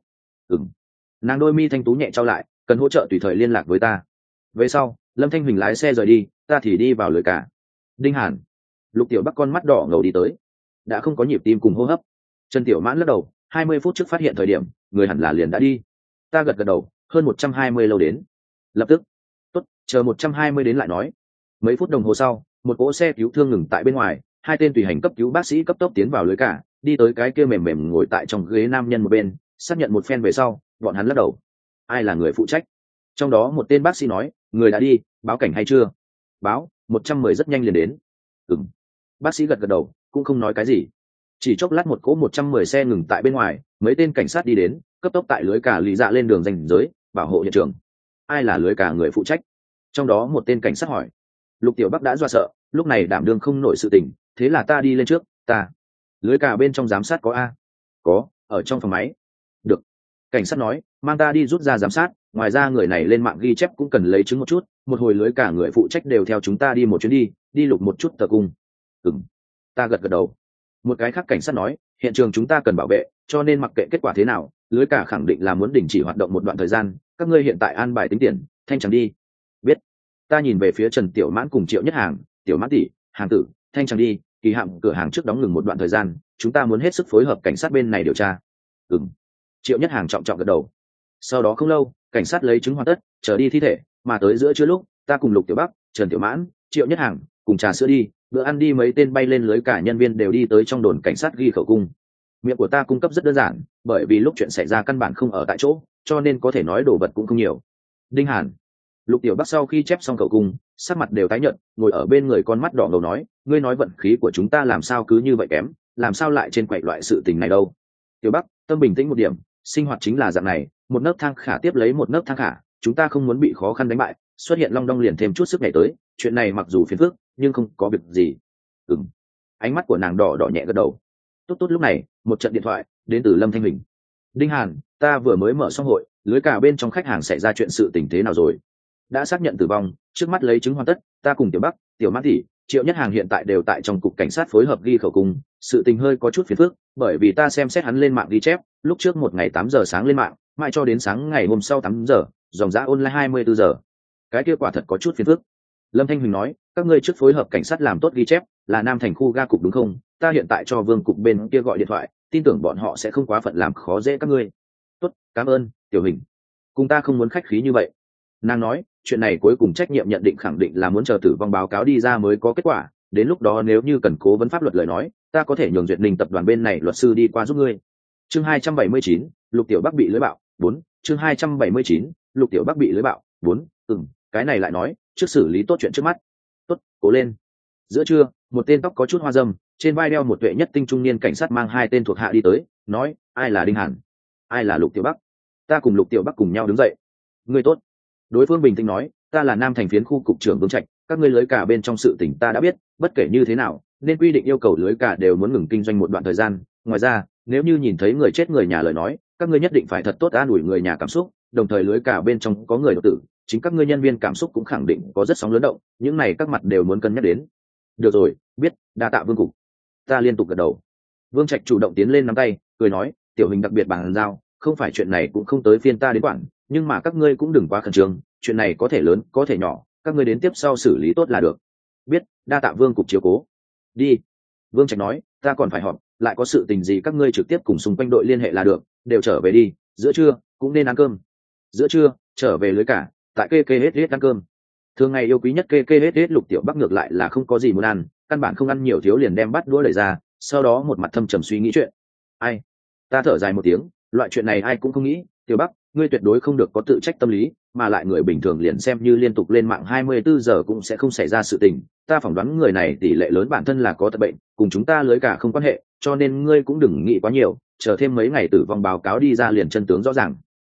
Speaker 1: Nàng đôi mi thanh tú nhẹ trao lại, cần hỗ trợ tùy thời liên lạc với ta. Về sau, Lâm Thanh Huỳnh lái xe rời đi, ta thì đi vào lưới cả. Đinh Hàn. Lục Tiểu Bắc con mắt đỏ ngầu đi tới, đã không có nhịp tim cùng hô hấp. Trần Tiểu Mãn lắc đầu, 20 phút trước phát hiện thời điểm, người hẳn là liền đã đi. Ta gật gật đầu, hơn 120 lâu đến. Lập tức. Tốt, chờ 120 đến lại nói. Mấy phút đồng hồ sau, một cỗ xe cứu thương ngừng tại bên ngoài, hai tên tùy hành cấp cứu bác sĩ cấp tốc tiến vào lưới cả, đi tới cái kia mềm mềm ngồi tại trong ghế nam nhân một bên, xác nhận một phen về sau, bọn hắn lắc đầu. Ai là người phụ trách? Trong đó một tên bác sĩ nói, người đã đi, báo cảnh hay chưa? Báo, 110 rất nhanh liền đến. Bác sĩ gật gật đầu, cũng không nói cái gì. Chỉ chốc lát một cỗ 110 xe ngừng tại bên ngoài, mấy tên cảnh sát đi đến, cấp tốc tại lưới cả lý dạ lên đường ranh giới, bảo hộ hiện trường. Ai là lưới cả người phụ trách? Trong đó một tên cảnh sát hỏi. Lục Tiểu Bắc đã dọa sợ, lúc này đảm đương không nổi sự tình, thế là ta đi lên trước, ta lưới cả bên trong giám sát có a? Có, ở trong phòng máy. Được. Cảnh sát nói, mang ta đi rút ra giám sát, ngoài ra người này lên mạng ghi chép cũng cần lấy chứng một chút, một hồi lưới cả người phụ trách đều theo chúng ta đi một chuyến đi lục một chút tờ cung. Ta gật gật đầu. Một cái khác cảnh sát nói, hiện trường chúng ta cần bảo vệ, cho nên mặc kệ kết quả thế nào, lưới cả khẳng định là muốn đình chỉ hoạt động một đoạn thời gian, các ngươi hiện tại an bài tính tiền, thanh chẳng đi. Biết. Ta nhìn về phía Trần Tiểu Mãn cùng Triệu Nhất Hàng, Tiểu Mãn tỷ, Hàng tử, thanh chẳng đi, kỳ hạn cửa hàng trước đóng ngừng một đoạn thời gian, chúng ta muốn hết sức phối hợp cảnh sát bên này điều tra. Triệu Nhất Hàng trọng trọng gật đầu. Sau đó không lâu, cảnh sát lấy chứng hoàn tất, trở đi thi thể, mà tới giữa trưa lúc, ta cùng Lục Tiểu Bắc, Trần Tiểu Mãn, Triệu Nhất Hàng cùng trà sữa đi, bữa ăn đi mấy tên bay lên lưới cả nhân viên đều đi tới trong đồn cảnh sát ghi khẩu cung. Miệng của ta cung cấp rất đơn giản, bởi vì lúc chuyện xảy ra căn bản không ở tại chỗ, cho nên có thể nói đồ vật cũng không nhiều. Đinh Hàn. Lục Tiểu Bắc sau khi chép xong khẩu cung, sắc mặt đều tái nhợt, ngồi ở bên người con mắt đỏ ngầu nói, ngươi nói vận khí của chúng ta làm sao cứ như vậy kém, làm sao lại trên quậy loại sự tình này đâu. Tiểu Bắc, tâm bình tĩnh một điểm, sinh hoạt chính là dạng này, một nấc thang khả tiếp lấy một nấc thang khả, chúng ta không muốn bị khó khăn đánh bại, xuất hiện long đong liền thêm chút sức nhảy tới, chuyện này mặc dù phiền phức nhưng không có việc gì. Ánh mắt của nàng đỏ đỏ nhẹ gật đầu. Tốt tốt, lúc này một trận điện thoại đến từ Lâm Thanh Huỳnh. Đinh Hàn, ta vừa mới mở xong hội, lưới cả bên trong khách hàng xảy ra chuyện sự tình thế nào rồi? Đã xác nhận tử vong, trước mắt lấy chứng hoàn tất, ta cùng Tiểu Bắc, Tiểu Mãn tỷ, Triệu Nhất Hàng hiện tại đều tại trong cục cảnh sát phối hợp ghi khẩu cung, sự tình hơi có chút phiền phức, bởi vì ta xem xét hắn lên mạng ghi chép, lúc trước một ngày 8 giờ sáng lên mạng, mãi cho đến sáng ngày hôm sau 8 giờ, dòng giá online 24 giờ. Cái kia quả thật có chút phiền phức. Lâm Thanh Huỳnh nói, các ngươi trước phối hợp cảnh sát làm tốt ghi chép, là Nam Thành khu ga cục đúng không? Ta hiện tại cho Vương cục bên kia gọi điện thoại, tin tưởng bọn họ sẽ không quá phận làm khó dễ các ngươi. Tốt, cảm ơn, Tiểu Huỳnh. Cùng ta không muốn khách khí như vậy. Nàng nói, chuyện này cuối cùng trách nhiệm nhận định khẳng định là muốn chờ tử vong báo cáo đi ra mới có kết quả, đến lúc đó nếu như cần cố vấn pháp luật lời nói, ta có thể nhường Duyệt Ninh tập đoàn bên này luật sư đi qua giúp ngươi. Chương 279, Lục Tiểu Bắc bị lưới bạo, 4, chương 279, Lục Tiểu Bắc bị lưới bạo, 4, cái này lại nói, trước xử lý tốt chuyện trước mắt. Tốt, cố lên. Giữa trưa, một tên tóc có chút hoa râm, trên vai đeo một tuệ nhất tinh trung niên cảnh sát mang hai tên thuộc hạ đi tới, nói, ai là Đinh Hàn, ai là Lục Tiểu Bắc. Ta cùng Lục Tiểu Bắc cùng nhau đứng dậy. Ngươi tốt. Đối phương bình tĩnh nói, ta là Nam Thành phiến khu cục trưởng Vương Trạch, các ngươi lưới cả bên trong sự tình ta đã biết, bất kể như thế nào nên quy định yêu cầu lưới cả đều muốn ngừng kinh doanh một đoạn thời gian, ngoài ra nếu như nhìn thấy người chết người nhà lời nói, các ngươi nhất định phải thật tốt an ủi người nhà cảm xúc, đồng thời lưới cả bên trong có người đột tử, chính các ngươi nhân viên cảm xúc cũng khẳng định có rất sóng lớn động, những này các mặt đều muốn cân nhắc đến. Được rồi, biết, đa tạ Vương cục. Ta liên tục gật đầu. Vương Trạch chủ động tiến lên nắm tay, cười nói, Tiểu Hình đặc biệt bàn giao, không phải chuyện này cũng không tới phiên ta đến quản, nhưng mà các ngươi cũng đừng quá khẩn trương, chuyện này có thể lớn có thể nhỏ, các ngươi đến tiếp sau xử lý tốt là được. Biết, đa tạ Vương cục chiếu cố. Đi. Vương Trạch nói, ta còn phải họp, lại có sự tình gì các ngươi trực tiếp cùng xung quanh đội liên hệ là được, đều trở về đi, giữa trưa cũng nên ăn cơm. Giữa trưa trở về lưới cả, tại kê kê hết ăn cơm. Thường ngày yêu quý nhất kê kê hết Lục Tiểu Bắc ngược lại là không có gì muốn ăn, căn bản không ăn nhiều thiếu liền đem bắt đũa đẩy ra, sau đó một mặt thâm trầm suy nghĩ chuyện. Ai? Ta thở dài một tiếng, loại chuyện này ai cũng không nghĩ, Tiểu Bắc, ngươi tuyệt đối không được có tự trách tâm lý, mà lại người bình thường liền xem như liên tục lên mạng 24 giờ cũng sẽ không xảy ra sự tình, ta phỏng đoán người này tỷ lệ lớn bản thân là có tật bệnh, cùng chúng ta lưới cả không quan hệ, cho nên ngươi cũng đừng nghĩ quá nhiều, chờ thêm mấy ngày tử vong báo cáo đi ra liền chân tướng rõ ràng.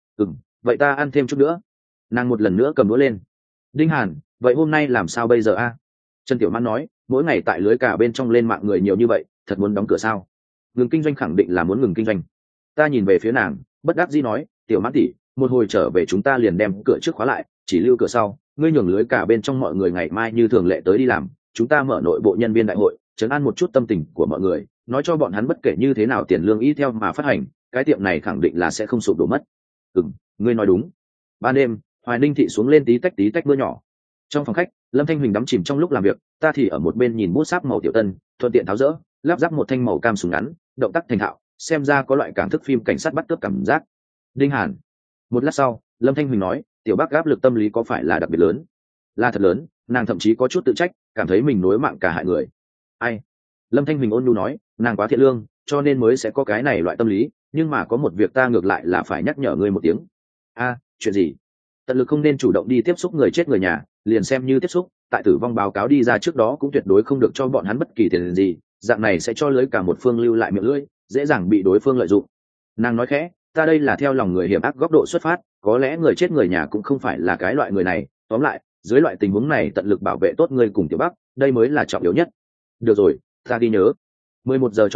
Speaker 1: Vậy ta ăn thêm chút nữa. Nàng một lần nữa cầm đũa lên. Đinh Hàn, vậy hôm nay làm sao bây giờ a? Trần Tiểu Mãn nói, mỗi ngày tại lưới cả bên trong lên mạng người nhiều như vậy, thật muốn đóng cửa sao? Ngừng kinh doanh khẳng định là muốn ngừng kinh doanh. Ta nhìn về phía nàng, bất đắc dĩ nói, Tiểu Mãn tỷ, một hồi trở về chúng ta liền đem cửa trước khóa lại, chỉ lưu cửa sau, ngươi nhường lưới cả bên trong mọi người ngày mai như thường lệ tới đi làm, chúng ta mở nội bộ nhân viên đại hội, trấn an một chút tâm tình của mọi người, nói cho bọn hắn bất kể như thế nào tiền lương y theo mà phát hành, cái tiệm này khẳng định là sẽ không sụp đổ mất. Ngươi nói đúng. Ban đêm, Hoài Ninh thị xuống lên tí tách mưa nhỏ. Trong phòng khách, Lâm Thanh Huỳnh đắm chìm trong lúc làm việc, ta thì ở một bên nhìn bút sáp màu tiểu tân, thuận tiện tháo rỡ, lắp ráp một thanh màu cam súng ngắn, động tác thành thạo, xem ra có loại cảm thức phim cảnh sát bắt cướp cảm giác. Đinh Hàn. Một lát sau, Lâm Thanh Huỳnh nói, Tiểu Bắc áp lực tâm lý có phải là đặc biệt lớn? Là thật lớn, nàng thậm chí có chút tự trách, cảm thấy mình nối mạng cả hại người. Ai? Lâm Thanh Huỳnh ôn nhu nói, nàng quá thiện lương, cho nên mới sẽ có cái này loại tâm lý, nhưng mà có một việc ta ngược lại là phải nhắc nhở ngươi một tiếng. Chuyện gì? Tận lực không nên chủ động đi tiếp xúc người chết người nhà, liền xem như tiếp xúc, tại tử vong báo cáo đi ra trước đó cũng tuyệt đối không được cho bọn hắn bất kỳ tiền gì, dạng này sẽ cho lưới cả một phương lưu lại miệng lưỡi, dễ dàng bị đối phương lợi dụng. Nàng nói khẽ, ta đây là theo lòng người hiểm ác góc độ xuất phát, có lẽ người chết người nhà cũng không phải là cái loại người này, tóm lại, dưới loại tình huống này tận lực bảo vệ tốt ngươi cùng Tiểu Bắc, đây mới là trọng yếu nhất. Được rồi, ta ghi nhớ. 11 giờ cho phép,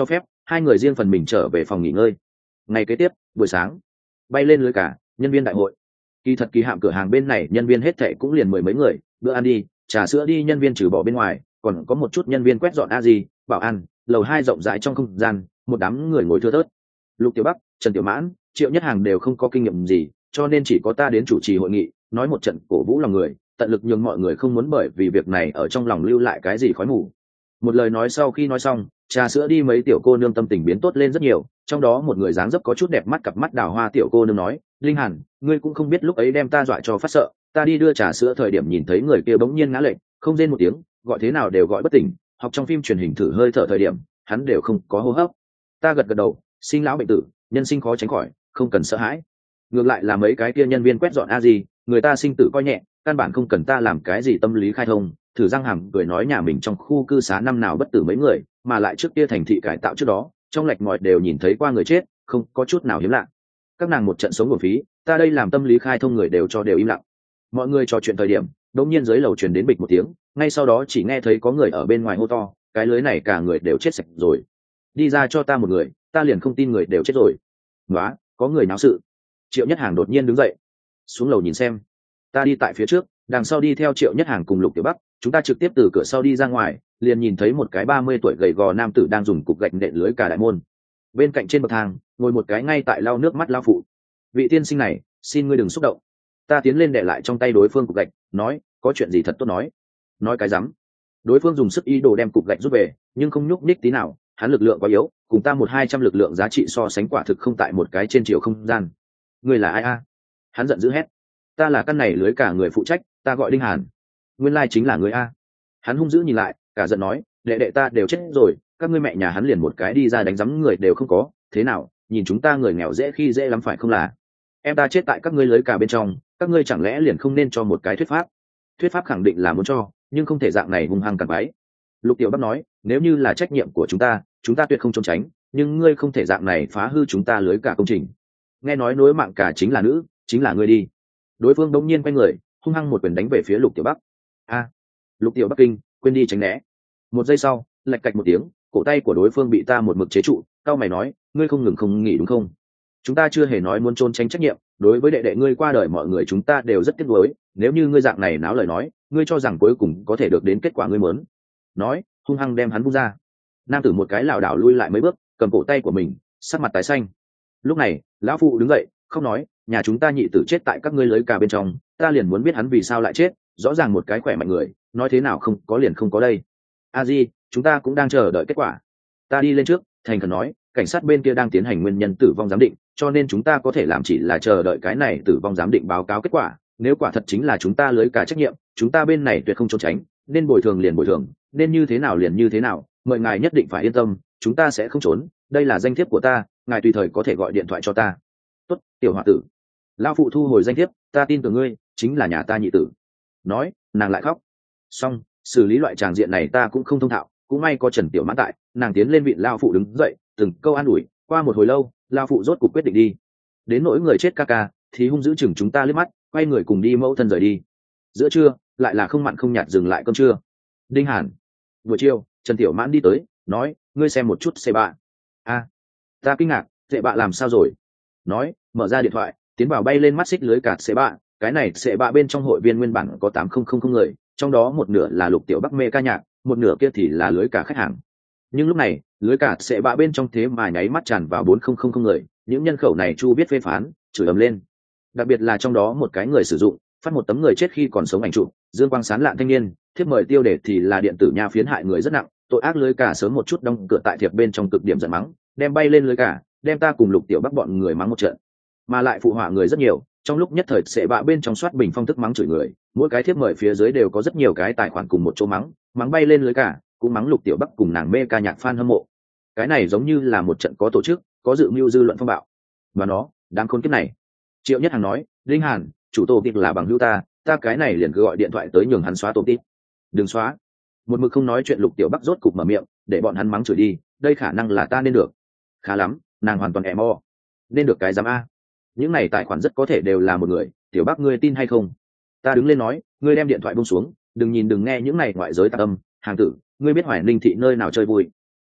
Speaker 1: hai người riêng phần mình trở về phòng nghỉ ngơi. Ngày kế tiếp buổi sáng, bay lên lưới cả nhân viên đại hội. Kỳ thật kỳ hạm cửa hàng bên này nhân viên hết thệ cũng liền mười mấy người, bữa ăn đi trà sữa đi nhân viên trừ bỏ bên ngoài, còn có một chút nhân viên quét dọn a gì bảo ăn. Lầu 2 rộng rãi trong không gian, một đám người ngồi thưa thớt. Lục Tiểu Bắc, Trần Tiểu Mãn, Triệu Nhất Hàng đều không có kinh nghiệm gì, cho nên chỉ có ta đến chủ trì hội nghị, nói một trận cổ vũ lòng người, tận lực nhường mọi người không muốn bởi vì việc này ở trong lòng lưu lại cái gì khói mù. Một lời nói sau khi nói xong, trà sữa đi mấy tiểu cô nương tâm tình biến tốt lên rất nhiều, trong đó một người dáng dấp có chút đẹp mắt cặp mắt đào hoa tiểu cô nương nói, Linh Hàn, ngươi cũng không biết lúc ấy đem ta dọa cho phát sợ, ta đi đưa trà sữa thời điểm nhìn thấy người kia bỗng nhiên ngã lệch, không rên một tiếng, gọi thế nào đều gọi bất tỉnh, học trong phim truyền hình thử hơi thở thời điểm, hắn đều không có hô hấp. Ta gật gật đầu, sinh lão bệnh tử, nhân sinh khó tránh khỏi, không cần sợ hãi. Ngược lại là mấy cái kia nhân viên quét dọn a gì, người ta sinh tử coi nhẹ, căn bản không cần ta làm cái gì tâm lý khai thông. Thử răng hàm cười nói nhà mình trong khu cư xá năm nào bất tử mấy người, mà lại trước kia thành thị cải tạo trước đó, trong lạch ngòi đều nhìn thấy qua người chết, không có chút nào hiếm lạ. Các nàng một trận sống nguồn phí, ta đây làm tâm lý khai thông người đều cho đều im lặng. Mọi người trò chuyện thời điểm, đột nhiên dưới lầu truyền đến bịch một tiếng, ngay sau đó chỉ nghe thấy có người ở bên ngoài hô to, cái lưới này cả người đều chết sạch rồi. Đi ra cho ta một người, ta liền không tin người đều chết rồi. Nóa, có người náo sự. Triệu Nhất Hàng đột nhiên đứng dậy, xuống lầu nhìn xem. Ta đi tại phía trước, đằng sau đi theo Triệu Nhất Hàng cùng Lục Tiểu Bắc, chúng ta trực tiếp từ cửa sau đi ra ngoài, liền nhìn thấy một cái 30 tuổi gầy gò nam tử đang dùng cục gạch nện lưới cả đại môn. Bên cạnh trên bậc thang, ngồi một cái ngay tại lau nước mắt lao phụ. Vị tiên sinh này, xin ngươi đừng xúc động. Ta tiến lên để lại trong tay đối phương cục gạch, nói, có chuyện gì thật tốt nói. Nói cái rắm. Đối phương dùng sức ý đồ đem cục gạch rút về, nhưng không nhúc nhích tí nào, hắn lực lượng quá yếu, cùng ta 100-200 lực lượng giá trị so sánh quả thực không tại một cái trên chiều không gian. Ngươi là ai a? Hắn giận dữ hét. Ta là căn này lưới cả người phụ trách, ta gọi Đinh Hàn. Nguyên lai chính là ngươi a. Hắn hung dữ nhìn lại, cả giận nói, đệ đệ ta đều chết rồi, các ngươi mẹ nhà hắn liền một cái đi ra đánh giấm người đều không có, thế nào, nhìn chúng ta người nghèo dễ khi dễ lắm phải không là? Em ta chết tại các ngươi lưới cả bên trong, các ngươi chẳng lẽ liền không nên cho một cái thuyết pháp? Thuyết pháp khẳng định là muốn cho, nhưng không thể dạng này hung hăng cản bái. Lục Tiểu Bắc nói, nếu như là trách nhiệm của chúng ta tuyệt không trốn tránh, nhưng ngươi không thể dạng này phá hư chúng ta lưới cả công trình. Nghe nói nối mạng cả chính là nữ, chính là ngươi đi. Đối phương đống nhiên quay người, hung hăng một quyền đánh về phía Lục Tiểu Bắc. A! Lục Tiểu Bắc kinh, quên đi tránh né. Một giây sau, lạch cạch một tiếng, cổ tay của đối phương bị ta một mực chế trụ. Cao mày nói, ngươi không ngừng không nghỉ đúng không? Chúng ta chưa hề nói muốn trốn tránh trách nhiệm, đối với đệ đệ ngươi qua đời mọi người chúng ta đều rất tiếc nuối, nếu như ngươi dạng này náo lời nói, ngươi cho rằng cuối cùng có thể được đến kết quả ngươi muốn. Nói, hung hăng đem hắn vung ra. Nam tử một cái lảo đảo lui lại mấy bước, cầm cổ tay của mình, sắc mặt tái xanh. Lúc này, lão phụ đứng dậy, không nói, nhà chúng ta nhị tử chết tại các ngươi lưới cả bên trong, ta liền muốn biết hắn vì sao lại chết, rõ ràng một cái khỏe mạnh người, nói thế nào không có liền không có đây. A Di, chúng ta cũng đang chờ đợi kết quả. Ta đi lên trước, thành khẩn nói, cảnh sát bên kia đang tiến hành nguyên nhân tử vong giám định, cho nên chúng ta có thể làm chỉ là chờ đợi cái này tử vong giám định báo cáo kết quả. Nếu quả thật chính là chúng ta lưới cả trách nhiệm, chúng ta bên này tuyệt không trốn tránh, nên bồi thường liền bồi thường, nên như thế nào liền như thế nào, mời ngài nhất định phải yên tâm, chúng ta sẽ không trốn, đây là danh thiếp của ta, ngài tùy thời có thể gọi điện thoại cho ta. Tốt, tiểu hòa tử. Lão phụ thu hồi danh thiếp, ta tin tưởng ngươi, chính là nhà ta nhị tử. Nói, nàng lại khóc. Xong, xử lý loại tràng diện này ta cũng không thông thạo, cũng may có Trần Tiểu Mãn tại, nàng tiến lên vịn lão phụ đứng dậy, từng câu an ủi. Qua một hồi lâu, lão phụ rốt cuộc quyết định đi. Đến nỗi người chết ca ca, thì hung dữ chừng chúng ta liếc mắt, quay người cùng đi mẫu thân rời đi. Giữa trưa, lại là không mặn không nhạt dừng lại cơm trưa. Đinh Hàn. Buổi chiều, Trần Tiểu Mãn đi tới, nói, ngươi xem một chút xe bạ. A, ta kinh ngạc, xe bạ làm sao rồi? Nói, mở ra điện thoại, tiến vào bay lên mắt xích lưới cả xe bạ. Cái này xe bạ bên trong hội viên nguyên bản có 8000 người, trong đó một nửa là Lục Tiểu Bắc mê ca nhạc, một nửa kia thì là lưới cả khách hàng. Nhưng lúc này, lưới cả xe bạ bên trong thế mà nháy mắt tràn vào 4000 người, những nhân khẩu này Chu biết phê phán, chửi ầm lên. Đặc biệt là trong đó một cái người sử dụng phát một tấm người chết khi còn sống ảnh chụp, dương quang sán lạn thanh niên, thiếp mời tiêu đề thì là điện tử nha phiến hại người rất nặng, tội ác lưới cả sớm một chút đóng cửa tại thiệp bên trong cực điểm giận mắng, đem bay lên lưới cả, đem ta cùng Lục Tiểu Bắc bọn người mắng một trận, mà lại phụ họa người rất nhiều, trong lúc nhất thời sẽ bạ bên trong soát bình phong thức mắng chửi người, mỗi cái thiếp mời phía dưới đều có rất nhiều cái tài khoản cùng một chỗ mắng, mắng bay lên lưới cả, cũng mắng Lục Tiểu Bắc cùng nàng mê ca nhạc fan hâm mộ. Cái này giống như là một trận có tổ chức, có dự mưu dư luận phong bạo. Và nó, đáng khốn kiếp này. Triệu Nhất Hàng nói, Linh Hàn, chủ tổ kịch là bằng hữu ta cái này liền cứ gọi điện thoại tới nhường hắn xóa tổ kịch. Đừng xóa. Một mực không nói chuyện Lục Tiểu Bắc rốt cục mở miệng, để bọn hắn mắng chửi đi, đây khả năng là ta nên được. Khá lắm, nàng hoàn toàn ẻ mo. Nên được cái giám a. Những này tài khoản rất có thể đều là một người, Tiểu Bắc ngươi tin hay không? Ta đứng lên nói, ngươi đem điện thoại buông xuống, đừng nhìn đừng nghe những này ngoại giới tạp âm, hàng tử, ngươi biết Hoài Ninh thị nơi nào chơi vui.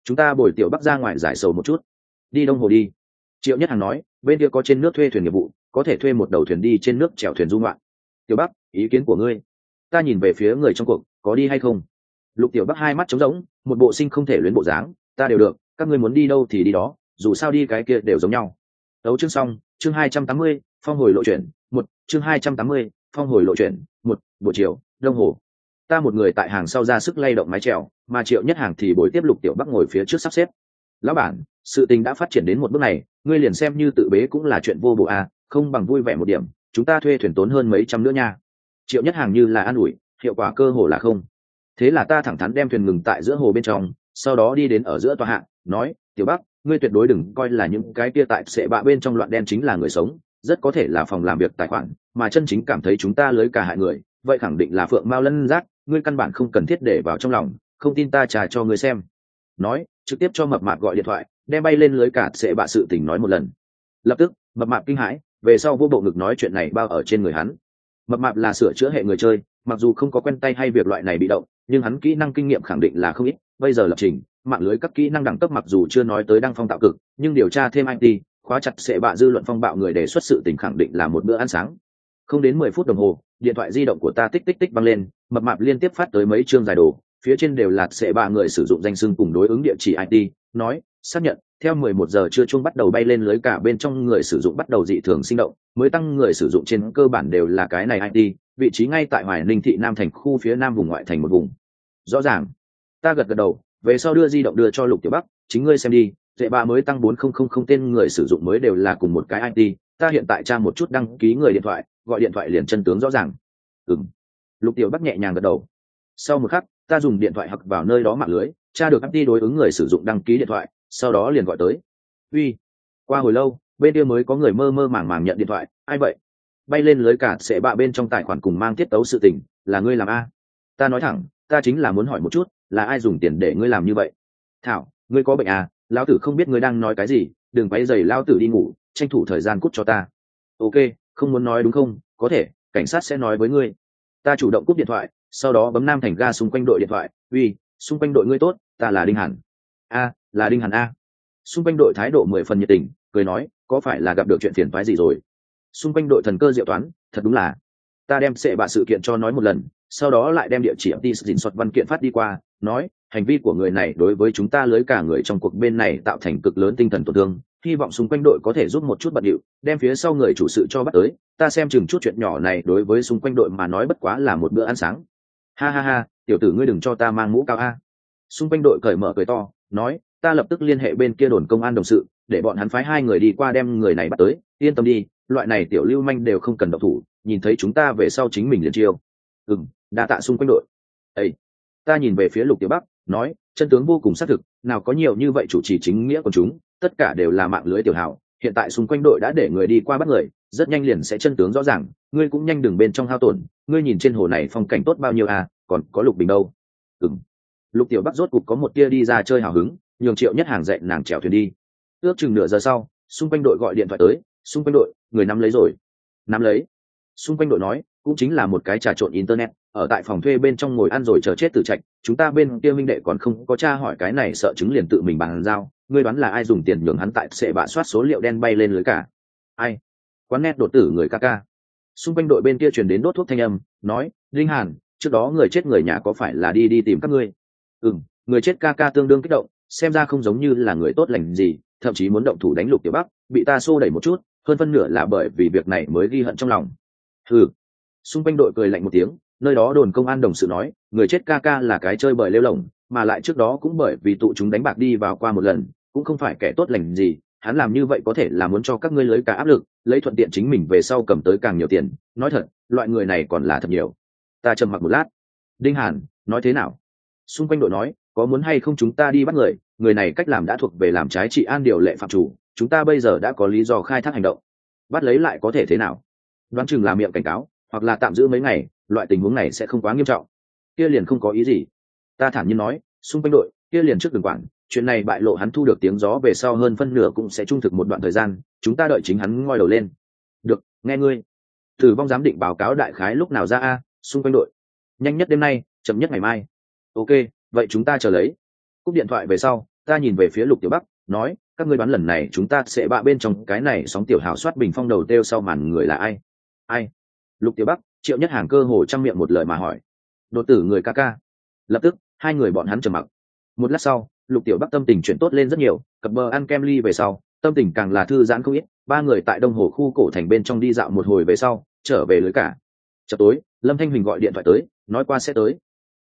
Speaker 1: chúng ta bồi tiểu bắc ra ngoài giải sầu một chút. Đi đông hồ đi. Triệu Nhất Hàng nói, bên kia có trên nước thuê thuyền nghiệp vụ, có thể thuê một đầu thuyền đi trên nước chèo thuyền du ngoạn. Tiểu Bắc, ý kiến của ngươi? Ta nhìn về phía người trong cuộc, có đi hay không? Lục Tiểu Bắc hai mắt trống rỗng, một bộ sinh không thể luyến bộ dáng. Ta đều được, các ngươi muốn đi đâu thì đi đó, dù sao đi cái kia đều giống nhau. Đấu chương xong, chương 280, phong hồi lộ chuyển, một chương 280, phong hồi lộ chuyển, một buổi chiều, đông hồ. Ta một người tại hàng sau ra sức lay động mái chèo, mà Triệu Nhất Hàng thì bồi tiếp Lục Tiểu Bắc ngồi phía trước sắp xếp. Lão bản, sự tình đã phát triển đến một bước này, ngươi liền xem như tự bế cũng là chuyện vô bổ à, không bằng vui vẻ một điểm, chúng ta thuê thuyền tốn hơn mấy trăm nữa nha. Triệu Nhất Hàng như là an ủi, hiệu quả cơ hồ là không. Thế là ta thẳng thắn đem thuyền ngừng tại giữa hồ bên trong, sau đó đi đến ở giữa tòa hạng, nói, Tiểu Bắc, ngươi tuyệt đối đừng coi là những cái kia tại sệ bạ bên trong loạn đen chính là người sống, rất có thể là phòng làm việc tài khoản, mà chân chính cảm thấy chúng ta lưới cả hại người, vậy khẳng định là phượng mao lân giác, ngươi căn bản không cần thiết để vào trong lòng, không tin ta trà cho ngươi xem. Nói, trực tiếp cho mập mạp gọi điện thoại, đem bay lên lưới cả sệ bạ sự tình nói một lần. Lập tức, mập mạp kinh hãi, về sau vô bộ ngực nói chuyện này bao ở trên người hắn. Mập mạp là sửa chữa hệ người chơi, mặc dù không có quen tay hay việc loại này bị động, nhưng hắn kỹ năng kinh nghiệm khẳng định là không ít. Bây giờ lập trình mạng lưới các kỹ năng đẳng cấp mặc dù chưa nói tới đăng phong tạo cực, nhưng điều tra thêm IT, khóa chặt sệ bạ dư luận phong bạo người đề xuất sự tình khẳng định là một bữa ăn sáng. Không đến 10 phút đồng hồ, điện thoại di động của ta tích tích tích vang lên, mập mạp liên tiếp phát tới mấy chương dài đồ, phía trên đều là sệ bạ người sử dụng danh xưng cùng đối ứng địa chỉ IT, nói xác nhận theo 11 giờ trưa chuông bắt đầu bay lên lưới cả bên trong người sử dụng bắt đầu dị thường sinh động, mới tăng người sử dụng trên cơ bản đều là cái này IT, vị trí ngay tại Hoài Ninh thị Nam thành khu phía nam vùng ngoại thành một vùng. Rõ ràng. Ta gật gật đầu, về sau đưa di động đưa cho Lục Tiểu Bắc, chính ngươi xem đi, sệ bạ mới tăng 4000 tên người sử dụng mới đều là cùng một cái IT, ta hiện tại tra một chút đăng ký người điện thoại, gọi điện thoại liền chân tướng rõ ràng. Ừm. Lục Tiểu Bắc nhẹ nhàng gật đầu. Sau một khắc, ta dùng điện thoại hặc vào nơi đó mạng lưới, tra được IT đối ứng người sử dụng đăng ký điện thoại, sau đó liền gọi tới. Uy. Qua hồi lâu, bên kia mới có người mơ mơ màng màng nhận điện thoại, ai vậy? Bay lên lưới cả sẽ bạ bên trong tài khoản cùng mang tiết tấu sự tình, là ngươi làm a? Ta nói thẳng, ta chính là muốn hỏi một chút, là ai dùng tiền để ngươi làm như vậy? Thảo, ngươi có bệnh à? Lão tử không biết ngươi đang nói cái gì, đừng quấy rầy lão tử đi ngủ, tranh thủ thời gian cút cho ta. Ok, không muốn nói đúng không? Có thể, cảnh sát sẽ nói với ngươi. Ta chủ động cúp điện thoại, sau đó bấm Nam Thành ga xung quanh đội điện thoại. Uy, xung quanh đội ngươi tốt, ta là Đinh Hàn. A, là Đinh Hàn a. Xung quanh đội thái độ 10 phần nhiệt tình, cười nói, có phải là gặp được chuyện phiền toái gì rồi? Xung quanh đội thần cơ diệu toán, thật đúng là. Ta đem sệ bạ sự kiện cho nói một lần, sau đó lại đem địa chỉ dình soạt văn kiện phát đi qua, nói hành vi của người này đối với chúng ta lưới cả người trong cuộc bên này tạo thành cực lớn tinh thần tổn thương, hy vọng xung quanh đội có thể giúp một chút bận điệu, đem phía sau người chủ sự cho bắt tới. Ta xem chừng chút chuyện nhỏ này đối với xung quanh đội mà nói bất quá là một bữa ăn sáng. Ha ha ha, tiểu tử ngươi đừng cho ta mang mũ cao a. Xung quanh đội cởi mở cười to, nói ta lập tức liên hệ bên kia đồn công an đồng sự, để bọn hắn phái 2 người đi qua đem người này bắt tới. Yên tâm đi, loại này tiểu lưu manh đều không cần động thủ, nhìn thấy chúng ta về sau chính mình liền chiêu. Đa tạ xung quanh đội. Ê, ta nhìn về phía Lục Tiểu Bắc, nói chân tướng vô cùng xác thực, nào có nhiều như vậy chủ trì chính nghĩa của chúng, tất cả đều là mạng lưới tiểu hào. Hiện tại xung quanh đội đã để người đi qua bắt người, rất nhanh liền sẽ chân tướng rõ ràng, ngươi cũng nhanh đừng bên trong hao tổn, ngươi nhìn trên hồ này phong cảnh tốt bao nhiêu à, còn có Lục Bình đâu. Lục Tiểu Bắc rốt cục có một tia đi ra chơi hào hứng, nhường Triệu Nhất Hàng dạy nàng chèo thuyền đi. Ước chừng nửa giờ sau, xung quanh đội gọi điện thoại tới, xung quanh đội, người nắm lấy rồi. Nắm lấy. Xung quanh đội nói, cũng chính là một cái trà trộn internet, ở tại phòng thuê bên trong ngồi ăn rồi chờ chết từ trạch, chúng ta bên kia minh đệ còn không có tra hỏi cái này sợ chứng liền tự mình bàn giao, ngươi đoán là ai dùng tiền nhường hắn tại sệ bạ soát số liệu đen bay lên lưới cả? Ai? Quán net đột tử người ca ca. Xung quanh đội bên kia truyền đến đốt thuốc thanh âm, nói, Linh Hàn, trước đó người chết người nhà có phải là đi tìm các ngươi? Người chết ca ca tương đương kích động, xem ra không giống như là người tốt lành gì, thậm chí muốn động thủ đánh Lục Tiểu Bắc, bị ta xô đẩy một chút, hơn phân nửa là bởi vì việc này mới ghi hận trong lòng. Xung quanh đội cười lạnh một tiếng, nơi đó đồn công an đồng sự nói, người chết ca ca là cái chơi bời lêu lỏng, mà lại trước đó cũng bởi vì tụ chúng đánh bạc đi vào qua một lần, cũng không phải kẻ tốt lành gì, hắn làm như vậy có thể là muốn cho các ngươi lưới cả áp lực, lấy thuận tiện chính mình về sau cầm tới càng nhiều tiền. Nói thật, loại người này còn là thật nhiều. Ta trầm mặc một lát. Đinh Hàn, nói thế nào? Xung quanh đội nói, có muốn hay không chúng ta đi bắt người, người này cách làm đã thuộc về làm trái trị an điều lệ phạm chủ, chúng ta bây giờ đã có lý do khai thác hành động, bắt lấy lại có thể thế nào? Đoán chừng là miệng cảnh cáo, hoặc là tạm giữ mấy ngày, loại tình huống này sẽ không quá nghiêm trọng. Kia liền không có ý gì. Ta thản nhiên nói, xung quanh đội, kia liền trước đừng quản, chuyện này bại lộ hắn thu được tiếng gió về sau hơn phân nửa cũng sẽ trung thực một đoạn thời gian, chúng ta đợi chính hắn ngoi đầu lên. Được, nghe ngươi. Tử vong giám định báo cáo đại khái lúc nào ra a? Xung quanh đội. Nhanh nhất đêm nay, chậm nhất ngày mai. Ok, vậy chúng ta chờ lấy. Cúp điện thoại về sau, ta nhìn về phía Lục Tiểu Bắc nói, các ngươi đoán lần này chúng ta sẽ bạ bên trong cái này sóng tiểu hào soát bình phong đầu têu sau màn người là ai? Ai? Lục Tiểu Bắc, Triệu Nhất Hàng cơ hồ trăm miệng một lời mà hỏi. Đột tử người ca ca. Lập tức hai người bọn hắn trầm mặc. Một lát sau, Lục Tiểu Bắc tâm tình chuyển tốt lên rất nhiều, cập bờ ăn kem ly về sau tâm tình càng là thư giãn không ít. Ba người tại Đông Hồ khu cổ thành bên trong đi dạo một hồi về sau trở về lưới cả. Chợt tối, Lâm Thanh Huỳnh gọi điện thoại tới, nói qua sẽ tới.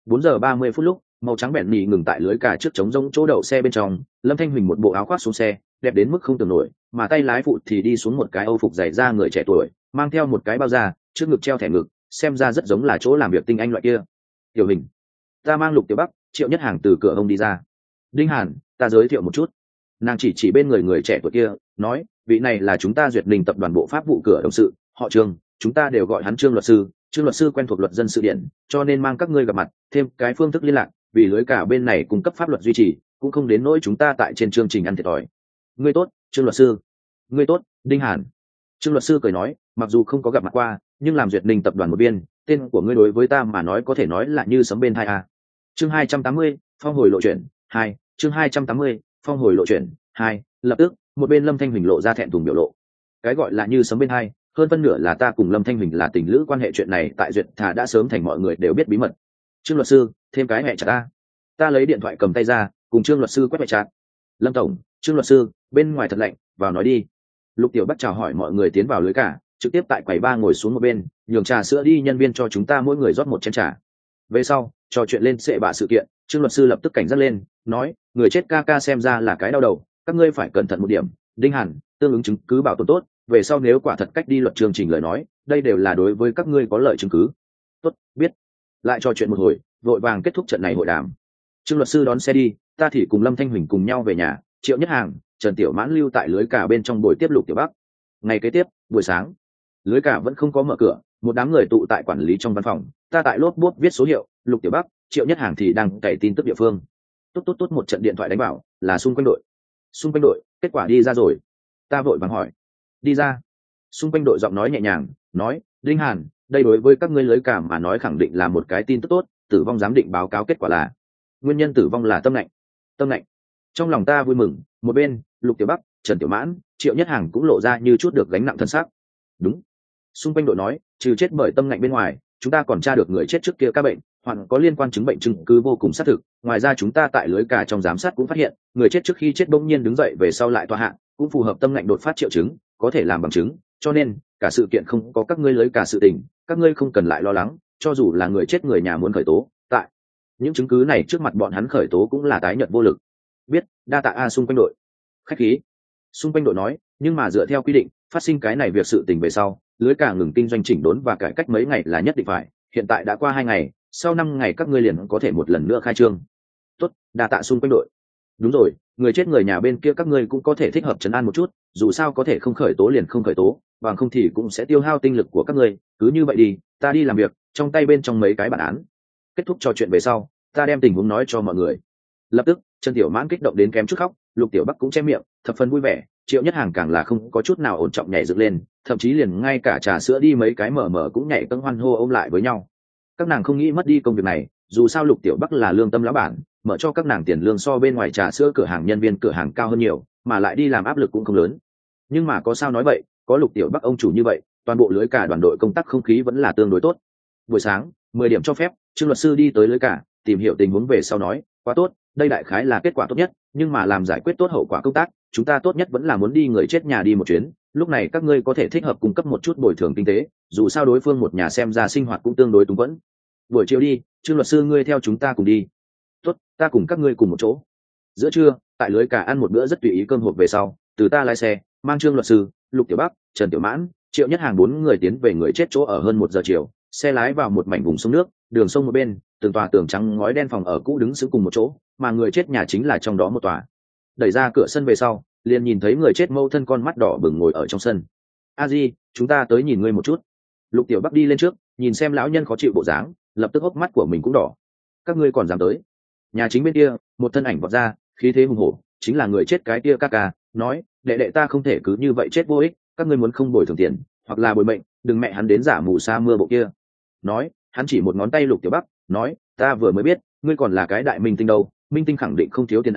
Speaker 1: 4:30 lúc, màu trắng bẹn nỉ ngừng tại lưới cả trước trống rỗng chỗ đậu xe bên trong. Lâm Thanh Huỳnh một bộ áo khoác xuống xe, đẹp đến mức không tưởng nổi, mà tay lái phụ thì đi xuống một cái âu phục dày da người trẻ tuổi, mang theo một cái bao da, trước ngực treo thẻ ngực, xem ra rất giống là chỗ làm việc tinh anh loại kia. Tiểu Hình, ta mang Lục Tiểu Bắc, Triệu Nhất Hàng từ cửa ông đi ra. Đinh Hàn, ta giới thiệu một chút. Nàng chỉ bên người trẻ tuổi kia, nói, vị này là chúng ta Duyệt Ninh tập đoàn bộ pháp vụ cửa đồng sự, họ Trương, chúng ta đều gọi hắn Trương luật sư. Trương luật sư quen thuộc luật dân sự điện, cho nên mang các ngươi gặp mặt, thêm cái phương thức liên lạc, vì lưới cả bên này cung cấp pháp luật duy trì, cũng không đến nỗi chúng ta tại trên chương trình ăn thiệt thòi. Ngươi tốt, Trương luật sư. Ngươi tốt, Đinh Hàn. Trương luật sư cười nói, mặc dù không có gặp mặt qua, nhưng làm Duyệt Ninh tập đoàn một viên, tên của ngươi đối với ta mà nói có thể nói là như sấm bên tai a. Chương 280, phong hồi lộ chuyển 2, chương 280, phong hồi lộ chuyển 2, lập tức, một bên Lâm Thanh Huỳnh lộ ra thẹn thùng biểu lộ. Cái gọi là như sấm bên tai, hơn phân nửa là ta cùng Lâm Thanh Huỳnh là tình lữ quan hệ, chuyện này tại Duyệt Thà đã sớm thành mọi người đều biết bí mật. Trương luật sư, thêm cái mẹ chặt ta. Ta lấy điện thoại cầm tay ra, cùng Trương luật sư quét mẹ chặt. Lâm tổng, Trương luật sư, bên ngoài thật lạnh, vào nói đi. Lục Tiểu Bắc chào hỏi mọi người tiến vào lưới cả, trực tiếp tại quầy ba ngồi xuống một bên, nhường trà sữa đi, nhân viên cho chúng ta mỗi người rót một chén trà. Về sau, trò chuyện lên sệ bạ sự kiện, Trương luật sư lập tức cảnh giác lên, nói, người chết ca ca xem ra là cái đau đầu, các ngươi phải cẩn thận một điểm. Đinh Hàn, tương ứng chứng cứ bảo tồn tốt, về sau nếu quả thật cách đi luật chương trình lời nói, đây đều là đối với các ngươi có lợi chứng cứ. Tốt, biết. Lại trò chuyện một hồi, vội vàng kết thúc trận này hội đàm. Trương luật sư đón xe đi, ta thì cùng Lâm Thanh Huỳnh cùng nhau về nhà, Triệu Nhất Hàng, Trần Tiểu Mãn lưu tại lưới cả bên trong buổi tiếp Lục Tiểu Bắc. Ngày kế tiếp, buổi sáng, lưới cả vẫn không có mở cửa, một đám người tụ tại quản lý trong văn phòng, ta tại lốp bút viết số hiệu, Lục Tiểu Bắc, Triệu Nhất Hàng thì đang cày tin tức địa phương. Tốt một trận điện thoại đánh bảo, là xung quanh đội. Xung quanh đội, kết quả đi ra rồi. Ta vội vàng hỏi. Đi ra. Xung quanh đội giọng nói nhẹ nhàng, nói, Đinh Hàn, đây đối với các ngươi lưới cả mà nói khẳng định là một cái tin tức tốt, tử vong giám định báo cáo kết quả là nguyên nhân tử vong là tâm lạnh. Tâm lạnh. Trong lòng ta vui mừng, một bên, Lục Tiểu Bắc, Trần Tiểu Mãn, Triệu Nhất Hàng cũng lộ ra như chút được gánh nặng thân xác. Đúng. Xung quanh đội nói, trừ chết bởi tâm lạnh bên ngoài, chúng ta còn tra được người chết trước kia các bệnh hoặc có liên quan chứng bệnh chứng cứ vô cùng xác thực. Ngoài ra chúng ta tại lưới cả trong giám sát cũng phát hiện, người chết trước khi chết bỗng nhiên đứng dậy về sau lại tọa hạ, cũng phù hợp tâm lạnh đột phát triệu chứng, có thể làm bằng chứng, cho nên cả sự kiện không có các ngươi lưới cả sự tình, các ngươi không cần lại lo lắng, cho dù là người chết người nhà muốn khởi tố, tại những chứng cứ này trước mặt bọn hắn khởi tố cũng là tái nhận vô lực. Biết, đa tạ a. Xung quanh đội. Khách khí. Xung quanh đội nói, nhưng mà dựa theo quy định, phát sinh cái này việc sự tình về sau, lưới cả ngừng kinh doanh chỉnh đốn và cải cách mấy ngày là nhất định phải, hiện tại đã qua 2 ngày, sau 5 ngày các ngươi liền có thể một lần nữa khai trương. Tốt, đa tạ Xung quanh đội. Đúng rồi, người chết người nhà bên kia các ngươi cũng có thể thích hợp trấn an một chút, dù sao có thể không khởi tố liền không khởi tố, bằng không thì cũng sẽ tiêu hao tinh lực của các ngươi, cứ như vậy đi, ta đi làm việc, trong tay bên trong mấy cái bản án. Kết thúc trò chuyện về sau, ta đem tình huống nói cho mọi người. Lập tức, Trần Tiểu Mãn kích động đến kém chút khóc, Lục Tiểu Bắc cũng che miệng, thập phần vui vẻ, Triệu Nhất Hàng càng là không có chút nào ổn trọng nhảy dựng lên, thậm chí liền ngay cả trà sữa đi mấy cái mở cũng nhảy cẫng hoan hô ôm lại với nhau. Các nàng không nghĩ mất đi công việc này, dù sao Lục Tiểu Bắc là lương tâm lão bản, mở cho các nàng tiền lương so bên ngoài trà sữa cửa hàng nhân viên cửa hàng cao hơn nhiều, mà lại đi làm áp lực cũng không lớn. Nhưng mà có sao nói vậy, có Lục Tiểu Bắc ông chủ như vậy, toàn bộ lưới cả đoàn đội công tác không khí vẫn là tương đối tốt. Buổi sáng, 10 điểm cho phép, Trương luật sư đi tới lưới cả, tìm hiểu tình huống về sau nói, quá tốt, đây đại khái là kết quả tốt nhất, nhưng mà làm giải quyết tốt hậu quả công tác, chúng ta tốt nhất vẫn là muốn đi người chết nhà đi một chuyến, lúc này các ngươi có thể thích hợp cung cấp một chút bồi thường kinh tế, dù sao đối phương một nhà xem ra sinh hoạt cũng tương đối túng quẫn. Buổi chiều đi, Trương luật sư ngươi theo chúng ta cùng đi. Tốt, ta cùng các ngươi cùng một chỗ. Giữa trưa, tại lưới cả ăn một bữa rất tùy ý cơm hộp về sau, từ ta lái xe, mang Trương luật sư, Lục Tiểu Bắc, Trần Tiểu Mãn, Triệu Nhất Hàng 4 người tiến về người chết chỗ ở hơn 1 giờ chiều, xe lái vào một mảnh vùng sông nước, đường sông một bên, từng tòa tường trắng ngói đen phòng ở cũ đứng sững cùng một chỗ, mà người chết nhà chính là trong đó một tòa. Đẩy ra cửa sân về sau, liền nhìn thấy người chết mâu thân con mắt đỏ bừng ngồi ở trong sân. A Di, chúng ta tới nhìn ngươi một chút. Lục Tiểu Bắc đi lên trước, nhìn xem lão nhân khó chịu bộ dáng, lập tức hốc mắt của mình cũng đỏ. Các ngươi còn dám tới? Nhà chính bên kia, một thân ảnh vọt ra, khí thế hùng hổ, chính là người chết cái kia ca ca, nói, đệ đệ ta không thể cứ như vậy chết vô ích, các ngươi muốn không bồi thường tiền, hoặc là bồi mệnh, đừng mẹ hắn đến giả mù sa mưa bộ kia. Nói, hắn chỉ một ngón tay Lục Tiểu Bắc, nói, ta vừa mới biết, ngươi còn là cái đại minh tinh đâu, minh tinh khẳng định không thiếu tiền à,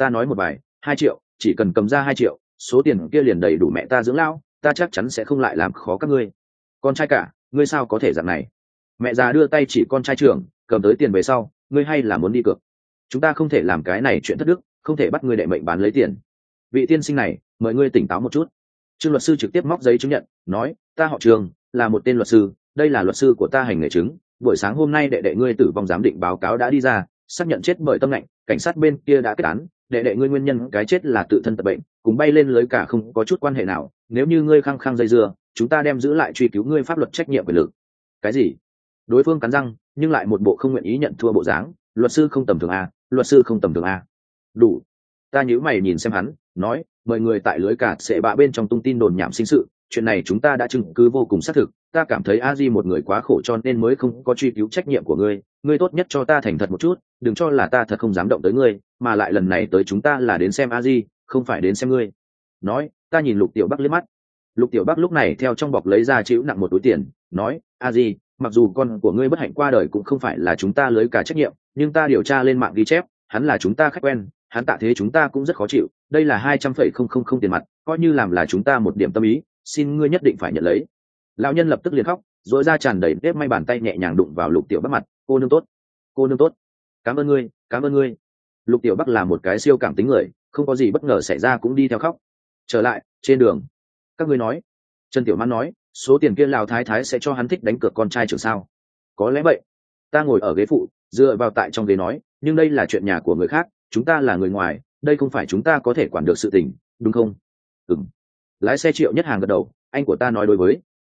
Speaker 1: ta nói một bài 2 triệu, chỉ cần cầm ra 2 triệu, số tiền kia liền đầy đủ mẹ ta dưỡng lão, ta chắc chắn sẽ không lại làm khó các ngươi. Con trai cả, ngươi sao có thể dạng này? Mẹ già đưa tay chỉ con trai trưởng, cầm tới tiền về sau, ngươi hay là muốn đi cược? Chúng ta không thể làm cái này chuyện thất đức, không thể bắt ngươi đệ mệnh bán lấy tiền. Vị tiên sinh này, mời ngươi tỉnh táo một chút. Trương luật sư trực tiếp móc giấy chứng nhận, nói, ta họ Trương, là một tên luật sư, đây là luật sư của ta hành nghề chứng. Buổi sáng hôm nay đệ đệ ngươi tử vong giám định báo cáo đã đi ra, xác nhận chết bởi tâm lạnh, cảnh sát bên kia đã kết án, đệ đệ ngươi nguyên nhân cái chết là tự thân tật bệnh, cùng bay lên lưới cả không có chút quan hệ nào. Nếu như ngươi khăng khăng dây dưa, chúng ta đem giữ lại truy cứu ngươi pháp luật trách nhiệm quyền lực. Cái gì? Đối phương cắn răng, nhưng lại một bộ không nguyện ý nhận thua bộ dáng. Luật sư không tầm thường a, luật sư không tầm thường a. Đủ. Ta nhíu mày nhìn xem hắn, nói, mời người tại lưới cả sẽ bạ bên trong tung tin đồn nhảm sinh sự, chuyện này chúng ta đã chứng cứ vô cùng xác thực, ta cảm thấy a di một người quá khổ cho nên mới không có truy cứu trách nhiệm của ngươi, ngươi tốt nhất cho ta thành thật một chút, đừng cho là ta thật không dám động tới ngươi, mà lại lần này tới chúng ta là đến xem a di, không phải đến xem ngươi. Nói, ta nhìn Lục Tiểu Bắc liếc mắt. Lục Tiểu Bắc lúc này theo trong bọc lấy ra chịu nặng một túi tiền, nói, a di, mặc dù con của ngươi bất hạnh qua đời cũng không phải là chúng ta lưới cả trách nhiệm, nhưng ta điều tra lên mạng ghi chép, hắn là chúng ta khách quen, hắn tạ thế chúng ta cũng rất khó chịu, đây là 200,000 tiền mặt, coi như làm là chúng ta một điểm tâm ý, xin ngươi nhất định phải nhận lấy. Lão nhân lập tức liền khóc, rối ra tràn đầy nếp may bàn tay nhẹ nhàng đụng vào Lục Tiểu Bắc mặt, cô nương tốt, cô nương tốt, cảm ơn ngươi, cảm ơn ngươi. Lục Tiểu Bắc là một cái siêu cảm tính người, không có gì bất ngờ xảy ra cũng đi theo khóc. Trở lại trên đường, các ngươi nói, Trần Tiểu Mãn nói, số tiền kia Lào Thái Thái sẽ cho hắn thích đánh cược con trai trưởng sao? Có lẽ vậy. Ta ngồi ở ghế phụ, dựa vào tại trong ghế nói, nhưng đây là chuyện nhà của người khác, chúng ta là người ngoài, đây không phải chúng ta có thể quản được sự tình, đúng không? Ừm. Lái xe Triệu Nhất Hàng gật đầu, anh của ta nói đối với.